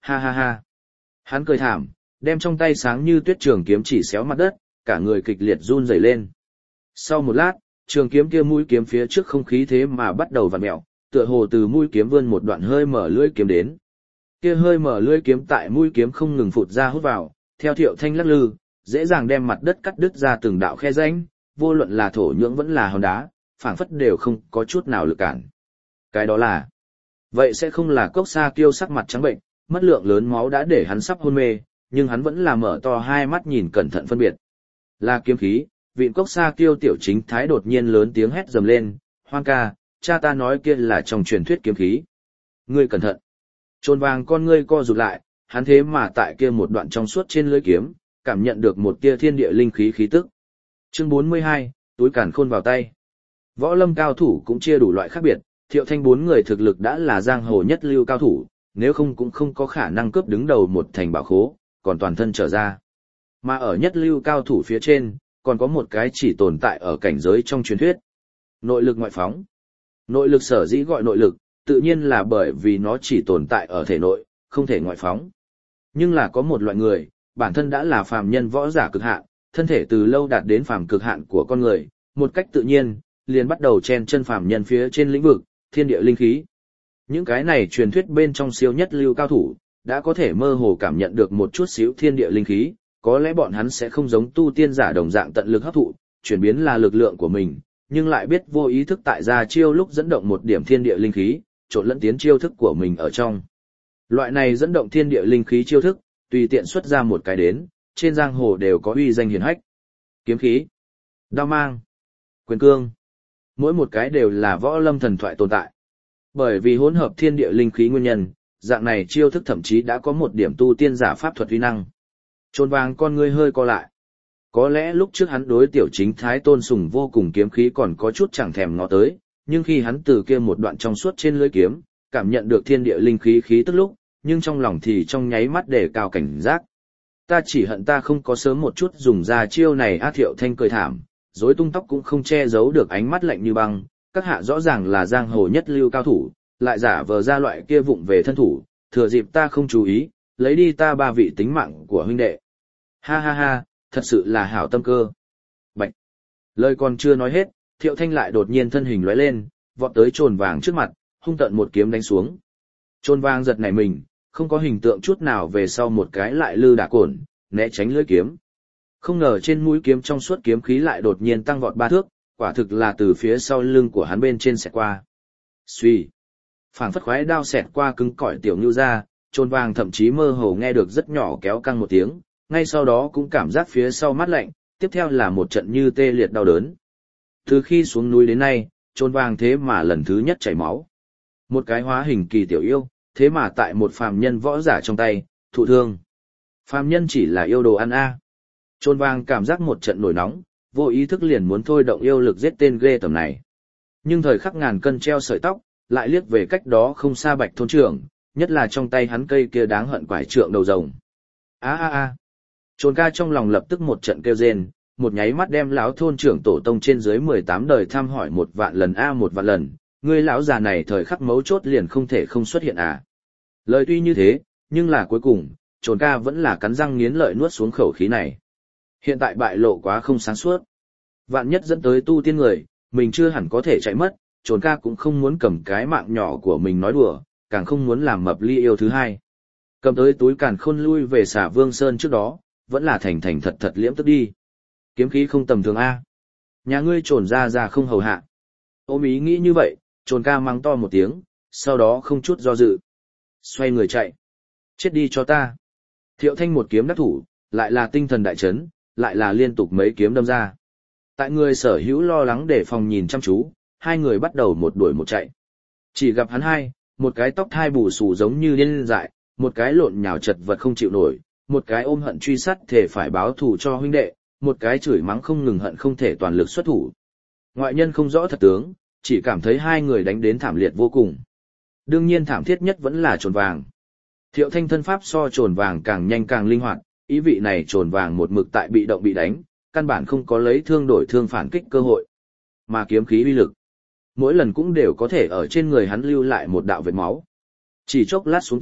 [SPEAKER 1] ha ha ha. Hắn cười thảm, đem trong tay sáng như tuyết trường kiếm chỉ xéo mặt đất, cả người kịch liệt run rẩy lên. Sau một lát, trường kiếm kia mũi kiếm phía trước không khí thế mà bắt đầu vặn mèo, tựa hồ từ mũi kiếm vươn một đoạn hơi mở lưỡi kiếm đến. Kia hơi mở lưỡi kiếm tại mũi kiếm không ngừng phụt ra hút vào, theo Thiệu Thanh lắc lư, dễ dàng đem mặt đất cắt đứt ra từng đạo khe rãnh, vô luận là thổ nhưỡng vẫn là hòn đá, phảng phất đều không có chút nào lực cản. Cái đó là, vậy sẽ không là Cốc Sa Kiêu sắc mặt trắng bệnh, mất lượng lớn máu đã để hắn sắp hôn mê, nhưng hắn vẫn là mở to hai mắt nhìn cẩn thận phân biệt. Là kiếm khí, Vịn Cốc Sa Kiêu tiểu chính thái đột nhiên lớn tiếng hét dầm lên, "Hoan ca, cha ta nói kia là trong truyền thuyết kiếm khí. Ngươi cẩn thận." Trồn vàng con ngươi co rụt lại, hắn thế mà tại kia một đoạn trong suốt trên lưỡi kiếm, cảm nhận được một tia thiên địa linh khí khí tức. Chương bốn mươi hai, túi càn khôn vào tay. Võ lâm cao thủ cũng chia đủ loại khác biệt, Thiệu Thanh bốn người thực lực đã là giang hồ nhất lưu cao thủ, nếu không cũng không có khả năng cướp đứng đầu một thành bảo khố, còn toàn thân trở ra. Mà ở nhất lưu cao thủ phía trên, còn có một cái chỉ tồn tại ở cảnh giới trong truyền thuyết. Nội lực ngoại phóng. Nội lực sở dĩ gọi nội lực, tự nhiên là bởi vì nó chỉ tồn tại ở thể nội, không thể ngoại phóng. Nhưng là có một loại người, bản thân đã là phàm nhân võ giả cực hạn, thân thể từ lâu đạt đến phàm cực hạn của con người, một cách tự nhiên, liền bắt đầu chen chân phàm nhân phía trên lĩnh vực, thiên địa linh khí. Những cái này truyền thuyết bên trong siêu nhất lưu cao thủ, đã có thể mơ hồ cảm nhận được một chút xíu thiên địa linh khí, có lẽ bọn hắn sẽ không giống tu tiên giả đồng dạng tận lực hấp thụ, chuyển biến là lực lượng của mình, nhưng lại biết vô ý thức tại ra chiêu lúc dẫn động một điểm thiên địa linh khí, trộn lẫn tiến chiêu thức của mình ở trong. Loại này dẫn động thiên địa linh khí chiêu thức, tùy tiện xuất ra một cái đến, trên giang hồ đều có uy danh hiển hách. Kiếm khí, đao mang, quyền cương, mỗi một cái đều là võ lâm thần thoại tồn tại. Bởi vì hỗn hợp thiên địa linh khí nguyên nhân, dạng này chiêu thức thậm chí đã có một điểm tu tiên giả pháp thuật uy năng. Trồn vàng con ngươi hơi co lại. Có lẽ lúc trước hắn đối tiểu chính thái tôn sùng vô cùng kiếm khí còn có chút chẳng thèm ngó tới, nhưng khi hắn từ kia một đoạn trong suốt trên lưỡi kiếm, cảm nhận được thiên địa linh khí khí tức lúc, nhưng trong lòng thì trong nháy mắt để cao cảnh giác. Ta chỉ hận ta không có sớm một chút dùng ra chiêu này. A Thiệu Thanh cười thảm, rối tung tóc cũng không che giấu được ánh mắt lạnh như băng, các hạ rõ ràng là giang hồ nhất lưu cao thủ, lại giả vờ ra loại kia vụng về thân thủ, thừa dịp ta không chú ý, lấy đi ta ba vị tính mạng của huynh đệ. Ha ha ha, thật sự là hảo tâm cơ. Bạch. Lời còn chưa nói hết, Thiệu Thanh lại đột nhiên thân hình lóe lên, vọt tới Trồn vàng trước mặt, hung tận một kiếm đánh xuống. Trồn vàng giật nảy mình, không có hình tượng chút nào về sau một cái lại lư đả cổn, né tránh lưỡi kiếm. Không ngờ trên mũi kiếm trong suốt kiếm khí lại đột nhiên tăng vọt ba thước, quả thực là từ phía sau lưng của hắn bên trên xẹt qua. Xuy. Phảng phất khoái đao xẹt qua cứng cỏi tiểu nhu ra, Trồn vàng thậm chí mơ hồ nghe được rất nhỏ kéo căng một tiếng, ngay sau đó cũng cảm giác phía sau mát lạnh, tiếp theo là một trận như tê liệt đau đớn. Từ khi xuống núi đến nay, Trồn vàng thế mà lần thứ nhất chảy máu. Một cái hóa hình kỳ tiểu yêu, thế mà tại một phàm nhân võ giả trong tay, thụ thương. Phàm nhân chỉ là yêu đồ ăn a. Trồn vàng cảm giác một trận nổi nóng, vô ý thức liền muốn thôi động yêu lực giết tên ghê tởm này. Nhưng thời khắc ngàn cân treo sợi tóc, lại liếc về cách đó không xa Bạch thôn trưởng, nhất là trong tay hắn cây kia đáng hận quải trượng đầu rồng. A a a. Trồn ca trong lòng lập tức một trận kêu rên, một nháy mắt đem lão thôn trưởng tổ tông trên dưới mười tám đời thăm hỏi một vạn lần a một vạn lần, ngươi lão già này thời khắc mấu chốt liền không thể không xuất hiện à. Lời tuy như thế, nhưng là cuối cùng, Trồn ca vẫn là cắn răng nghiến lợi nuốt xuống khẩu khí này. Hiện tại bại lộ quá không sáng suốt. Vạn nhất dẫn tới tu tiên người, mình chưa hẳn có thể chạy mất, Trồn ca cũng không muốn cầm cái mạng nhỏ của mình nói đùa, càng không muốn làm mập ly yêu thứ hai. Cầm tới túi càn khôn lui về Xà Vương Sơn trước đó, vẫn là thành thành thật thật liễm tức đi. Kiếm khí không tầm thường a. Nhà ngươi Trồn ra ra không hầu hạ. Ôm ý nghĩ như vậy, Trồn ca mắng to một tiếng, sau đó không chút do dự. Xoay người chạy. Chết đi cho ta. Thiệu Thanh một kiếm đắc thủ, lại là tinh thần đại chấn, lại là liên tục mấy kiếm đâm ra. Tại người sở hữu lo lắng để phòng nhìn chăm chú, hai người bắt đầu một đuổi một chạy. Chỉ gặp hắn hai, một cái tóc thai bù xù giống như điên dại, một cái lộn nhào chật vật không chịu nổi, một cái ôm hận truy sát thể phải báo thù cho huynh đệ, một cái chửi mắng không ngừng hận không thể toàn lực xuất thủ. Ngoại nhân không rõ thật tướng, chỉ cảm thấy hai người đánh đến thảm liệt vô cùng. Đương nhiên thảm thiết nhất vẫn là Trồn vàng. Thiệu Thanh thân pháp so Trồn vàng càng nhanh càng linh hoạt, ý vị này Trồn vàng một mực tại bị động bị đánh, căn bản không có lấy thương đổi thương phản kích cơ hội. Mà kiếm khí uy lực, mỗi lần cũng đều có thể ở trên người hắn lưu lại một đạo vết máu. Chỉ chốc lát xuống tới,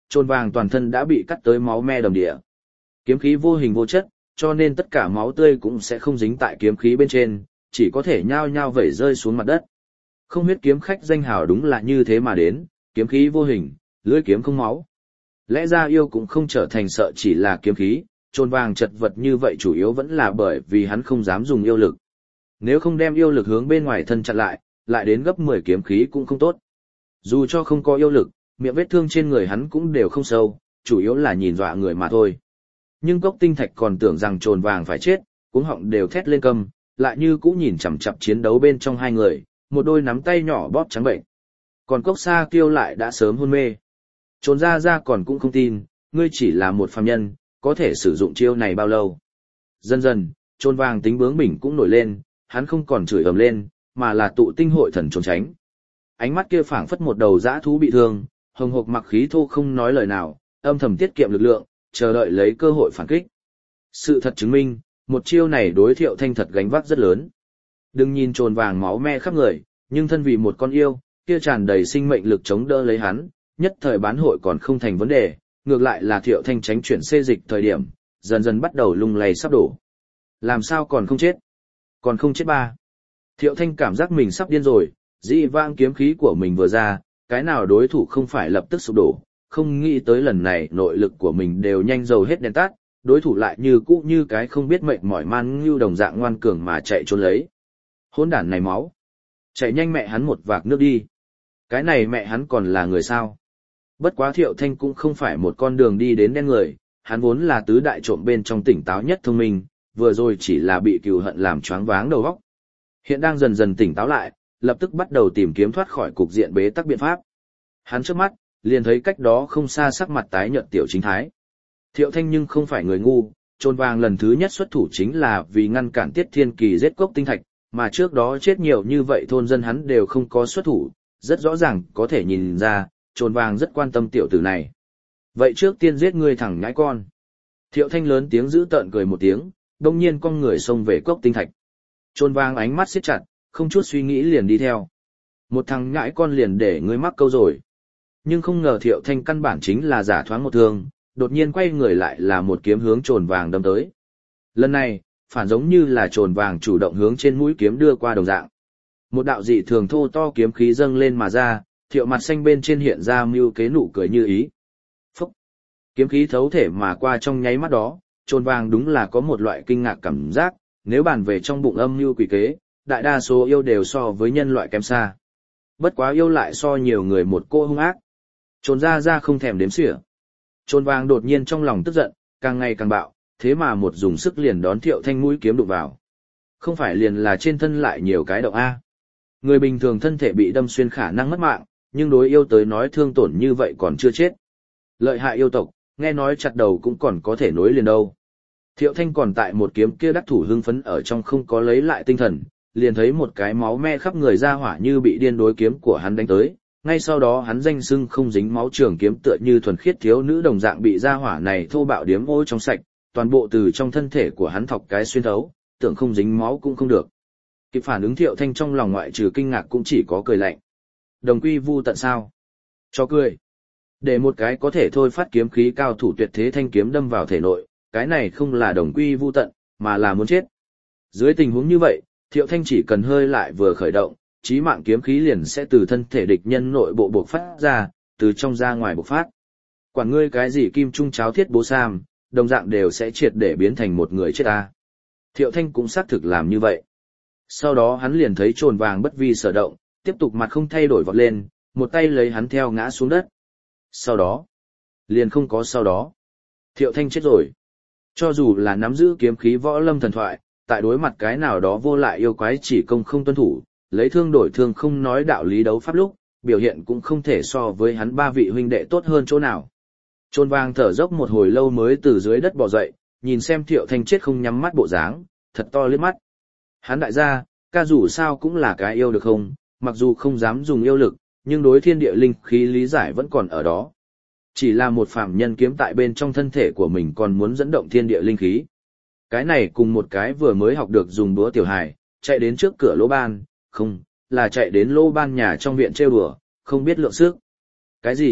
[SPEAKER 1] Trồn vàng toàn thân đã bị cắt tới máu me đầm địa. Kiếm khí vô hình vô chất, cho nên tất cả máu tươi cũng sẽ không dính tại kiếm khí bên trên, chỉ có thể nhao nhao vẩy rơi xuống mặt đất. Không huyết kiếm khách danh hào đúng là như thế mà đến, kiếm khí vô hình, lưỡi kiếm không máu. Lẽ ra yêu cũng không trở thành sợ chỉ là kiếm khí, trồn vàng chật vật như vậy chủ yếu vẫn là bởi vì hắn không dám dùng yêu lực. Nếu không đem yêu lực hướng bên ngoài thân chặn lại, lại đến gấp mười kiếm khí cũng không tốt. Dù cho không có yêu lực, miệng vết thương trên người hắn cũng đều không sâu, chủ yếu là nhìn dọa người mà thôi. Nhưng Cốc Tinh Thạch còn tưởng rằng trồn vàng phải chết, cuống họng đều thét lên câm, lại như cũ nhìn chằm chằm chiến đấu bên trong hai người, một đôi nắm tay nhỏ bóp trắng bệnh. Còn Cốc Sa Kiêu lại đã sớm hôn mê. Trồn Gia Gia còn cũng không tin, ngươi chỉ là một phàm nhân, có thể sử dụng chiêu này bao lâu. Dần dần, trồn vàng tính bướng bỉnh cũng nổi lên, hắn không còn chửi ầm lên, mà là tụ tinh hội thần trốn tránh. Ánh mắt kia phảng phất một đầu dã thú bị thương, hồng hộc mặc khí thô không nói lời nào, âm thầm tiết kiệm lực lượng, chờ đợi lấy cơ hội phản kích. Sự thật chứng minh, một chiêu này đối Thiệu Thanh thật gánh vác rất lớn. Đừng nhìn trồn vàng máu me khắp người, nhưng thân vì một con yêu, kia tràn đầy sinh mệnh lực chống đỡ lấy hắn, nhất thời bán hội còn không thành vấn đề, ngược lại là Thiệu Thanh tránh chuyển xê dịch thời điểm, dần dần bắt đầu lung lay sắp đổ. Làm sao còn không chết? Còn không chết ba. Thiệu Thanh cảm giác mình sắp điên rồi, dị vãng kiếm khí của mình vừa ra, cái nào đối thủ không phải lập tức sụp đổ, không nghĩ tới lần này nội lực của mình đều nhanh dầu hết đèn tắt, đối thủ lại như cũ như cái không biết mệnh mỏi man như đồng dạng ngoan cường mà chạy trốn lấy. Hỗn đản này máu. Chạy nhanh mẹ hắn một vạc nước đi. Cái này mẹ hắn còn là người sao? Bất quá Thiệu Thanh cũng không phải một con đường đi đến đen người, hắn vốn là tứ đại trộm bên trong tỉnh táo nhất thông minh, vừa rồi chỉ là bị cừu hận làm choáng váng đầu óc. Hiện đang dần dần tỉnh táo lại, lập tức bắt đầu tìm kiếm thoát khỏi cục diện bế tắc biện pháp. Hắn trước mắt, liền thấy cách đó không xa sắc mặt tái nhợt Tiểu Chính Thái. Thiệu Thanh nhưng không phải người ngu, trồn vàng lần thứ nhất xuất thủ chính là vì ngăn cản Tiết Thiên Kỳ giết Cốc Tinh Thạch, mà trước đó chết nhiều như vậy thôn dân hắn đều không có xuất thủ, rất rõ ràng có thể nhìn ra, trồn vàng rất quan tâm tiểu tử này. Vậy trước tiên giết ngươi thẳng nhãi con. Thiệu Thanh lớn tiếng giữ tợn cười một tiếng, đông nhiên con người xông về Cốc Tinh Thạch. Trồn vàng ánh mắt siết chặt, không chút suy nghĩ liền đi theo. Một thằng nhãi con liền để ngươi mắc câu rồi. Nhưng không ngờ Thiệu Thanh căn bản chính là giả thoáng một thương, đột nhiên quay người lại là một kiếm hướng trồn vàng đâm tới. Lần này, phản giống như là trồn vàng chủ động hướng trên mũi kiếm đưa qua đồng dạng. Một đạo dị thường thô to kiếm khí dâng lên mà ra, Thiệu mặt xanh bên trên hiện ra mưu kế nụ cười như ý. Phúc! Kiếm khí thấu thể mà qua trong nháy mắt đó, trồn vàng đúng là có một loại kinh ngạc cảm giác, nếu bàn về trong bụng âm mưu quỷ kế, đại đa số yêu đều so với nhân loại kém xa. Bất quá yêu lại so nhiều người một cô hung ác. Trồn Gia Gia không thèm đếm xỉa. Trồn vàng đột nhiên trong lòng tức giận, càng ngày càng bạo, thế mà một dùng sức liền đón Thiệu Thanh mũi kiếm đụng vào. Không phải liền là trên thân lại nhiều cái động A. Người bình thường thân thể bị đâm xuyên khả năng mất mạng, nhưng đối yêu tới nói thương tổn như vậy còn chưa chết. Lợi hại yêu tộc, nghe nói chặt đầu cũng còn có thể nối liền đâu. Thiệu Thanh còn tại một kiếm kia đắc thủ hưng phấn ở trong không có lấy lại tinh thần, liền thấy một cái máu me khắp người ra hỏa như bị điên đối kiếm của hắn đánh tới. Ngay sau đó hắn danh sưng không dính máu trường kiếm tựa như thuần khiết thiếu nữ đồng dạng bị ra hỏa này thô bạo điếm ô trong sạch, toàn bộ từ trong thân thể của hắn thọc cái xuyên thấu, tưởng không dính máu cũng không được. Kịp phản ứng Thiệu Thanh trong lòng ngoại trừ kinh ngạc cũng chỉ có cười lạnh. Đồng quy vu tận sao? Cho cười. Để một cái có thể thôi phát kiếm khí cao thủ tuyệt thế thanh kiếm đâm vào thể nội, cái này không là đồng quy vu tận, mà là muốn chết. Dưới tình huống như vậy, Thiệu Thanh chỉ cần hơi lại vừa khởi động, chí mạng kiếm khí liền sẽ từ thân thể địch nhân nội bộ bộc phát ra, từ trong ra ngoài bộc phát. Quản ngươi cái gì kim trung cháo thiết bố sam, đồng dạng đều sẽ triệt để biến thành một người chết ta. Thiệu Thanh cũng xác thực làm như vậy. Sau đó hắn liền thấy trồn vàng bất vi sở động, tiếp tục mặt không thay đổi vọt lên, một tay lấy hắn theo ngã xuống đất. Sau đó, liền không có sau đó. Thiệu Thanh chết rồi. Cho dù là nắm giữ kiếm khí võ lâm thần thoại, tại đối mặt cái nào đó vô lại yêu quái chỉ công không tuân thủ, lấy thương đổi thương không nói đạo lý đấu pháp lúc, biểu hiện cũng không thể so với hắn ba vị huynh đệ tốt hơn chỗ nào. Trồn vàng thở dốc một hồi lâu mới từ dưới đất bò dậy, nhìn xem Thiệu Thanh chết không nhắm mắt bộ dáng, thật to liếc mắt. Hắn đại gia, ca dù sao cũng là cái yêu được không, mặc dù không dám dùng yêu lực, nhưng đối thiên địa linh khí lý giải vẫn còn ở đó. Chỉ là một phàm nhân kiếm tại bên trong thân thể của mình còn muốn dẫn động thiên địa linh khí. Cái này cùng một cái vừa mới học được dùng búa tiểu hài, chạy đến trước cửa lỗ ban, không, là chạy đến lỗ ban nhà trong viện trêu đùa, không biết lượng sức. Cái gì,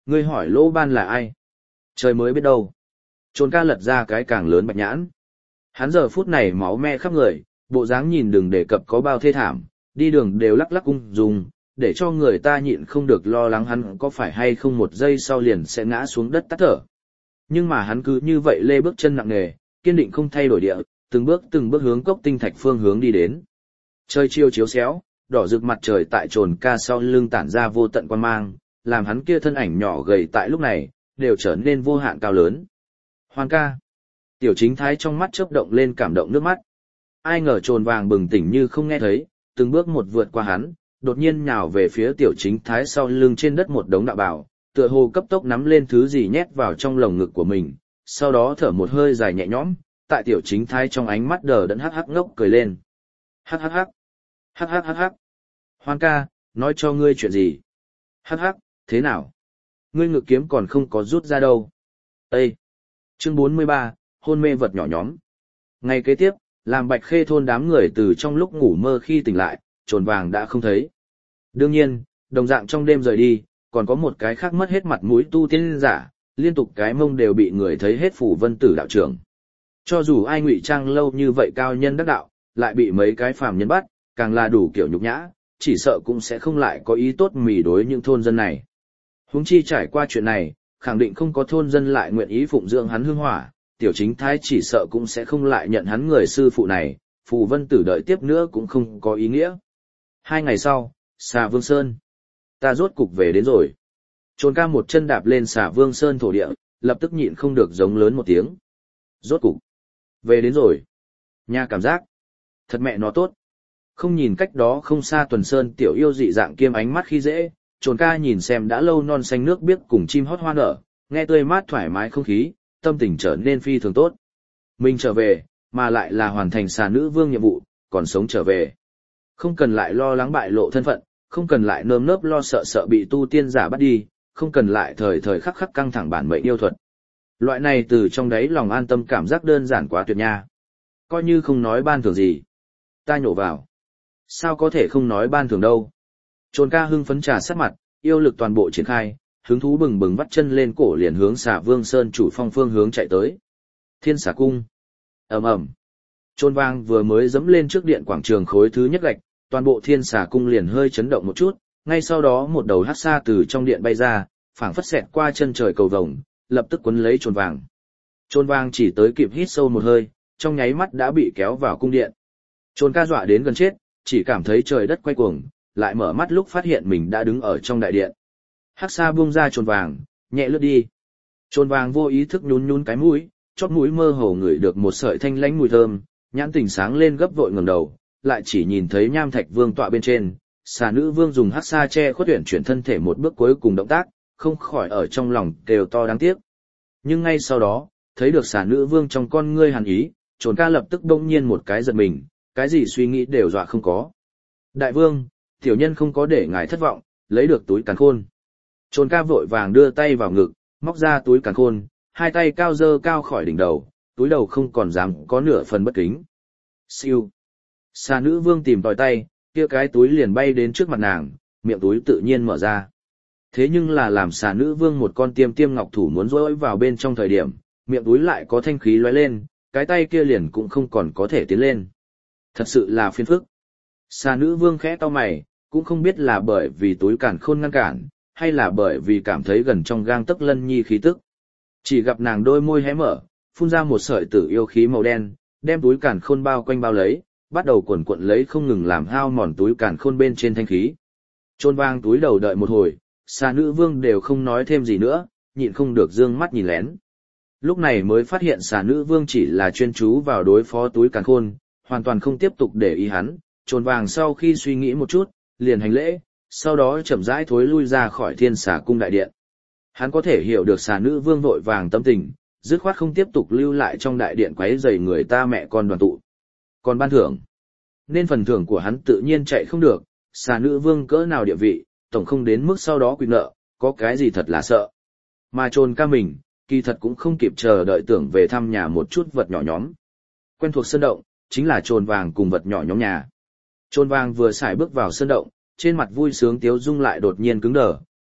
[SPEAKER 1] Ngươi hỏi lỗ ban là ai? Trời mới biết đâu. Trồn ca lật ra cái càng lớn bạch nhãn. Hắn giờ phút này máu me khắp người, bộ dáng nhìn đừng đề cập có bao thê thảm, đi đường đều lắc lắc ung dung, để cho người ta nhịn không được lo lắng hắn có phải hay không một giây sau liền sẽ ngã xuống đất tắt thở. Nhưng mà hắn cứ như vậy lê bước chân nặng nề, kiên định không thay đổi địa, từng bước từng bước hướng cốc tinh thạch phương hướng đi đến. Trời chiều chiếu xéo, đỏ rực mặt trời tại trồn ca sau lưng tản ra vô tận quan mang, làm hắn kia thân ảnh nhỏ gầy tại lúc này, đều trở nên vô hạn cao lớn. Hoan ca. Tiểu chính thái trong mắt chớp động lên cảm động nước mắt. Ai ngờ trồn vàng bừng tỉnh như không nghe thấy, từng bước một vượt qua hắn, đột nhiên nhào về phía tiểu chính thái sau lưng trên đất một đống đạo bào, tựa hồ cấp tốc nắm lên thứ gì nhét vào trong lồng ngực của mình, sau đó thở một hơi dài nhẹ nhõm, tại tiểu chính thái trong ánh mắt đờ đẫn hắc hắc ngốc cười lên. Hắc hắc hắc. Hắc hắc hắc hắc. Hoan ca, nói cho ngươi chuyện gì? Hắc hắc, thế nào? Ngươi ngự kiếm còn không có rút ra đâu. Ê! Chương bốn mươi ba, hôn mê vật nhỏ nhóm. Ngày kế tiếp, làm Bạch Khê thôn đám người từ trong lúc ngủ mơ khi tỉnh lại, trồn vàng đã không thấy. Đương nhiên, đồng dạng trong đêm rời đi, còn có một cái khác mất hết mặt mũi tu tiên giả, liên tục cái mông đều bị người thấy hết phủ vân tử đạo trưởng. Cho dù ai ngụy trang lâu như vậy cao nhân đắc đạo, lại bị mấy cái phàm nhân bắt, càng là đủ kiểu nhục nhã, chỉ sợ cũng sẽ không lại có ý tốt mỉ đối những thôn dân này. Huống chi trải qua chuyện này, khẳng định không có thôn dân lại nguyện ý phụng dưỡng hắn hương hỏa, tiểu chính thái chỉ sợ cũng sẽ không lại nhận hắn người sư phụ này, phù vân tử đợi tiếp nữa cũng không có ý nghĩa. Hai ngày sau, Xà Vương Sơn. Ta rốt cục về đến rồi. Trồn ca một chân đạp lên Xà Vương Sơn thổ địa, lập tức nhịn không được giống lớn một tiếng. Rốt cục. Về đến rồi. Nha cảm giác. Thật mẹ nó tốt. Không nhìn cách đó không xa Tuần Sơn tiểu yêu dị dạng kiêm ánh mắt khi dễ, trồn ca nhìn xem đã lâu non xanh nước biếc cùng chim hót hoa nở, nghe tươi mát thoải mái không khí, tâm tình trở nên phi thường tốt. Mình trở về, mà lại là hoàn thành xà nữ vương nhiệm vụ, còn sống trở về. Không cần lại lo lắng bại lộ thân phận, không cần lại nơm nớp lo sợ sợ bị tu tiên giả bắt đi, không cần lại thời thời khắc khắc căng thẳng bản mệnh yêu thuật. Loại này từ trong đáy lòng an tâm cảm giác đơn giản quá tuyệt nha. Coi như không nói ban thưởng gì. Ta nhổ vào. Sao có thể không nói ban thưởng đâu. Trồn ca hưng phấn trà sát mặt, yêu lực toàn bộ triển khai, hứng thú bừng bừng vắt chân lên cổ liền hướng Xà Vương Sơn chủ phong phương hướng chạy tới. Thiên Xà Cung. Ầm ầm. Trồn vang vừa mới dẫm lên trước điện quảng trường khối thứ nhất gạch, toàn bộ Thiên Xà Cung liền hơi chấn động một chút, ngay sau đó một đầu hắc sa từ trong điện bay ra, phảng phất xẹt qua chân trời cầu vồng, lập tức quấn lấy Trồn vang. Trồn vang chỉ tới kịp hít sâu một hơi, trong nháy mắt đã bị kéo vào cung điện. Trồn ca dọa đến gần chết, chỉ cảm thấy trời đất quay cuồng, lại mở mắt lúc phát hiện mình đã đứng ở trong đại điện. Hắc sa buông ra Trồn vàng, nhẹ lướt đi. Trồn vàng vô ý thức nhún nhún cái mũi, chóp mũi mơ hồ ngửi được một sợi thanh lãnh mùi thơm, nhãn tình sáng lên gấp vội ngẩng đầu, lại chỉ nhìn thấy Nham Thạch Vương tọa bên trên, xà nữ vương dùng hắc sa che khuất tuyển chuyển thân thể một bước cuối cùng động tác, không khỏi ở trong lòng kêu to đáng tiếc. Nhưng ngay sau đó, thấy được xà nữ vương trong con ngươi hàn ý, Trồn ca lập tức bỗng nhiên một cái giật mình, cái gì suy nghĩ đều dọa không có. Đại vương, tiểu nhân không có để ngài thất vọng, lấy được túi càn khôn. Trồn ca vội vàng đưa tay vào ngực, móc ra túi càn khôn, hai tay cao dơ cao khỏi đỉnh đầu, túi đầu không còn dám có nửa phần bất kính. Siêu. Xà nữ vương tìm tòi tay, kia cái túi liền bay đến trước mặt nàng, miệng túi tự nhiên mở ra. Thế nhưng là làm xà nữ vương một con tiêm tiêm ngọc thủ muốn rỗi vào bên trong thời điểm, miệng túi lại có thanh khí lóe lên, cái tay kia liền cũng không còn có thể tiến lên. Thật sự là phiền phức. Xà nữ vương khẽ cau mày, cũng không biết là bởi vì túi càn khôn ngăn cản, hay là bởi vì cảm thấy gần trong gang tấc lân nhi khí tức. Chỉ gặp nàng đôi môi hé mở, phun ra một sợi tử yêu khí màu đen, đem túi càn khôn bao quanh bao lấy, bắt đầu cuộn cuộn lấy không ngừng làm hao mòn túi càn khôn bên trên thanh khí. Trôn vang túi đầu đợi một hồi, xà nữ vương đều không nói thêm gì nữa, nhịn không được dương mắt nhìn lén. Lúc này mới phát hiện xà nữ vương chỉ là chuyên chú vào đối phó túi càn khôn, hoàn toàn không tiếp tục để ý hắn. Trồn vàng sau khi suy nghĩ một chút, liền hành lễ, sau đó chậm rãi thối lui ra khỏi Thiên Xà Cung đại điện. Hắn có thể hiểu được xà nữ vương vội vàng tâm tình, dứt khoát không tiếp tục lưu lại trong đại điện quấy rầy người ta mẹ con đoàn tụ. Còn ban thưởng, nên phần thưởng của hắn tự nhiên chạy không được, xà nữ vương cỡ nào địa vị, tổng không đến mức sau đó quy nợ, có cái gì thật là sợ. Mà Trồn ca mình, kỳ thật cũng không kịp chờ đợi tưởng về thăm nhà một chút vật nhỏ nhóm. Quen thuộc sơn động, chính là Trồn vàng cùng vật nhỏ nhóm nhà. Trồn vàng vừa xài bước vào sơn động, trên mặt vui sướng tiếu dung lại đột nhiên cứng đờ,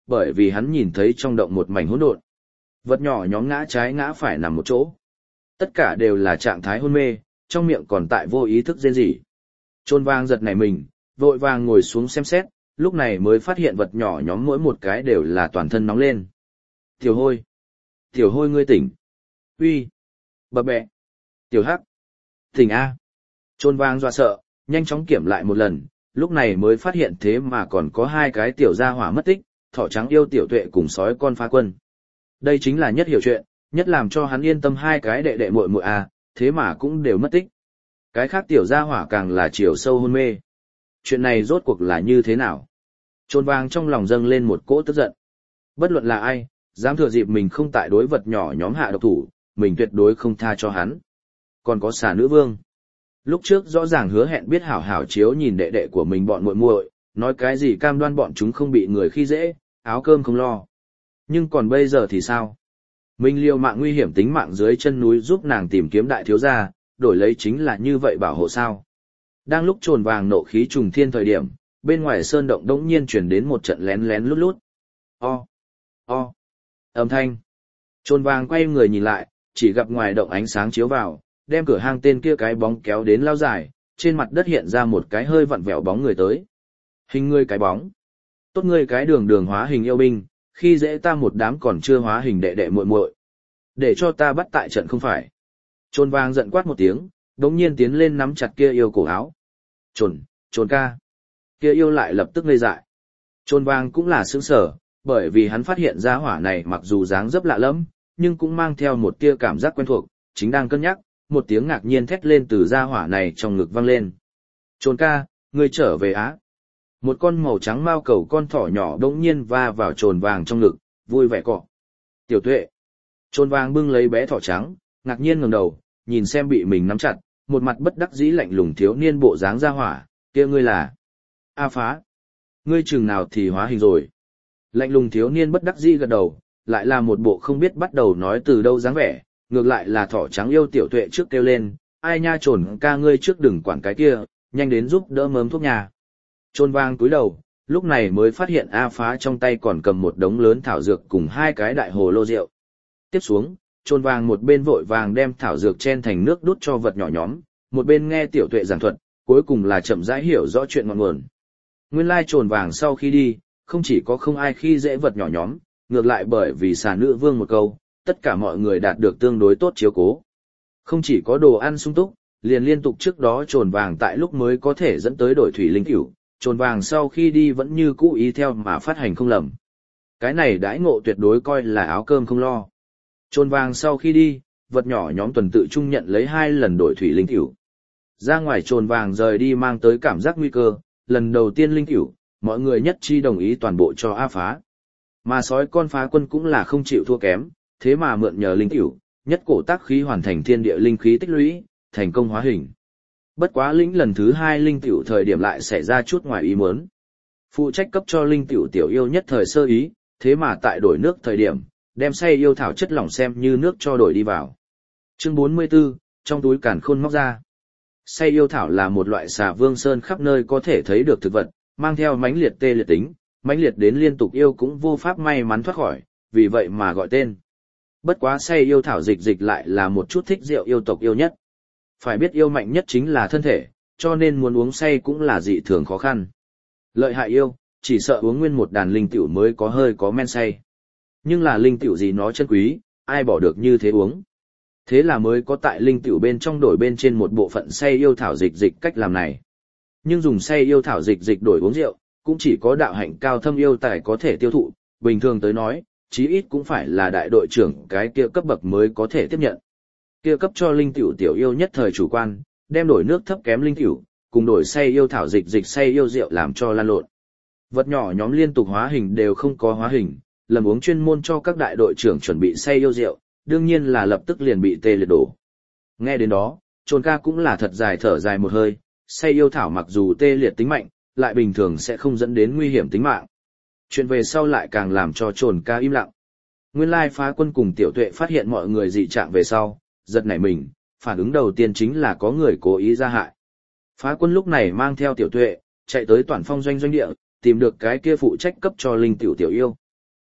[SPEAKER 1] bởi vì hắn nhìn thấy trong động một mảnh hỗn độn. Vật nhỏ nhóm ngã trái ngã phải nằm một chỗ. Tất cả đều là trạng thái hôn mê, trong miệng còn tại vô ý thức rên rỉ. Trôn vang giật nảy mình, vội vàng ngồi xuống xem xét, lúc này mới phát hiện vật nhỏ nhóm mỗi một cái đều là toàn thân nóng lên. Tiểu hôi! Tiểu hôi ngươi tỉnh! Uy! Bập bẹ! Tiểu hắc! Tỉnh A! Trôn vang dọa sợ, nhanh chóng kiểm lại một lần, lúc này mới phát hiện thế mà còn có hai cái tiểu gia hỏa mất tích, thỏ trắng yêu tiểu tuệ cùng sói con phá quân. Đây chính là nhất hiểu chuyện, nhất làm cho hắn yên tâm hai cái đệ đệ muội muội A, thế mà cũng đều mất tích. Cái khác tiểu gia hỏa càng là chiều sâu hôn mê. Chuyện này rốt cuộc là như thế nào? Trôn vang trong lòng dâng lên một cỗ tức giận. Bất luận là ai, dám thừa dịp mình không tại đối vật nhỏ nhóm hạ độc thủ, mình tuyệt đối không tha cho hắn. Còn có xà nữ vương. Lúc trước rõ ràng hứa hẹn biết hảo hảo chiếu nhìn đệ đệ của mình bọn muội muội, nói cái gì cam đoan bọn chúng không bị người khi dễ, áo cơm không lo. Nhưng còn bây giờ thì sao? Mình liều mạng nguy hiểm tính mạng dưới chân núi giúp nàng tìm kiếm đại thiếu gia, đổi lấy chính là như vậy bảo hộ sao? Đang lúc trồn vàng nộ khí trùng thiên thời điểm, bên ngoài sơn động đống nhiên chuyển đến một trận lén lén lút lút. O, o, âm thanh. Trồn vàng quay người nhìn lại, chỉ gặp ngoài động ánh sáng chiếu vào, đem cửa hang tên kia cái bóng kéo đến lao dài, trên mặt đất hiện ra một cái hơi vặn vẹo bóng người tới. Hình người cái bóng. Tốt ngươi cái đường đường hóa hình yêu binh, khi dễ ta một đám còn chưa hóa hình đệ đệ muội muội, để cho ta bắt tại trận không phải. Trồn vàng giận quát một tiếng, đống nhiên tiến lên nắm chặt kia yêu cổ áo. Trồn, trồn ca. Kia yêu lại lập tức ngây dại. Trồn vàng cũng là sững sở, bởi vì hắn phát hiện ra hỏa này mặc dù dáng dấp lạ lẫm, nhưng cũng mang theo một tia cảm giác quen thuộc, chính đang cân nhắc, một tiếng ngạc nhiên thét lên từ gia hỏa này trong ngực vang lên. Trồn ca, ngươi trở về á. Một con màu trắng mao cầu con thỏ nhỏ đống nhiên va vào trồn vàng trong ngực, vui vẻ cọ. Tiểu tuệ. Trồn vàng bưng lấy bé thỏ trắng, ngạc nhiên ngẩng đầu, nhìn xem bị mình nắm chặt, một mặt bất đắc dĩ lạnh lùng thiếu niên bộ dáng gia hỏa, kia ngươi là A Phá. Ngươi chừng nào thì hóa hình rồi. Lạnh lùng thiếu niên bất đắc dĩ gật đầu, lại là một bộ không biết bắt đầu nói từ đâu dáng vẻ, ngược lại là thỏ trắng yêu tiểu tuệ trước kêu lên, ai nha trồn ca ngươi trước đừng quản cái kia, nhanh đến giúp đỡ mớm thuốc nhà. Trôn vang túi đầu, lúc này mới phát hiện A Phá trong tay còn cầm một đống lớn thảo dược cùng hai cái đại hồ lô rượu. Tiếp xuống, trôn vàng một bên vội vàng đem thảo dược chen thành nước đút cho vật nhỏ nhóm, một bên nghe tiểu tuệ giảng thuật, cuối cùng là chậm rãi hiểu rõ chuyện ngọn nguồn. Nguyên lai trồn vàng sau khi đi, không chỉ có không ai khi dễ vật nhỏ nhóm, ngược lại bởi vì xà nữ vương một câu, tất cả mọi người đạt được tương đối tốt chiếu cố. Không chỉ có đồ ăn sung túc, liền liên tục trước đó trồn vàng tại lúc mới có thể dẫn tới đổi thủy linh cửu, trồn vàng sau khi đi vẫn như cũ ý theo mà phát hành không lầm. Cái này đãi ngộ tuyệt đối coi là áo cơm không lo. Trồn vàng sau khi đi, vật nhỏ nhóm tuần tự trung nhận lấy hai lần đổi thủy linh cửu. Ra ngoài trồn vàng rời đi mang tới cảm giác nguy cơ, lần đầu tiên linh cửu, mọi người nhất chi đồng ý toàn bộ cho A Phá. Mà sói con phá quân cũng là không chịu thua kém, thế mà mượn nhờ linh cửu, nhất cổ tác khí hoàn thành thiên địa linh khí tích lũy, thành công hóa hình. Bất quá lĩnh lần thứ hai linh cửu thời điểm lại xảy ra chút ngoài ý muốn. Phụ trách cấp cho linh cửu tiểu yêu nhất thời sơ ý, thế mà tại đổi nước thời điểm, đem xay yêu thảo chất lỏng xem như nước cho đổi đi vào. Chương bốn mươi 44, trong túi càn khôn móc ra. Xay yêu thảo là một loại xà vương sơn khắp nơi có thể thấy được thực vật, mang theo mãnh liệt tê liệt tính, mãnh liệt đến liên tục yêu cũng vô pháp may mắn thoát khỏi, vì vậy mà gọi tên. Bất quá xay yêu thảo dịch dịch lại là một chút thích rượu yêu tộc yêu nhất. Phải biết yêu mạnh nhất chính là thân thể, cho nên muốn uống xay cũng là dị thường khó khăn. Lợi hại yêu, chỉ sợ uống nguyên một đàn linh tiểu mới có hơi có men say. Nhưng là linh tiểu gì nó chân quý, ai bỏ được như thế uống. Thế là mới có tại linh tiểu bên trong đổi bên trên một bộ phận xay yêu thảo dịch dịch cách làm này. Nhưng dùng xay yêu thảo dịch dịch đổi uống rượu, cũng chỉ có đạo hạnh cao thâm yêu tài có thể tiêu thụ, bình thường tới nói, chí ít cũng phải là đại đội trưởng cái kia cấp bậc mới có thể tiếp nhận. Kia cấp cho linh tiểu tiểu yêu nhất thời chủ quan, đem đổi nước thấp kém linh tiểu, cùng đổi xay yêu thảo dịch dịch xay yêu rượu làm cho lan lộn. Vật nhỏ nhóm liên tục hóa hình đều không có hóa hình, lầm uống chuyên môn cho các đại đội trưởng chuẩn bị xay yêu rượu, đương nhiên là lập tức liền bị tê liệt đổ. Nghe đến đó, Trồn ca cũng là thật dài thở dài một hơi, xay yêu thảo mặc dù tê liệt tính mạnh, lại bình thường sẽ không dẫn đến nguy hiểm tính mạng. Chuyện về sau lại càng làm cho Trồn ca im lặng. Nguyên lai Phá Quân cùng Tiểu Tuệ phát hiện mọi người dị trạng về sau, giật nảy mình, phản ứng đầu tiên chính là có người cố ý ra hại. Phá Quân lúc này mang theo Tiểu Tuệ, chạy tới Toản Phong doanh doanh địa, tìm được cái kia phụ trách cấp cho linh tiểu tiểu yêu,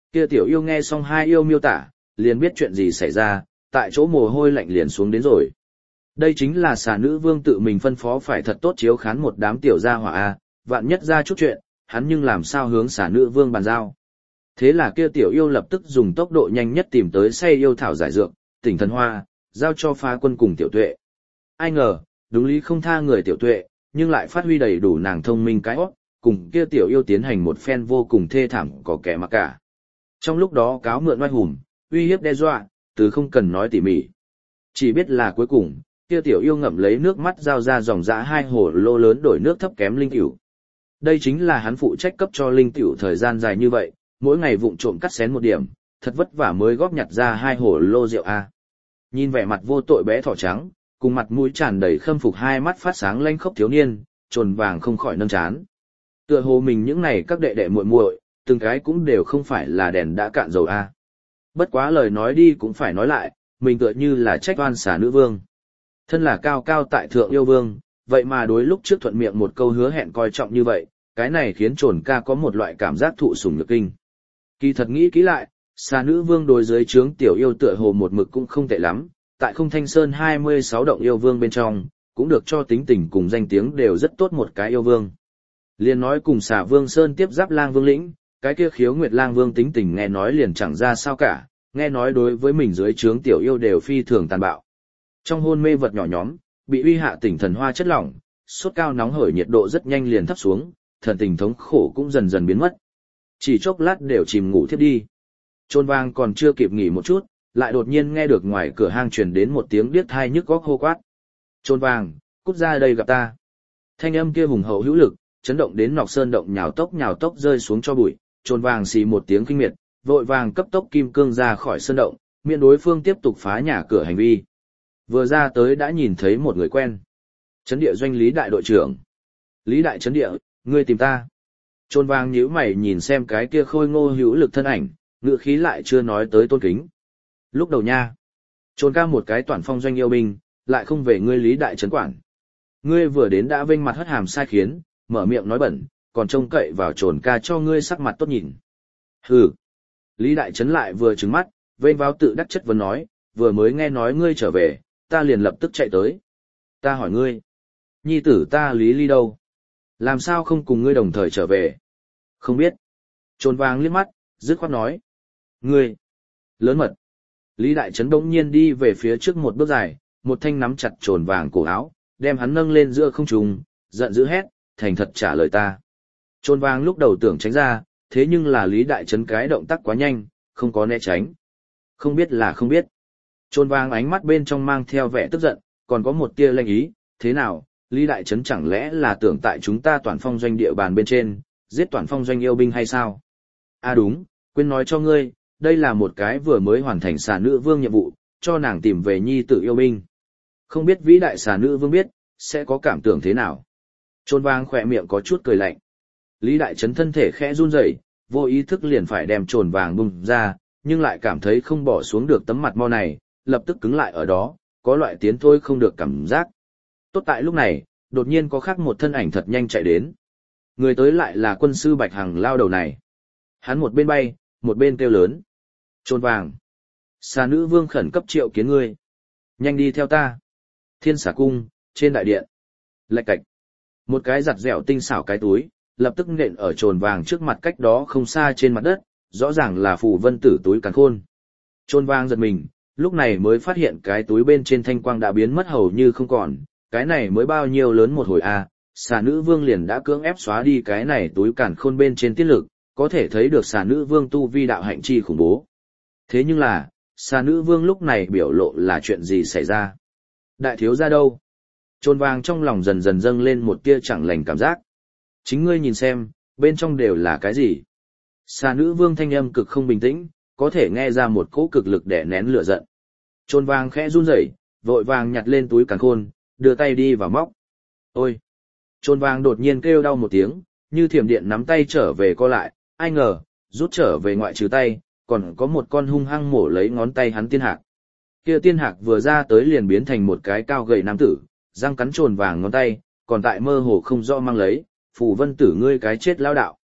[SPEAKER 1] Kia tiểu yêu nghe xong hai yêu miêu tả, liền biết chuyện gì xảy ra, tại chỗ mồ hôi lạnh liền xuống đến rồi. Đây chính là xà nữ vương tự mình phân phó phải thật tốt chiếu khán một đám tiểu gia hỏa a, vạn nhất ra chút chuyện, hắn nhưng làm sao hướng xà nữ vương bàn giao. Thế là kia tiểu yêu lập tức dùng tốc độ nhanh nhất tìm tới say yêu thảo giải dược, tỉnh thần hoa, giao cho phá quân cùng tiểu tuệ. Ai ngờ, đúng lý không tha người tiểu tuệ, nhưng lại phát huy đầy đủ nàng thông minh cái óc, cùng kia tiểu yêu tiến hành một phen vô cùng thê thảm có kẻ mà cả. Trong lúc đó cáo mượn oai hùng, uy hiếp đe dọa, từ không cần nói tỉ mỉ. Chỉ biết là cuối cùng, kia tiểu yêu ngậm lấy nước mắt giao ra dòng dã hai hồ lô lớn đổi nước thấp kém linh tiểu. Đây chính là hắn phụ trách cấp cho linh tiểu thời gian dài như vậy, mỗi ngày vụng trộm cắt xén một điểm, thật vất vả mới góp nhặt ra hai hồ lô rượu a. Nhìn vẻ mặt vô tội bé thỏ trắng, cùng mặt mũi tràn đầy khâm phục hai mắt phát sáng lanh khốc thiếu niên, trồn vàng không khỏi nâng chán. Tựa hồ mình những này các đệ đệ muội muội, từng cái cũng đều không phải là đèn đã cạn dầu a. Bất quá lời nói đi cũng phải nói lại, mình tựa như là trách oan xà nữ vương. Thân là cao cao tại thượng yêu vương, vậy mà đối lúc trước thuận miệng một câu hứa hẹn coi trọng như vậy, cái này khiến trồn ca có một loại cảm giác thụ sủng nhược kinh. Kỳ thật nghĩ kỹ lại, xà nữ vương đối dưới trướng tiểu yêu tựa hồ một mực cũng không tệ lắm, tại không thanh sơn hai mươi sáu động yêu vương bên trong, cũng được cho tính tình cùng danh tiếng đều rất tốt một cái yêu vương. Liền nói cùng xà vương sơn tiếp giáp lang vương lĩnh, cái kia khiếu nguyệt lang vương tính tình nghe nói liền chẳng ra sao cả, nghe nói đối với mình dưới trướng tiểu yêu đều phi thường tàn bạo. Trong hôn mê vật nhỏ nhóm, bị uy hạ tỉnh thần hoa chất lỏng, sốt cao nóng hởi nhiệt độ rất nhanh liền thấp xuống, thần tình thống khổ cũng dần dần biến mất. Chỉ chốc lát đều chìm ngủ thiếp đi. Trôn vang còn chưa kịp nghỉ một chút, lại đột nhiên nghe được ngoài cửa hang truyền đến một tiếng điếc thai nhức góc hô quát. Trôn vang, cút ra đây gặp ta. Thanh âm kia hùng hậu hữu lực, chấn động đến nọc sơn động nhào tốc nhào tốc rơi xuống cho bụi. Trôn vang xì một tiếng kinh miệt, vội vàng cấp tốc kim cương ra khỏi sơn động, miễn đối phương tiếp tục phá nhà cửa hành vi. Vừa ra tới đã nhìn thấy một người quen. Trấn địa doanh Lý đại đội trưởng. Lý đại trấn địa, ngươi tìm ta. Trôn vang nhíu mày nhìn xem cái kia khôi ngô hữu lực thân ảnh, ngựa khí lại chưa nói tới tôn kính. Lúc đầu nha, trôn ca một cái toàn phong doanh yêu binh, lại không về ngươi Lý đại trấn quản. Ngươi vừa đến đã vênh mặt hất hàm sai khiến, mở miệng nói bẩn, còn trông cậy vào trồn ca cho ngươi sắc mặt tốt nhìn. Hừ. Lý đại trấn lại vừa trừng mắt, vênh vào tự đắc chất vấn nói, vừa mới nghe nói ngươi trở về, ta liền lập tức chạy tới. Ta hỏi ngươi, nhi tử ta Lý Ly đâu? Làm sao không cùng ngươi đồng thời trở về? Không biết. Trồn vàng liếc mắt, dứt khoát nói. Ngươi, lớn mật. Lý Đại Trấn bỗng nhiên đi về phía trước một bước dài, một thanh nắm chặt trồn vàng cổ áo, đem hắn nâng lên giữa không trung, giận dữ hét, thành thật trả lời ta. Trồn vàng lúc đầu tưởng tránh ra, thế nhưng là Lý Đại Trấn cái động tác quá nhanh, không có né tránh. Không biết là không biết. Trồn vàng ánh mắt bên trong mang theo vẻ tức giận, còn có một tia lanh ý, thế nào, Lý Đại Trấn chẳng lẽ là tưởng tại chúng ta toàn phong doanh địa bàn bên trên, giết toàn phong doanh yêu binh hay sao? À đúng, quên nói cho ngươi, đây là một cái vừa mới hoàn thành xà nữ vương nhiệm vụ, cho nàng tìm về nhi tử yêu binh. Không biết vĩ đại xà nữ vương biết, sẽ có cảm tưởng thế nào? Trôn vang khỏe miệng có chút cười lạnh. Lý Đại Trấn thân thể khẽ run rẩy, vô ý thức liền phải đem trồn vàng bung ra, nhưng lại cảm thấy không bỏ xuống được tấm mặt mo này, lập tức cứng lại ở đó, có loại tiến thôi không được cảm giác. Tốt tại lúc này, đột nhiên có khác một thân ảnh thật nhanh chạy đến. Người tới lại là quân sư Bạch Hằng lao đầu này. Hắn một bên bay, một bên kêu lớn. Trôn vàng. Xà nữ vương khẩn cấp triệu kiến ngươi. Nhanh đi theo ta. Thiên xà cung, trên đại điện. Lạch cạch. Một cái giặt dẻo tinh xảo cái túi, lập tức nện ở trồn vàng trước mặt cách đó không xa trên mặt đất, rõ ràng là phù vân tử túi càn khôn. Trôn vàng giật mình, lúc này mới phát hiện cái túi bên trên thanh quang đã biến mất hầu như không còn, cái này mới bao nhiêu lớn một hồi a, à, xà nữ vương liền đã cưỡng ép xóa đi cái này túi càn khôn bên trên tiết lực, có thể thấy được xà nữ vương tu vi đạo hạnh chi khủng bố. Thế nhưng là, xà nữ vương lúc này biểu lộ là chuyện gì xảy ra? Đại thiếu gia đâu? Trôn vàng trong lòng dần dần dâng lên một tia chẳng lành cảm giác. Chính ngươi nhìn xem, bên trong đều là cái gì? Xà nữ vương thanh âm cực không bình tĩnh, có thể nghe ra một cỗ cực lực để nén lửa giận. Trôn vàng khẽ run rẩy, vội vàng nhặt lên túi càn khôn, đưa tay đi vào móc. Ôi! Trôn vàng đột nhiên kêu đau một tiếng, như thiểm điện nắm tay trở về co lại, ai ngờ, rút trở về ngoại trừ tay, còn có một con hung hăng mổ lấy ngón tay hắn tiên hạc. Kia tiên hạc vừa ra tới liền biến thành một cái cao gầy nam tử, răng cắn trồn vàng ngón tay, còn tại mơ hồ không rõ mang lấy, phù vân tử ngươi cái chết lao đạo.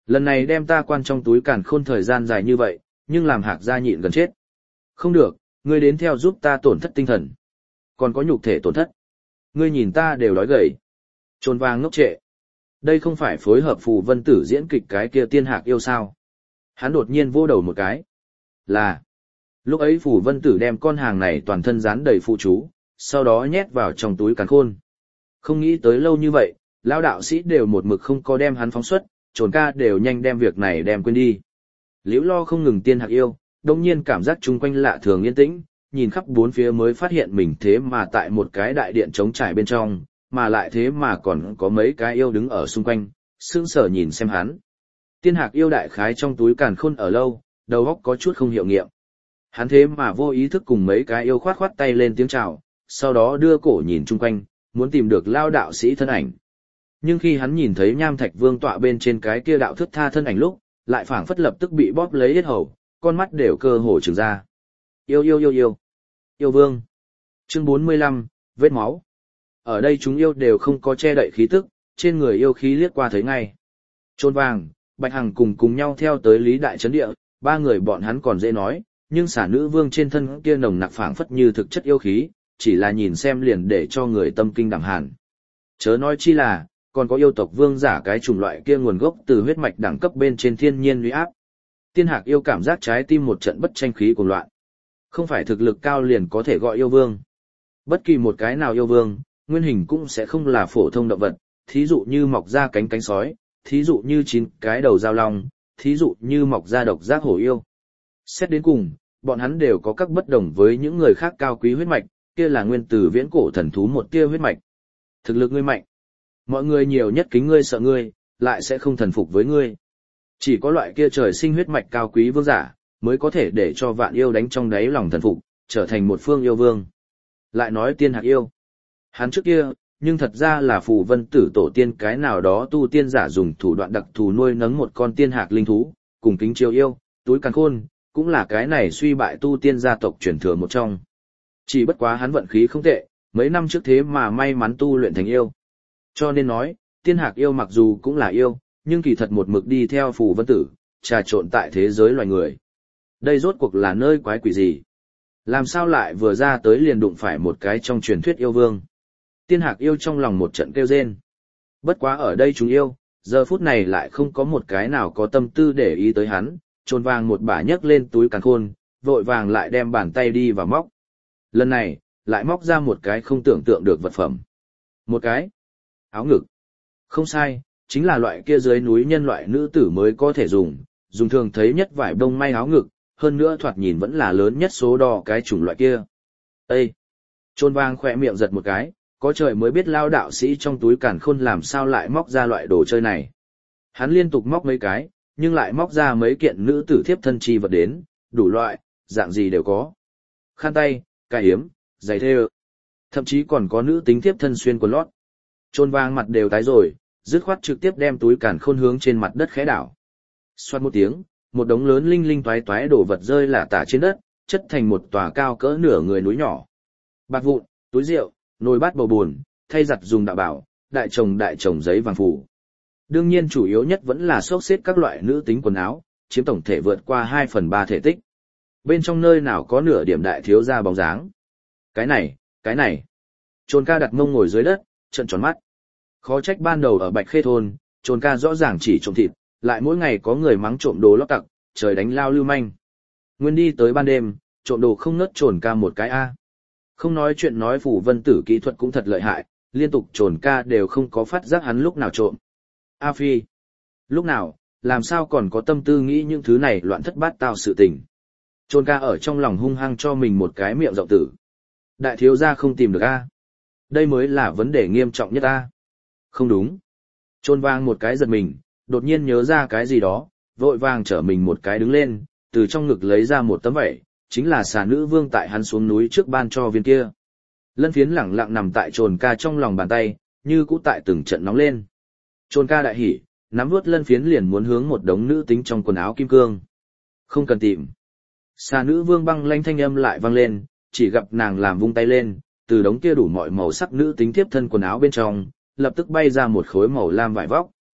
[SPEAKER 1] Lần này đem ta quan trong túi càn khôn thời gian dài như vậy, nhưng làm Hạc gia nhịn gần chết. Không được, ngươi đến theo giúp ta tổn thất tinh thần. Còn có nhục thể tổn thất. Ngươi nhìn ta đều đói gầy. Trồn vàng ngốc trệ. Đây không phải phối hợp Phù Vân Tử diễn kịch cái kia tiên Hạc yêu sao. Hắn đột nhiên vô đầu một cái. Là. Lúc ấy Phù Vân Tử đem con hàng này toàn thân dán đầy phụ chú, sau đó nhét vào trong túi càn khôn. Không nghĩ tới lâu như vậy, lão đạo sĩ đều một mực không có đem hắn phóng xuất, Trồn ca đều nhanh đem việc này đem quên đi. Liễu Lo không ngừng tiên Hạc yêu, đông nhiên cảm giác chung quanh lạ thường yên tĩnh, nhìn khắp bốn phía mới phát hiện mình thế mà tại một cái đại điện trống trải bên trong, mà lại thế mà còn có mấy cái yêu đứng ở xung quanh, sững sờ nhìn xem hắn. Tiên Hạc yêu đại khái trong túi càn khôn ở lâu, đầu óc có chút không hiệu nghiệm. Hắn thế mà vô ý thức cùng mấy cái yêu khoát khoát tay lên tiếng chào, sau đó đưa cổ nhìn chung quanh, muốn tìm được lao đạo sĩ thân ảnh. Nhưng khi hắn nhìn thấy Nham Thạch Vương tọa bên trên cái kia đạo thức tha thân ảnh lúc, lại phảng phất lập tức bị bóp lấy yết hầu, con mắt đều cơ hồ trừng ra. Yêu yêu yêu yêu. Yêu vương. Chương bốn mươi lăm, vết máu. Ở đây chúng yêu đều không có che đậy khí tức, trên người yêu khí liếc qua thấy ngay. Trôn vàng, Bạch Hằng cùng cùng nhau theo tới Lý Đại Trấn Địa, ba người bọn hắn còn dễ nói, nhưng xả nữ vương trên thân kia nồng nặc phảng phất như thực chất yêu khí, chỉ là nhìn xem liền để cho người tâm kinh đảm hàn. Chớ nói chi là, còn có yêu tộc vương giả cái chủng loại kia nguồn gốc từ huyết mạch đẳng cấp bên trên thiên nhiên uy áp. Tiên Hạc yêu cảm giác trái tim một trận bất tranh khí cuồng loạn. Không phải thực lực cao liền có thể gọi yêu vương. Bất kỳ một cái nào yêu vương, nguyên hình cũng sẽ không là phổ thông động vật, thí dụ như mọc ra cánh cánh sói, thí dụ như chín cái đầu dao long, thí dụ như mọc ra độc giác hổ yêu. Xét đến cùng, bọn hắn đều có các bất đồng với những người khác cao quý huyết mạch, kia là nguyên từ viễn cổ thần thú một tia huyết mạch. Thực lực ngươi mạnh. Mọi người nhiều nhất kính ngươi sợ ngươi, lại sẽ không thần phục với ngươi. Chỉ có loại kia trời sinh huyết mạch cao quý vương giả, mới có thể để cho vạn yêu đánh trong đáy lòng thần phục, trở thành một phương yêu vương. Lại nói Tiên Hạc yêu. Hắn trước kia, nhưng thật ra là Phù Vân Tử tổ tiên cái nào đó tu tiên giả dùng thủ đoạn đặc thù nuôi nấng một con tiên hạc linh thú, cùng kính chiêu yêu, túi càn khôn, cũng là cái này suy bại tu tiên gia tộc truyền thừa một trong. Chỉ bất quá hắn vận khí không tệ, mấy năm trước thế mà may mắn tu luyện thành yêu. Cho nên nói, Tiên Hạc yêu mặc dù cũng là yêu, nhưng kỳ thật một mực đi theo Phù Vân Tử, trà trộn tại thế giới loài người. Đây rốt cuộc là nơi quái quỷ gì? Làm sao lại vừa ra tới liền đụng phải một cái trong truyền thuyết yêu vương? Tiên Hạc yêu trong lòng một trận kêu rên. Bất quá ở đây chúng yêu, giờ phút này lại không có một cái nào có tâm tư để ý tới hắn, trồn vàng một bả nhấc lên túi càn khôn, vội vàng lại đem bàn tay đi vào móc. Lần này, lại móc ra một cái không tưởng tượng được vật phẩm. Một cái áo ngực. Không sai, chính là loại kia dưới núi nhân loại nữ tử mới có thể dùng, dùng thường thấy nhất vải bông may áo ngực, hơn nữa thoạt nhìn vẫn là lớn nhất số đo cái chủng loại kia. Ê! Trôn vang khỏe miệng giật một cái, có trời mới biết lao đạo sĩ trong túi càn khôn làm sao lại móc ra loại đồ chơi này. Hắn liên tục móc mấy cái, nhưng lại móc ra mấy kiện nữ tử thiếp thân chi vật đến, đủ loại, dạng gì đều có. Khăn tay, cài hiếm, giày thêu. Thậm chí còn có nữ tính thiếp thân xuyên quần lót. Trôn vang mặt đều tái rồi, dứt khoát trực tiếp đem túi càn khôn hướng trên mặt đất khẽ đảo. Xoát một tiếng, một đống lớn linh linh toái toái đổ vật rơi lả tả trên đất, chất thành một tòa cao cỡ nửa người núi nhỏ. Bạc vụn, túi rượu, nồi bát bầu buồn, thay giặt dùng đạo bảo, đại chồng đại chồng giấy vàng phủ. Đương nhiên chủ yếu nhất vẫn là xốc xếp các loại nữ tính quần áo, chiếm tổng thể vượt qua hai phần ba thể tích. Bên trong nơi nào có nửa điểm đại thiếu gia bóng dáng. Cái này, cái này. Trồn ca đặt mông ngồi dưới đất, trợn tròn mắt. Khó trách ban đầu ở Bạch Khê thôn, Trồn ca rõ ràng chỉ trộm thịt, lại mỗi ngày có người mắng trộm đồ lót tặc, trời đánh lao lưu manh. Nguyên đi tới ban đêm, trộm đồ không ngớt Trồn ca một cái a. Không nói chuyện nói Phù Vân Tử kỹ thuật cũng thật lợi hại, liên tục Trồn ca đều không có phát giác hắn lúc nào trộm. A Phi, lúc nào, làm sao còn có tâm tư nghĩ những thứ này loạn thất bát tao sự tình. Trồn ca ở trong lòng hung hăng cho mình một cái miệng rộng tử. Đại thiếu gia không tìm được a. Đây mới là vấn đề nghiêm trọng nhất a. Không đúng. Trôn vang một cái giật mình, đột nhiên nhớ ra cái gì đó, vội vàng trở mình một cái đứng lên, từ trong ngực lấy ra một tấm vẩy, chính là xà nữ vương tại hắn xuống núi trước ban cho viên kia. Lân phiến lẳng lặng nằm tại Trồn ca trong lòng bàn tay, như cũ tại từng trận nóng lên. Trồn ca đại hỉ, nắm vuốt lân phiến liền muốn hướng một đống nữ tính trong quần áo kim cương. Không cần tìm. Xà nữ vương băng lanh thanh âm lại vang lên, chỉ gặp nàng làm vung tay lên, từ đống kia đủ mọi màu sắc nữ tính tiếp thân quần áo bên trong, lập tức bay ra một khối màu lam vải vóc.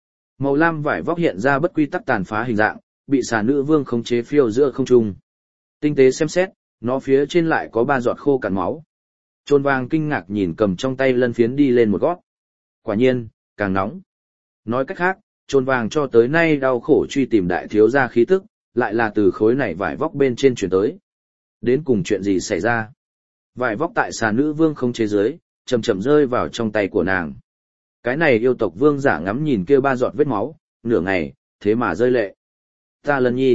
[SPEAKER 1] Màu lam vải vóc hiện ra bất quy tắc tàn phá hình dạng, bị xà nữ vương khống chế phiêu giữa không trung. Tinh tế xem xét, nó phía trên lại có ba giọt khô cạn máu. Trồn vàng kinh ngạc nhìn cầm trong tay lân phiến đi lên một gót. Quả nhiên, càng nóng. Nói cách khác, trồn vàng cho tới nay đau khổ truy tìm đại thiếu gia khí tức, lại là từ khối này vải vóc bên trên chuyển tới. Đến cùng chuyện gì xảy ra? Vải vóc tại xà nữ vương không chế dưới, chậm chậm rơi vào trong tay của nàng. Cái này yêu tộc vương giả ngắm nhìn kia ba giọt vết máu, nửa ngày, thế mà rơi lệ. Ta Lân Nhi.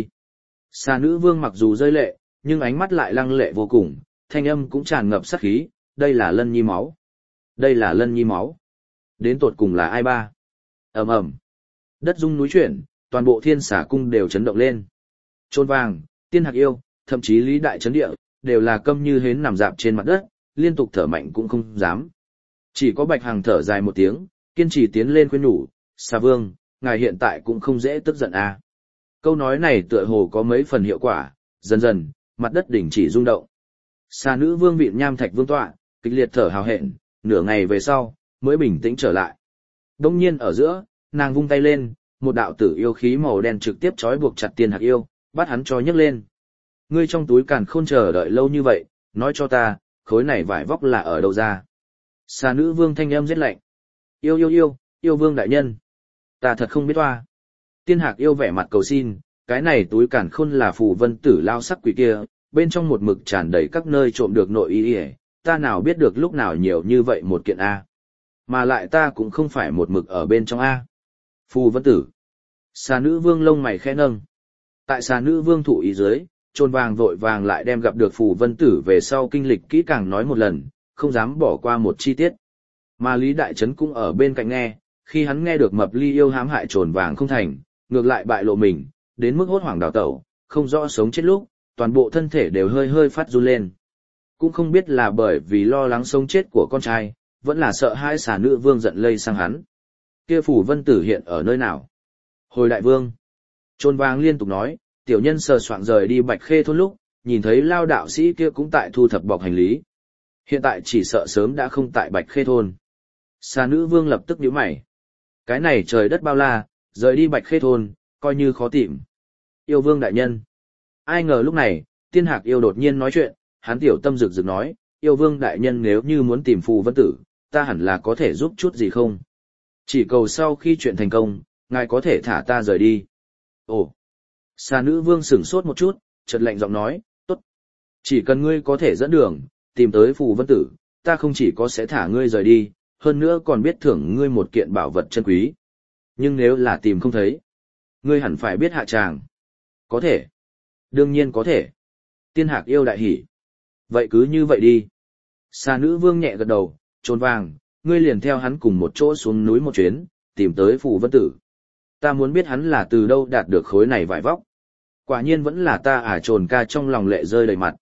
[SPEAKER 1] Xà nữ vương mặc dù rơi lệ, nhưng ánh mắt lại lăng lệ vô cùng, thanh âm cũng tràn ngập sát khí, đây là Lân Nhi máu. Đây là Lân Nhi máu. Đến tột cùng là ai ba? Ầm ầm. Đất rung núi chuyển, toàn bộ thiên xà cung đều chấn động lên. Trôn vàng, tiên hạc yêu, thậm chí lý đại chấn địa, đều là câm như hến nằm dạp trên mặt đất, liên tục thở mạnh cũng không dám. Chỉ có Bạch Hằng thở dài một tiếng, kiên trì tiến lên khuyên nhủ, xà vương, ngài hiện tại cũng không dễ tức giận à. Câu nói này tựa hồ có mấy phần hiệu quả, dần dần, mặt đất đỉnh chỉ rung động. Xà nữ vương vịn nham thạch vương tọa, kịch liệt thở hào hẹn, nửa ngày về sau, mới bình tĩnh trở lại. Đông nhiên ở giữa, nàng vung tay lên, một đạo tử yêu khí màu đen trực tiếp trói buộc chặt tiên hạc yêu, bắt hắn cho nhấc lên. Ngươi trong túi càn khôn chờ đợi lâu như vậy, nói cho ta, khối này vải vóc là ở đâu ra? Xà nữ vương thanh âm rét lạnh. Yêu yêu yêu, yêu vương đại nhân. Ta thật không biết toa. Tiên hạc yêu vẻ mặt cầu xin, cái này túi càn khôn là phù vân tử lao sắc quỷ kia, bên trong một mực tràn đầy các nơi trộm được nội y y, ta nào biết được lúc nào nhiều như vậy một kiện A. Mà lại ta cũng không phải một mực ở bên trong A. Phù vân tử. Xà nữ vương lông mày khẽ nâng. Tại xà nữ vương thụ ý dưới, trồn vàng vội vàng lại đem gặp được phù vân tử về sau kinh lịch kỹ càng nói một lần, không dám bỏ qua một chi tiết. Mà Lý Đại Trấn cũng ở bên cạnh nghe, khi hắn nghe được mập ly yêu hãm hại trồn vàng không thành, ngược lại bại lộ mình, đến mức hốt hoảng đào tẩu, không rõ sống chết lúc, toàn bộ thân thể đều hơi hơi phát run lên. Cũng không biết là bởi vì lo lắng sống chết của con trai, vẫn là sợ hai xà nữ vương giận lây sang hắn. Kia phù vân tử hiện ở nơi nào? Hồi đại vương. Trồn vàng liên tục nói, tiểu nhân sờ soạng rời đi Bạch Khê thôn lúc, nhìn thấy lao đạo sĩ kia cũng tại thu thập bọc hành lý. Hiện tại chỉ sợ sớm đã không tại Bạch Khê thôn. Xà nữ vương lập tức nhíu mày. Cái này trời đất bao la, rời đi Bạch Khê thôn, coi như khó tìm. Yêu vương đại nhân. Ai ngờ lúc này, tiên hạc yêu đột nhiên nói chuyện, hắn tiểu tâm rực rực nói, yêu vương đại nhân nếu như muốn tìm phù vân tử, ta hẳn là có thể giúp chút gì không? Chỉ cầu sau khi chuyện thành công, ngài có thể thả ta rời đi. Ồ! Xà nữ vương sửng sốt một chút, chợt lạnh giọng nói, tốt. Chỉ cần ngươi có thể dẫn đường, tìm tới phù vân tử, ta không chỉ có sẽ thả ngươi rời đi, hơn nữa còn biết thưởng ngươi một kiện bảo vật chân quý. Nhưng nếu là tìm không thấy, ngươi hẳn phải biết hạ tràng. Có thể. Đương nhiên có thể. Tiên hạc yêu đại hỉ. Vậy cứ như vậy đi. Xà nữ vương nhẹ gật đầu, trồn vàng, ngươi liền theo hắn cùng một chỗ xuống núi một chuyến, tìm tới phù vân tử. Ta muốn biết hắn là từ đâu đạt được khối này vải vóc. Quả nhiên vẫn là ta à trồn ca trong lòng lệ rơi đầy mặt.